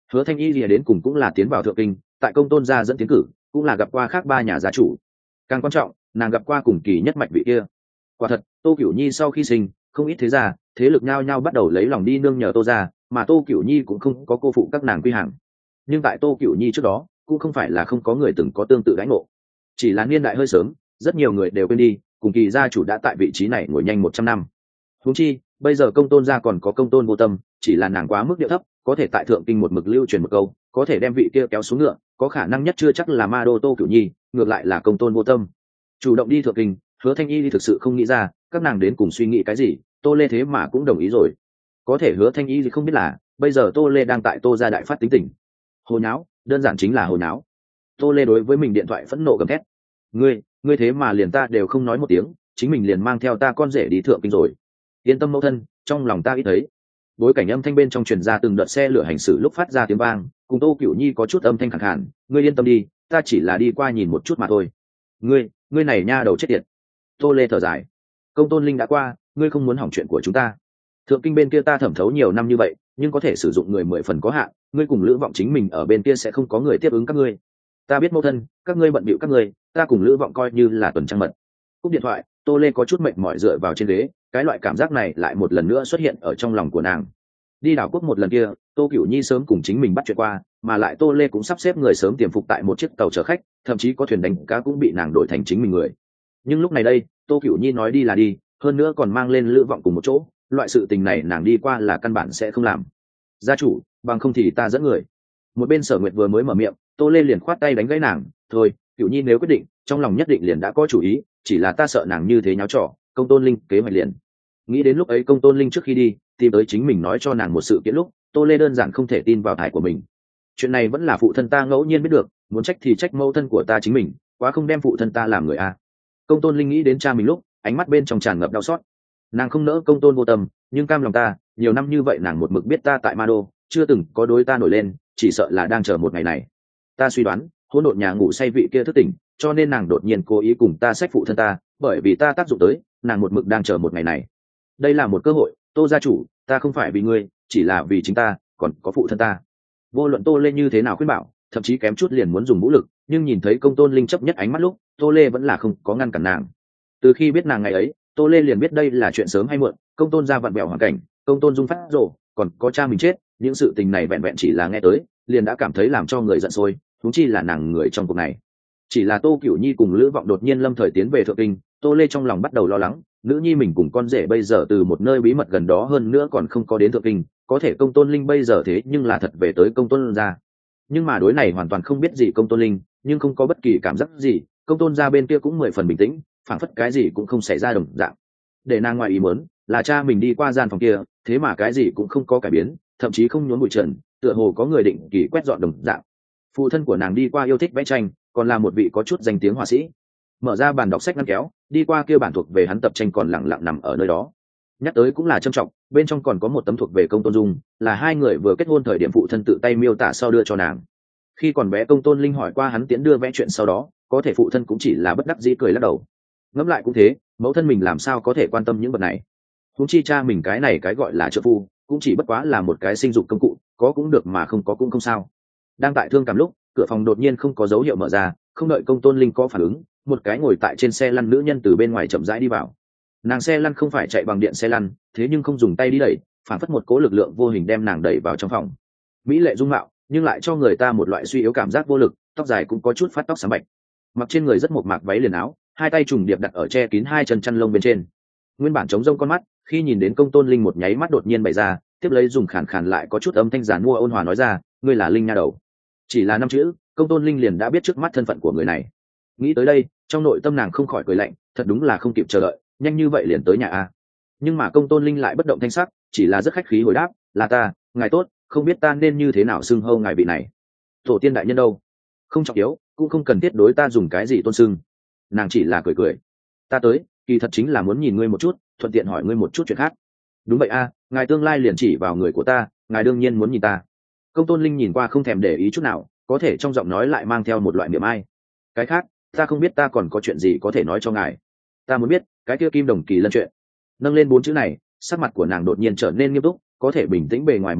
Speaker 1: Hứa Thanh Y lìa đến cùng cũng là tiến vào thượng kinh, tại công tôn gia dẫn tiến cử, cũng là gặp qua khác ba nhà gia chủ. Càng quan trọng, nàng gặp qua cùng kỳ nhất mạch vị kia. Quả thật, Tô Cửu Nhi sau khi sinh, không ít thế gia, thế lực nhao nhao bắt đầu lấy lòng đi nương nhờ Tô gia, mà Tô Cửu Nhi cũng không có cô phụ các nàng quy hàng. Nhưng tại Tô Cửu Nhi trước đó, cũng không phải là không có người từng có tương tự đãi ngộ. Chỉ là niên đại hơi sớm, rất nhiều người đều quên đi, cùng kỳ gia chủ đã tại vị trí này ngồi nhanh 100 năm. Huống chi, bây giờ công tôn gia còn có công tôn vô tâm, chỉ là nàng quá mức điệu thấp, có thể tại thượng kinh một mực lưu truyền một câu, có thể đem vị kia kéo xuống ngựa, có khả năng nhất chưa chắc là ma đô Tô Cửu Nhi, ngược lại là công tôn vô tâm. Chủ động đi thượng kinh, Hứa Thanh Y thực sự không nghĩ ra, các nàng đến cùng suy nghĩ cái gì, Tô Lê thế mà cũng đồng ý rồi. Có thể Hứa Thanh Y không biết là, bây giờ Tô Lê đang tại Tô gia đại phát tính tình. Hồ nháo, đơn giản chính là hồ nháo. Tô Lê đối với mình điện thoại phẫn nộ gầm thét: ngươi thế mà liền ta đều không nói một tiếng, chính mình liền mang theo ta con rể đi thượng kinh rồi. Yên tâm mẫu thân, trong lòng ta ít thấy. Bối cảnh âm thanh bên trong truyền ra từng đợt xe lửa hành xử lúc phát ra tiếng vang, cùng Tô Cửu Nhi có chút âm thanh khàn khàn: ngươi yên tâm đi, ta chỉ là đi qua nhìn một chút mà thôi. Ngươi này nha đầu chết tiệt. Tô Lê thở dài: công tôn linh đã qua, ngươi không muốn hỏng chuyện của chúng ta. Thượng kinh bên kia ta thẩm thấu nhiều năm như vậy, nhưng có thể sử dụng người 10 phần có hạn, ngươi cùng Lữ Vọng chính mình ở bên kia sẽ không có người tiếp ứng các ngươi. Ta biết mẫu thân, các ngươi bận bịu các ngươi, ta cùng Lữ Vọng coi như là tuần trăng mật. Cúp điện thoại, Tô Lê có chút mệt mỏi dựa vào trên ghế, cái loại cảm giác này lại một lần nữa xuất hiện ở trong lòng của nàng. Đi đảo quốc một lần kia, Tô Cửu Nhi sớm cùng chính mình bắt chuyện qua, mà lại Tô Lê cũng sắp xếp người sớm tiềm phục tại một chiếc tàu chở khách, thậm chí có thuyền đánh cá cũng bị nàng đổi thành chính mình người. Nhưng lúc này đây, Tô Cửu Nhi nói đi là đi, hơn nữa còn mang lên Lữ Vọng cùng một chỗ, loại sự tình này nàng đi qua là căn bản sẽ không làm. Gia chủ, bằng không thì ta dẫn người. Một bên Sở Nguyệt vừa mới mở miệng, Tô Lê liền khoát tay đánh gãy nàng: thôi, Cửu Nhi nếu quyết định, trong lòng nhất định liền đã có chủ ý, chỉ là ta sợ nàng như thế nháo trò, công tôn linh kế hoạch liền. Nghĩ đến lúc ấy công tôn linh trước khi đi tìm tới chính mình nói cho nàng một sự kiện lúc, Tô Lê đơn giản không thể tin vào thải của mình. Chuyện này vẫn là phụ thân ta ngẫu nhiên biết được, muốn trách thì trách mẫu thân của ta chính mình, quá không đem phụ thân ta làm người a. Công tôn linh nghĩ đến cha mình lúc, ánh mắt bên trong tràn ngập đau xót. Nàng không nỡ công tôn vô tâm, nhưng cam lòng ta, nhiều năm như vậy nàng một mực biết ta tại Ma Đô, chưa từng có đối ta nổi lên, chỉ sợ là đang chờ một ngày này. Ta suy đoán, hỗn độn nhà ngủ say vị kia thức tỉnh, cho nên nàng đột nhiên cố ý cùng ta xách phụ thân ta, bởi vì ta tác dụng tới, nàng một mực đang chờ một ngày này. Đây là một cơ hội, Tô gia chủ, ta không phải vì ngươi, chỉ là vì chính ta, còn có phụ thân ta. Vô luận Tô Lê như thế nào khuyên bảo, thậm chí kém chút liền muốn dùng vũ lực, nhưng nhìn thấy công tôn linh chấp nhất ánh mắt lúc, Tô Lê vẫn là không có ngăn cản nàng. Từ khi biết nàng ngày ấy, Tô Lê liền biết đây là chuyện sớm hay muộn, công tôn gia vặn vẹo hoàn cảnh, công tôn dung phát rồ, còn có cha mình chết, những sự tình này vẹn vẹn chỉ là nghe tới, liền đã cảm thấy làm cho người giận sôi, huống chi là nàng người trong cuộc này. Chỉ là Tô Cửu Nhi cùng Lữ Vọng đột nhiên lâm thời tiến về thượng kinh, Tô Lê trong lòng bắt đầu lo lắng, nữ nhi mình cùng con rể bây giờ từ một nơi bí mật gần đó hơn nữa còn không có đến thượng kinh, có thể công tôn linh bây giờ thế nhưng là thật về tới công tôn gia. Nhưng mà đối này hoàn toàn không biết gì công tôn linh, nhưng không có bất kỳ cảm giác gì, công tôn gia bên kia cũng 10 phần bình tĩnh, phảng phất cái gì cũng không xảy ra đồng dạng. Để nàng ngoài ý muốn là cha mình đi qua gian phòng kia, thế mà cái gì cũng không có cải biến, thậm chí không nhốn bụi trần, tựa hồ có người định kỳ quét dọn đồng dạng. Phụ thân của nàng đi qua yêu thích vẽ tranh, còn là một vị có chút danh tiếng họa sĩ. Mở ra bàn đọc sách ngăn kéo, đi qua kia bản thuộc về hắn tập tranh còn lặng lặng nằm ở nơi đó. Nhắc tới cũng là trân trọng, bên trong còn có một tấm thuộc về công tôn dung, là hai người vừa kết hôn thời điểm phụ thân tự tay miêu tả sau đưa cho nàng. Khi còn bé công tôn linh hỏi qua hắn tiễn đưa vẽ chuyện sau đó, có thể phụ thân cũng chỉ là bất đắc dĩ cười lắc đầu. Ngẫm lại cũng thế, mẫu thân mình làm sao có thể quan tâm những vật này. Huống chi cha mình cái này cái gọi là trợ phu, cũng chỉ bất quá là một cái sinh dục công cụ, có cũng được mà không có cũng không sao. Đang tại thương cảm lúc, cửa phòng đột nhiên không có dấu hiệu mở ra, không đợi công tôn linh có phản ứng, một cái ngồi tại trên xe lăn nữ nhân từ bên ngoài chậm rãi đi vào. Nàng xe lăn không phải chạy bằng điện xe lăn, thế nhưng không dùng tay đi đẩy, phản phất một cố lực lượng vô hình đem nàng đẩy vào trong phòng. Mỹ lệ dung mạo, nhưng lại cho người ta một loại suy yếu cảm giác vô lực, tóc dài cũng có chút phát tóc sáng bạch. Mặc trên người rất mộc mạc váy liền áo, hai tay trùng điệp đặt ở che kín hai chân chăn lông bên trên. Nguyên bản trống rông con mắt, khi nhìn đến công tôn linh một nháy mắt đột nhiên bày ra, tiếp lấy dùng khàn khàn lại có chút âm thanh giàn mua ôn hòa nói ra, ngươi là Linh nha đầu. Chỉ là 5 chữ, công tôn linh liền đã biết trước mắt thân phận của người này. Nghĩ tới đây, trong nội tâm nàng không khỏi cười lạnh, thật đúng là không kịp chờ đợi, nhanh như vậy liền tới nhà a. Nhưng mà công tôn linh lại bất động thanh sắc, chỉ là rất khách khí hồi đáp, là ta, ngài tốt, không biết ta nên như thế nào xưng hô ngài vị này. Tổ tiên đại nhân đâu? Không trọng yếu, cũng không cần thiết đối ta dùng cái gì tôn xưng. Nàng chỉ là cười cười. Ta tới, kỳ thật chính là muốn nhìn ngươi một chút, thuận tiện hỏi ngươi một chút chuyện khác. Đúng vậy a, ngài tương lai liền chỉ vào người của ta, ngài đương nhiên muốn nhìn ta. Công tôn linh nhìn qua không thèm để ý chút nào, có thể trong giọng nói lại mang theo một loại niềm ai. Cái khác, ta không biết ta còn có chuyện gì có thể nói cho ngài. Ta muốn biết cái kia Kim Đồng Kỳ Lân chuyện. Nâng lên 4 chữ này, sắc mặt của nàng đột nhiên trở nên nghiêm túc, có thể bình tĩnh bề ngoài một chút,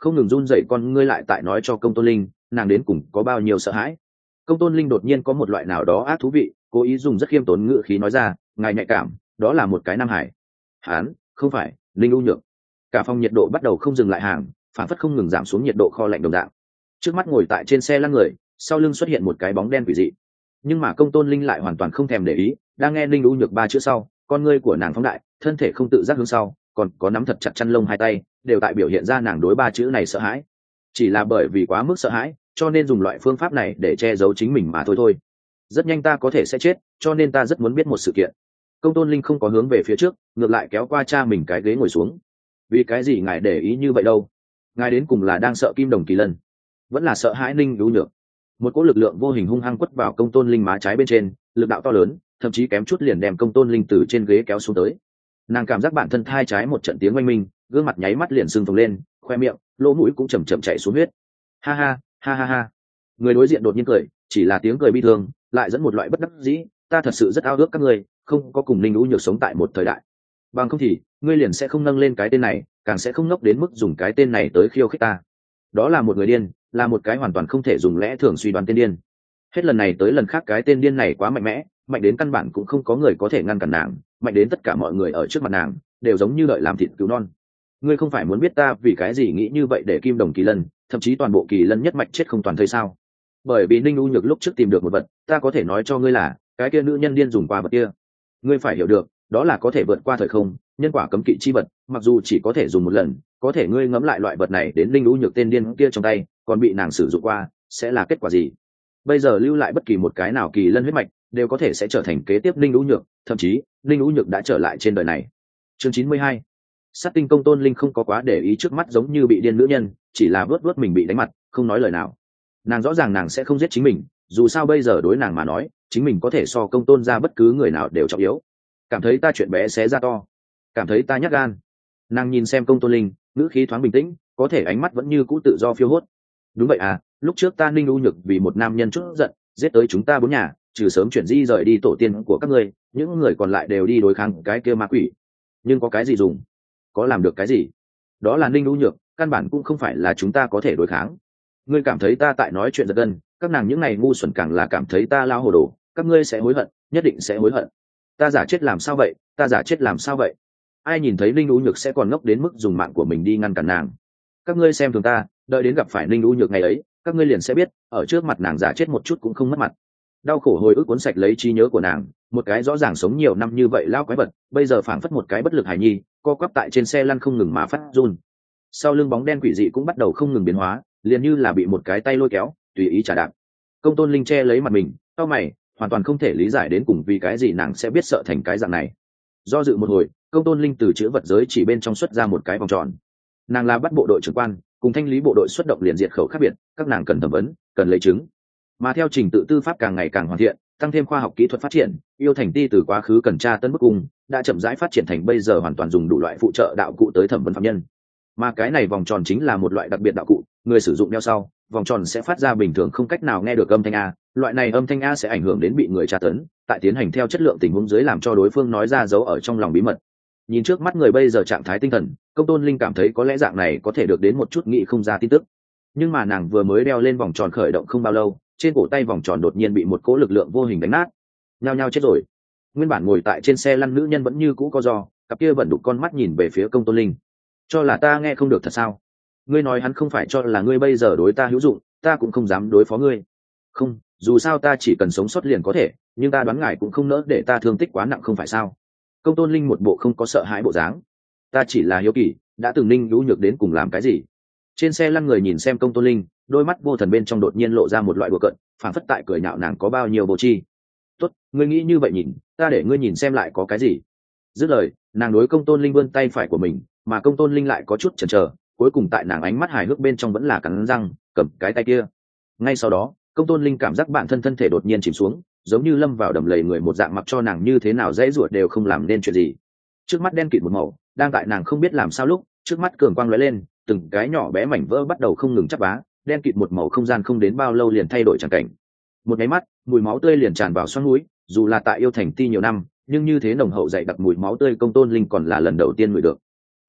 Speaker 1: không ngừng run dậy con ngươi lại tại nói cho công tôn linh nàng đến cùng có bao nhiêu sợ hãi. Công tôn linh đột nhiên có một loại nào đó ác thú vị, cố ý dùng rất khiêm tốn ngữ khí nói ra, ngài nhạy cảm, đó là một cái nam hải. Hán, không phải, linh u nhược. Cả phòng nhiệt độ bắt đầu không dừng lại hàng, phản phất không ngừng giảm xuống nhiệt độ kho lạnh đồng dạng. Trước mắt ngồi tại trên xe lăn người, sau lưng xuất hiện một cái bóng đen quỷ dị. Nhưng mà công tôn linh lại hoàn toàn không thèm để ý, đang nghe linh u nhược ba chữ sau, con ngươi của nàng phóng đại, thân thể không tự giác hướng sau, còn có nắm thật chặt chăn lông hai tay, đều tại biểu hiện ra nàng đối ba chữ này sợ hãi. Chỉ là bởi vì quá mức sợ hãi, cho nên dùng loại phương pháp này để che giấu chính mình mà thôi. Rất nhanh ta có thể sẽ chết, cho nên ta rất muốn biết một sự kiện. Công tôn linh không có hướng về phía trước, ngược lại kéo qua cha mình cái ghế ngồi xuống. Vì cái gì ngài để ý như vậy đâu? Ngài đến cùng là đang sợ Kim Đồng Kỳ Lân, vẫn là sợ hãi Ninh Đú Nhược? Một cỗ lực lượng vô hình hung hăng quất vào công tôn linh má trái bên trên, lực đạo to lớn, thậm chí kém chút liền đem công tôn linh từ trên ghế kéo xuống tới. Nàng cảm giác bản thân thai trái một trận tiếng oanh minh, gương mặt nháy mắt liền sưng phồng lên, khoe miệng, lỗ mũi cũng chầm chậm chảy xuống huyết. Ha ha, ha ha ha. Người đối diện đột nhiên cười, chỉ là tiếng cười bi thương, lại dẫn một loại bất đắc dĩ. Ta thật sự rất ao ước các ngươi, không có cùng Ninh Đú Nhược sống tại một thời đại. Bằng không thì, ngươi liền sẽ không nâng lên cái tên này, càng sẽ không ngốc đến mức dùng cái tên này tới khiêu khích ta. Đó là một người điên, là một cái hoàn toàn không thể dùng lẽ thường suy đoán tên điên. Hết lần này tới lần khác cái tên điên này quá mạnh mẽ, mạnh đến căn bản cũng không có người có thể ngăn cản nàng, mạnh đến tất cả mọi người ở trước mặt nàng đều giống như đợi làm thịt cứu non. Ngươi không phải muốn biết ta vì cái gì nghĩ như vậy để Kim Đồng Kỳ Lân, thậm chí toàn bộ Kỳ Lân nhất mạch chết không toàn thây sao? Bởi vì Ninh U Nhược lúc trước tìm được một vật, ta có thể nói cho ngươi là cái kia nữ nhân điên dùng qua vật kia. Ngươi phải hiểu được, đó là có thể vượt qua thời không, nhân quả cấm kỵ chi vật, mặc dù chỉ có thể dùng một lần, có thể ngươi ngẫm lại loại vật này đến Ninh U Nhược tên điên kia trong tay, còn bị nàng sử dụng qua, sẽ là kết quả gì? Bây giờ lưu lại bất kỳ một cái nào Kỳ Lân huyết mạch, đều có thể sẽ trở thành kế tiếp Ninh U Nhược, thậm chí Ninh U Nhược đã trở lại trên đời này. Chương 92. Sát tinh công tôn linh không có quá để ý trước mắt giống như bị điên nữ nhân, chỉ là vớt mình bị đánh mặt, không nói lời nào. Nàng rõ ràng nàng sẽ không giết chính mình, dù sao bây giờ đối nàng mà nói, chính mình có thể so công tôn ra bất cứ người nào đều trọng yếu. Cảm thấy ta chuyện bé xé ra to, cảm thấy ta nhát gan. Nàng nhìn xem công tôn linh, ngữ khí thoáng bình tĩnh, có thể ánh mắt vẫn như cũ tự do phiêu hốt. Đúng vậy à, lúc trước ta Ninh U Nhược vì một nam nhân chút giận, giết tới chúng ta bốn nhà, trừ sớm chuyển di rời đi tổ tiên của các ngươi, những người còn lại đều đi đối kháng cái kia ma quỷ. Nhưng có cái gì dùng? Có làm được cái gì? Đó là Ninh U Nhược, căn bản cũng không phải là chúng ta có thể đối kháng. Ngươi cảm thấy ta tại nói chuyện giật gân, các nàng những này ngu xuẩn càng là cảm thấy ta lao hồ đồ, các ngươi sẽ hối hận, nhất định sẽ hối hận. Ta giả chết làm sao vậy? Ta giả chết làm sao vậy? Ai nhìn thấy Ninh U Nhược sẽ còn ngốc đến mức dùng mạng của mình đi ngăn cản nàng? Các ngươi xem thường ta, đợi đến gặp phải Ninh U Nhược ngày ấy, các ngươi liền sẽ biết, ở trước mặt nàng giả chết một chút cũng không mất mặt. Đau khổ hồi ức cuốn sạch lấy trí nhớ của nàng, một cái rõ ràng sống nhiều năm như vậy lao quái vật, bây giờ phảng phất một cái bất lực hài nhi, co quắp tại trên xe lăn không ngừng mà phát run. Sau lưng bóng đen quỷ dị cũng bắt đầu không ngừng biến hóa, liền như là bị một cái tay lôi kéo, tùy ý trả đạp. Công tôn linh che lấy mặt mình, cau mày, hoàn toàn không thể lý giải đến cùng vì cái gì nàng sẽ biết sợ thành cái dạng này. Do dự một hồi, công tôn linh từ chữ vật giới chỉ bên trong xuất ra một cái vòng tròn. Nàng là bắt bộ đội trưởng quan, cùng thanh lý bộ đội xuất động liền diệt khẩu khác biệt, các nàng cần thẩm vấn, cần lấy chứng. Mà theo trình tự tư pháp càng ngày càng hoàn thiện, tăng thêm khoa học kỹ thuật phát triển, yêu thành ti từ quá khứ cần tra tân bức cung đã chậm rãi phát triển thành bây giờ hoàn toàn dùng đủ loại phụ trợ đạo cụ tới thẩm vấn phạm nhân. Mà cái này vòng tròn chính là một loại đặc biệt đạo cụ, người sử dụng đeo sau, vòng tròn sẽ phát ra bình thường không cách nào nghe được âm thanh a, loại này âm thanh a sẽ ảnh hưởng đến bị người tra tấn, tại tiến hành theo chất lượng tình huống dưới làm cho đối phương nói ra dấu ở trong lòng bí mật. Nhìn trước mắt người bây giờ trạng thái tinh thần, công tôn linh cảm thấy có lẽ dạng này có thể được đến một chút nghĩ không ra tin tức. Nhưng mà nàng vừa mới đeo lên vòng tròn khởi động không bao lâu, trên cổ tay vòng tròn đột nhiên bị một cỗ lực lượng vô hình đánh nát, nhao nhao chết rồi. Nguyên bản ngồi tại trên xe lăn nữ nhân vẫn như cũ co ro, cặp kia vẫn đục con mắt nhìn về phía công tôn linh. Cho là ta nghe không được thật sao? Ngươi nói hắn không phải cho là ngươi bây giờ đối ta hữu dụng, ta cũng không dám đối phó ngươi. Không, dù sao ta chỉ cần sống sót liền có thể, nhưng ta đoán ngài cũng không nỡ để ta thương tích quá nặng không phải sao? Công tôn linh một bộ không có sợ hãi bộ dáng. Ta chỉ là hiếu kỳ, đã từng Ninh Đú Nhược đến cùng làm cái gì? Trên xe lăn người nhìn xem công tôn linh, đôi mắt vô thần bên trong đột nhiên lộ ra một loại đùa cợt, phản phất tại cười nhạo nàng có bao nhiêu vô tri. Tốt, ngươi nghĩ như vậy nhìn, ta để ngươi nhìn xem lại có cái gì. Dứt lời, nàng đối công tôn linh vươn tay phải của mình, mà công tôn linh lại có chút chần chờ, cuối cùng tại nàng ánh mắt hài hước bên trong vẫn là cắn răng cầm cái tay kia. Ngay sau đó, công tôn linh cảm giác bản thân thân thể đột nhiên chìm xuống, giống như lâm vào đầm lầy người một dạng, mặc cho nàng như thế nào dễ ruột đều không làm nên chuyện gì. Trước mắt đen kịt một màu, đang tại nàng không biết làm sao lúc, trước mắt cường quang lóe lên, từng cái nhỏ bé mảnh vỡ bắt đầu không ngừng chắp vá, đen kịt một màu không gian không đến bao lâu liền thay đổi tràng cảnh. Một cái mắt, mùi máu tươi liền tràn vào xoắn mũi, dù là tại yêu thành ti nhiều năm, nhưng như thế nồng hậu dày đặc mùi máu tươi công tôn linh còn là lần đầu tiên ngửi được.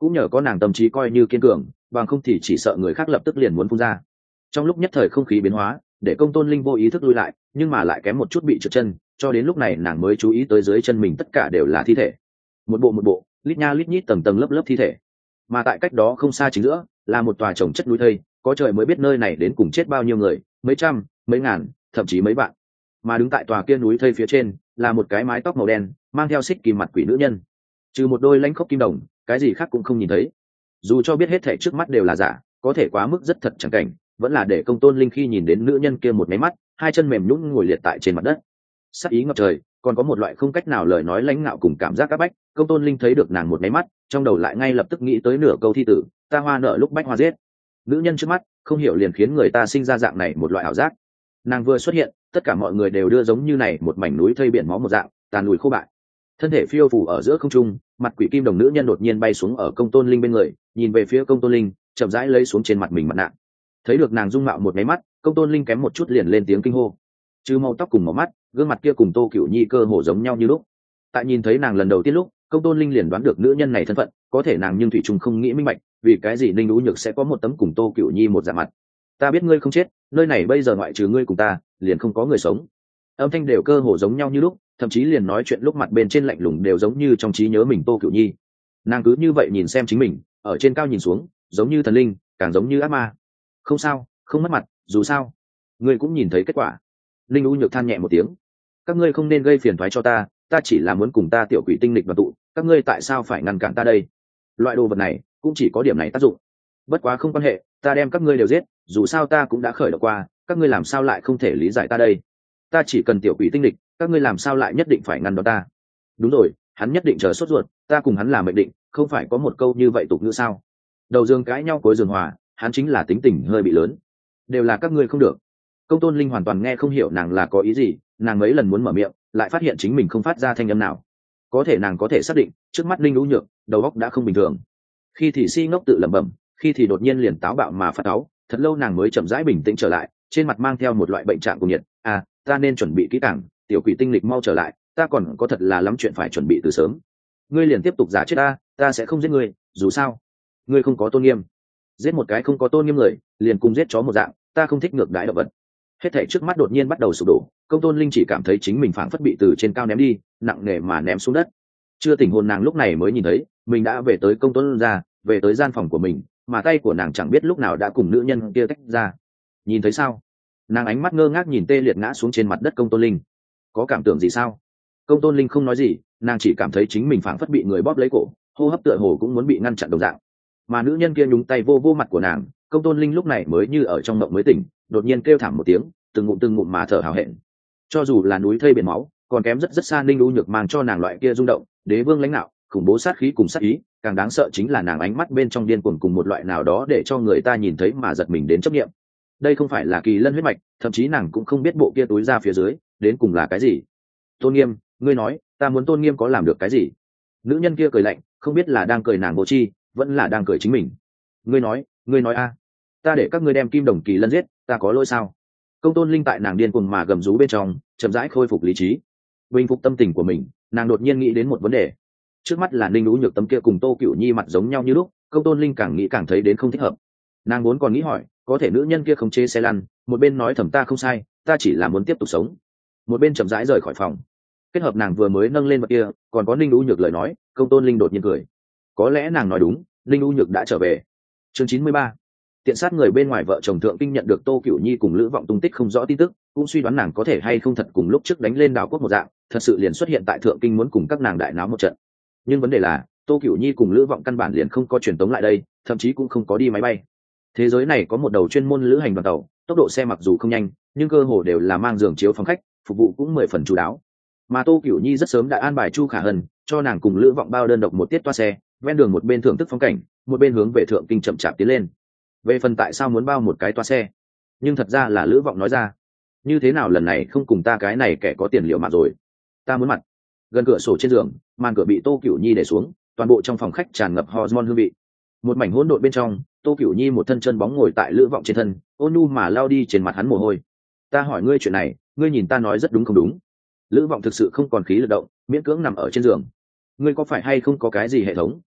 Speaker 1: cũng nhờ có nàng tâm trí coi như kiên cường, bằng không thì chỉ sợ người khác lập tức liền muốn phun ra. Trong lúc nhất thời không khí biến hóa, để Công Tôn Linh vô ý thức lui lại, nhưng mà lại kém một chút bị trượt chân, cho đến lúc này nàng mới chú ý tới dưới chân mình tất cả đều là thi thể, một bộ, lít nha lít nhít tầng tầng lớp lớp thi thể. Mà tại cách đó không xa chính giữa là một tòa chồng chất núi thây, có trời mới biết nơi này đến cùng chết bao nhiêu người, mấy trăm, mấy ngàn, thậm chí mấy vạn. Mà đứng tại tòa kia núi thây phía trên là một cái mái tóc màu đen, mang theo xích kim mặt quỷ nữ nhân, trừ một đôi lãnh khốc kim đồng, cái gì khác cũng không nhìn thấy. Dù cho biết hết thảy trước mắt đều là giả, có thể quá mức rất thật chẳng cảnh, vẫn là để Công Tôn Linh khi nhìn đến nữ nhân kia một máy mắt, hai chân mềm nhũn ngồi liệt tại trên mặt đất. Sắc ý ngập trời, còn có một loại không cách nào lời nói lãnh ngạo cùng cảm giác áp bách. Công Tôn Linh thấy được nàng một máy mắt, trong đầu lại ngay lập tức nghĩ tới nửa câu thi tử, ta hoa nợ lúc bách hoa giết. Nữ nhân trước mắt không hiểu liền khiến người ta sinh ra dạng này một loại ảo giác. Nàng vừa xuất hiện, tất cả mọi người đều đưa giống như này một mảnh núi thây biển máu một dạng, tàn lùi khô bại. Thân thể phiêu phù ở giữa không trung, mặt quỷ kim đồng nữ nhân đột nhiên bay xuống ở Công Tôn Linh bên người, nhìn về phía Công Tôn Linh, chậm rãi lấy xuống trên mặt mình mặt nạ. Thấy được nàng dung mạo một máy mắt, Công Tôn Linh kém một chút liền lên tiếng kinh hô. Trừ màu tóc cùng màu mắt, gương mặt kia cùng Tô Cửu Nhi cơ hồ giống nhau như lúc. Tại nhìn thấy nàng lần đầu tiên lúc, Công Tôn Linh liền đoán được nữ nhân này thân phận, có thể nàng nhưng thủy chung không nghĩ minh bạch, vì cái gì Ninh Ú Nhược sẽ có một tấm cùng Tô Cửu Nhi một dạng mặt. Ta biết ngươi không chết, nơi này bây giờ ngoại trừ ngươi cùng ta, liền không có người sống. Âm thanh đều cơ hồ giống nhau như lúc, thậm chí liền nói chuyện lúc mặt bên trên lạnh lùng đều giống như trong trí nhớ mình Tô Cửu Nhi. Nàng cứ như vậy nhìn xem chính mình, ở trên cao nhìn xuống, giống như thần linh, càng giống như ác ma. Không sao, không mất mặt, dù sao ngươi cũng nhìn thấy kết quả. Linh U Nhược than nhẹ một tiếng, các ngươi không nên gây phiền toái cho ta, ta chỉ là muốn cùng ta tiểu quỷ tinh lịch đoàn tụ, các ngươi tại sao phải ngăn cản ta đây? Loại đồ vật này cũng chỉ có điểm này tác dụng. Bất quá không quan hệ, ta đem các ngươi đều giết, dù sao ta cũng đã khởi động qua, các ngươi làm sao lại không thể lý giải ta đây? Ta chỉ cần tiểu quỷ tinh lịch, các ngươi làm sao lại nhất định phải ngăn đón ta? Đúng rồi, hắn nhất định chờ sốt ruột, ta cùng hắn làm mệnh định, không phải có một câu như vậy tục ngữ sao? Đầu giường cãi nhau cuối giường hòa, hắn chính là tính tình hơi bị lớn. Đều là các ngươi không được. Công Tôn Linh hoàn toàn nghe không hiểu nàng là có ý gì, nàng mấy lần muốn mở miệng, lại phát hiện chính mình không phát ra thanh âm nào. Có thể nàng có thể xác định, trước mắt Linh Ú Nhược, đầu óc đã không bình thường. Khi thì si ngốc tự lẩm bẩm, khi thì đột nhiên liền táo bạo mà phát cáu, thật lâu nàng mới chậm rãi bình tĩnh trở lại, trên mặt mang theo một loại bệnh trạng cùng nhiệt. À, ta nên chuẩn bị kỹ càng, tiểu quỷ tinh lịch mau trở lại, ta còn có thật là lắm chuyện phải chuẩn bị từ sớm. Ngươi liền tiếp tục giả chết ta sẽ không giết ngươi, dù sao, ngươi không có tôn nghiêm. Giết một cái không có tôn nghiêm người, liền cùng giết chó một dạng, ta không thích ngược đãi động vật. Hết thảy trước mắt đột nhiên bắt đầu sụp đổ, Công Tôn Linh chỉ cảm thấy chính mình phảng phất bị từ trên cao ném đi, nặng nề mà ném xuống đất. Chưa tỉnh hồn nàng lúc này mới nhìn thấy, mình đã về tới Công Tôn ra, về tới gian phòng của mình, mà tay của nàng chẳng biết lúc nào đã cùng nữ nhân kia tách ra. Nhìn thấy sao? Nàng ánh mắt ngơ ngác nhìn tê liệt ngã xuống trên mặt đất Công Tôn Linh. Có cảm tưởng gì sao? Công Tôn Linh không nói gì, nàng chỉ cảm thấy chính mình phảng phất bị người bóp lấy cổ, hô hấp tựa hồ cũng muốn bị ngăn chặn đồng dạng. Mà nữ nhân kia nhúng tay vô vô mặt của nàng, Công Tôn Linh lúc này mới như ở trong mộng mới tỉnh, đột nhiên kêu thảm một tiếng, từng ngụm mà thở hào hẹn. Cho dù là núi thây biển máu, còn kém rất xa Ninh U Nhược mang cho nàng loại kia rung động, đế vương lãnh đạo, khủng bố sát khí cùng sát ý, càng đáng sợ chính là nàng ánh mắt bên trong điên cuồng cùng một loại nào đó để cho người ta nhìn thấy mà giật mình đến chấp niệm. Đây không phải là kỳ lân huyết mạch, thậm chí nàng cũng không biết bộ kia túi ra phía dưới đến cùng là cái gì. Tôn Nghiêm, ngươi nói, ta muốn Tôn Nghiêm có làm được cái gì? Nữ nhân kia cười lạnh, không biết là đang cười nàng vô tri, vẫn là đang cười chính mình. Ngươi nói a, ta để các ngươi đem kim đồng kỳ lân giết, ta có lỗi sao? Công Tôn Linh tại nàng điên cuồng mà gầm rú bên trong, chậm rãi khôi phục lý trí, bình phục tâm tình của mình. Nàng đột nhiên nghĩ đến một vấn đề, trước mắt là Ninh Ú Nhược tấm kia cùng Tô Cửu Nhi mặt giống nhau như lúc. Công Tôn Linh càng nghĩ càng thấy đến không thích hợp. Nàng vốn còn nghĩ hỏi, có thể nữ nhân kia không chê xe lăn, một bên nói thầm ta không sai, ta chỉ là muốn tiếp tục sống, một bên chậm rãi rời khỏi phòng. Kết hợp nàng vừa mới nâng lên vật kia, còn có Ninh Ú Nhược lời nói, Công Tôn Linh đột nhiên cười. Có lẽ nàng nói đúng, Ninh Ú Nhược đã trở về. Chương 93. Tiện sát người bên ngoài. Vợ chồng Thượng Kinh nhận được Tô Cửu Nhi cùng Lữ Vọng tung tích không rõ tin tức, cũng suy đoán nàng có thể hay không thật cùng lúc trước đánh lên Đào Quốc một dạng, thật sự liền xuất hiện tại Thượng Kinh muốn cùng các nàng đại náo một trận. Nhưng vấn đề là, Tô Cửu Nhi cùng Lữ Vọng căn bản liền không có truyền tống lại đây, thậm chí cũng không có đi máy bay. Thế giới này có một đầu chuyên môn lữ hành đoàn tàu, tốc độ xe mặc dù không nhanh, nhưng cơ hồ đều là mang giường chiếu phòng khách, phục vụ cũng 10 phần chu đáo. Mà Tô Cửu Nhi rất sớm đã an bài Chu Khả Hân cho nàng cùng Lữ Vọng bao đơn độc một tiết toa xe, ven đường một bên thưởng thức phong cảnh, một bên hướng về Thượng Kinh chậm chạp tiến lên. Về phần tại sao muốn bao một cái toa xe, nhưng thật ra là Lữ Vọng nói ra. Như thế nào lần này không cùng ta cái này kẻ có tiền liệu mà rồi? Ta muốn mặt. Gần cửa sổ trên giường, màn cửa bị Tô Cửu Nhi để xuống, toàn bộ trong phòng khách tràn ngập hormone hương vị. Một mảnh hỗn độn bên trong, Tô Cửu Nhi một thân chân bóng ngồi tại Lữ Vọng trên thân, ôn nhu mà lao đi trên mặt hắn mồ hôi. Ta hỏi ngươi chuyện này, ngươi nhìn ta nói rất đúng không đúng? Lữ Vọng thực sự không còn khí lực động, miễn cưỡng nằm ở trên giường. Ngươi có phải hay không có cái gì hệ thống,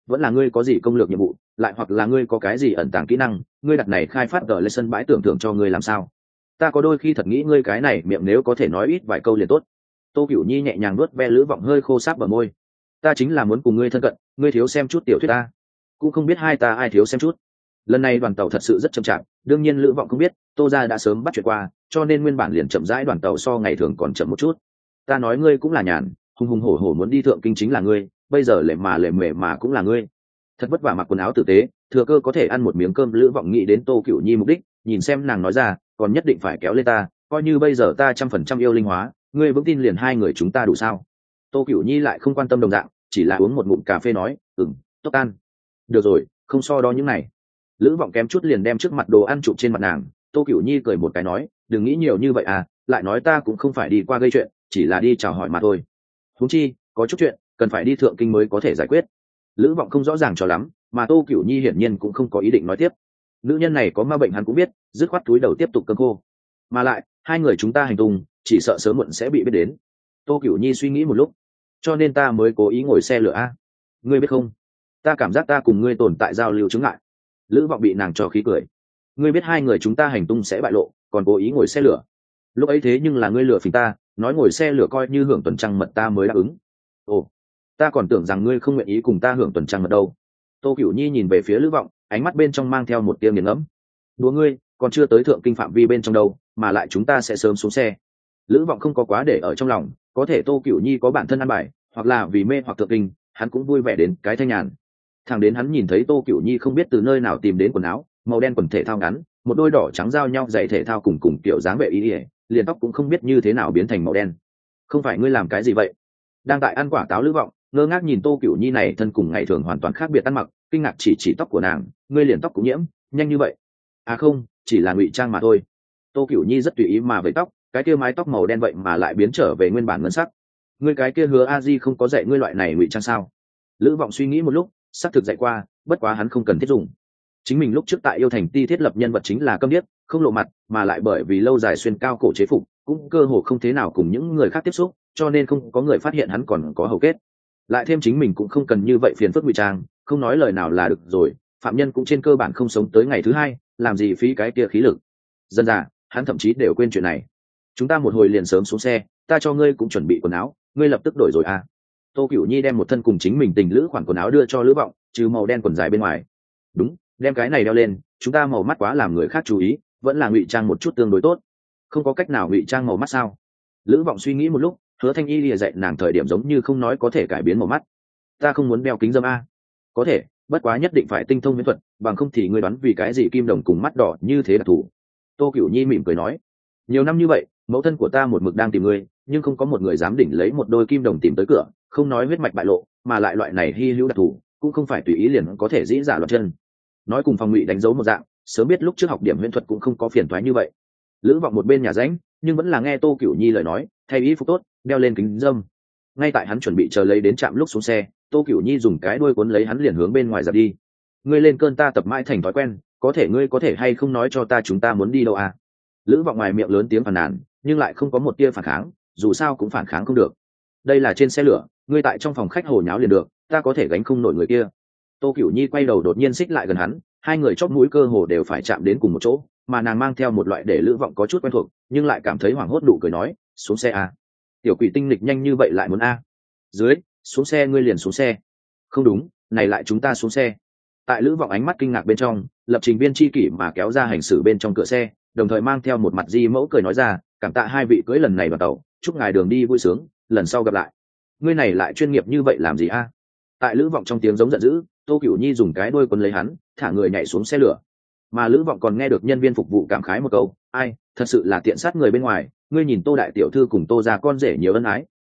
Speaker 1: vẫn là ngươi có gì công lược nhiệm vụ, lại hoặc là ngươi có cái gì ẩn tàng kỹ năng, ngươi đặt này khai phát gờ lên sân bãi tưởng thưởng cho ngươi làm sao? Ta có đôi khi thật nghĩ ngươi cái này miệng nếu có thể nói ít vài câu liền tốt. Tô Cửu Nhi nhẹ nhàng nuốt ve Lữ Vọng hơi khô sáp bờ môi. Ta chính là muốn cùng ngươi thân cận, ngươi thiếu xem chút tiểu thuyết ta, cũng không biết hai ta ai thiếu xem chút. Lần này đoàn tàu thật sự rất chậm chạp, đương nhiên Lữ Vọng không biết Tô gia đã sớm bắt chuyện qua, cho nên nguyên bản liền chậm rãi, đoàn tàu so ngày thường còn chậm một chút. Ta nói ngươi cũng là nhàn, hùng hùng hổ hổ muốn đi thượng kinh chính là ngươi, bây giờ lệ mề mà cũng là ngươi. Thật vất vả mặc quần áo tử tế, thừa cơ có thể ăn một miếng cơm. Lữ Vọng nghĩ đến Tô Cửu Nhi mục đích, nhìn xem nàng nói ra, còn nhất định phải kéo lên ta, coi như bây giờ ta 100% yêu linh hóa, ngươi vững tin liền hai người chúng ta đủ sao? Tô Cửu Nhi lại không quan tâm đồng dạng, chỉ là uống một ngụm cà phê nói, tốc tan. Được rồi, không so đo những này. Lữ Vọng kém chút liền đem trước mặt đồ ăn chụp trên mặt nàng. Tô Cửu Nhi cười một cái nói, đừng nghĩ nhiều như vậy à, lại nói ta cũng không phải đi qua gây chuyện, chỉ là đi chào hỏi mà thôi. Huống chi có chút chuyện cần phải đi thượng kinh mới có thể giải quyết. Lữ Vọng không rõ ràng cho lắm, mà Tô Cửu Nhi hiển nhiên cũng không có ý định nói tiếp. Nữ nhân này có ma bệnh hắn cũng biết, dứt khoát túi đầu tiếp tục cơm khô. Mà lại hai người chúng ta hành tung chỉ sợ sớm muộn sẽ bị biết đến. Tô Cửu Nhi suy nghĩ một lúc, cho nên ta mới cố ý ngồi xe lửa a. Ngươi biết không, ta cảm giác ta cùng ngươi tồn tại giao lưu chứng ngại. Lữ Vọng bị nàng trò khí cười. Ngươi biết hai người chúng ta hành tung sẽ bại lộ, còn cố ý ngồi xe lửa. Lúc ấy thế nhưng là ngươi lừa phỉnh ta, nói ngồi xe lửa coi như hưởng tuần trăng mật ta mới đáp ứng. Ồ, ta còn tưởng rằng ngươi không nguyện ý cùng ta hưởng tuần trăng mật đâu. Tô Cửu Nhi nhìn về phía Lữ Vọng, ánh mắt bên trong mang theo một tia nghiền ngẫm. Đùa ngươi, còn chưa tới thượng kinh phạm vi bên trong đâu, mà lại chúng ta sẽ sớm xuống xe. Lữ Vọng không có quá để ở trong lòng, có thể Tô Cửu Nhi có bản thân ăn bài, hoặc là vì mê hoặc thượng kinh, hắn cũng vui vẻ đến cái thanh nhàn. Thằng đến hắn nhìn thấy Tô Cửu Nhi không biết từ nơi nào tìm đến quần áo màu đen, quần thể thao ngắn, một đôi đỏ trắng giao nhau giày thể thao cùng kiểu dáng vệ ý, liền tóc cũng không biết như thế nào biến thành màu đen. Không phải ngươi làm cái gì vậy? Đang tại ăn quả táo Lữ Vọng ngơ ngác nhìn Tô Cửu Nhi này thân cùng ngày thường hoàn toàn khác biệt ăn mặc, kinh ngạc chỉ tóc của nàng, ngươi liền tóc cũng nhiễm nhanh như vậy? À không, chỉ là ngụy trang mà thôi. Tô Cửu Nhi rất tùy ý mà vẩy tóc, cái kia mái tóc màu đen vậy mà lại biến trở về nguyên bản ngân sắc. Ngươi cái kia Hứa A Di không có dạy ngươi loại này ngụy trang sao? Lữ Vọng suy nghĩ một lúc, xác thực dạy qua, bất quá hắn không cần thiết dùng. Chính mình lúc trước tại Yêu Thành Ti thiết lập nhân vật chính là câm điếc, không lộ mặt, mà lại bởi vì lâu dài xuyên cao cổ chế phục, cũng cơ hồ không thế nào cùng những người khác tiếp xúc, cho nên không có người phát hiện hắn còn có hầu kết. Lại thêm chính mình cũng không cần như vậy phiền phức ngụy trang, không nói lời nào là được rồi, phạm nhân cũng trên cơ bản không sống tới ngày thứ hai, làm gì phí cái kia khí lực. Dân già, hắn thậm chí đều quên chuyện này. Chúng ta một hồi liền sớm xuống xe, ta cho ngươi cũng chuẩn bị quần áo, ngươi lập tức đổi rồi à? Tô Cửu Nhi đem một thân cùng chính mình tình lữ khoản quần áo đưa cho Lữ Vọng, trừ màu đen quần dài bên ngoài. Đúng, đem cái này đeo lên, chúng ta màu mắt quá làm người khác chú ý, vẫn là ngụy trang một chút tương đối tốt. Không có cách nào ngụy trang màu mắt sao? Lữ Vọng suy nghĩ một lúc, Hứa Thanh Y lìa dạy nàng thời điểm giống như không nói có thể cải biến màu mắt. Ta không muốn đeo kính dâm a. Có thể, bất quá nhất định phải tinh thông miễn thuật, bằng không thì ngươi đoán vì cái gì kim đồng cùng mắt đỏ như thế đặc thù. Tô Cửu Nhi mỉm cười nói, nhiều năm như vậy, mẫu thân của ta một mực đang tìm ngươi, nhưng không có một người dám đỉnh lấy một đôi kim đồng tìm tới cửa, không nói huyết mạch bại lộ, mà lại loại này hy hữu đặc thù, cũng không phải tùy ý liền có thể dĩ giả loạt chân. Nói cùng Phong Ngụy đánh dấu một dạng, sớm biết lúc trước học điểm huyễn thuật cũng không có phiền toái như vậy. Lữ Vọng một bên nhà ránh, nhưng vẫn là nghe Tô Cửu Nhi lời nói, thay y phục tốt, đeo lên kính dâm. Ngay tại hắn chuẩn bị chờ lấy đến trạm lúc xuống xe, Tô Cửu Nhi dùng cái đuôi cuốn lấy hắn liền hướng bên ngoài giật đi. Ngươi lên cơn ta tập mãi thành thói quen, có thể ngươi có thể hay không nói cho ta chúng ta muốn đi đâu à? Lữ Vọng ngoài miệng lớn tiếng phàn nàn, nhưng lại không có một tia phản kháng, dù sao cũng phản kháng không được. Đây là trên xe lửa, ngươi tại trong phòng khách hồ nháo liền được, ta có thể gánh không nổi người kia. Tô Cửu Nhi quay đầu đột nhiên xích lại gần hắn, hai người chóp mũi cơ hồ đều phải chạm đến cùng một chỗ, mà nàng mang theo một loại để Lữ Vọng có chút quen thuộc, nhưng lại cảm thấy hoảng hốt nụ cười nói, xuống xe à? Tiểu quỷ tinh lịch nhanh như vậy lại muốn a? Dưới, xuống xe ngươi liền xuống xe. Không đúng, này lại chúng ta xuống xe. Tại Lữ Vọng ánh mắt kinh ngạc bên trong, lập trình viên chi kỷ mà kéo ra hành xử bên trong cửa xe, đồng thời mang theo một mặt di mẫu cười nói ra, cảm tạ hai vị cưới lần này vào tàu, chúc ngài đường đi vui sướng, lần sau gặp lại. Ngươi này lại chuyên nghiệp như vậy làm gì a? Tại Lữ Vọng trong tiếng giống giận dữ, Tô Cửu Nhi dùng cái đuôi quấn lấy hắn, thả người nhảy xuống xe lửa. Mà Lữ Vọng còn nghe được nhân viên phục vụ cảm khái một câu, ai, thật sự là tiện sát người bên ngoài, ngươi nhìn Tô đại tiểu thư cùng Tô gia con rể nhiều ân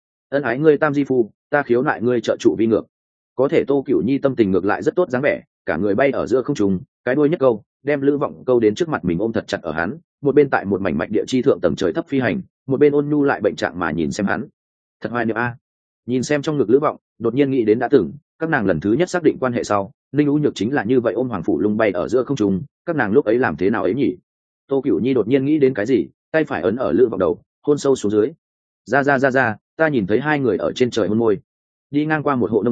Speaker 1: ái ngươi tam di phu, ta khiếu nại ngươi trợ trụ vi ngược. Có thể Tô Cửu Nhi tâm tình ngược lại rất tốt dáng vẻ, cả người bay ở giữa không trung, cái đuôi nhất câu, đem Lữ Vọng câu đến trước mặt mình ôm thật chặt ở hắn, một bên tại một mảnh mạch địa chi thượng tầng trời thấp phi hành, một bên ôn nhu lại bệnh trạng mà nhìn xem hắn. Thật hoài niệm a. Nhìn xem trong ngực Lữ Vọng, đột nhiên nghĩ đến đã từng, các nàng lần thứ nhất xác định quan hệ sau, Ninh U Nhược chính là như vậy ôm Hoàng phủ lung bay ở giữa không trung, các nàng lúc ấy làm thế nào ấy nhỉ? Tô Cửu Nhi đột nhiên nghĩ đến cái gì, tay phải ấn ở Lữ Vọng đầu, hôn sâu xuống dưới. Ra, ta nhìn thấy hai người ở trên trời hôn môi. Đi ngang qua một hộ nông gia,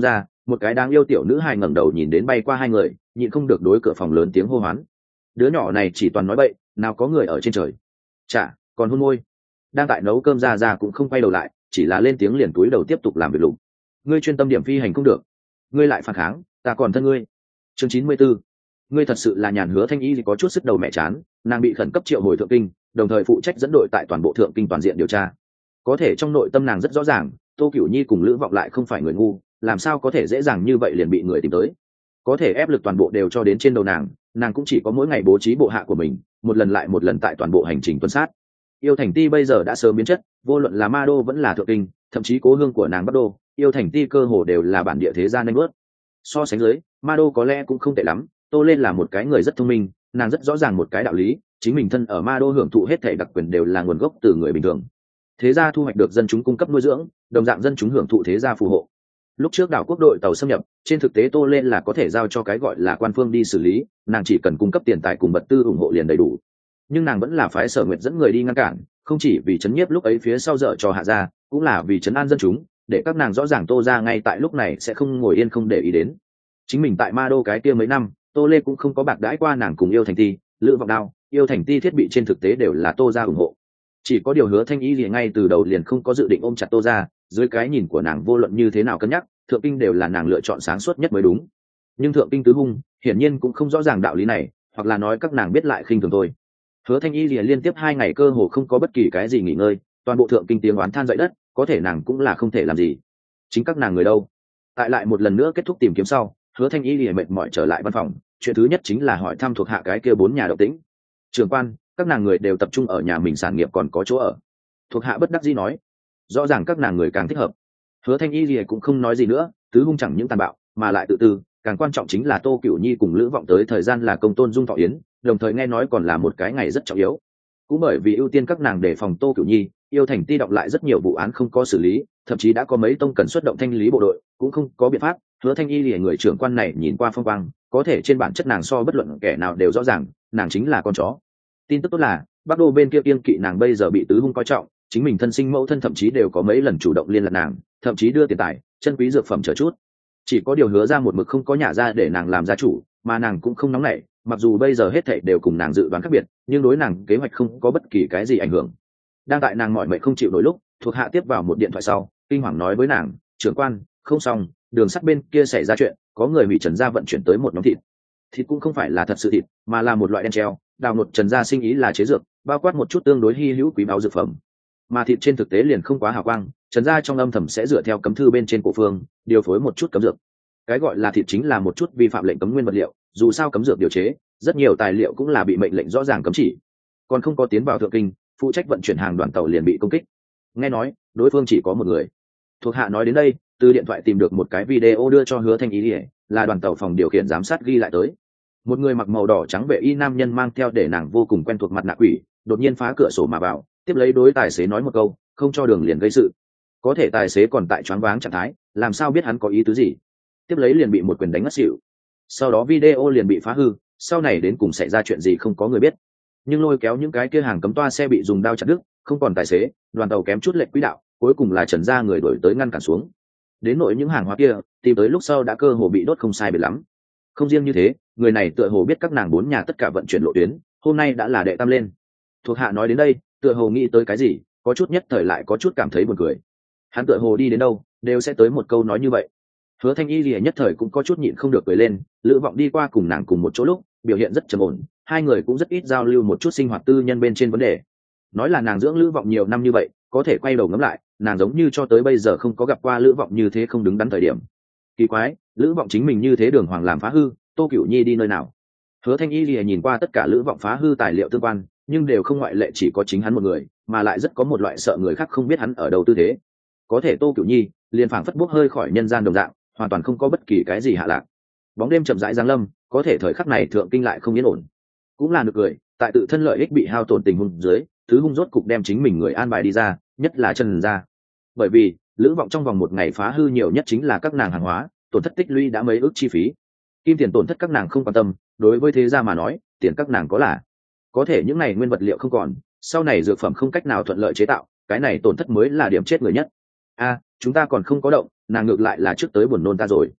Speaker 1: Một cái đáng yêu tiểu nữ hài ngẩng đầu nhìn đến bay qua hai người, nhịn không được đối cửa phòng lớn tiếng hô hoán. Đứa nhỏ này chỉ toàn nói bậy, nào có người ở trên trời. Chả còn hôn môi. Đang tại nấu cơm ra cũng không quay đầu lại, chỉ là lên tiếng liền túi đầu tiếp tục làm việc lục. Ngươi chuyên tâm điểm phi hành không được, ngươi lại phản kháng, ta còn thân ngươi. Chương 94. Ngươi thật sự là nhàn. Hứa Thanh Y có chút sức đầu mẹ chán, nàng bị khẩn cấp triệu hồi thượng kinh, đồng thời phụ trách dẫn đội tại toàn bộ thượng kinh toàn diện điều tra. Có thể trong nội tâm nàng rất rõ ràng, Tô Cửu Nhi cùng Lữ Vọng lại không phải người ngu, làm sao có thể dễ dàng như vậy liền bị người tìm tới. Có thể ép lực toàn bộ đều cho đến trên đầu nàng cũng chỉ có mỗi ngày bố trí bộ hạ của mình, một lần lại một lần tại toàn bộ hành trình tuần sát. Yêu Thành Ti bây giờ đã sớm biến chất, vô luận là Ma Đô vẫn là thượng kinh, thậm chí cố hương của nàng Bắc Đô, Yêu Thành Ti cơ hồ đều là bản địa thế gia nên bước. So sánh dưới, Ma Đô có lẽ cũng không tệ lắm, Tô Lên là một cái người rất thông minh, nàng rất rõ ràng một cái đạo lý, chính mình thân ở Ma Đô hưởng thụ hết thảy đặc quyền đều là nguồn gốc từ người bình thường. Thế gia thu hoạch được dân chúng cung cấp nuôi dưỡng, đồng dạng dân chúng hưởng thụ thế gia phù hộ. Lúc trước đảo quốc đội tàu xâm nhập, trên thực tế Tô Lên là có thể giao cho cái gọi là quan phương đi xử lý, nàng chỉ cần cung cấp tiền tài cùng vật tư ủng hộ liền đầy đủ. Nhưng nàng vẫn là phái Sở Nguyệt dẫn người đi ngăn cản, không chỉ vì chấn nhiếp lúc ấy phía sau dở trò hạ gia, cũng là vì chấn an dân chúng, để các nàng rõ ràng Tô gia ngay tại lúc này sẽ không ngồi yên không để ý đến. Chính mình tại Ma Đô cái kia mấy năm, Tô Lê cũng không có bạc đãi qua nàng cùng Yêu Thành Ti, Lữ Vọng Đao, Yêu Thành Ti thiết bị trên thực tế đều là Tô gia ủng hộ. Chỉ có điều Hứa Thanh Y liền ngay từ đầu liền không có dự định ôm chặt Tô gia, dưới cái nhìn của nàng vô luận như thế nào cân nhắc, thượng kinh đều là nàng lựa chọn sáng suốt nhất mới đúng. Nhưng thượng kinh tứ hung, hiển nhiên cũng không rõ ràng đạo lý này, hoặc là nói các nàng biết lại khinh thường thôi. Hứa Thanh Y liền liên tiếp 2 ngày cơ hồ không có bất kỳ cái gì nghỉ ngơi, toàn bộ thượng kinh tiếng oán than dậy đất, có thể nàng cũng là không thể làm gì. Chính các nàng người đâu? Tại lại một lần nữa kết thúc tìm kiếm sau, Hứa Thanh Y liền mệt mỏi trở lại văn phòng, chuyện thứ nhất chính là hỏi thăm thuộc hạ cái kia 4 nhà động tĩnh. Trưởng quan, các nàng người đều tập trung ở nhà mình, sản nghiệp còn có chỗ ở. Thuộc hạ bất đắc dĩ nói, rõ ràng các nàng người càng thích hợp. Hứa Thanh Y liền cũng không nói gì nữa, tứ hung chẳng những tàn bạo, mà lại tự tư, càng quan trọng chính là Tô Cửu Nhi cùng Lữ Vọng tới thời gian là công tôn dung thọ yến, đồng thời nghe nói còn là một cái ngày rất trọng yếu. Cũng bởi vì ưu tiên các nàng để phòng Tô Cửu Nhi, Yêu Thành Ti động lại rất nhiều vụ án không có xử lý, thậm chí đã có mấy tông cần xuất động thanh lý bộ đội, cũng không có biện pháp. Hứa Thanh Y liền người trưởng quan này nhìn qua phong quang, có thể trên bản chất nàng so bất luận kẻ nào đều rõ ràng, nàng chính là con chó. Tin tức tốt là Bắc Đô bên kia kiêng kỵ nàng bây giờ bị tứ hung coi trọng, chính mình thân sinh mẫu thân thậm chí đều có mấy lần chủ động liên lạc nàng, thậm chí đưa tiền tài, chân quý dược phẩm chờ chút. Chỉ có điều Hứa ra một mực không có nhả ra để nàng làm gia chủ, mà nàng cũng không nóng nảy, mặc dù bây giờ hết thảy đều cùng nàng dự đoán khác biệt, nhưng đối nàng kế hoạch không có bất kỳ cái gì ảnh hưởng. Đang tại nàng mỏi mệt không chịu nổi lúc, thuộc hạ tiếp vào một điện thoại sau, kinh hoàng nói với nàng, trưởng quan, không xong, đường sắt bên kia xảy ra chuyện, có người hủy Trần gia vận chuyển tới một nhóm thịt. Thịt cũng không phải là thật sự thịt, mà là một loại đen treo, đào nột Trần gia sinh ý là chế dược, bao quát một chút tương đối hy hữu quý báu dược phẩm. Mà thịt trên thực tế liền không quá hào quang, Trần gia trong âm thầm sẽ dựa theo cấm thư bên trên cổ phương, điều phối một chút cấm dược. Cái gọi là thịt chính là một chút vi phạm lệnh cấm nguyên vật liệu, dù sao cấm dược điều chế, rất nhiều tài liệu cũng là bị mệnh lệnh rõ ràng cấm chỉ. Còn không có tiến vào thượng kinh, phụ trách vận chuyển hàng đoàn tàu liền bị công kích. Nghe nói đối phương chỉ có một người. Thuộc hạ nói đến đây, từ điện thoại tìm được một cái video đưa cho Hứa Thanh Y, là đoàn tàu phòng điều khiển giám sát ghi lại tới. Một người mặc màu đỏ trắng vệ y nam nhân mang theo để nàng vô cùng quen thuộc mặt nạ quỷ, đột nhiên phá cửa sổ mà vào, tiếp lấy đối tài xế nói một câu, không cho đường liền gây sự. Có thể tài xế còn tại choáng váng trạng thái, làm sao biết hắn có ý tứ gì? Tiếp lấy liền bị một quyền đánh ngất xỉu. Sau đó video liền bị phá hư, sau này đến cùng xảy ra chuyện gì không có người biết. Nhưng lôi kéo những cái kia hàng cấm toa xe bị dùng đao chặt đứt, không còn tài xế, đoàn tàu kém chút lệch quỹ đạo, cuối cùng là Trần gia người đuổi tới ngăn cản xuống. Đến nội những hàng hóa kia, tìm tới lúc sau đã cơ hồ bị đốt không sai biệt lắm. Không riêng như thế, người này tựa hồ biết các nàng 4 nhà tất cả vận chuyển lộ tuyến, hôm nay đã là đệ tam lên. Thuộc hạ nói đến đây, tựa hồ nghĩ tới cái gì, có chút nhất thời lại có chút cảm thấy buồn cười. Hắn tựa hồ đi đến đâu, đều sẽ tới một câu nói như vậy. Hứa Thanh Y lìa nhất thời cũng có chút nhịn không được cười lên, Lữ Vọng đi qua cùng nàng cùng một chỗ lúc, biểu hiện rất trầm ổn, hai người cũng rất ít giao lưu một chút sinh hoạt tư nhân bên trên vấn đề. Nói là nàng dưỡng Lữ Vọng nhiều năm như vậy, có thể quay đầu ngẫm lại, nàng giống như cho tới bây giờ không có gặp qua Lữ Vọng như thế không đứng đắn thời điểm. Kỳ quái, Lữ Vọng chính mình như thế đường hoàng làm phá hư, Tô Cửu Nhi đi nơi nào? Hứa Thanh Y lìa nhìn qua tất cả Lữ Vọng phá hư tài liệu tương quan, nhưng đều không ngoại lệ chỉ có chính hắn một người, mà lại rất có một loại sợ người khác không biết hắn ở đâu tư thế. Có thể Tô Cửu Nhi liền phảng phất bốc hơi khỏi nhân gian đồng dạng, hoàn toàn không có bất kỳ cái gì hạ lạc. Bóng đêm chậm rãi giáng lâm, có thể thời khắc này thượng kinh lại không yên ổn. Cũng là được cười, tại tự thân lợi ích bị hao tổn tình huống dưới, thứ hung rốt cục đem chính mình người an bài đi ra, nhất là Trần gia. Bởi vì Lữ Vọng trong vòng một ngày phá hư nhiều nhất chính là các nàng hàng hóa, tổn thất tích lũy đã mấy ước chi phí. Kim tiền tổn thất các nàng không quan tâm, đối với thế gia mà nói, tiền các nàng có là. Có thể những này nguyên vật liệu không còn, sau này dược phẩm không cách nào thuận lợi chế tạo, cái này tổn thất mới là điểm chết người nhất. A, chúng ta còn không có động, nàng ngược lại là trước tới buồn nôn ta rồi.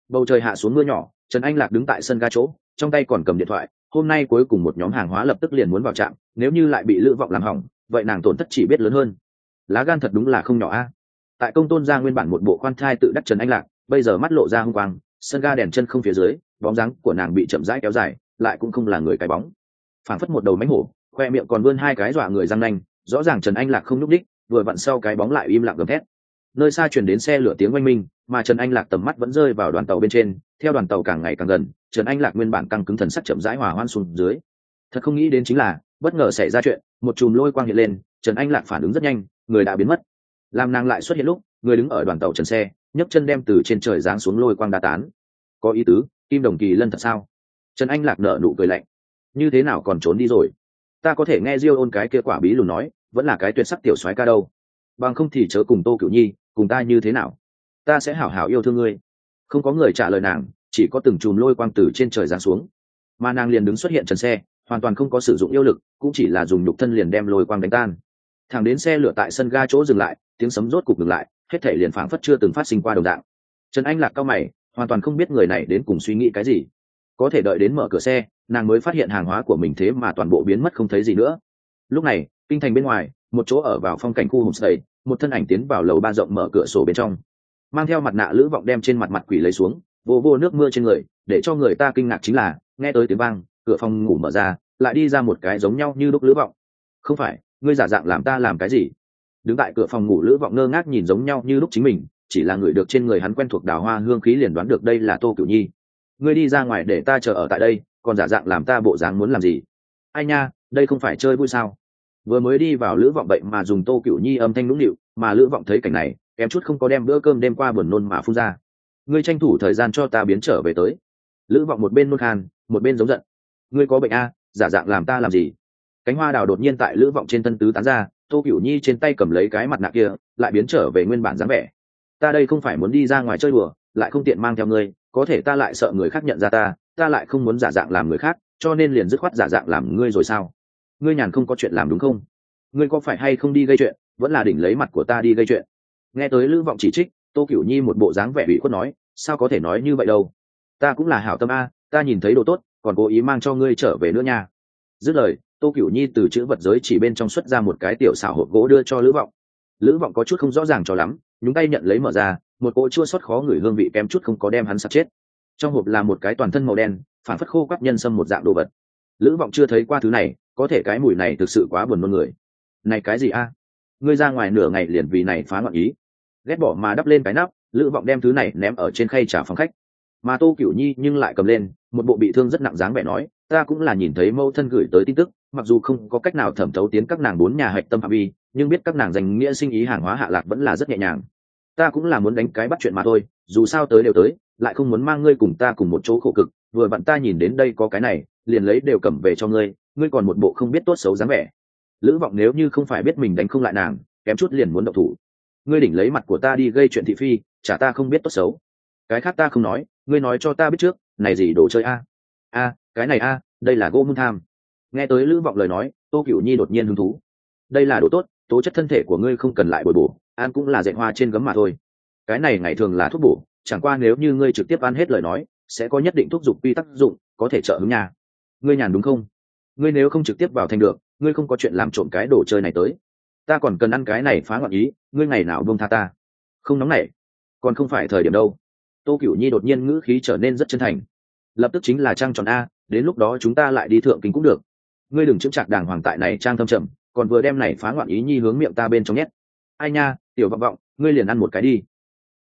Speaker 1: Bầu trời hạ xuống mưa nhỏ, Trần Anh Lạc đứng tại sân ga chỗ, trong tay còn cầm điện thoại. Hôm nay cuối cùng một nhóm hàng hóa lập tức liền muốn vào trạm, nếu như lại bị Lữ Vọng làm hỏng, vậy nàng tổn thất chỉ biết lớn hơn. Lá gan thật đúng là không nhỏ a. Tại Công Tôn gia nguyên bản một bộ khoan thai tự đắc Trần Anh Lạc, bây giờ mắt lộ ra hung quang, sân ga đèn chân không phía dưới, bóng dáng của nàng bị chậm rãi kéo dài, lại cũng không là người cái bóng. Phảng phất một đầu mánh hổ, khoe miệng còn vươn hai cái dọa người răng nanh, rõ ràng Trần Anh Lạc không nhúc đích, vừa vặn sau cái bóng lại im lặng gầm thét. Nơi xa truyền đến xe lửa tiếng oanh minh, mà Trần Anh Lạc tầm mắt vẫn rơi vào đoàn tàu bên trên, theo đoàn tàu càng ngày càng gần, Trần Anh Lạc nguyên bản căng cứng thần sắc chậm rãi hòa hoãn xuống dưới. Thật không nghĩ đến chính là, bất ngờ xảy ra chuyện, một chùm lôi quang hiện lên, Trần Anh Lạc phản ứng rất nhanh, người đã biến mất. Làm nàng lại xuất hiện lúc, người đứng ở đoàn tàu trần xe, nhấc chân đem từ trên trời giáng xuống lôi quang đá tán. Có ý tứ, Kim Đồng Kỳ Lân thật sao? Trần Anh Lạc nở nụ cười lạnh. Như thế nào còn trốn đi rồi? Ta có thể nghe Diêu Ôn cái kia quả bí lùn nói, vẫn là cái tuyệt sắc tiểu soái ca đâu. Bằng không thì chớ cùng Tô Cửu Nhi, cùng ta như thế nào? Ta sẽ hảo hảo yêu thương ngươi. Không có người trả lời nàng, chỉ có từng chùm lôi quang từ trên trời giáng xuống, mà nàng liền đứng xuất hiện trần xe, hoàn toàn không có sử dụng yêu lực, cũng chỉ là dùng nhục thân liền đem lôi quang đánh tan. Thẳng đến xe lửa tại sân ga chỗ dừng lại, tiếng sấm rốt cục dừng lại, hết thảy liền phảng phất chưa từng phát sinh qua đồng dạng. Trần Anh Lạc cau mày, hoàn toàn không biết người này đến cùng suy nghĩ cái gì. Có thể đợi đến mở cửa xe, nàng mới phát hiện hàng hóa của mình thế mà toàn bộ biến mất không thấy gì nữa. Lúc này, kinh thành bên ngoài, một chỗ ở vào phong cảnh khu homestay, một thân ảnh tiến vào lầu ba rộng mở cửa sổ bên trong, mang theo mặt nạ Lữ Vọng đem trên mặt quỷ lấy xuống, vô vô nước mưa trên người, để cho người ta kinh ngạc chính là, nghe tới tiếng vang, cửa phòng ngủ mở ra, lại đi ra một cái giống nhau như đúc Lữ Vọng. Không phải, ngươi giả dạng làm ta làm cái gì? Đứng tại cửa phòng ngủ Lữ Vọng ngơ ngác nhìn giống nhau như lúc chính mình, chỉ là người được trên người hắn quen thuộc đào hoa hương khí liền đoán được đây là Tô Cửu Nhi. Ngươi đi ra ngoài để ta chờ ở tại đây, còn giả dạng làm ta bộ dáng muốn làm gì? Ai nha, đây không phải chơi vui sao? Vừa mới đi vào Lữ Vọng vậy mà dùng Tô Cửu Nhi âm thanh nũng nịu, mà Lữ Vọng thấy cảnh này, kém chút không có đem bữa cơm đêm qua buồn nôn mà phun ra. Ngươi tranh thủ thời gian cho ta biến trở về tới. Lữ Vọng một bên nôn khan, một bên giống giận. Ngươi có bệnh a, giả dạng làm ta làm gì? Cánh hoa đào đột nhiên tại Lữ Vọng trên thân tứ tán ra, Tô Cửu Nhi trên tay cầm lấy cái mặt nạ kia, lại biến trở về nguyên bản dáng vẻ. Ta đây không phải muốn đi ra ngoài chơi đùa, lại không tiện mang theo ngươi, có thể ta lại sợ người khác nhận ra ta lại không muốn giả dạng làm người khác, cho nên liền dứt khoát giả dạng làm ngươi rồi sao? Ngươi nhàn không có chuyện làm đúng không? Ngươi có phải hay không đi gây chuyện, vẫn là đỉnh lấy mặt của ta đi gây chuyện? Nghe tới Lữ Vọng chỉ trích, Tô Cửu Nhi một bộ dáng vẻ ủy khuất nói, sao có thể nói như vậy đâu? Ta cũng là hảo tâm a, ta nhìn thấy đồ tốt, còn cố ý mang cho ngươi trở về nữa nha. Dứt lời, Tô Cửu Nhi từ chữ vật giới chỉ bên trong xuất ra một cái tiểu xảo hộp gỗ đưa cho Lữ Vọng. Lữ Vọng có chút không rõ ràng cho lắm, nhúng tay nhận lấy mở ra, một cỗ chua xót khó ngửi hương vị kém chút không có đem hắn sặc chết. Trong hộp là một cái toàn thân màu đen, phản phất khô quắt nhân sâm một dạng đồ vật. Lữ Vọng chưa thấy qua thứ này, có thể cái mùi này thực sự quá buồn nôn người. Này cái gì a? Ngươi ra ngoài nửa ngày liền vì này phá loạn ý. Ghét bỏ mà đắp lên cái nắp, Lữ Vọng đem thứ này ném ở trên khay trà phòng khách. Mà Tô Cửu Nhi nhưng lại cầm lên, một bộ bị thương rất nặng dáng vẻ nói, ta cũng là nhìn thấy mâu thân gửi tới tin tức, mặc dù không có cách nào thẩm thấu tiến các nàng bốn nhà hạch tâm phạm vi, nhưng biết các nàng dành nghĩa sinh ý hàng hóa hạ lạc vẫn là rất nhẹ nhàng. Ta cũng là muốn đánh cái bắt chuyện mà thôi, dù sao tới đều tới, lại không muốn mang ngươi cùng ta cùng một chỗ khổ cực, vừa vặn ta nhìn đến đây có cái này, liền lấy đều cầm về cho ngươi, ngươi còn một bộ không biết tốt xấu dáng vẻ. Lữ Vọng nếu như không phải biết mình đánh không lại nàng, kém chút liền muốn động thủ. Ngươi đỉnh lấy mặt của ta đi gây chuyện thị phi, chả ta không biết tốt xấu. Cái khác ta không nói, ngươi nói cho ta biết trước, này gì đồ chơi a? Cái này đây là gỗ mun tham. Nghe tới Lữ Vọng lời nói, Tô Cửu Nhi đột nhiên hứng thú. Đây là đồ tốt, tố chất thân thể của ngươi không cần lại bồi bổ, ăn cũng là dạy hoa trên gấm mà thôi. Cái này ngày thường là thuốc bổ, chẳng qua nếu như ngươi trực tiếp ăn hết lời nói, sẽ có nhất định thuốc dục quy tác dụng, có thể trợ hứng nhà. Ngươi nhàn đúng không? Ngươi nếu không trực tiếp vào thành được, ngươi không có chuyện làm trộm cái đồ chơi này tới. Ta còn cần ăn cái này phá loạn ý, ngươi ngày nào buông tha ta? Không nóng nảy, còn không phải thời điểm đâu. Tô Cửu Nhi đột nhiên ngữ khí trở nên rất chân thành. Lập tức chính là trăng tròn a, đến lúc đó chúng ta lại đi thượng kinh cũng được. Ngươi đừng chững chạc đàng hoàng tại này trang thâm trầm, còn vừa đem này phá loạn ý nhi hướng miệng ta bên trong nhét. Ai nha, tiểu Vọng Vọng, ngươi liền ăn một cái đi.